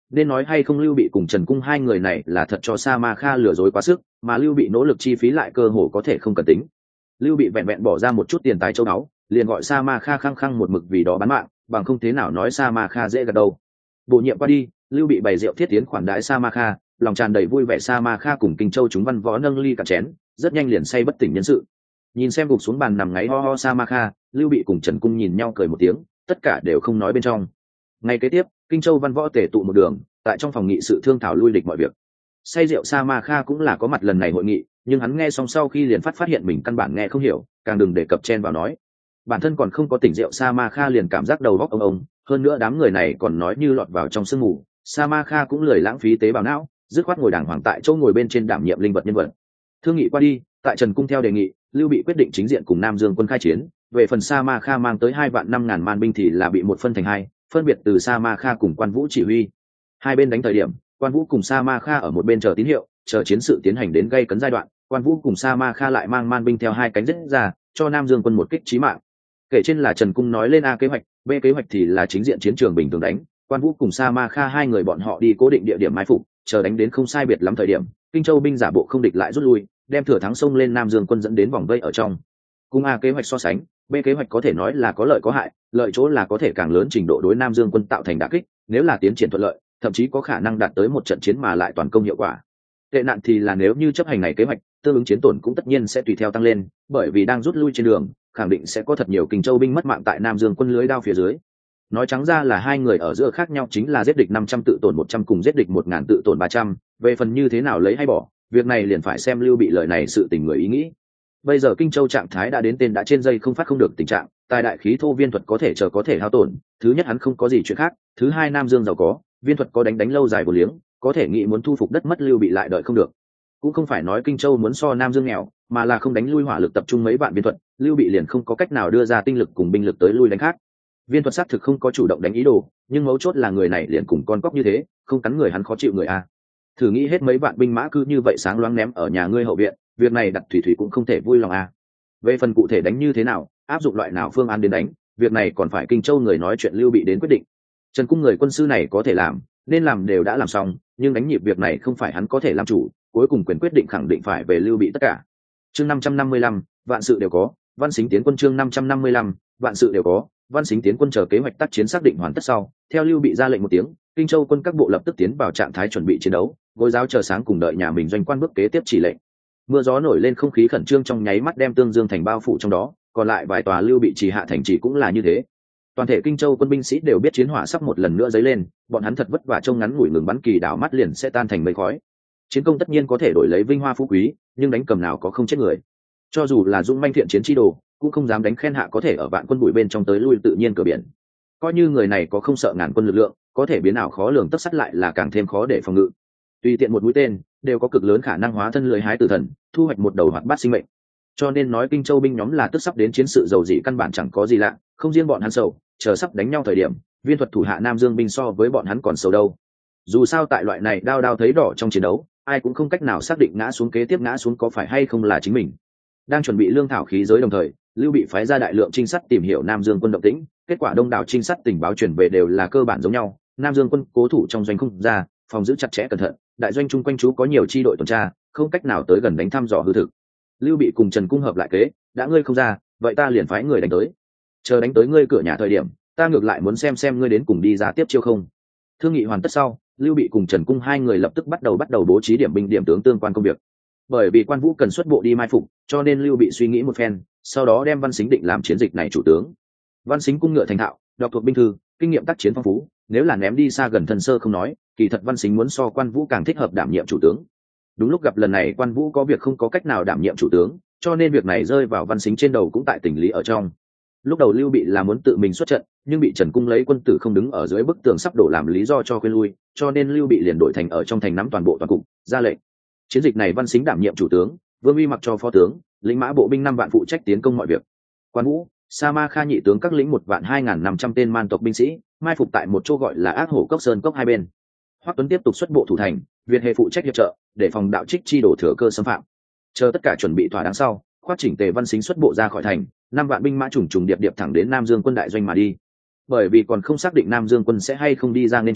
Nên nói hay không, Lưu Bị cùng Trần Cung hai người này là thật cho Sa Ma Kha lừa dối quá sức, mà Lưu Bị nỗ lực chi phí lại cơ hồ có thể không cần tính. Lưu Bị vẹn vẹn bỏ ra một chút tiền tài châu báu, liền gọi Sa Ma Kha khăng khăng một mực vì đó bán mạng, bằng không thế nào nói Sa Ma Kha dễ gật đầu. Bổ nhiệm qua đi, Lưu Bị bày rượu thiết tiến khoản đãi Sa Ma Kha, lòng tràn đầy vui vẻ. Sa Ma Kha cùng Kinh Châu chúng văn võ nâng ly cạn chén, rất nhanh liền say bất tỉnh nhân sự. Nhìn xem gục xuống bàn nằm ngáy ho ho Sa Ma Kha, Lưu Bị cùng Trần Cung nhìn nhau cười một tiếng, tất cả đều không nói bên trong. Ngày kế tiếp, Kinh Châu văn võ tề tụ một đường, tại trong phòng nghị sự thương thảo lui địch mọi việc. Say rượu Sa Ma Kha cũng là có mặt lần này hội nghị, nhưng hắn nghe xong sau khi liền phát hiện mình căn bản nghe không hiểu, càng đừng đề cập chen vào nói. Bản thân còn không có tỉnh rượu, Sa Ma Kha liền cảm giác đầu óc ông, hơn nữa đám người này còn nói như lọt vào trong sương mù. Sa Ma Kha cũng lười lãng phí tế bào não, dứt khoát ngồi đàng hoàng tại chỗ ngồi bên trên đảm nhiệm linh vật nhân vật. Thương nghị qua đi, tại Trần Cung theo đề nghị, Lưu Bị quyết định chính diện cùng Nam Dương quân khai chiến. Về phần Sa Ma Kha mang tới 2.500.000 man binh thì là bị một phân thành hai, phân biệt từ Sa Ma Kha cùng Quan Vũ chỉ huy. Hai bên đánh thời điểm, Quan Vũ cùng Sa Ma Kha ở một bên chờ tín hiệu, chờ chiến sự tiến hành đến gây cấn giai đoạn, Quan Vũ cùng Sa Ma Kha lại mang man binh theo hai cánh giết ra, cho Nam Dương quân một kích chí mạng. Kể trên là Trần Cung nói lên A kế hoạch, B kế hoạch thì là chính diện chiến trường bình thường đánh. Quan Vũ cùng Sa Ma Kha hai người bọn họ đi cố định địa điểm mai phục, chờ đánh đến không sai biệt lắm thời điểm, Kinh Châu binh giả bộ không địch lại rút lui, đem thừa thắng xông lên Nam Dương quân dẫn đến vòng vây ở trong. Cùng A kế hoạch so sánh, B kế hoạch có thể nói là có lợi có hại, lợi chỗ là có thể càng lớn trình độ đối Nam Dương quân tạo thành đả kích, nếu là tiến triển thuận lợi, thậm chí có khả năng đạt tới một trận chiến mà lại toàn công hiệu quả. Tệ nạn thì là nếu như chấp hành này kế hoạch, tương ứng chiến tổn cũng tất nhiên sẽ tùy theo tăng lên, bởi vì đang rút lui trên đường, khẳng định sẽ có thật nhiều Kinh Châu binh mất mạng tại Nam Dương quân lưới đao phía dưới. Nói trắng ra là hai người ở giữa khác nhau chính là giết địch 500 tự tổn 100 cùng giết địch 1000 tự tổn 300, về phần như thế nào lấy hay bỏ, việc này liền phải xem Lưu Bị lời này sự tình người ý nghĩ. Bây giờ Kinh Châu trạng thái đã đến tên đã trên dây không phát không được tình trạng, tài đại khí thô viên thuật có thể chờ có thể hao tổn, thứ nhất hắn không có gì chuyện khác, thứ hai Nam Dương giàu có, viên thuật có đánh lâu dài vô liếng, có thể nghĩ muốn thu phục đất mất Lưu Bị lại đợi không được. Cũng không phải nói Kinh Châu muốn so Nam Dương nghèo, mà là không đánh lui hỏa lực tập trung mấy vạn viên thuật, Lưu Bị liền không có cách nào đưa ra tinh lực cùng binh lực tới lui đánh khác. Viên thuật xác thực không có chủ động đánh ý đồ, nhưng mấu chốt là người này liền cùng con cóc như thế, không cắn người hắn khó chịu người a. Thử nghĩ hết mấy vạn binh mã cứ như vậy sáng loáng ném ở nhà ngươi hậu viện, việc này đặt thủy thủy cũng không thể vui lòng a. Về phần cụ thể đánh như thế nào, áp dụng loại nào phương án đến đánh, việc này còn phải Kinh Châu người nói chuyện Lưu Bị đến quyết định. Trần Cung người quân sư này có thể làm, nên làm đều đã làm xong, nhưng đánh nhịp việc này không phải hắn có thể làm chủ, cuối cùng quyền quyết định khẳng định phải về Lưu Bị tất cả. Chương 555, vạn sự đều có, Văn Xính tiến quân. Chương 555, vạn sự đều có, Văn Xính tiến quân. Chờ kế hoạch tác chiến xác định hoàn tất sau, theo Lưu Bị ra lệnh một tiếng, Kinh Châu quân các bộ lập tức tiến vào trạng thái chuẩn bị chiến đấu, gối giáo chờ sáng cùng đợi nhà mình doanh quan bước kế tiếp chỉ lệnh. Mưa gió nổi lên, không khí khẩn trương trong nháy mắt đem Tương Dương thành bao phủ trong đó, còn lại vài tòa Lưu Bị trì hạ thành trì cũng là như thế. Toàn thể Kinh Châu quân binh sĩ đều biết chiến hỏa sắp một lần nữa dấy lên, bọn hắn thật vất vả trông ngắn ngủi ngừng bắn kỳ đảo mắt liền sẽ tan thành mây khói. Chiến công tất nhiên có thể đổi lấy vinh hoa phú quý, nhưng đánh cầm nào có không chết người. Cho dù là dũng manh thiện chiến chi đồ, cũng không dám đánh khen hạ có thể ở vạn quân bụi bên trong tới lui tự nhiên cửa biển. Coi như người này có không sợ ngàn quân lực lượng, có thể biến ảo khó lường tất sắt lại là càng thêm khó để phòng ngự. Tùy tiện một mũi tên đều có cực lớn khả năng hóa thân lưới hái tử thần, thu hoạch một đầu hoạt bát sinh mệnh. Cho nên nói Kinh Châu binh nhóm là tức sắp đến chiến sự dầu dị căn bản chẳng có gì lạ, không riêng bọn hắn sầu, chờ sắp đánh nhau thời điểm, viên thuật thủ hạ Nam Dương binh so với bọn hắn còn sầu đâu. Dù sao tại loại này đao đao thấy đỏ trong chiến đấu, ai cũng không cách nào xác định ngã xuống kế tiếp ngã xuống có phải hay không là chính mình. Đang chuẩn bị lương thảo khí giới đồng thời, Lưu Bị phái ra đại lượng trinh sát tìm hiểu Nam Dương quân động tĩnh, kết quả đông đảo trinh sát tình báo truyền về đều là cơ bản giống nhau, Nam Dương quân cố thủ trong doanh không ra, phòng giữ chặt chẽ cẩn thận, đại doanh chung quanh chú có nhiều chi đội tuần tra, không cách nào tới gần đánh thăm dò hư thực. Lưu Bị cùng Trần Cung hợp lại kế, đã ngươi không ra, vậy ta liền phái người đánh tới. Chờ đánh tới ngươi cửa nhà thời điểm, ta ngược lại muốn xem ngươi đến cùng đi ra tiếp chiêu không. Thương nghị hoàn tất sau, Lưu Bị cùng Trần Cung hai người lập tức bắt đầu bố trí điểm binh điểm tướng tương quan công việc. Bởi vì Quan Vũ cần xuất bộ đi mai phục, cho nên Lưu Bị suy nghĩ một phen, sau đó đem Văn Xính định làm chiến dịch này chủ tướng. Văn Xính cung ngựa thành thạo, đọc thuộc binh thư, kinh nghiệm tác chiến phong phú, nếu là ném đi xa gần thân sơ không nói, kỳ thật Văn Xính muốn so Quan Vũ càng thích hợp đảm nhiệm chủ tướng. Đúng lúc gặp lần này Quan Vũ có việc không có cách nào đảm nhiệm chủ tướng, cho nên việc này rơi vào Văn Xính trên đầu cũng tại tình lý ở trong. Lúc đầu Lưu Bị là muốn tự mình xuất trận, nhưng bị Trần Cung lấy quân tử không đứng ở dưới bức tường sắp đổ làm lý do cho khuyên lui, cho nên Lưu Bị liền đổi thành ở trong thành nắm toàn bộ toàn cục, ra lệnh. Chiến dịch này Văn Xính đảm nhiệm chủ tướng, Vương Uy mặc cho phó tướng, lĩnh mã bộ binh 5 vạn phụ trách tiến công mọi việc. Quan Vũ, Sa Ma Kha nhị tướng các lĩnh 1.2500.000 tên man tộc binh sĩ, mai phục tại một chỗ gọi là Ác Hổ Cốc Sơn Cốc hai bên. Hoắc Tuấn tiếp tục xuất bộ thủ thành, Việt Hề phụ trách hiệp trợ, để phòng đạo trích chi đổ thừa cơ xâm phạm. Chờ tất cả chuẩn bị thỏa đáng sau, khoát chỉnh tề Văn Xính xuất bộ ra khỏi thành, 5 vạn binh mã trùng trùng điệp điệp thẳng đến Nam Dương quân đại doanh mà đi. Bởi vì còn không xác định Nam Dương quân sẽ hay không đi ra nên chiến,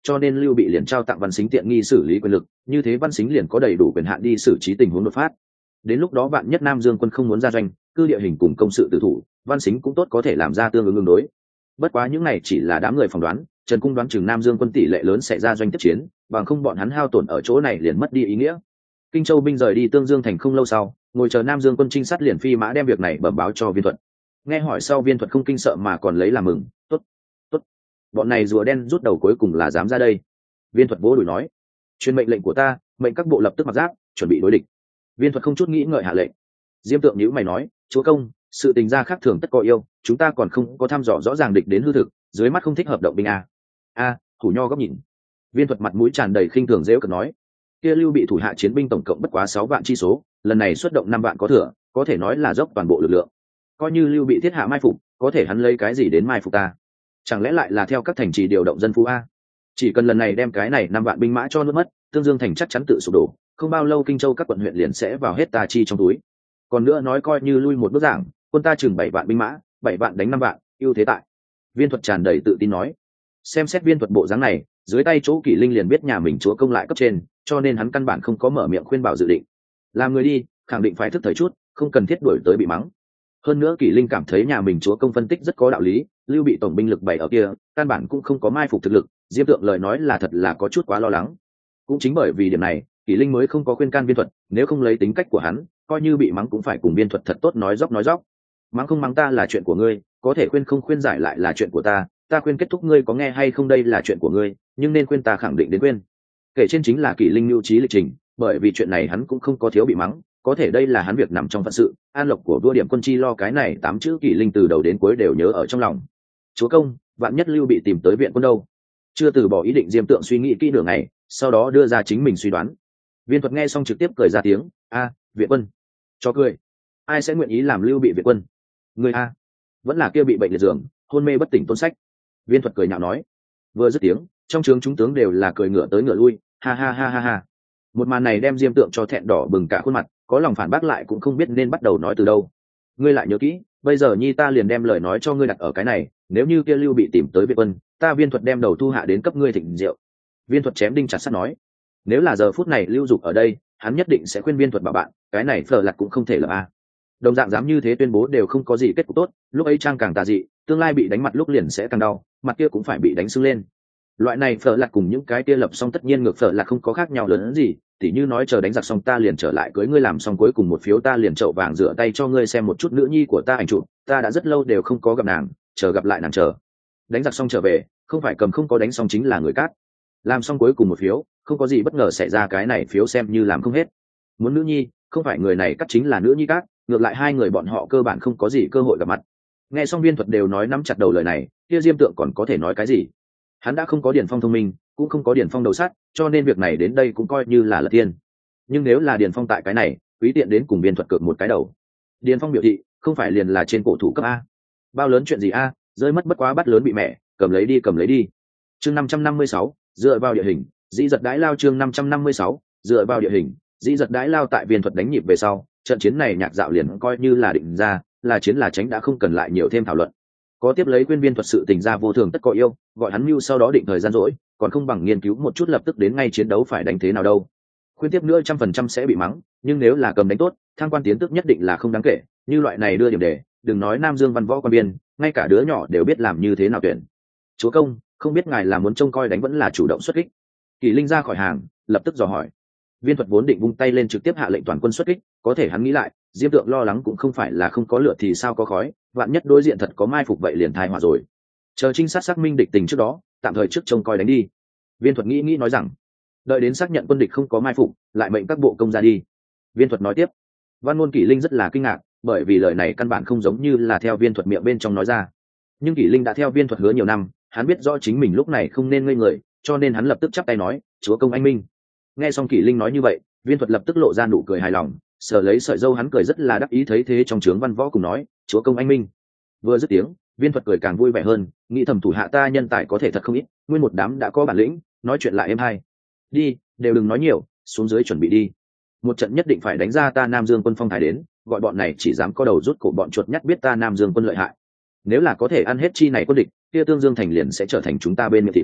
cho nên lưu bị liền trao tặng Văn Sính tiện nghi xử lý quyền lực, như thế Văn Sính liền có đầy đủ quyền hạn đi xử trí tình huống đột phát. Đến lúc đó bạn nhất Nam Dương quân không muốn ra doanh, cư địa hình cùng công sự tự thủ, Văn Sính cũng tốt có thể làm ra tương ứng đối. Bất quá những này chỉ là đám người phỏng đoán, Trần Cung đoán chừng Nam Dương quân tỷ lệ lớn sẽ ra doanh tiếp chiến, bằng không bọn hắn hao tổn ở chỗ này liền mất đi ý nghĩa. Kinh Châu binh rời đi Tương Dương thành không lâu sau, ngồi chờ Nam Dương quân trinh sát liền phi mã đem việc này bẩm báo cho Viên Thuật. Nghe hỏi sau, Viên Thuật không kinh sợ mà còn lấy làm mừng, tốt, tốt, bọn này rùa đen rút đầu cuối cùng là dám ra đây. Viên Thuật vỗ đùi nói, truyền mệnh lệnh của ta, mệnh các bộ lập tức mặc giáp, chuẩn bị đối địch. Viên Thuật không chút nghĩ ngợi hạ lệnh. Diêm Tượng nhíu mày nói, chúa công, sự tình gia khác thường tất có yêu, chúng ta còn không có thăm dò rõ ràng địch đến hư thực, dưới mắt không thích hợp động binh a. Hủ Nho góc nhìn. Viên Thuật mặt mũi tràn đầy khinh thường dễu cợt nói, kia Lưu bị thủ hạ chiến binh tổng cộng bất quá 6 vạn chi số, lần này xuất động 5 vạn có thừa, có thể nói là dốc toàn bộ lực lượng. Coi như Lưu bị thiết hạ mai phục, có thể hắn lấy cái gì đến mai phục ta? Chẳng lẽ lại là theo các thành trì điều động dân phu a? Chỉ cần lần này đem cái này 5 vạn binh mã cho nuốt mất, Tương Dương thành chắc chắn tự sụp đổ, không bao lâu Kinh Châu các quận huyện liền sẽ vào hết ta chi trong túi. Còn nữa nói coi như lui một bước giảng, quân ta chừng 7 vạn binh mã, 7 vạn đánh 5 vạn, ưu thế tại. Viên Thuật tràn đầy tự tin nói. Xem xét Viên Thuật bộ dáng này, dưới tay chỗ Kỷ Linh liền biết nhà mình chúa công lại cấp trên, cho nên hắn căn bản không có mở miệng khuyên bảo dự định. Làm người đi, khẳng định phải thức thời chút, không cần thiết đuổi tới bị mắng. Hơn nữa Kỷ Linh cảm thấy nhà mình chúa công phân tích rất có đạo lý, Lưu bị tổng binh lực 7 ở kia, căn bản cũng không có mai phục thực lực, Diêm Tượng lời nói là thật là có chút quá lo lắng. Cũng chính bởi vì điểm này, Kỷ Linh mới không có khuyên can Viên Thuật, nếu không lấy tính cách của hắn, coi như bị mắng cũng phải cùng Viên Thuật thật tốt nói dóc. Mắng không mắng ta là chuyện của ngươi, có thể khuyên không khuyên giải lại là chuyện của ta khuyên kết thúc ngươi có nghe hay không đây là chuyện của ngươi, nhưng nên khuyên ta khẳng định đến khuyên. Kể trên chính là Kỷ Linh mưu trí lịch trình, bởi vì chuyện này hắn cũng không có thiếu bị mắng, có thể đây là hắn việc nằm trong phận sự, an lộc của vua Điểm Quân chi lo cái này 8 chữ Kỷ Linh từ đầu đến cuối đều nhớ ở trong lòng. Chúa công, vạn nhất Lưu bị tìm tới viện quân đâu? Chưa từ bỏ ý định, Diêm Tượng suy nghĩ kỹ nửa ngày, sau đó đưa ra chính mình suy đoán. Viên Thuật nghe xong trực tiếp cười ra tiếng, viện quân? Cho cười. Ai sẽ nguyện ý làm Lưu bị viện quân? Người vẫn là kia bị bệnh liệt giường, hôn mê bất tỉnh Tôn Sách. Viên Thuật cười nhạo nói. Vừa dứt tiếng, trong trướng chúng tướng đều là cười ngửa tới ngửa lui, ha. Một màn này đem Diêm Tượng cho thẹn đỏ bừng cả khuôn mặt, có lòng phản bác lại cũng không biết nên bắt đầu nói từ đâu. Ngươi lại nhớ kỹ, bây giờ nhi ta liền đem lời nói cho ngươi đặt ở cái này, nếu như kia Lưu bị tìm tới viện quân, ta Viên Thuật đem đầu thu hạ đến cấp ngươi thịnh rượu. Viên Thuật chém đinh chặt sắt nói. Nếu là giờ phút này Lưu Dục ở đây, hắn nhất định sẽ khuyên Viên Thuật bảo bạn, cái này phở lặt cũng không thể là đồng dạng dám như thế tuyên bố đều không có gì kết cục tốt, lúc ấy trang càng tà dị, tương lai bị đánh mặt lúc liền sẽ càng đau, mặt kia cũng phải bị đánh sưng lên. Loại này phở lặt cùng những cái kia lập xong tất nhiên ngược phở lặt không có khác nhau lớn hơn gì, tỉ như nói chờ đánh giặc xong ta liền trở lại cưới ngươi, làm xong cuối cùng một phiếu ta liền chậu vàng rửa tay cho ngươi xem một chút nữ nhi của ta ảnh chụp, ta đã rất lâu đều không có gặp nàng, chờ gặp lại nàng chờ. Đánh giặc xong trở về, không phải cầm không có đánh xong chính là người cát. Làm xong cuối cùng một phiếu, không có gì bất ngờ xảy ra cái này phiếu xem như làm không hết. Muốn nữ nhi, không phải người này cắt chính là nữ nhi cát, ngược lại hai người bọn họ cơ bản không có gì cơ hội gặp mặt. Nghe xong Viên Thuật đều nói nắm chặt đầu lời này, kia Diêm Tượng còn có thể nói cái gì? Hắn đã không có Điền Phong thông minh, cũng không có Điền Phong đầu sắt, cho nên việc này đến đây cũng coi như là lật thiên. Nhưng nếu là Điền Phong tại cái này, quý tiện đến cùng Viên Thuật cược một cái đầu. Điền Phong biểu thị, không phải liền là trên cổ thủ cấp a? Bao lớn chuyện gì a, rơi mất bất quá bắt lớn bị mẹ, cầm lấy đi. Chương 556, dựa vào địa hình, dĩ giật đái lao. Chương 556, dựa vào địa hình, dĩ giật đái lao. Tại Viên Thuật đánh nhịp về sau, trận chiến này Nhạc Dạo liền coi như là định ra, là chiến là tránh đã không cần lại nhiều thêm thảo luận. Có tiếp lấy khuyên Viên Thuật sự tình ra vô thường tất có yêu, gọi hắn mưu sau đó định thời gian rỗi, còn không bằng nghiên cứu một chút lập tức đến ngay chiến đấu phải đánh thế nào đâu. Khuyên tiếp nữa 100% sẽ bị mắng, nhưng nếu là cầm đánh tốt, thăng quan tiến tước nhất định là không đáng kể, như loại này đưa điểm đề, đừng nói Nam Dương văn võ quan biên, ngay cả đứa nhỏ đều biết làm như thế nào tuyển. Chúa công, không biết ngài là muốn trông coi đánh vẫn là chủ động xuất kích? Kỷ Linh ra khỏi hàng, lập tức dò hỏi. Viên Thuật vốn định vung tay lên trực tiếp hạ lệnh toàn quân xuất kích, có thể hắn nghĩ lại, Diêm Tượng lo lắng cũng không phải là không có lửa thì sao có khói, vạn nhất đối diện thật có mai phục vậy liền thai họa rồi. Chờ trinh sát xác minh địch tình trước đó, tạm thời trước trông coi đánh đi. Viên Thuật nghĩ nói rằng, đợi đến xác nhận quân địch không có mai phục, lại mệnh các bộ công ra đi. Viên Thuật nói tiếp. Văn Ngôn Kỷ Linh rất là kinh ngạc, bởi vì lời này căn bản không giống như là theo Viên Thuật miệng bên trong nói ra. Nhưng Kỷ Linh đã theo Viên Thuật hứa nhiều năm, hắn biết rõ chính mình lúc này không nên ngây người, cho nên hắn lập tức chắp tay nói, chúa công anh minh. Nghe xong Kỷ Linh nói như vậy, Viên Thuật lập tức lộ ra nụ cười hài lòng, sờ lấy sợi dâu hắn cười rất là đắc ý, thấy thế trong trướng văn võ cùng nói, chúa công anh minh. Vừa dứt tiếng, Viên Thuật cười càng vui vẻ hơn, nghĩ thầm thủ hạ ta nhân tài có thể thật không ít, nguyên một đám đã có bản lĩnh, nói chuyện lại êm hay. Đi, đều đừng nói nhiều, xuống dưới chuẩn bị đi. Một trận nhất định phải đánh ra ta Nam Dương quân phong thái đến, gọi bọn này chỉ dám có đầu rút cổ bọn chuột nhắt biết ta Nam Dương quân lợi hại. Nếu là có thể ăn hết chi này quân địch, kia Tương Dương thành liền sẽ trở thành chúng ta bên miệng thịt.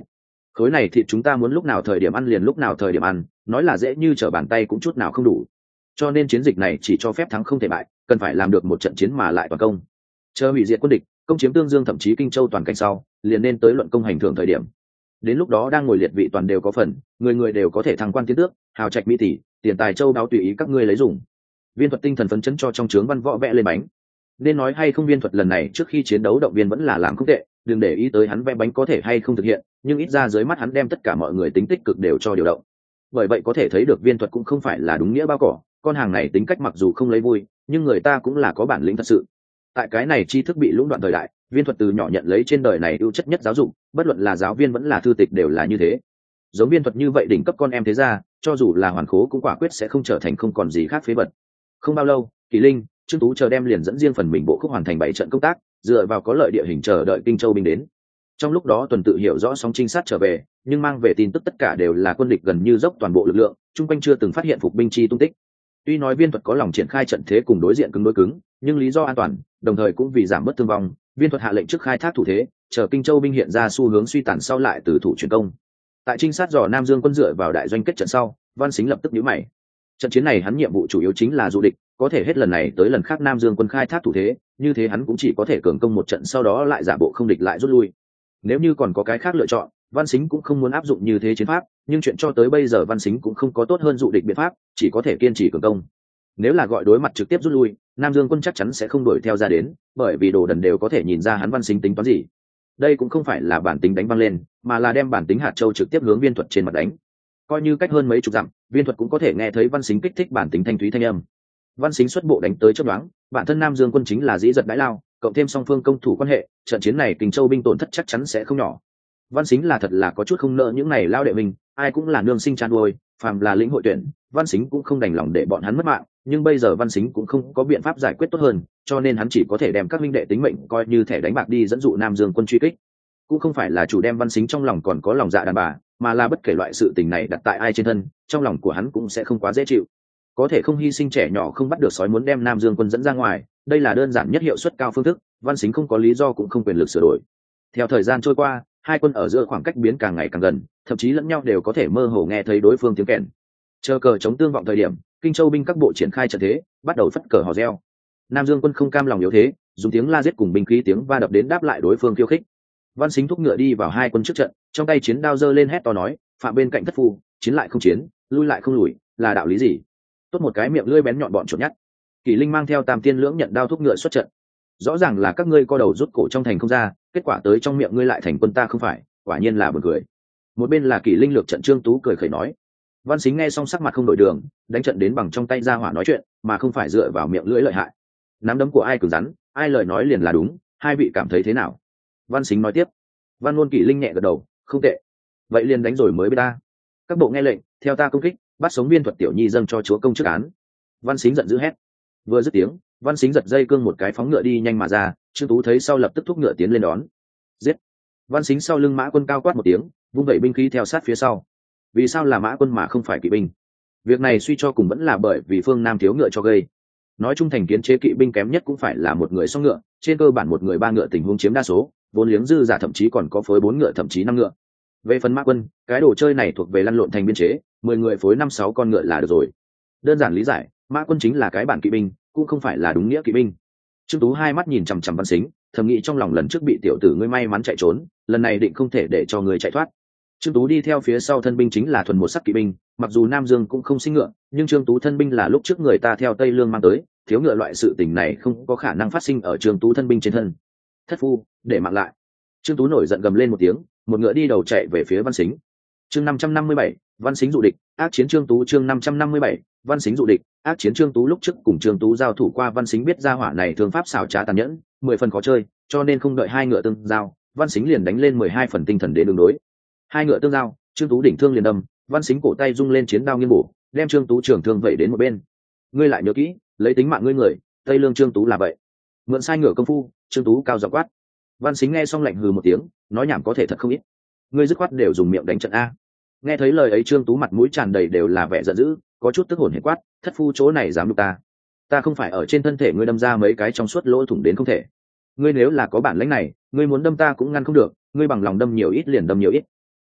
khối này thịt chúng ta muốn lúc nào thời điểm ăn liền lúc nào thời điểm ăn, nói là dễ như trở bàn tay cũng chút nào không đủ. Cho nên chiến dịch này chỉ cho phép thắng không thể bại, cần phải làm được một trận chiến mà lại toàn công. Chờ hủy diệt quân địch, công chiếm Tương Dương thậm chí Kinh Châu toàn cảnh sau, liền nên tới luận công hành thưởng thời điểm. Đến lúc đó đang ngồi liệt vị toàn đều có phần, người người đều có thể thăng quan tiến tước, hào trạch mỹ tỷ, tiền tài châu đáo tùy ý các ngươi lấy dùng. Viên Thuật tinh thần phấn chấn cho trong trướng văn võ vẽ lên bánh. Nên nói hay không, Viên Thuật lần này trước khi chiến đấu động viên vẫn là làm không tệ, đừng để ý tới hắn vẽ bánh có thể hay không thực hiện, nhưng ít ra dưới mắt hắn đem tất cả mọi người tính tích cực đều cho điều động. Bởi vậy có thể thấy được Viên Thuật cũng không phải là đúng nghĩa bao cỏ, con hàng này tính cách mặc dù không lấy vui, nhưng người ta cũng là có bản lĩnh thật sự. Tại cái này tri thức bị lũng đoạn thời đại, Viên Thuật từ nhỏ nhận lấy trên đời này ưu chất nhất giáo dục, bất luận là giáo viên vẫn là thư tịch đều là như thế. Giống Viên Thuật như vậy đỉnh cấp con em thế gia, cho dù là hoàn khố cũng quả quyết sẽ không trở thành không còn gì khác phế vật. Không bao lâu, Kỳ Linh, Trương Tú chờ đem liền dẫn riêng phần mình bộ khúc hoàn thành 7 trận công tác, dựa vào có lợi địa hình chờ đợi Kinh Châu binh đến. Trong lúc đó tuần tự hiểu rõ sóng trinh sát trở về, nhưng mang về tin tức tất cả đều là quân địch gần như dốc toàn bộ lực lượng, chung quanh chưa từng phát hiện phục binh chi tung tích. Tuy nói Viên Thuật có lòng triển khai trận thế cùng đối diện cứng đối cứng, nhưng lý do an toàn, đồng thời cũng vì giảm bớt thương vong, Viên Thuật hạ lệnh trước khai thác thủ thế, chờ Kinh Châu binh hiện ra xu hướng suy tàn sau lại từ thủ chuyển công. Tại trinh sát dò Nam Dương quân dựa vào đại doanh kết trận sau, Văn Sính lập tức nhíu mày. Trận chiến này hắn nhiệm vụ chủ yếu chính là dụ địch, có thể hết lần này tới lần khác Nam Dương quân khai thác thủ thế, như thế hắn cũng chỉ có thể cường công một trận sau đó lại giả bộ không địch lại rút lui. Nếu như còn có cái khác lựa chọn, Văn Sính cũng không muốn áp dụng như thế chiến pháp, nhưng chuyện cho tới bây giờ Văn Sính cũng không có tốt hơn dụ địch biện pháp, chỉ có thể kiên trì cường công. Nếu là gọi đối mặt trực tiếp rút lui, Nam Dương quân chắc chắn sẽ không đuổi theo ra đến, bởi vì đồ đần đều có thể nhìn ra hắn Văn Sính tính toán gì. Đây cũng không phải là bản tính đánh văng lên, mà là đem bản tính hạt châu trực tiếp hướng Viên Thuật trên mặt đánh. Coi như cách hơn mấy chục dặm, Viên Thuật cũng có thể nghe thấy Văn Sính kích thích bản tính thanh thúy thanh âm. Văn Sính xuất bộ đánh tới chớp nhoáng, bản thân Nam Dương quân chính là dĩ giật đãi lao, cộng thêm song phương công thủ quan hệ, trận chiến này Kinh Châu binh tổn thất chắc chắn sẽ không nhỏ. Văn Sính là thật là có chút không nợ những này lao đệ mình, ai cũng là nương sinh chan nuôi, phàm là lĩnh hội tuyển, Văn Sính cũng không đành lòng để bọn hắn mất mạng, nhưng bây giờ Văn Sính cũng không có biện pháp giải quyết tốt hơn, cho nên hắn chỉ có thể đem các huynh đệ tính mệnh coi như thẻ đánh bạc đi dẫn dụ Nam Dương quân truy kích. Cũng không phải là chủ đem Văn Sính trong lòng còn có lòng dạ đàn bà, mà là bất kể loại sự tình này đặt tại ai trên thân, trong lòng của hắn cũng sẽ không quá dễ chịu. Có thể không hy sinh trẻ nhỏ không bắt được sói muốn đem Nam Dương quân dẫn ra ngoài, đây là đơn giản nhất hiệu suất cao phương thức, Văn Sính không có lý do cũng không quyền lực sửa đổi. Theo thời gian trôi qua, hai quân ở giữa khoảng cách biến càng ngày càng gần, thậm chí lẫn nhau đều có thể mơ hồ nghe thấy đối phương tiếng kèn. Chờ cờ chống tương vọng thời điểm, Kinh Châu binh các bộ triển khai trận thế, bắt đầu phất cờ hò reo. Nam Dương quân không cam lòng yếu thế, dùng tiếng la giết cùng binh khí tiếng va đập đến đáp lại đối phương khiêu khích. Văn Sính thúc ngựa đi vào hai quân trước trận, trong tay chiến đao giơ lên hét to nói, phạm bên cạnh thất phu, chiến lại không chiến, lui lại không lùi, là đạo lý gì? Tốt một cái miệng lưỡi bén nhọn bọn chuột nhắt. Kỷ Linh mang theo Tam Tiên Lưỡng nhận đao thúc ngựa xuất trận. Rõ ràng là các ngươi co đầu rút cổ trong thành không ra, kết quả tới trong miệng ngươi lại thành quân ta không phải, quả nhiên là buồn cười. Một bên là Kỷ Linh lược trận Trương Tú cười khẩy nói. Văn Sính nghe xong sắc mặt không đổi đường, đánh trận đến bằng trong tay ra hỏa nói chuyện, mà không phải dựa vào miệng lưỡi lợi hại. Nắm đấm của ai cứng rắn, ai lời nói liền là đúng, hai vị cảm thấy thế nào? Văn Sính nói tiếp. Văn Luân Kỷ Linh nhẹ gật đầu, không tệ. Vậy liền đánh rồi mới biết ta. Các bộ nghe lệnh, theo ta công kích, bắt sống Viên Thuật tiểu nhi dâng cho chúa công chức án. Văn Sính giận dữ hét. Vừa dứt tiếng, Văn Sính giật dây cương một cái phóng ngựa đi nhanh mà ra, Trương Tú thấy sau lập tức thúc ngựa tiến lên đón. Giết! Văn Sính sau lưng Mã Quân cao quát một tiếng, vung vẩy binh khí theo sát phía sau. Vì sao là Mã Quân mà không phải kỵ binh? Việc này suy cho cùng vẫn là bởi vì phương Nam thiếu ngựa cho gây. Nói chung thành kiến chế kỵ binh kém nhất cũng phải là một người song ngựa, trên cơ bản một người ba ngựa tình huống chiếm đa số, vốn liếng dư giả thậm chí còn có phối 4 ngựa thậm chí 5 ngựa. Về phần Mã Quân, cái đồ chơi này thuộc về lăn lộn thành biên chế, 10 người phối 5-6 con ngựa là được rồi. Đơn giản lý giải, Mã Quân chính là cái bản kỵ binh, cũng không phải là đúng nghĩa kỵ binh. Trương Tú hai mắt nhìn chằm chằm Văn Sính, thầm nghĩ trong lòng lần trước bị tiểu tử ngươi may mắn chạy trốn, lần này định không thể để cho người chạy thoát. Trương Tú đi theo phía sau thân binh chính là thuần một sắc kỵ binh, mặc dù Nam Dương cũng không sinh ngựa, nhưng Trương Tú thân binh là lúc trước người ta theo Tây Lương mang tới, thiếu ngựa loại sự tình này không có khả năng phát sinh ở Trương Tú thân binh trên thân. Thất phu, để mạng lại. Trương Tú nổi giận gầm lên một tiếng, một ngựa đi đầu chạy về phía Văn Sính. Chương 557, Văn Sính dụ địch, ác chiến Trương Tú. Chương 557, Văn Sính dụ địch, ác chiến Trương Tú. Lúc trước cùng Trương Tú giao thủ qua, Văn Sính biết ra hỏa này thương pháp xảo trá tàn nhẫn, 10 phần khó chơi, cho nên không đợi hai ngựa tương giao, Văn Sính liền đánh lên 12 phần tinh thần để đương đối. Hai ngựa tương giao, Trương Tú đỉnh thương liền đâm, Văn Sính cổ tay rung lên chiến đao nghiêng bổ, đem Trương Tú trường thương vẩy đến một bên. Ngươi lại nhớ kỹ, lấy tính mạng ngươi người, Tây Lương Trương Tú là vậy. Mượn sai ngựa công phu, Trương Tú cao giọng quát. Văn Sính nghe xong lạnh hừ một tiếng, nói nhảm có thể thật không ít. Ngươi dứt khoát đều dùng miệng đánh trận a. Nghe thấy lời ấy Trương Tú mặt mũi tràn đầy đều là vẻ giận dữ, có chút tức hồn hển quát, thất phu chỗ này dám đục ta. Ta không phải ở trên thân thể ngươi đâm ra mấy cái trong suốt lỗ thủng đến không thể. Ngươi nếu là có bản lĩnh này, ngươi muốn đâm ta cũng ngăn không được, ngươi bằng lòng đâm nhiều ít liền đâm nhiều ít.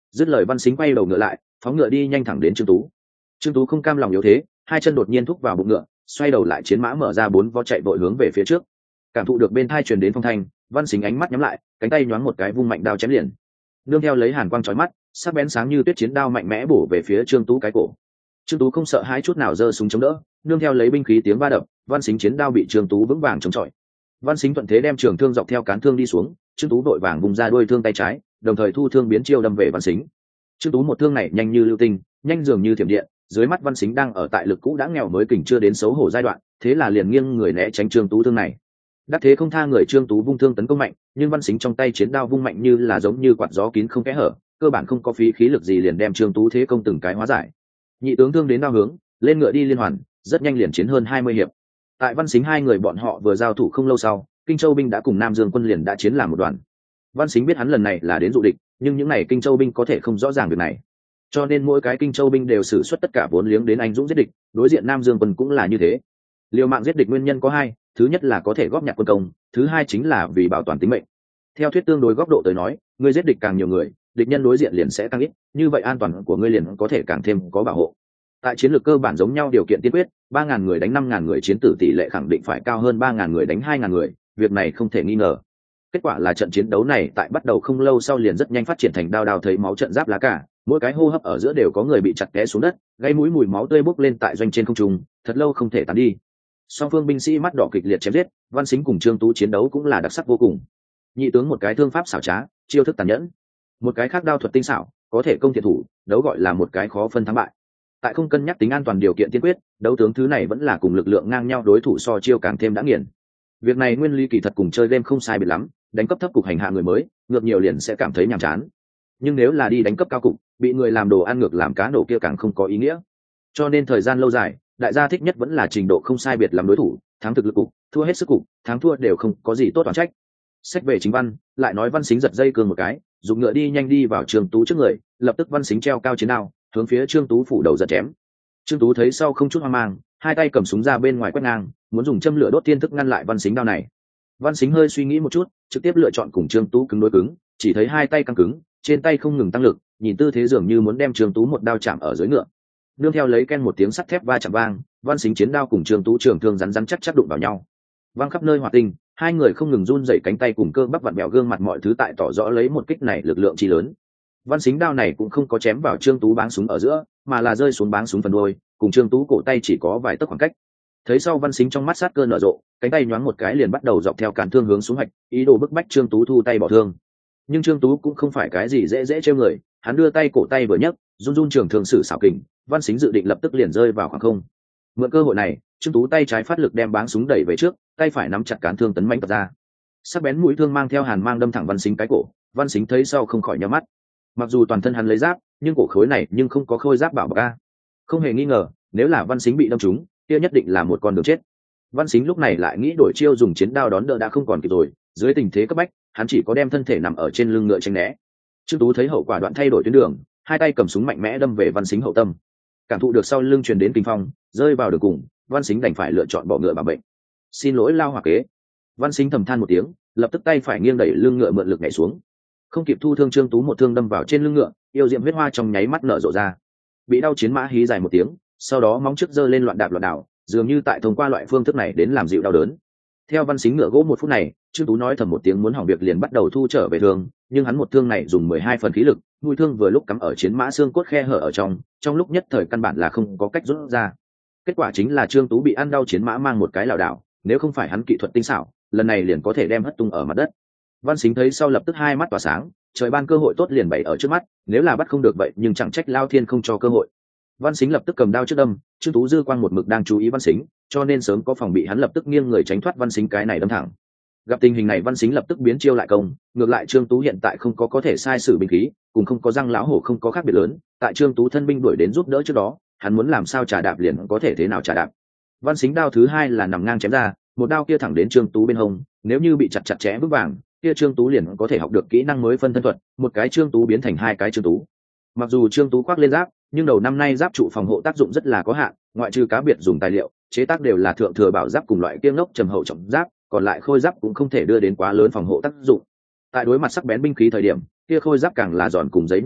Dứt lời Văn Xính quay đầu ngựa lại, phóng ngựa đi nhanh thẳng đến Trương Tú. Trương Tú không cam lòng yếu thế, hai chân đột nhiên thúc vào bụng ngựa, xoay đầu lại chiến mã mở ra bốn vó chạy vội hướng về phía trước. Cảm thụ được bên tai truyền đến phong thanh, Văn Xính ánh mắt nhắm lại, cánh tay nhoáng một cái vung mạnh đao chém liền. Nương theo lấy hàn quang chói mắt, sắc bén sáng như tuyết chiến đao mạnh mẽ bổ về phía Trương Tú cái cổ. Trương Tú không sợ hãi chút nào giơ súng chống đỡ, nương theo lấy binh khí tiếng va đập, Văn Xính chiến đao bị Trương Tú vững vàng chống chọi. Văn Xính thuận thế đem trường thương dọc theo cán thương đi xuống, Trương Tú vội vàng vùng ra đuôi thương tay trái, đồng thời thu thương biến chiêu đâm về Văn Xính. Trương Tú một thương này nhanh như lưu tinh, nhanh dường như thiểm điện, dưới mắt Văn Xính đang ở tại lực cũ đã nghèo mới kình chưa đến xấu hổ giai đoạn, thế là liền nghiêng người né tránh Trương Tú thương này. Đắc thế không tha người, Trương Tú vung thương tấn công mạnh, nhưng Văn Xính trong tay chiến đao vung mạnh như là giống như quạt gió kín không kẽ hở, cơ bản không có phí khí lực gì liền đem Trương Tú thế công từng cái hóa giải. Nhị tướng thương đến đao hướng, lên ngựa đi liên hoàn, rất nhanh liền chiến hơn 20 hiệp. Tại Văn Xính hai người bọn họ vừa giao thủ không lâu sau, Kinh Châu binh đã cùng Nam Dương quân liền đã chiến làm một đoàn. Văn Xính biết hắn lần này là đến dụ địch, nhưng những này Kinh Châu binh có thể không rõ ràng việc này, cho nên mỗi cái Kinh Châu binh đều sử xuất tất cả vốn liếng đến anh dũng giết địch. Đối diện Nam Dương quân cũng là như thế. Liều mạng giết địch nguyên nhân có hai, thứ nhất là có thể góp nhặt quân công, thứ hai chính là vì bảo toàn tính mệnh. Theo thuyết tương đối góc độ tới nói, ngươi giết địch càng nhiều người, địch nhân đối diện liền sẽ tăng ít, như vậy an toàn của ngươi liền có thể càng thêm có bảo hộ. Tại chiến lược cơ bản giống nhau điều kiện tiên quyết, 3.000 người đánh 5.000 người chiến tử tỷ lệ khẳng định phải cao hơn 3.000 người đánh 2.000 người, việc này không thể nghi ngờ. Kết quả là trận chiến đấu này tại bắt đầu không lâu sau liền rất nhanh phát triển thành đao đao thấy máu trận giáp lá cả, mỗi cái hô hấp ở giữa đều có người bị chặt té xuống đất, gây mũi mùi máu tươi bốc lên tại doanh trên không trung, thật lâu không thể tán đi. Song phương binh sĩ mắt đỏ kịch liệt chém giết, Văn Xính cùng Trương Tú chiến đấu cũng là đặc sắc vô cùng. Nhị tướng một cái thương pháp xảo trá, chiêu thức tàn nhẫn, một cái khác đao thuật tinh xảo, có thể công thiện thủ, đấu gọi là một cái khó phân thắng bại. Tại không cân nhắc tính an toàn điều kiện tiên quyết, đấu tướng thứ này vẫn là cùng lực lượng ngang nhau đối thủ so chiêu càng thêm đã nghiền. Việc này nguyên lý kỳ thật cùng chơi game không sai biệt lắm, đánh cấp thấp cục hành hạ người mới, ngược nhiều liền sẽ cảm thấy nhàm chán. Nhưng nếu là đi đánh cấp cao cục, bị người làm đồ ăn ngược làm cá nổ kia càng không có ý nghĩa. Cho nên thời gian lâu dài, đại gia thích nhất vẫn là trình độ không sai biệt lắm đối thủ, thắng thực lực cục, thua hết sức cục, thắng thua đều không có gì tốt toàn trách. Sách về chính văn, lại nói Văn Xính giật dây cương một cái, dùng ngựa đi nhanh đi vào Trương Tú trước người, lập tức Văn Xính treo cao chiến đao, hướng phía Trương Tú phủ đầu giật chém. Trương Tú thấy sau không chút hoang mang, hai tay cầm súng ra bên ngoài quét ngang, muốn dùng châm lửa đốt tiên thức ngăn lại Văn Xính đao này. Văn Xính hơi suy nghĩ một chút, trực tiếp lựa chọn cùng Trương Tú cứng đối cứng, chỉ thấy hai tay căng cứng, trên tay không ngừng tăng lực, nhìn tư thế dường như muốn đem Trương Tú một đao chạm ở dưới ngựa. Nương theo lấy ken một tiếng sắt thép va chạm vang, Văn Xính chiến đao cùng Trương Tú trường thương rắn rắn chắc chắc đụng vào nhau, văng khắp nơi hỏa tinh, hai người không ngừng run rẩy cánh tay cùng cơ bắp vặn vẹo gương mặt, mọi thứ tại tỏ rõ lấy một kích này lực lượng chi lớn. Văn Xính đao này cũng không có chém vào Trương Tú báng súng ở giữa, mà là rơi xuống báng súng phần đuôi, cùng Trương Tú cổ tay chỉ có vài tấc khoảng cách. Thấy sau Văn Xính trong mắt sát cơ nở rộ, cánh tay nhoáng một cái liền bắt đầu dọc theo cán thương hướng xuống hạch, ý đồ bức bách Trương Tú thu tay bỏ thương. Nhưng Trương Tú cũng không phải cái gì dễ dễ trêu người, hắn đưa tay cổ tay vừa nhấc, run run trường thương sử xảo kình, Văn Xính dự định lập tức liền rơi vào khoảng không. Mượn cơ hội này, Trương Tú tay trái phát lực đem báng súng đẩy về trước, tay phải nắm chặt cán thương tấn mãnh tập ra. Sắc bén mũi thương mang theo hàn mang đâm thẳng Văn Xính cái cổ, Văn Xính thấy sau không khỏi nhíu mắt. Mặc dù toàn thân hắn lấy giáp, nhưng cổ khối này nhưng không có khôi giáp bảo bọc a. Không hề nghi ngờ, nếu là Văn Xính bị đâm trúng, kia nhất định là một con đường chết. Văn Xính lúc này lại nghĩ đổi chiêu dùng chiến đao đón đỡ đã không còn kịp rồi, dưới tình thế cấp bách, hắn chỉ có đem thân thể nằm ở trên lưng ngựa tránh né. Trương Tú thấy hậu quả đoạn thay đổi tuyến đường, hai tay cầm súng mạnh mẽ đâm về Văn Xính hậu tâm. Cảm thụ được sau lưng truyền đến kinh phong, rơi vào đường cùng, Văn Xính đành phải lựa chọn bỏ ngựa bảo bệnh. Xin lỗi lao hỏa kế. Văn Xính thầm than một tiếng, lập tức tay phải nghiêng đẩy lưng ngựa mượn lực nhảy xuống. Không kịp thu thương, Trương Tú một thương đâm vào trên lưng ngựa, yêu diệm huyết hoa trong nháy mắt nở rộ ra. Bị đau chiến mã hí dài một tiếng, sau đó móng trước giơ lên loạn đạp loạn đảo, dường như tại thông qua loại phương thức này đến làm dịu đau đớn. Theo Văn Xính ngựa gỗ một phút này, Trương Tú nói thầm một tiếng muốn hỏng việc liền bắt đầu thu trở về thương, nhưng hắn một thương này dùng 12 phần khí lực, mũi thương vừa lúc cắm ở chiến mã xương cốt khe hở ở trong lúc nhất thời căn bản là không có cách rút ra. Kết quả chính là Trương Tú bị ăn đau chiến mã mang một cái lảo đảo, nếu không phải hắn kỹ thuật tinh xảo, lần này liền có thể đem hất tung ở mặt đất. Văn Xính thấy sau lập tức hai mắt tỏa sáng, trời ban cơ hội tốt liền bày ở trước mắt, nếu là bắt không được vậy nhưng chẳng trách Lao Thiên không cho cơ hội. Văn Xính lập tức cầm đao trước đâm, Trương Tú dư quang một mực đang chú ý Văn Xính, cho nên sớm có phòng bị, hắn lập tức nghiêng người tránh thoát Văn Xính cái này đâm thẳng. Gặp tình hình này, Văn Xính lập tức biến chiêu lại công, ngược lại Trương Tú hiện tại không có thể sai sử binh khí, cùng không có răng lão hổ không có khác biệt lớn, tại Trương Tú thân binh đuổi đến giúp đỡ trước đó, hắn muốn làm sao trả đạp liền có thể thế nào trả đạp. Văn Xính đao thứ hai là nằm ngang chém ra, một đao kia thẳng đến Trương Tú bên hông, nếu như bị chặt chẽ vững vàng, kia Trương Tú liền có thể học được kỹ năng mới phân thân thuật, một cái Trương Tú biến thành hai cái Trương Tú. Mặc dù Trương Tú khoác lên giáp, nhưng đầu năm nay giáp trụ phòng hộ tác dụng rất là có hạn, ngoại trừ cá biệt dùng tài liệu chế tác đều là thượng thừa bảo giáp cùng loại kiêng ngốc trầm hậu trọng giáp, còn lại khôi giáp cũng không thể đưa đến quá lớn phòng hộ tác dụng. Tại đối mặt sắc bén binh khí thời điểm, kia khôi giáp càng là giòn cùng giấy như thế,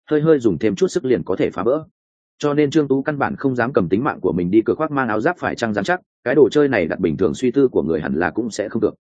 hơi hơi dùng thêm chút sức liền có thể phá vỡ. Cho nên Trương Tú căn bản không dám cầm tính mạng của mình đi cược khoác mang áo giáp phải chăng dám chắc, cái đồ chơi này đặt bình thường suy tư của người hẳn là cũng sẽ không được.